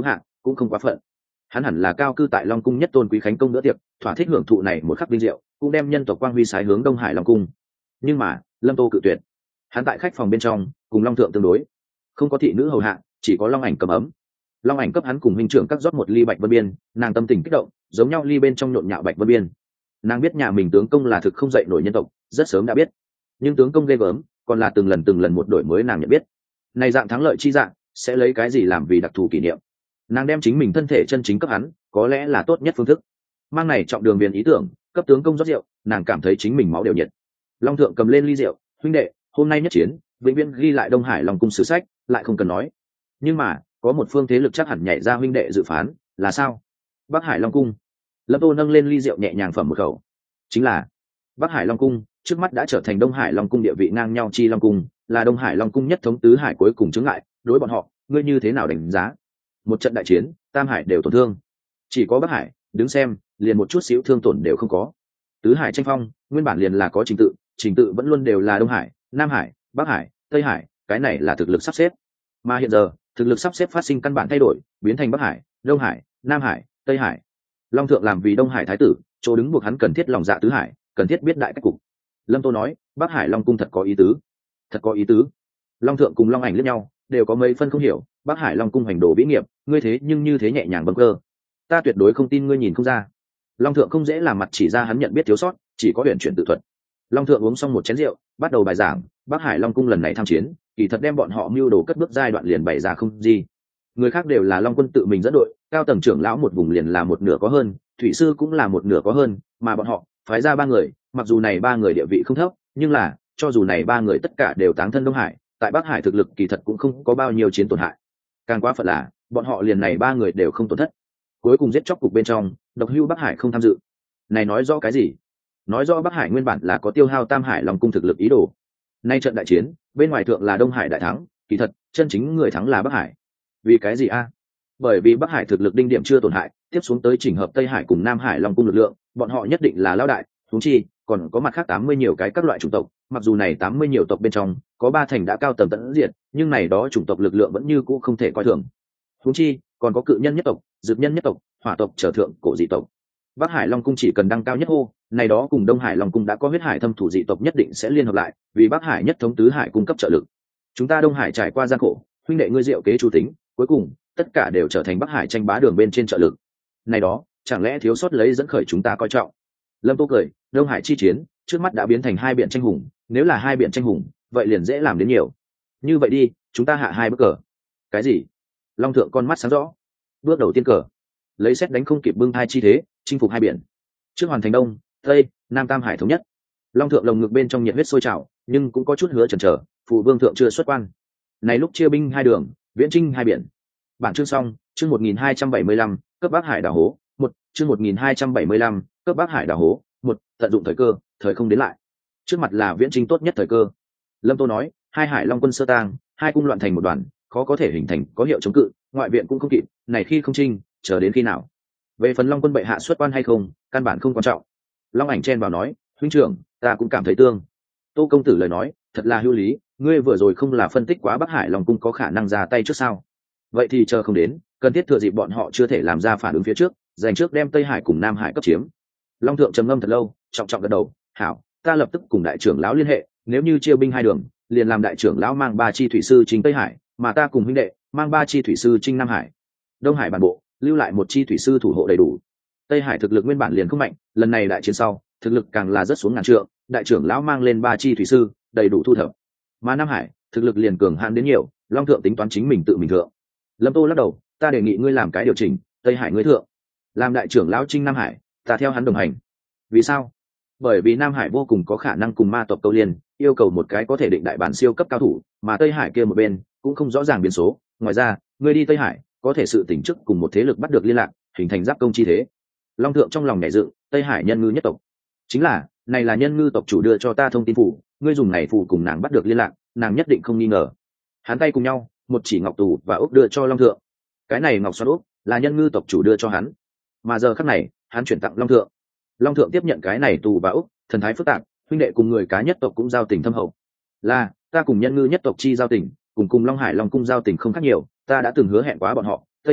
cũng không quá phận. Hắn hẳn là cao cư tại Long cung nhất tôn quý khánh công bữa tiệc, thỏa thích hưởng thụ này một khắc vinh diệu, cũng đem nhân tộc quang huy sái hướng Đông Hải Long cung. Nhưng mà Lâm Tô cự tuyệt. Hắn tại khách phòng bên trong cùng Long thượng tương đối, không có thị nữ hầu hạ, chỉ có Long ảnh cầm ấm. Long ảnh cấp hắn cùng huynh trưởng cắt rót một ly bạch vân biên, nàng tâm tình kích động, giống nhau ly bên trong nhộn nhạo bạch vân biên. Nàng biết nhà mình tướng công là thực không dậy nổi nhân tộc, rất sớm đã biết, nhưng tướng công ghê gớm, còn là từng lần một đổi mới nàng nhận biết. Này dạng thắng lợi chi dạng, sẽ lấy cái gì làm vì đặc thù kỷ niệm? Nàng đem chính mình thân thể chân chính cấp hắn, có lẽ là tốt nhất phương thức. Mang này trọng đường viền ý tưởng, cấp tướng công rót rượu, nàng cảm thấy chính mình máu đều nhiệt. Long thượng cầm lên ly rượu, huynh đệ, hôm nay nhất chiến, vĩnh viễn ghi lại Đông Hải Long cung sử sách, lại không cần nói. Nhưng mà, có một phương thế lực chắc hẳn nhảy ra huynh đệ dự phán, là sao? Bắc Hải Long cung. Lâm Tô nâng lên ly rượu nhẹ nhàng phẩm một khẩu. Chính là Bắc Hải Long cung, trước mắt đã trở thành Đông Hải Long cung địa vị ngang nhau chi Long cung, là Đông Hải Long cung nhất thống tứ hải cuối cùng chứng ngại, đối bọn họ, ngươi như thế nào đánh giá? Một trận đại chiến, tam hải đều tổn thương, chỉ có Bắc Hải, đứng xem, liền một chút xíu thương tổn đều không có. Tứ hải tranh phong, nguyên bản liền là có trình tự vẫn luôn đều là Đông Hải, Nam Hải, Bắc Hải, Tây Hải, cái này là thực lực sắp xếp. Mà hiện giờ, thực lực sắp xếp phát sinh căn bản thay đổi, biến thành Bắc Hải, Đông Hải, Nam Hải, Tây Hải. Long thượng làm vì Đông Hải thái tử, chỗ đứng buộc hắn cần thiết lòng dạ tứ hải, cần thiết biết đại cách cục. Lâm Tô nói, Bắc Hải Long cung thật có ý tứ, thật có ý tứ. Long thượng cùng Long ảnh liếc nhau, đều có mấy phân không hiểu. Bắc Hải Long cung hành đồ vĩ nghiệp, ngươi thế nhưng như thế nhẹ nhàng bâng cơ, ta tuyệt đối không tin ngươi nhìn không ra. Long thượng không dễ làm mặt chỉ ra hắn nhận biết thiếu sót, chỉ có huyền chuyển tự thuật. Long thượng uống xong một chén rượu, bắt đầu bài giảng. Bắc Hải Long cung lần này tham chiến, kỳ thật đem bọn họ mưu đồ cất bước giai đoạn liền bày ra không gì. Người khác đều là Long quân tự mình dẫn đội, cao tầng trưởng lão một vùng liền là một nửa có hơn, thủy sư cũng là một nửa có hơn, mà bọn họ phái ra ba người, mặc dù này ba người địa vị không thấp, nhưng là cho dù này ba người tất cả đều táng thân Đông Hải, tại Bắc Hải thực lực kỳ thật cũng không có bao nhiêu chiến tổn hại. Càng quá phận là bọn họ liền này ba người đều không tổn thất, cuối cùng giết chóc cục bên trong, độc hưu Bắc Hải không tham dự. Này nói rõ cái gì? Nói rõ Bắc Hải nguyên bản là có tiêu hao Tam Hải Long cung thực lực ý đồ. Nay trận đại chiến, bên ngoài thượng là Đông Hải đại thắng, kỳ thật chân chính người thắng là Bắc Hải. Vì cái gì a? Bởi vì Bắc Hải thực lực đinh điểm chưa tổn hại, tiếp xuống tới chỉnh hợp Tây Hải cùng Nam Hải Long cung lực lượng, bọn họ nhất định là lão đại, huống chi còn có mặt khác 80 nhiều cái các loại chủng tộc, mặc dù này 80 nhiều tộc bên trong có 3 thành đã cao tầng tận diệt, nhưng này đó chủng tộc lực lượng vẫn như cũ không thể coi thường. Huống chi còn có cự nhân nhất tộc, dược nhân nhất tộc, hỏa tộc trở thượng cổ dị tộc. Bắc Hải Long cung chỉ cần đăng cao nhất hô, này đó cùng Đông Hải Long cung đã có huyết hải thâm thủ dị tộc nhất định sẽ liên hợp lại, vì Bắc Hải nhất thống tứ hải cung cấp trợ lực. Chúng ta Đông Hải trải qua gian khổ, huynh đệ ngươi diệu kế chủ tính, cuối cùng tất cả đều trở thành Bắc Hải tranh bá đường bên trên trợ lực. Này đó, chẳng lẽ thiếu sót lấy dẫn khởi chúng ta coi trọng? Lâm Tô cười, Đông Hải chi chiến, trước mắt đã biến thành hai biển tranh hùng, nếu là hai biển tranh hùng, vậy liền dễ làm đến nhiều. Như vậy đi, chúng ta hạ hai bước cờ. Cái gì? Long thượng con mắt sáng rõ. Bước đầu tiên cờ, lấy xét đánh không kịp bưng hai chi thế, chinh phục hai biển. Trước hoàn thành Đông, Tây, Nam Tam Hải thống nhất. Long thượng lồng ngực bên trong nhiệt huyết sôi trào, nhưng cũng có chút hứa chần chờ, phụ vương thượng chưa xuất quan. Này lúc chia binh hai đường, viễn chinh hai biển. Bản chương xong, chương 1275, cấp Bắc Hải đảo hố, một chương 1275, cấp Bắc Hải đảo hố, một tận dụng thời cơ, thời không đến lại. Trước mặt là viễn chinh tốt nhất thời cơ. Lâm Tô nói, hai hải long quân sơ tang, hai cung loạn thành một đoàn, khó có thể hình thành có hiệu chống cự, ngoại viện cũng không kịp, này khi không chinh, chờ đến khi nào? Về phần Long quân bệ hạ xuất quan hay không, căn bản không quan trọng. Long ảnh chen vào nói, huynh trưởng, ta cũng cảm thấy tương. Tô công tử lời nói, thật là hữu lý, ngươi vừa rồi không là phân tích quá Bắc Hải Long cung có khả năng ra tay trước sao? Vậy thì chờ không đến, cần thiết thừa dịp bọn họ chưa thể làm ra phản ứng phía trước, dành trước đem Tây Hải cùng Nam Hải cấp chiếm. Long thượng trầm ngâm thật lâu, trọng trọng gật đầu, hảo, ta lập tức cùng đại trưởng lão liên hệ, nếu như chia binh hai đường, liền làm đại trưởng lão mang 3 chi thủy sư chính Tây Hải, mà ta cùng huynh đệ mang 3 chi thủy sư chính Nam Hải. Đông Hải bản bộ lưu lại 1 chi thủy sư thủ hộ đầy đủ. Tây Hải thực lực nguyên bản liền không mạnh, lần này đại chiến sau, thực lực càng là rất xuống ngàn trượng, đại trưởng lão mang lên 3 chi thủy sư, đầy đủ thu thập. Mà Nam Hải, thực lực liền cường hãn đến nhiều, Long thượng tính toán chính mình tự mình thượng. Lâm Tô lắc đầu, ta đề nghị ngươi làm cái điều chỉnh, Tây Hải ngươi thượng, làm đại trưởng lão trinh Nam Hải, ta theo hắn đồng hành. Vì sao? Bởi vì Nam Hải vô cùng có khả năng cùng ma tộc câu liên, yêu cầu một cái có thể định đại bản siêu cấp cao thủ, mà Tây Hải kia một bên cũng không rõ ràng biến số. Ngoài ra, ngươi đi Tây Hải, có thể sự tỉnh chức cùng một thế lực bắt được liên lạc, hình thành giáp công chi thế. Long thượng trong lòng nhảy dựng, Tây Hải nhân ngư nhất tộc, chính là này là nhân ngư tộc chủ đưa cho ta thông tin phủ, ngươi dùng này phủ cùng nàng bắt được liên lạc, nàng nhất định không nghi ngờ. Hắn tay cùng nhau, một chỉ ngọc tù và ốc đưa cho Long thượng. Cái này ngọc xoắn ốc là nhân ngư tộc chủ đưa cho hắn, mà giờ khắc này hắn chuyển tặng Long thượng. Long thượng tiếp nhận cái này tù và ốc, thần thái phức tạp, huynh đệ cùng người cá nhất tộc cũng giao tình thâm hậu. Là ta cùng nhân ngư nhất tộc chi giao tình, cùng Long Hải Long cung giao tình không khác nhiều, ta đã từng hứa hẹn quá bọn họ, Tây Hải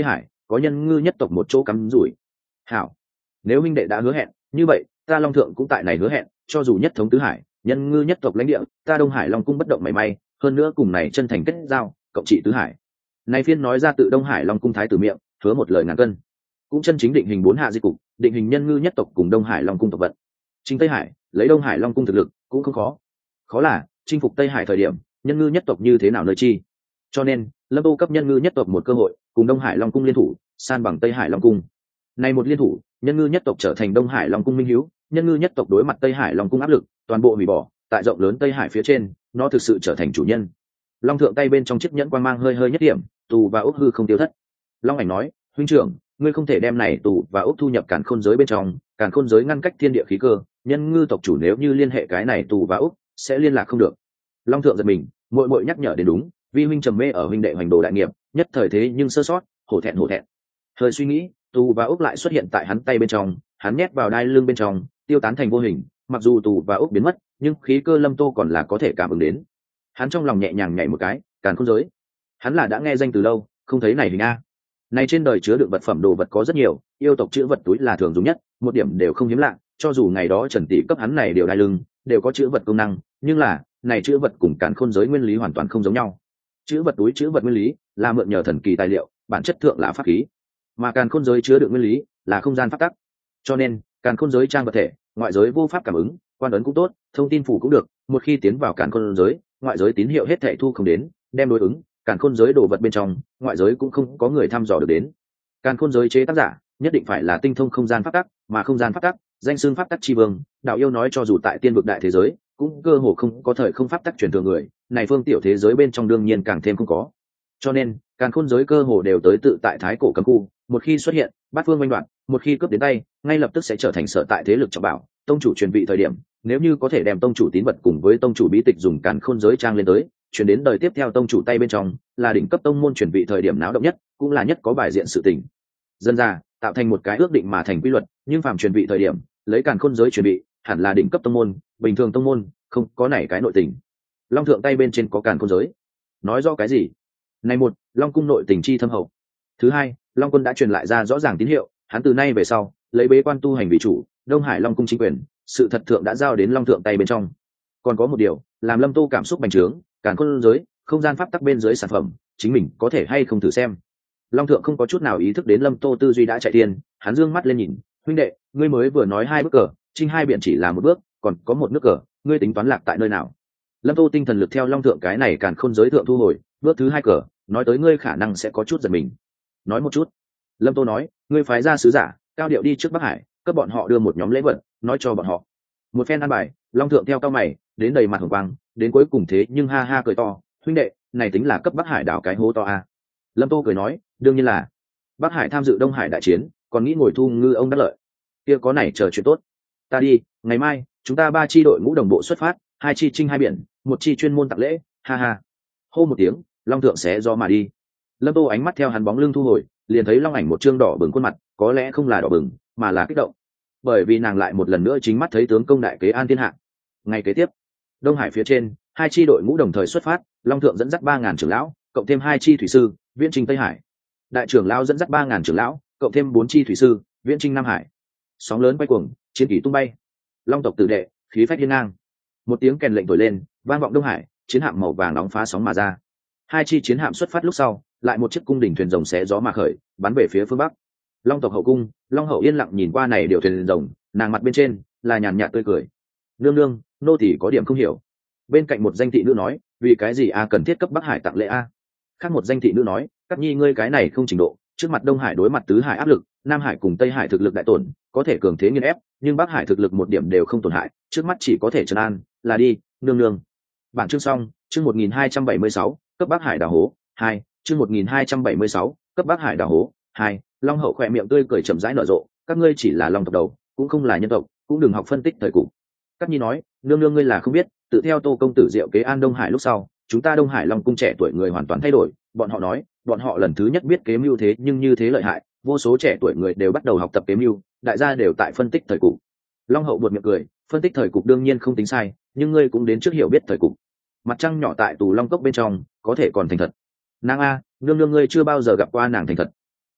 có nhân ngư nhất tộc một chỗ cắm rủi. Hảo, nếu huynh đệ đã hứa hẹn như vậy, ta Long Thượng cũng tại này hứa hẹn, cho dù nhất thống tứ hải, nhân ngư nhất tộc lãnh địa, ta Đông Hải Long cung bất động mảy may, hơn nữa cùng này chân thành kết giao, cộng trị tứ hải. Này phiên nói ra tự Đông Hải Long cung thái tử miệng, hứa một lời ngàn cân, cũng chân chính định hình bốn hạ di cục, định hình nhân ngư nhất tộc cùng Đông Hải Long cung tộc vận. Chính Tây Hải, lấy Đông Hải Long cung thực lực cũng không khó, khó là chinh phục Tây Hải thời điểm, nhân ngư nhất tộc như thế nào nơi chi. Cho nên, Lâm Tô cấp nhân ngư nhất tộc một cơ hội, cùng Đông Hải Long cung liên thủ, san bằng Tây Hải Long cung. Này một liên thủ, nhân ngư nhất tộc trở thành Đông Hải Long cung minh hiếu, nhân ngư nhất tộc đối mặt Tây Hải Long cung áp lực, toàn bộ hủy bỏ, tại rộng lớn Tây Hải phía trên, nó thực sự trở thành chủ nhân. Long Thượng tay bên trong chiếc nhẫn quang mang hơi hơi nhất điểm, tù và ốc hư không tiêu thất. Long Ảnh nói, huynh trưởng, ngươi không thể đem này tù và ốc thu nhập càn khôn giới bên trong, càn khôn giới ngăn cách thiên địa khí cơ, nhân ngư tộc chủ nếu như liên hệ cái này tù và ốc, sẽ liên lạc không được. Long Thượng giật mình, muội muội nhắc nhở đến đúng, vi huynh trầm mê ở huynh đệ hoành đồ đại nghiệp, nhất thời thế nhưng sơ sót, hổ thẹn hổ thẹn. Hơi suy nghĩ, tù và ốc lại xuất hiện tại hắn tay bên trong, hắn nhét vào đai lưng bên trong, tiêu tán thành vô hình. Mặc dù tù và ốc biến mất, nhưng khí cơ Lâm Tô còn là có thể cảm ứng đến. Hắn trong lòng nhẹ nhàng nhảy một cái, càn khôn giới. Hắn là đã nghe danh từ lâu, không thấy này hình a. Này trên đời chứa đựng vật phẩm đồ vật có rất nhiều, yêu tộc chữ vật túi là thường dùng nhất, một điểm đều không hiếm lạ. Cho dù ngày đó Trần Tỷ cấp hắn này điều đai lưng, đều có chữ vật công năng, nhưng là này chữ vật cùng càn khôn giới nguyên lý hoàn toàn không giống nhau. Chữ vật túi chữ vật nguyên lý là mượn nhờ thần kỳ tài liệu, bản chất thượng là pháp khí, mà càn khôn giới chứa đựng nguyên lý là không gian pháp tắc. Cho nên càn khôn giới trang vật thể, ngoại giới vô pháp cảm ứng, quan ấn cũng tốt, thông tin phủ cũng được, một khi tiến vào càn khôn giới, ngoại giới tín hiệu hết thảy thu không đến, đem đối ứng càn khôn giới đồ vật bên trong, ngoại giới cũng không có người thăm dò được đến. Càn khôn giới chế tác giả nhất định phải là tinh thông không gian pháp tắc, mà không gian pháp tắc, danh xưng pháp tắc chi vương, đạo yêu nói cho dù tại tiên vực đại thế giới, cũng cơ hồ không có thời không pháp tắc truyền thừa người, này phương tiểu thế giới bên trong đương nhiên càng thêm không có. Cho nên càn khôn giới cơ hồ đều tới tự tại thái cổ cấm khu, một khi xuất hiện, bát phương oanh đoạn, một khi cướp đến tay, ngay lập tức sẽ trở thành sở tại thế lực trọng bảo. Tông chủ truyền vị thời điểm, nếu như có thể đem tông chủ tín vật cùng với tông chủ bí tịch dùng càn khôn giới trang lên tới, truyền đến đời tiếp theo tông chủ tay bên trong, là đỉnh cấp tông môn truyền vị thời điểm náo động nhất, cũng là nhất có bài diện sự tình. Dân ra tạo thành một cái ước định mà thành quy luật, nhưng phàm truyền vị thời điểm, lấy càn khôn giới truyền vị, hẳn là đỉnh cấp tông môn, bình thường tông môn không có này cái nội tình. Long Thượng tay bên trên có càn khôn giới, nói rõ cái gì? Này một, Long cung nội tình chi thâm hậu. Thứ hai, Long quân đã truyền lại ra rõ ràng tín hiệu, hắn từ nay về sau lấy bế quan tu hành vì chủ, Đông Hải Long cung chính quyền, sự thật thượng đã giao đến Long Thượng tay bên trong. Còn có một điều, làm Lâm Tô cảm xúc bành trướng, càn khôn giới, không gian pháp tắc bên dưới sản phẩm, chính mình có thể hay không thử xem. Long Thượng không có chút nào ý thức đến Lâm Tô tư duy đã chạy tiền, hắn dương mắt lên nhìn, huynh đệ, ngươi mới vừa nói 2 bước cờ, chinh 2 biển chỉ là 1 bước, còn có 1 nước cờ, ngươi tính toán lạc tại nơi nào? Lâm Tô tinh thần lực theo Long Thượng cái này càn khôn giới thượng thu hồi, bước thứ 2 cờ, nói tới ngươi khả năng sẽ có chút giật mình. Nói một chút. Lâm Tô nói, ngươi phái ra sứ giả, cao điệu đi trước Bắc Hải, cấp bọn họ đưa một nhóm lễ vật, nói cho bọn họ. Một phen ăn bài, Long Thượng theo cao mày, đến đầy mặt hồng quang, đến cuối cùng thế nhưng ha ha cười to, huynh đệ, này tính là cấp Bắc Hải đảo cái hố to a. Lâm Tô cười nói, đương nhiên là. Bắc Hải tham dự Đông Hải đại chiến, còn nghĩ ngồi thu ngư ông đắc lợi. Kia có này chờ chuyện tốt. Ta đi, ngày mai, chúng ta 3 chi đội ngũ đồng bộ xuất phát, 2 chi chinh 2 biển, 1 chi chuyên môn tặng lễ, ha ha. Hô một tiếng, Long Thượng xé gió mà đi. Lâm Tô ánh mắt theo hắn bóng lưng thu hồi, liền thấy Long Ảnh một trương đỏ bừng khuôn mặt, có lẽ không là đỏ bừng, mà là kích động. Bởi vì nàng lại một lần nữa chính mắt thấy tướng công đại kế an thiên hạ. Ngày kế tiếp, Đông Hải phía trên, 2 chi đội ngũ đồng thời xuất phát, Long Thượng dẫn dắt 3000 trưởng lão, cộng thêm 2 chi thủy sư, viễn chinh Tây Hải. Đại trưởng lão dẫn dắt 3000 trưởng lão, cộng thêm 4 chi thủy sư, viễn chinh Nam Hải. Sóng lớn quay cuồng, chiến kỳ tung bay. Long tộc tử đệ, khí phách hiên ngang. Một tiếng kèn lệnh thổi lên, vang vọng Đông Hải, chiến hạm màu vàng đóng phá sóng mà ra. 2 chi chiến hạm xuất phát lúc sau, lại một chiếc cung đỉnh thuyền rồng xé gió mà khởi, bắn về phía phương bắc. Long tộc hậu cung, Long hậu yên lặng nhìn qua này điều thuyền rồng, nàng mặt bên trên là nhàn nhạt tươi cười. Nương nương, nô tỳ có điểm không hiểu. Bên cạnh một danh thị nữ nói, vì cái gì a cần thiết cấp Bắc Hải tặng lễ a? Khác một danh thị nữ nói, các nhi ngươi cái này không trình độ, trước mặt Đông Hải đối mặt tứ hải áp lực, Nam Hải cùng Tây Hải thực lực đại tổn, có thể cường thế nghiền ép, nhưng Bắc Hải thực lực một điểm đều không tổn hại, trước mắt chỉ có thể trấn an, là đi, nương nương. Bản chương xong, chương 1276, cấp Bắc Hải đào hố 2, chương 1276, cấp Bắc Hải đào hố 2. Long hậu khỏe miệng tươi cười chậm rãi nở rộ, các ngươi chỉ là long tộc đầu, cũng không là nhân tộc, cũng đừng học phân tích thời cục. Cát Nhi nói, nương nương ngươi là không biết, tự theo Tô công tử diệu kế an Đông Hải lúc sau, chúng ta Đông Hải Long cung trẻ tuổi người hoàn toàn thay đổi, bọn họ nói, bọn họ lần thứ nhất biết kế mưu thế nhưng như thế lợi hại, vô số trẻ tuổi người đều bắt đầu học tập kế mưu, đại gia đều tại phân tích thời cục. Long hậu buột miệng cười, phân tích thời cục đương nhiên không tính sai, nhưng ngươi cũng đến trước hiểu biết thời cục. Mặt trăng nhỏ tại tù long cốc bên trong, có thể còn thành thật. Nàng a, nương nương ngươi chưa bao giờ gặp qua nàng thành thật.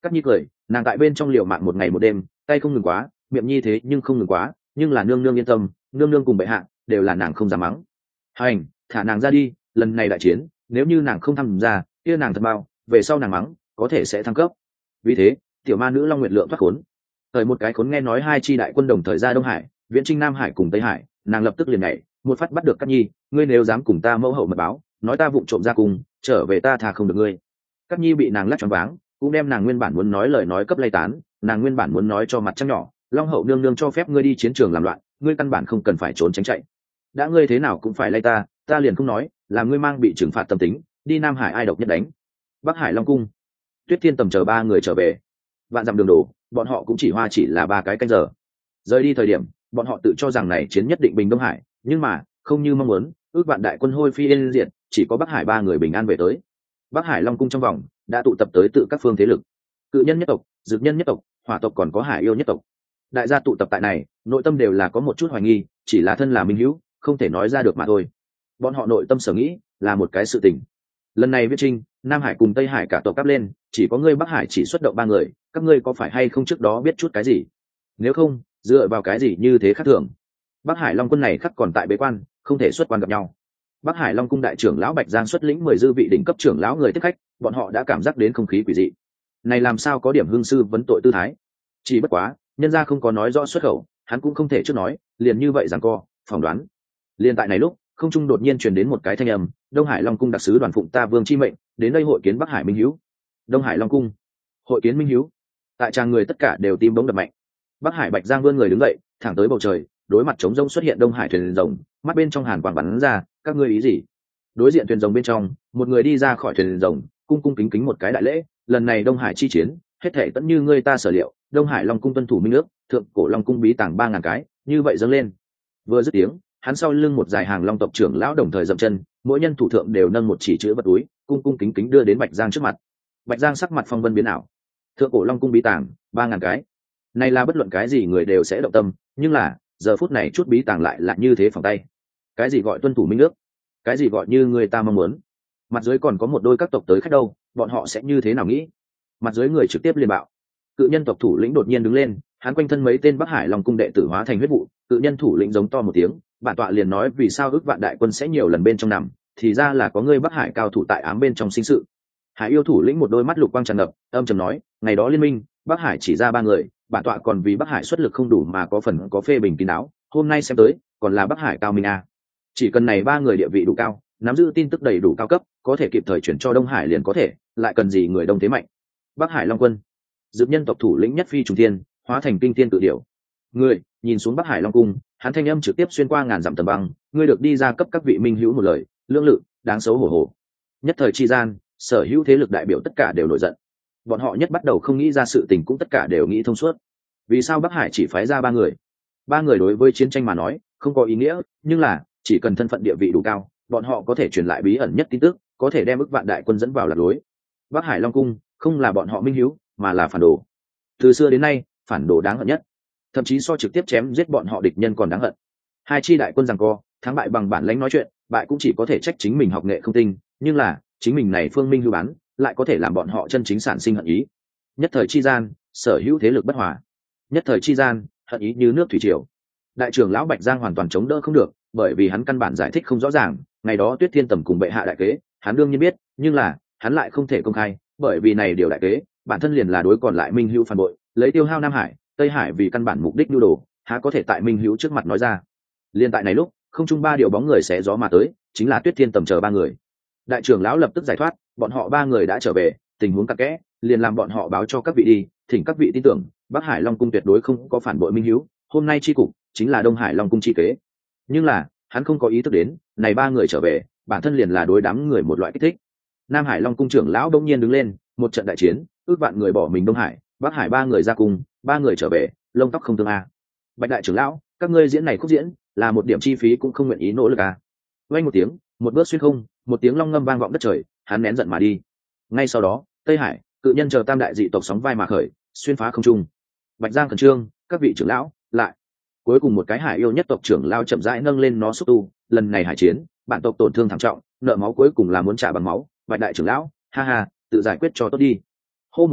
Cát Nhi cười, nàng tại bên trong liều mạng một ngày một đêm, tay không ngừng quá, miệng nhi thế nhưng không ngừng quá, nhưng là nương nương yên tâm, nương nương cùng bệ hạ đều là nàng không dám mắng. Hành, thả nàng ra đi, lần này đại chiến, nếu như nàng không tham gia, kia nàng thật bao, về sau nàng mắng, có thể sẽ thăng cấp. Vì thế, tiểu ma nữ Long Nguyệt Lượng thoát khốn. Thời một cái khốn nghe nói hai chi đại quân đồng thời ra Đông Hải, viễn chinh Nam Hải cùng Tây Hải, nàng lập tức liền nhảy, một phát bắt được Cát Nhi, ngươi nếu dám cùng ta mẫu hậu mật báo, nói ta vụng trộm ra cùng, trở về ta tha không được ngươi. Cát Nhi bị nàng lắc choáng váng, cũng đem nàng nguyên bản muốn nói lời nói cấp lay tán, nàng nguyên bản muốn nói cho mặt trăng nhỏ, Long hậu nương nương cho phép ngươi đi chiến trường làm loạn, ngươi căn bản không cần phải trốn tránh chạy. Đã ngươi thế nào cũng phải lay ta liền không nói, là ngươi mang bị trừng phạt tâm tính, đi Nam Hải ai độc nhất đánh. Bắc Hải Long cung, Tuyết Thiên Tầm chờ ba người trở về. Vạn dặm đường đổ, bọn họ cũng chỉ là 3 cái canh giờ. Rời đi thời điểm, bọn họ tự cho rằng này chiến nhất định bình Đông Hải, nhưng mà không như mong muốn, ước vạn đại quân hôi phi yên diệt, chỉ có Bắc Hải 3 người bình an về tới. Bắc Hải Long cung trong vòng đã tụ tập tới tự các phương thế lực, cự nhân nhất tộc, dược nhân nhất tộc, hỏa tộc còn có hải yêu nhất tộc. Đại gia tụ tập tại này, nội tâm đều là có một chút hoài nghi, chỉ là thân là minh hữu, không thể nói ra được mà thôi. Bọn họ nội tâm sở nghĩ là một cái sự tình. Lần này viết trinh, Nam Hải cùng Tây Hải cả tộc cắp lên, chỉ có ngươi Bắc Hải chỉ xuất động 3 người, các ngươi có phải hay không trước đó biết chút cái gì? Nếu không, dựa vào cái gì như thế khác thường? Bắc Hải Long quân này khắc còn tại bế quan, không thể xuất quan gặp nhau. Bắc Hải Long cung đại trưởng lão Bạch Giang xuất lĩnh 10 dư vị đỉnh cấp trưởng lão người tiếp khách, bọn họ đã cảm giác đến không khí quỷ dị. Này làm sao có điểm hương sư vấn tội tư thái? Chỉ bất quá, nhân gia không có nói rõ xuất khẩu, hắn cũng không thể trước nói, liền như vậy giằng co, phỏng đoán. Liên tại này lúc, không trung đột nhiên truyền đến một cái thanh âm, Đông Hải Long cung đặc sứ đoàn phụng ta vương chi mệnh, đến đây hội kiến Bắc Hải Minh Hiếu. Đông Hải Long cung, hội kiến Minh Hiếu. Tại tràng người tất cả đều tim bỗng đập mạnh. Bắc Hải Bạch Giang vươn người đứng dậy, thẳng tới bầu trời, đối mặt trống rông xuất hiện Đông Hải thuyền rồng, mắt bên trong hàn quang bắn ra, các ngươi ý gì? Đối diện thuyền rồng bên trong, một người đi ra khỏi thuyền rồng, cung cung kính kính một cái đại lễ, lần này Đông Hải chi chiến, hết thảy tận như ngươi ta sở liệu, Đông Hải Long cung tuân thủ minh ước, thượng cổ Long cung bí tàng 3000 cái, như vậy dâng lên. Vừa dứt tiếng, hắn sau lưng một dải hàng Long tộc trưởng lão đồng thời dậm chân, mỗi nhân thủ thượng đều nâng một chỉ chữ vật túi, cung cung kính kính đưa đến Bạch Giang trước mặt. Bạch Giang sắc mặt phong vân biến ảo. Thượng cổ Long cung bí tàng 3000 cái. Này là bất luận cái gì người đều sẽ động tâm, nhưng là, giờ phút này chút bí tàng lại là như thế phòng tay. Cái gì gọi tuân thủ minh ước? Cái gì gọi như người ta mong muốn? Mặt dưới còn có một đôi các tộc tới khách đâu, bọn họ sẽ như thế nào nghĩ? Mặt dưới người trực tiếp liên bạo. Cự nhân tộc thủ lĩnh đột nhiên đứng lên, hắn quanh thân mấy tên Bắc Hải Long cung đệ tử hóa thành huyết vụ, cự nhân thủ lĩnh giống to một tiếng, bản tọa liền nói vì sao ước vạn đại quân sẽ nhiều lần bên trong nằm, thì ra là có người Bắc Hải cao thủ tại ám bên trong sinh sự. Hải yêu thủ lĩnh một đôi mắt lục quang tràn ngập, âm trầm nói, ngày đó liên minh, Bắc Hải chỉ ra 3 người, bản tọa còn vì Bắc Hải xuất lực không đủ mà có phần có phê bình kín đáo, hôm nay xem tới, còn là Bắc Hải cao minh a. Chỉ cần này 3 người địa vị đủ cao, nắm giữ tin tức đầy đủ cao cấp, có thể kịp thời chuyển cho Đông Hải liền có thể, lại cần gì người đông thế mạnh. Bắc Hải Long quân, dược nhân tộc thủ lĩnh nhất phi trùng thiên, hóa thành kinh thiên tự điểu. Người nhìn xuống Bắc Hải Long cung, hắn thanh âm trực tiếp xuyên qua ngàn dặm tầm băng, ngươi được đi ra cấp các vị minh hữu một lời, lương lự, đáng xấu hổ hổ. Nhất thời chi gian, sở hữu thế lực đại biểu tất cả đều nổi giận. Bọn họ nhất bắt đầu không nghĩ ra sự tình cũng tất cả đều nghĩ thông suốt. Vì sao Bắc Hải chỉ phái ra 3 người? 3 người đối với chiến tranh mà nói, không có ý nghĩa, nhưng là, chỉ cần thân phận địa vị đủ cao, bọn họ có thể truyền lại bí ẩn nhất tin tức, có thể đem ức vạn đại quân dẫn vào lạc lối. Bắc Hải Long cung không là bọn họ minh hiếu, mà là phản đồ. Từ xưa đến nay, phản đồ đáng hận nhất, thậm chí so trực tiếp chém giết bọn họ địch nhân còn đáng hận. Hai chi đại quân giằng co, thắng bại bằng bản lãnh nói chuyện, bại cũng chỉ có thể trách chính mình học nghệ không tinh, nhưng là chính mình này phương minh hưu bán, lại có thể làm bọn họ chân chính sản sinh hận ý. Nhất thời chi gian, sở hữu thế lực bất hòa. Nhất thời chi gian, hận ý như nước thủy triều. Đại trưởng lão Bạch Giang hoàn toàn chống đỡ không được, bởi vì hắn căn bản giải thích không rõ ràng, ngày đó Tuyết Thiên Tầm cùng bệ hạ đại kế, hắn đương nhiên biết, nhưng là, hắn lại không thể công khai, bởi vì này điều đại kế, bản thân liền là đối còn lại minh hữu phản bội, lấy tiêu hao Nam Hải, Tây Hải vì căn bản mục đích nhu đồ, há có thể tại minh hữu trước mặt nói ra. Liên tại này lúc, không trung 3 điều bóng người xé gió mà tới, chính là Tuyết Thiên Tầm chờ 3 người. Đại trưởng lão lập tức giải thoát, bọn họ 3 người đã trở về, tình huống cặn kẽ, liền làm bọn họ báo cho các vị đi, thỉnh các vị tin tưởng, Bắc Hải Long cung tuyệt đối không có phản bội minh hữu, hôm nay chi cục chính là Đông Hải Long cung chi kế. Nhưng là, hắn không có ý thức đến, này 3 người trở về, bản thân liền là đối đám người một loại kích thích. Nam Hải Long cung trưởng lão đông nhiên đứng lên, một trận đại chiến, ước vạn người bỏ mình Đông Hải, Bắc Hải 3 người ra cùng, 3 người trở về, lông tóc không thương a. Bạch đại trưởng lão, các ngươi diễn này khúc diễn, là một điểm chi phí cũng không nguyện ý nỗ lực a. Vang một tiếng, một bước xuyên không, một tiếng long ngâm vang vọng đất trời, hắn nén giận mà đi. Ngay sau đó, Tây Hải, cự nhân chờ tam đại dị tộc sóng vai mà khởi, xuyên phá không trung. Bạch Giang khẩn trương, các vị trưởng lão, lại. Cuối cùng một cái hải yêu nhất tộc trưởng lao chậm rãi nâng lên nó xúc tu, lần này hải chiến, bản tộc tổn thương thảm trọng, nợ máu cuối cùng là muốn trả bằng máu, Bạch đại trưởng lão, ha ha, tự giải quyết cho tốt đi. Hô một tiếng,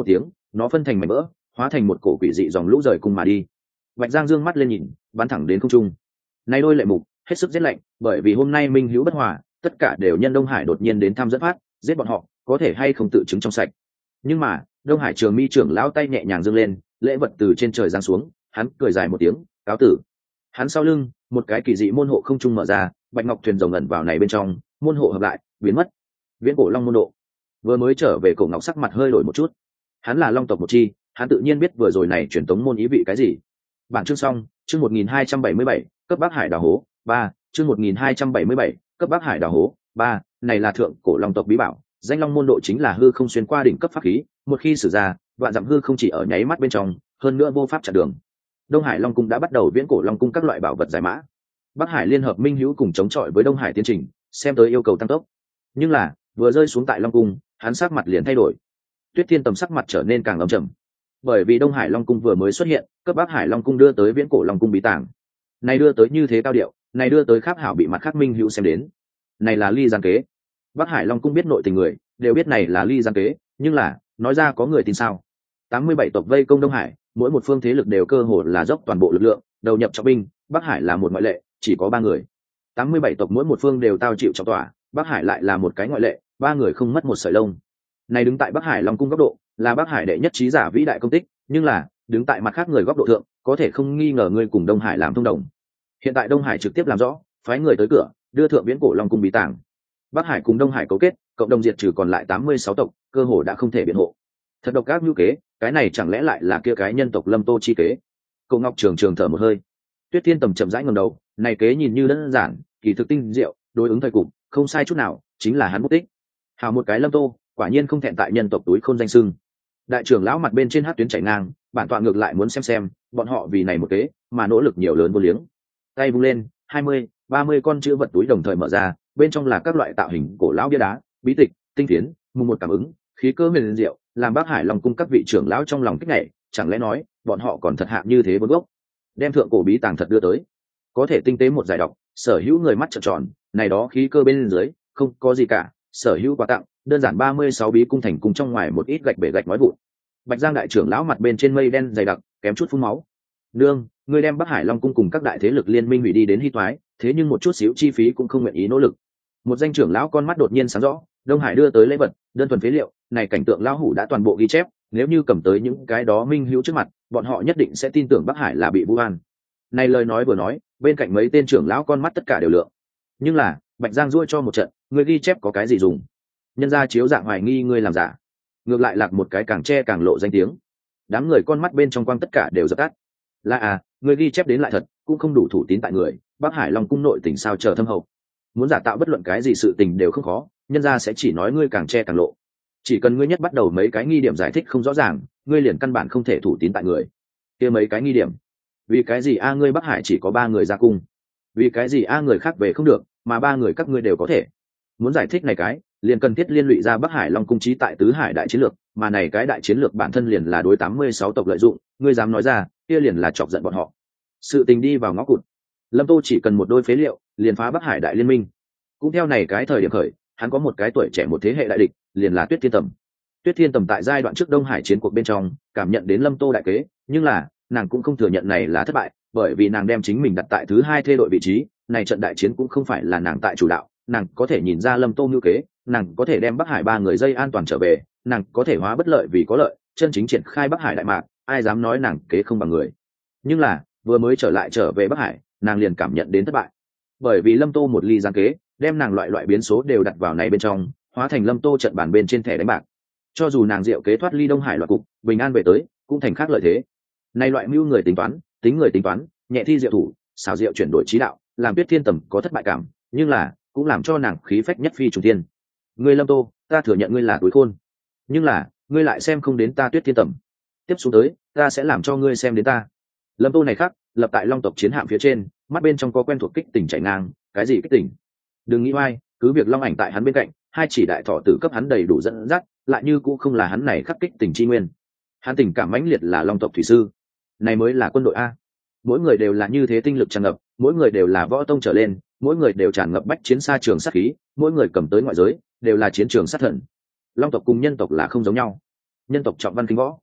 nó phân thành mảnh vỡ, hóa thành một cổ quỷ dị dòng lũ rời cùng mà đi. Bạch Giang dương mắt lên nhìn, bắn thẳng đến không trung. Nay đôi lệ mục hết sức rét lạnh, bởi vì hôm nay minh hữu bất hòa, tất cả đều nhân Đông Hải đột nhiên đến thăm dẫn phát, giết bọn họ, có thể hay không tự chứng trong sạch. Nhưng mà Đông Hải Trường Mi trưởng lão tay nhẹ nhàng giương lên, lễ vật từ trên trời giáng xuống, hắn cười dài một tiếng, cáo tử. Hắn sau lưng, một cái kỳ dị môn hộ không trung mở ra, bạch ngọc thuyền rồng ẩn vào này bên trong, môn hộ hợp lại, biến mất. Viễn cổ long môn độ. Vừa mới trở về, cổ ngọc sắc mặt hơi đổi một chút. Hắn là long tộc một chi, hắn tự nhiên biết vừa rồi này truyền tống môn ý vị cái gì. Bản chương xong, chương 1277, cấp Bắc Hải đào hố 3, chương 1277, cấp Bắc Hải đào hố 3, này là thượng cổ long tộc bí bảo, danh long môn độ chính là hư không xuyên qua đỉnh cấp pháp khí, một khi sử ra, vạn dặm hư không chỉ ở nháy mắt bên trong, hơn nữa vô pháp chặn đường. Đông Hải Long cung đã bắt đầu viễn cổ long cung các loại bảo vật giải mã. Bắc Hải liên hợp minh hữu cùng chống chọi với Đông Hải tiến trình, xem tới yêu cầu tăng tốc. Nhưng là, vừa rơi xuống tại Long cung, hắn sắc mặt liền thay đổi. Tuyết Thiên Tầm sắc mặt trở nên càng âm trầm. Bởi vì Đông Hải Long cung vừa mới xuất hiện, cấp Bắc Hải Long cung đưa tới viễn cổ Long cung bí tàng. Này đưa tới như thế cao điệu, này đưa tới Khắc Hảo bị mặt khác minh hữu xem đến. Này là ly gian kế. Bắc Hải Long cung biết nội tình người, đều biết này là ly gian kế, nhưng là, nói ra có người tin sao? 87 tộc vây công Đông Hải, mỗi một phương thế lực đều cơ hồ là dốc toàn bộ lực lượng, đầu nhập trọng binh, Bắc Hải là một ngoại lệ, chỉ có 3 người. 87 tộc mỗi một phương đều tao chịu trọng tỏa, Bắc Hải lại là một cái ngoại lệ, 3 người không mất một sợi lông. Này đứng tại Bắc Hải Long cung góc độ, là Bắc Hải đệ nhất trí giả vĩ đại công tích, nhưng là, đứng tại mặt khác người góc độ thượng, có thể không nghi ngờ ngươi cùng Đông Hải làm thông đồng. Hiện tại Đông Hải trực tiếp làm rõ, phái người tới cửa, đưa thượng viễn cổ Long cung bí tàng. Bắc Hải cùng Đông Hải cấu kết, cộng đồng diệt trừ còn lại 86 tộc, cơ hồ đã không thể biện hộ. Thật độc ác như kế, cái này chẳng lẽ lại là kia cái nhân tộc Lâm Tô chi kế? Cổ Ngọc Trường Trường thở một hơi. Tuyết Thiên Tầm chậm rãi ngẩng đầu, này kế nhìn như đơn giản, kỳ thực tinh diệu, đối ứng thời cục, không sai chút nào, chính là hắn mục đích. Hào một cái Lâm Tô, quả nhiên không thẹn tại nhân tộc túi khôn danh sưng. Đại trưởng lão mặt bên trên hát tuyến chảy ngang, bản tọa ngược lại muốn xem bọn họ vì này một kế mà nỗ lực nhiều lớn vô liếng. Tay vung lên, 20, 30 con chữ vật túi đồng thời mở ra, bên trong là các loại tạo hình cổ lão bia đá, bí tịch, tinh phiến, mùng một cảm ứng, khí cơ huyền diệu, làm Bắc Hải Long cung các vị trưởng lão trong lòng kích nhảy, chẳng lẽ nói bọn họ còn thật hạ như thế vốn gốc, đem thượng cổ bí tàng thật đưa tới. Có thể tinh tế một giải đọc, sở hữu người mắt trợn tròn, này đó khí cơ bên dưới không có gì cả, sở hữu quà tặng, đơn giản 36 bí cung thành cung trong ngoài một ít gạch bể gạch nói vụn. Bạch Giang đại trưởng lão mặt bên trên mây đen dày đặc, kém chút phun máu. Nương, ngươi đem Bắc Hải Long cung cùng các đại thế lực liên minh hủy đi đến hy toái, thế nhưng một chút xíu chi phí cũng không nguyện ý nỗ lực. Một danh trưởng lão con mắt đột nhiên sáng rõ, Đông Hải đưa tới lễ vật, đơn thuần phế liệu, này cảnh tượng lão hủ đã toàn bộ ghi chép, nếu như cầm tới những cái đó minh hữu trước mặt, bọn họ nhất định sẽ tin tưởng Bắc Hải là bị vu oan. Này lời nói vừa nói, bên cạnh mấy tên trưởng lão con mắt tất cả đều lượng. Nhưng là, Bạch Giang duỗi cho một trận, ngươi ghi chép có cái gì dùng? Nhân ra chiếu dạng hoài nghi ngươi làm giả. Ngược lại lạc một cái càng che càng lộ danh tiếng. Đám người con mắt bên trong quang tất cả đều dập tắt. Là ngươi ghi chép đến lại thật, cũng không đủ thủ tín tại người, Bắc Hải Long cung nội tình sao chờ thâm hậu. Muốn giả tạo bất luận cái gì sự tình đều không khó, nhân ra sẽ chỉ nói ngươi càng che càng lộ. Chỉ cần ngươi nhất bắt đầu mấy cái nghi điểm giải thích không rõ ràng, ngươi liền căn bản không thể thủ tín tại người. Kia mấy cái nghi điểm, vì cái gì ngươi Bắc Hải chỉ có 3 người ra cung, vì cái gì người khác về không được, mà 3 người các ngươi đều có thể. Muốn giải thích này cái, liền cần thiết liên lụy ra Bắc Hải Long cung trí tại tứ hải đại chiến lược, mà này cái đại chiến lược bản thân liền là đối 86 tộc lợi dụng, ngươi dám nói ra, kia liền là chọc giận bọn họ. Sự tình đi vào ngõ cụt, Lâm Tô chỉ cần một đôi phế liệu, liền phá Bắc Hải đại liên minh. Cũng theo này cái thời điểm khởi, hắn có một cái tuổi trẻ một thế hệ đại địch, liền là Tuyết Thiên Tầm. Tuyết Thiên Tầm tại giai đoạn trước Đông Hải chiến cuộc bên trong, cảm nhận đến Lâm Tô đại kế, nhưng là, nàng cũng không thừa nhận này là thất bại, bởi vì nàng đem chính mình đặt tại thứ 2 thê đội vị trí, này trận đại chiến cũng không phải là nàng tại chủ đạo, nàng có thể nhìn ra Lâm Tô mưu kế, nàng có thể đem Bắc Hải 3 người dây an toàn trở về, nàng có thể hóa bất lợi vì có lợi, chân chính triển khai Bắc Hải đại mạc, ai dám nói nàng kế không bằng người. Nhưng là, vừa mới trở về Bắc Hải, nàng liền cảm nhận đến thất bại. Bởi vì Lâm Tô một ly giang kế, đem nàng loại biến số đều đặt vào này bên trong, hóa thành Lâm Tô trận bản bên trên thẻ đánh bạc. Cho dù nàng diệu kế thoát ly Đông Hải loạn cục, bình an về tới, cũng thành khác lợi thế. Này loại mưu người tính toán, tính người tính toán, nhẹ thi diệu thủ, xảo diệu chuyển đổi trí đạo, làm Tuyết Thiên Tầm có thất bại cảm, nhưng là cũng làm cho nàng khí phách nhất phi trùng thiên. Ngươi Lâm Tô, ta thừa nhận ngươi là túi khôn, nhưng là ngươi lại xem không đến ta Tuyết Thiên Tầm. Tiếp xuống tới, ta sẽ làm cho ngươi xem đến ta. Lâm Tô này khác, lập tại Long tộc chiến hạm phía trên, mắt bên trong có quen thuộc kích tỉnh chảy ngang, cái gì kích tỉnh? Đừng nghĩ oai, cứ việc Long ảnh tại hắn bên cạnh, 2 chỉ đại thọ tử cấp hắn đầy đủ dẫn dắt, lại như cũng không là hắn này khắc kích tỉnh chi nguyên. Hắn tình cảm mãnh liệt là Long tộc thủy sư, này mới là quân đội a. Mỗi người đều là như thế tinh lực tràn ngập, mỗi người đều là võ tông trở lên, mỗi người đều tràn ngập bách chiến xa trường sát khí, mỗi người cầm tới ngoại giới đều là chiến trường sát thần. Long tộc cùng nhân tộc là không giống nhau. Nhân tộc trọng văn kính võ,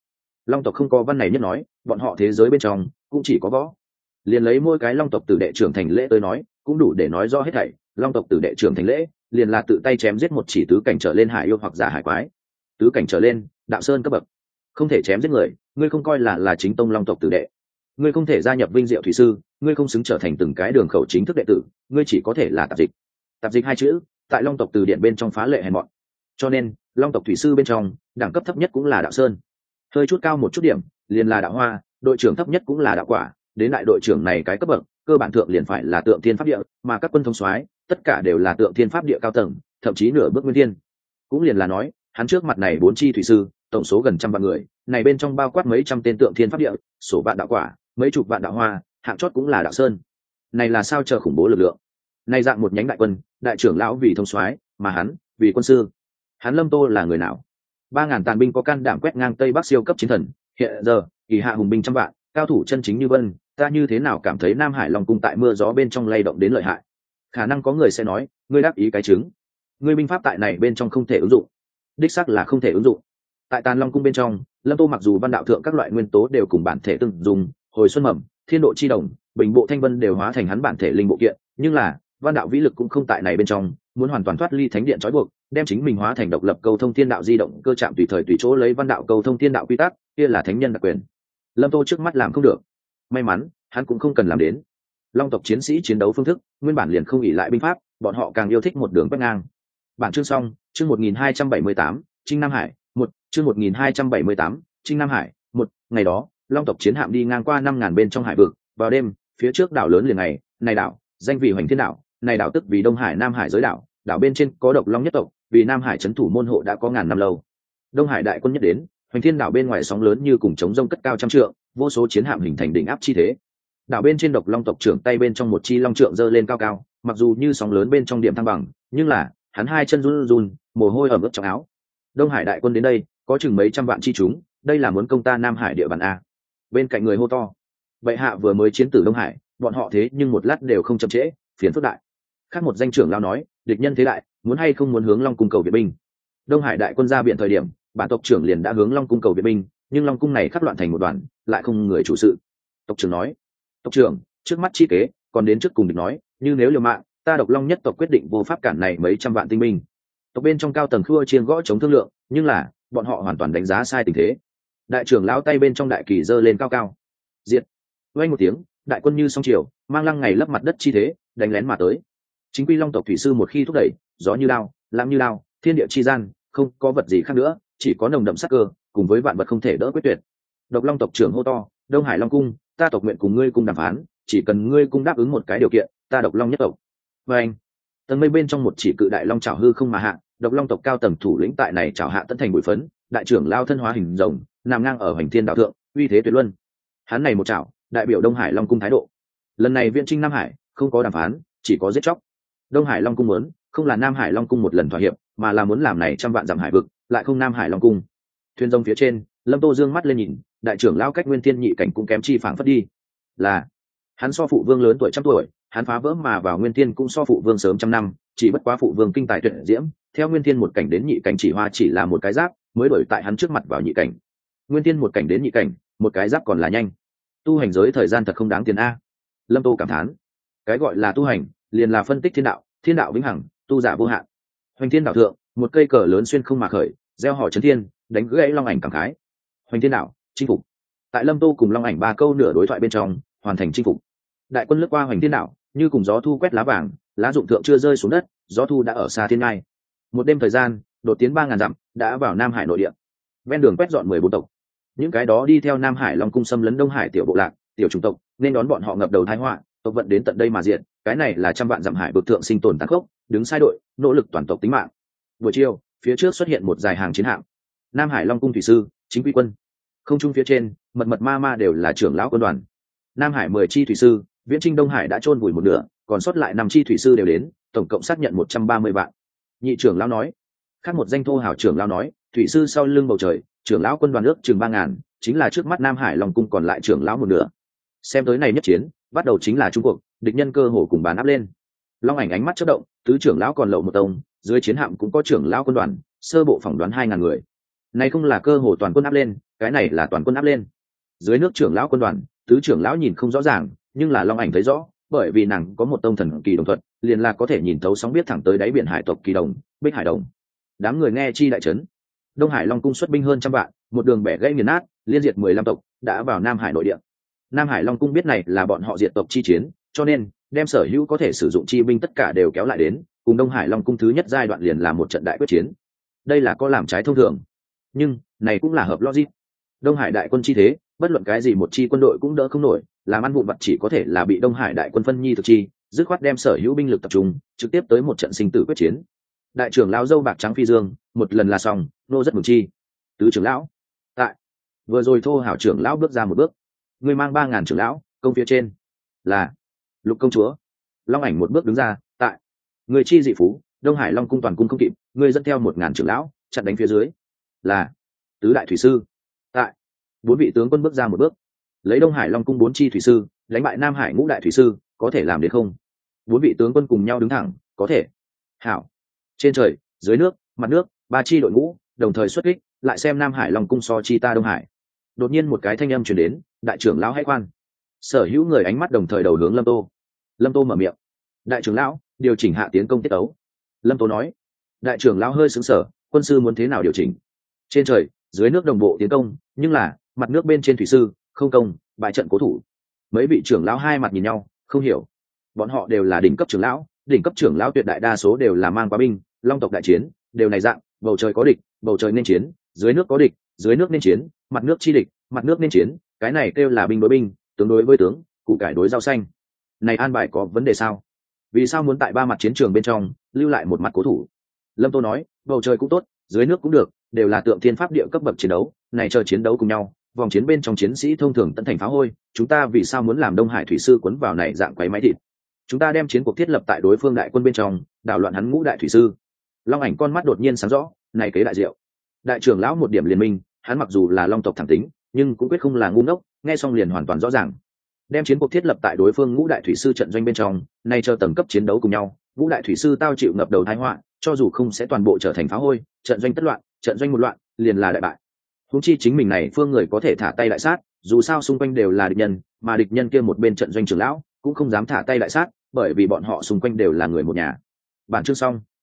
Long tộc không có văn này nhất nói, bọn họ thế giới bên trong cũng chỉ có võ. Liền lấy mỗi cái long tộc tử đệ trưởng thành lễ tới nói, cũng đủ để nói rõ hết thảy. Long tộc tử đệ trưởng thành lễ liền là tự tay chém giết một chỉ tứ cảnh trở lên hải yêu hoặc giả hải quái. Tứ cảnh trở lên, đạo sơn cấp bậc, không thể chém giết người, ngươi không coi là chính tông long tộc tử đệ. Ngươi không thể gia nhập Vinh Diệu thủy sư, ngươi không xứng trở thành từng cái đường khẩu chính thức đệ tử, ngươi chỉ có thể là tạp dịch. Tạp dịch hai chữ tại long tộc từ điển bên trong phá lệ hèn mọn, cho nên long tộc thủy sư bên trong đẳng cấp thấp nhất cũng là đạo sơn, hơi chút cao một chút điểm liền là đạo hoa, đội trưởng thấp nhất cũng là đạo quả, đến đại đội trưởng này cái cấp bậc cơ bản thượng liền phải là tượng thiên pháp địa, mà các quân thống soái tất cả đều là tượng thiên pháp địa cao tầng, thậm chí nửa bước nguyên thiên. Cũng liền là nói hắn trước mặt này 4 chi thủy sư tổng số gần trăm vạn người, này bên trong bao quát mấy trăm tên tượng thiên pháp địa, số vạn đạo quả, mấy chục vạn đạo hoa, hạng chót cũng là đạo sơn. Này là sao chờ khủng bố lực lượng. Này dạng một nhánh đại quân, đại trưởng lão vì thông soái, mà hắn vì quân sư. Hắn Lâm Tô là người nào? 3000 tàn binh có can đảm quét ngang Tây Bắc siêu cấp chiến thần, hiện giờ kỳ hạ hùng binh trăm vạn, cao thủ chân chính như vân, ta như thế nào cảm thấy Nam Hải Long cung tại mưa gió bên trong lay động đến lợi hại. Khả năng có người sẽ nói, ngươi đáp ý cái trứng, ngươi binh pháp tại này bên trong không thể ứng dụng. Đích xác là không thể ứng dụng. Tại Tàn Long cung bên trong, Lâm Tô mặc dù văn đạo thượng các loại nguyên tố đều cùng bản thể tương dùng, hồi xuân mầm, thiên độ chi đồng, bình bộ thanh vân đều hóa thành hắn bản thể linh bộ kiện, nhưng là văn đạo vĩ lực cũng không tại này bên trong, muốn hoàn toàn thoát ly thánh điện trói buộc, đem chính mình hóa thành độc lập câu thông thiên đạo di động cơ chạm tùy thời tùy chỗ lấy văn đạo câu thông thiên đạo quy tắc, kia là thánh nhân đặc quyền. Lâm Tô trước mắt làm không được, may mắn hắn cũng không cần làm đến. Long tộc chiến sĩ chiến đấu phương thức nguyên bản liền không ỷ lại binh pháp, bọn họ càng yêu thích một đường quét ngang. Bản chương xong, chương 1278, Trinh Nam Hải, chương 1278, Trinh Nam Hải, ngày đó, Long tộc chiến hạm đi ngang qua 5000 bên trong hải vực, vào đêm, phía trước đảo lớn liền ngày, này đảo, danh vì Hoành Thiên đảo, này đảo tức vì Đông Hải Nam Hải giới đảo, đảo bên trên có độc long nhất tộc, vì Nam Hải trấn thủ môn hộ đã có ngàn năm lâu. Đông Hải đại quân nhất đến, Hoành Thiên đảo bên ngoài sóng lớn như cùng chống rông cất cao trăm trượng, vô số chiến hạm hình thành đỉnh áp chi thế. Đảo bên trên độc long tộc trưởng tay bên trong một chi long trượng giơ lên cao cao, mặc dù như sóng lớn bên trong điểm thăng bằng, nhưng là hắn hai chân run run, mồ hôi ẩm ướt trong áo. Đông Hải đại quân đến đây, có chừng mấy trăm vạn chi chúng, đây là muốn công ta Nam Hải địa bàn a. Bên cạnh người hô to, bệ hạ vừa mới chiến tử Đông Hải, bọn họ thế nhưng một lát đều không chậm trễ, phiền phức đại. Khác một danh trưởng lao nói, địch nhân thế đại, muốn hay không muốn hướng Long cung cầu viện binh. Đông Hải đại quân ra biển thời điểm, bản tộc trưởng liền đã hướng Long cung cầu viện binh, nhưng Long cung này khắc loạn thành một đoàn, lại không người chủ sự. Tộc trưởng nói, tộc trưởng, trước mắt chi kế, còn đến trước cùng địch nói, như nếu liều mạng, ta Độc Long nhất tộc quyết định vô pháp cản này mấy trăm vạn tinh binh. Tộc bên trong cao tầng khua chiên gõ chống thương lượng, nhưng là bọn họ hoàn toàn đánh giá sai tình thế. Đại trưởng lão tay bên trong đại kỳ giơ lên cao cao, diệt. Vang một tiếng, đại quân như sóng chiều, mang lăng ngày lấp mặt đất chi thế, đánh lén mà tới. Chính quy Long tộc thủy sư một khi thúc đẩy, gió như lao, lãng như lao, thiên địa chi gian, không có vật gì khác nữa, chỉ có nồng đậm sát cơ, cùng với vạn vật không thể đỡ quyết tuyệt. Độc Long tộc trưởng hô to, Đông Hải Long cung, ta tộc nguyện cùng ngươi cung đàm phán, chỉ cần ngươi cung đáp ứng một cái điều kiện, ta Độc Long nhất tộc. Vâng. Tầng mây bên trong một chỉ cự đại long chảo hư không mà hạ, Độc Long tộc cao tầng thủ lĩnh tại này chảo hạ tận thành bụi phấn, đại trưởng lao thân hóa hình rồng, nằm ngang ở Hoành Thiên đạo thượng, uy thế tuyệt luân. Hắn này một chảo, đại biểu Đông Hải Long cung thái độ. Lần này viện Trinh Nam Hải, không có đàm phán, chỉ có giết chóc. Đông Hải Long cung muốn, không là Nam Hải Long cung một lần thỏa hiệp, mà là muốn làm này trăm vạn dặm hải vực, lại không Nam Hải Long cung. Thuyền rồng phía trên, Lâm Tô dương mắt lên nhìn, đại trưởng lao cách Nguyên Thiên nhị cảnh cũng kém chi phảng phất đi. Là, hắn so phụ vương lớn tuổi trăm tuổi, hắn phá vỡ mà vào Nguyên Thiên cũng so phụ vương sớm trăm năm, chỉ bất quá phụ vương kinh tài tuyệt diễm, theo Nguyên Thiên một cảnh đến nhị cảnh chỉ hoa chỉ là một cái giáp, mới đổi tại hắn trước mặt vào nhị cảnh. Nguyên Thiên một cảnh đến nhị cảnh, một cái giáp còn là nhanh. Tu hành giới thời gian thật không đáng tiền a. Lâm Tô cảm thán, cái gọi là tu hành, liền là phân tích thiên đạo vĩnh hằng, tu giả vô hạn. Hoành Thiên đạo thượng, một cây cờ lớn xuyên không mà khởi, gieo hỏi chấn thiên, đánh gãy Long Ảnh cảm khái. Hoành Thiên đạo, chinh phục. Tại Lâm Tô cùng Long Ảnh ba câu nửa đối thoại bên trong, hoàn thành chinh phục. Đại quân lướt qua Hoành Thiên đạo, như cùng gió thu quét lá vàng, lá dụng thượng chưa rơi xuống đất, gió thu đã ở xa thiên ngai. Một đêm thời gian, đột tiến 3000 dặm, đã vào Nam Hải nội địa. Ven đường quét dọn 14 tộc. Những cái đó đi theo Nam Hải Long cung xâm lấn Đông Hải tiểu bộ lạc, tiểu chủng tộc, nên đón bọn họ ngập đầu tai họa, tộc vận đến tận đây mà diệt, cái này là trăm vạn dặm hải vực thượng sinh tồn tàn khốc, đứng sai đội, nỗ lực toàn tộc tính mạng. Buổi chiều, phía trước xuất hiện một dài hàng chiến hạm. Nam Hải Long cung thủy sư, chính quy quân. Không trung phía trên, mật mật ma ma đều là trưởng lão quân đoàn. Nam Hải 10 chi thủy sư, viễn Trinh Đông Hải đã chôn vùi một nửa, còn sót lại 5 chi thủy sư đều đến, tổng cộng xác nhận 130 vạn. Nhị trưởng lão nói, khác một danh thô hảo trưởng lão nói, thủy sư sau lưng bầu trời, trưởng lão quân đoàn ước chừng 3000, chính là trước mắt Nam Hải Long cung còn lại trưởng lão một nửa. Xem tới này nhất chiến, bắt đầu chính là trung cuộc, địch nhân cơ hồ cùng bán áp lên. Long Ảnh ánh mắt chớp động, tứ trưởng lão còn lậu một tông, dưới chiến hạm cũng có trưởng lão quân đoàn, sơ bộ phỏng đoán 2000 người. Này không là cơ hồ toàn quân áp lên, cái này là toàn quân áp lên. Dưới nước trưởng lão quân đoàn, tứ trưởng lão nhìn không rõ ràng, nhưng là Long Ảnh thấy rõ, bởi vì nàng có một tông thần kỳ đồng thuật, liền là có thể nhìn thấu sóng biết thẳng tới đáy biển hải tộc kỳ đồng, Bích Hải Đồng. Đám người nghe chi đại chấn. Đông Hải Long cung xuất binh hơn trăm vạn, một đường bẻ gãy nghiền nát, liên diệt 15 tộc, đã vào Nam Hải nội địa. Nam Hải Long cung biết này là bọn họ diệt tộc chi chiến, cho nên đem sở hữu có thể sử dụng chi binh tất cả đều kéo lại đến, cùng Đông Hải Long cung thứ nhất giai đoạn liền là một trận đại quyết chiến. Đây là có làm trái thông thường, nhưng này cũng là hợp logic. Đông Hải đại quân chi thế, bất luận cái gì một chi quân đội cũng đỡ không nổi, làm ăn vụn vặt chỉ có thể là bị Đông Hải đại quân phân nhi thực chi, dứt khoát đem sở hữu binh lực tập trung, trực tiếp tới một trận sinh tử quyết chiến. Đại trưởng lão dâu bạc trắng phi dương, một lần là xong, nô rất mừng chi. Tứ trưởng lão, tại. Vừa rồi thô hảo trưởng lão bước ra một bước, người mang 3000 trưởng lão, công phía trên là Lục công chúa. Long Ảnh một bước đứng ra, tại. Người chi dị phú, Đông Hải Long cung toàn cung không kịp, người dẫn theo 1000 trưởng lão, chặn đánh phía dưới là tứ đại thủy sư. Tại. 4 vị tướng quân bước ra một bước, lấy Đông Hải Long cung 4 chi thủy sư, đánh bại Nam Hải ngũ đại thủy sư, có thể làm đến không? 4 vị tướng quân cùng nhau đứng thẳng, có thể. Hảo. Trên trời, dưới nước, mặt nước, 3 chi đội ngũ đồng thời xuất kích, lại xem Nam Hải Long cung so chi ta Đông Hải. Đột nhiên một cái thanh âm truyền đến, đại trưởng lão hãy khoan. Sở hữu người ánh mắt đồng thời đầu hướng Lâm Tô. Lâm Tô mở miệng, đại trưởng lão điều chỉnh hạ tiến công tiết tấu. Lâm Tô nói. Đại trưởng lão hơi sững sờ, quân sư muốn thế nào điều chỉnh? Trên trời, dưới nước đồng bộ tiến công, nhưng là mặt nước bên trên thủy sư không công, bại trận cố thủ. Mấy vị trưởng lão hai mặt nhìn nhau, không hiểu. Bọn họ đều là đỉnh cấp trưởng lão tuyệt đại đa số đều là mang quá binh, long tộc đại chiến đều này dạng, bầu trời có địch, bầu trời nên chiến, dưới nước có địch, dưới nước nên chiến, mặt nước chi địch, mặt nước nên chiến, cái này kêu là binh đối binh, tướng đối với tướng, củ cải đối rau xanh. Này an bài có vấn đề sao? Vì sao muốn tại 3 mặt chiến trường bên trong lưu lại một mặt cố thủ? Lâm Tô nói, bầu trời cũng tốt, dưới nước cũng được, đều là tượng thiên pháp địa cấp bậc chiến đấu, này chờ chiến đấu cùng nhau, vòng chiến bên trong chiến sĩ thông thường tận thành phá hôi, chúng ta vì sao muốn làm Đông Hải thủy sư quấn vào này dạng quấy máy thịt? Chúng ta đem chiến cuộc thiết lập tại đối phương đại quân bên trong, đảo loạn hắn ngũ đại thủy sư. Long Ảnh con mắt đột nhiên sáng rõ, này kế đại diệu. Đại trưởng lão một điểm liên minh, hắn mặc dù là long tộc thẳng tính, nhưng cũng quyết không là ngu ngốc, nghe xong liền hoàn toàn rõ ràng. Đem chiến cuộc thiết lập tại đối phương ngũ đại thủy sư trận doanh bên trong, nay chờ tầng cấp chiến đấu cùng nhau, ngũ đại thủy sư tao chịu ngập đầu tai họa, cho dù không sẽ toàn bộ trở thành phá hôi, trận doanh tất loạn, trận doanh một loạn, liền là đại bại. Huống chi chính mình này phương người có thể thả tay đại sát, dù sao xung quanh đều là địch nhân, mà địch nhân kia một bên trận doanh trưởng lão cũng không dám thả tay đại sát, bởi vì bọn họ xung quanh đều là người một nhà. Bản chương xong.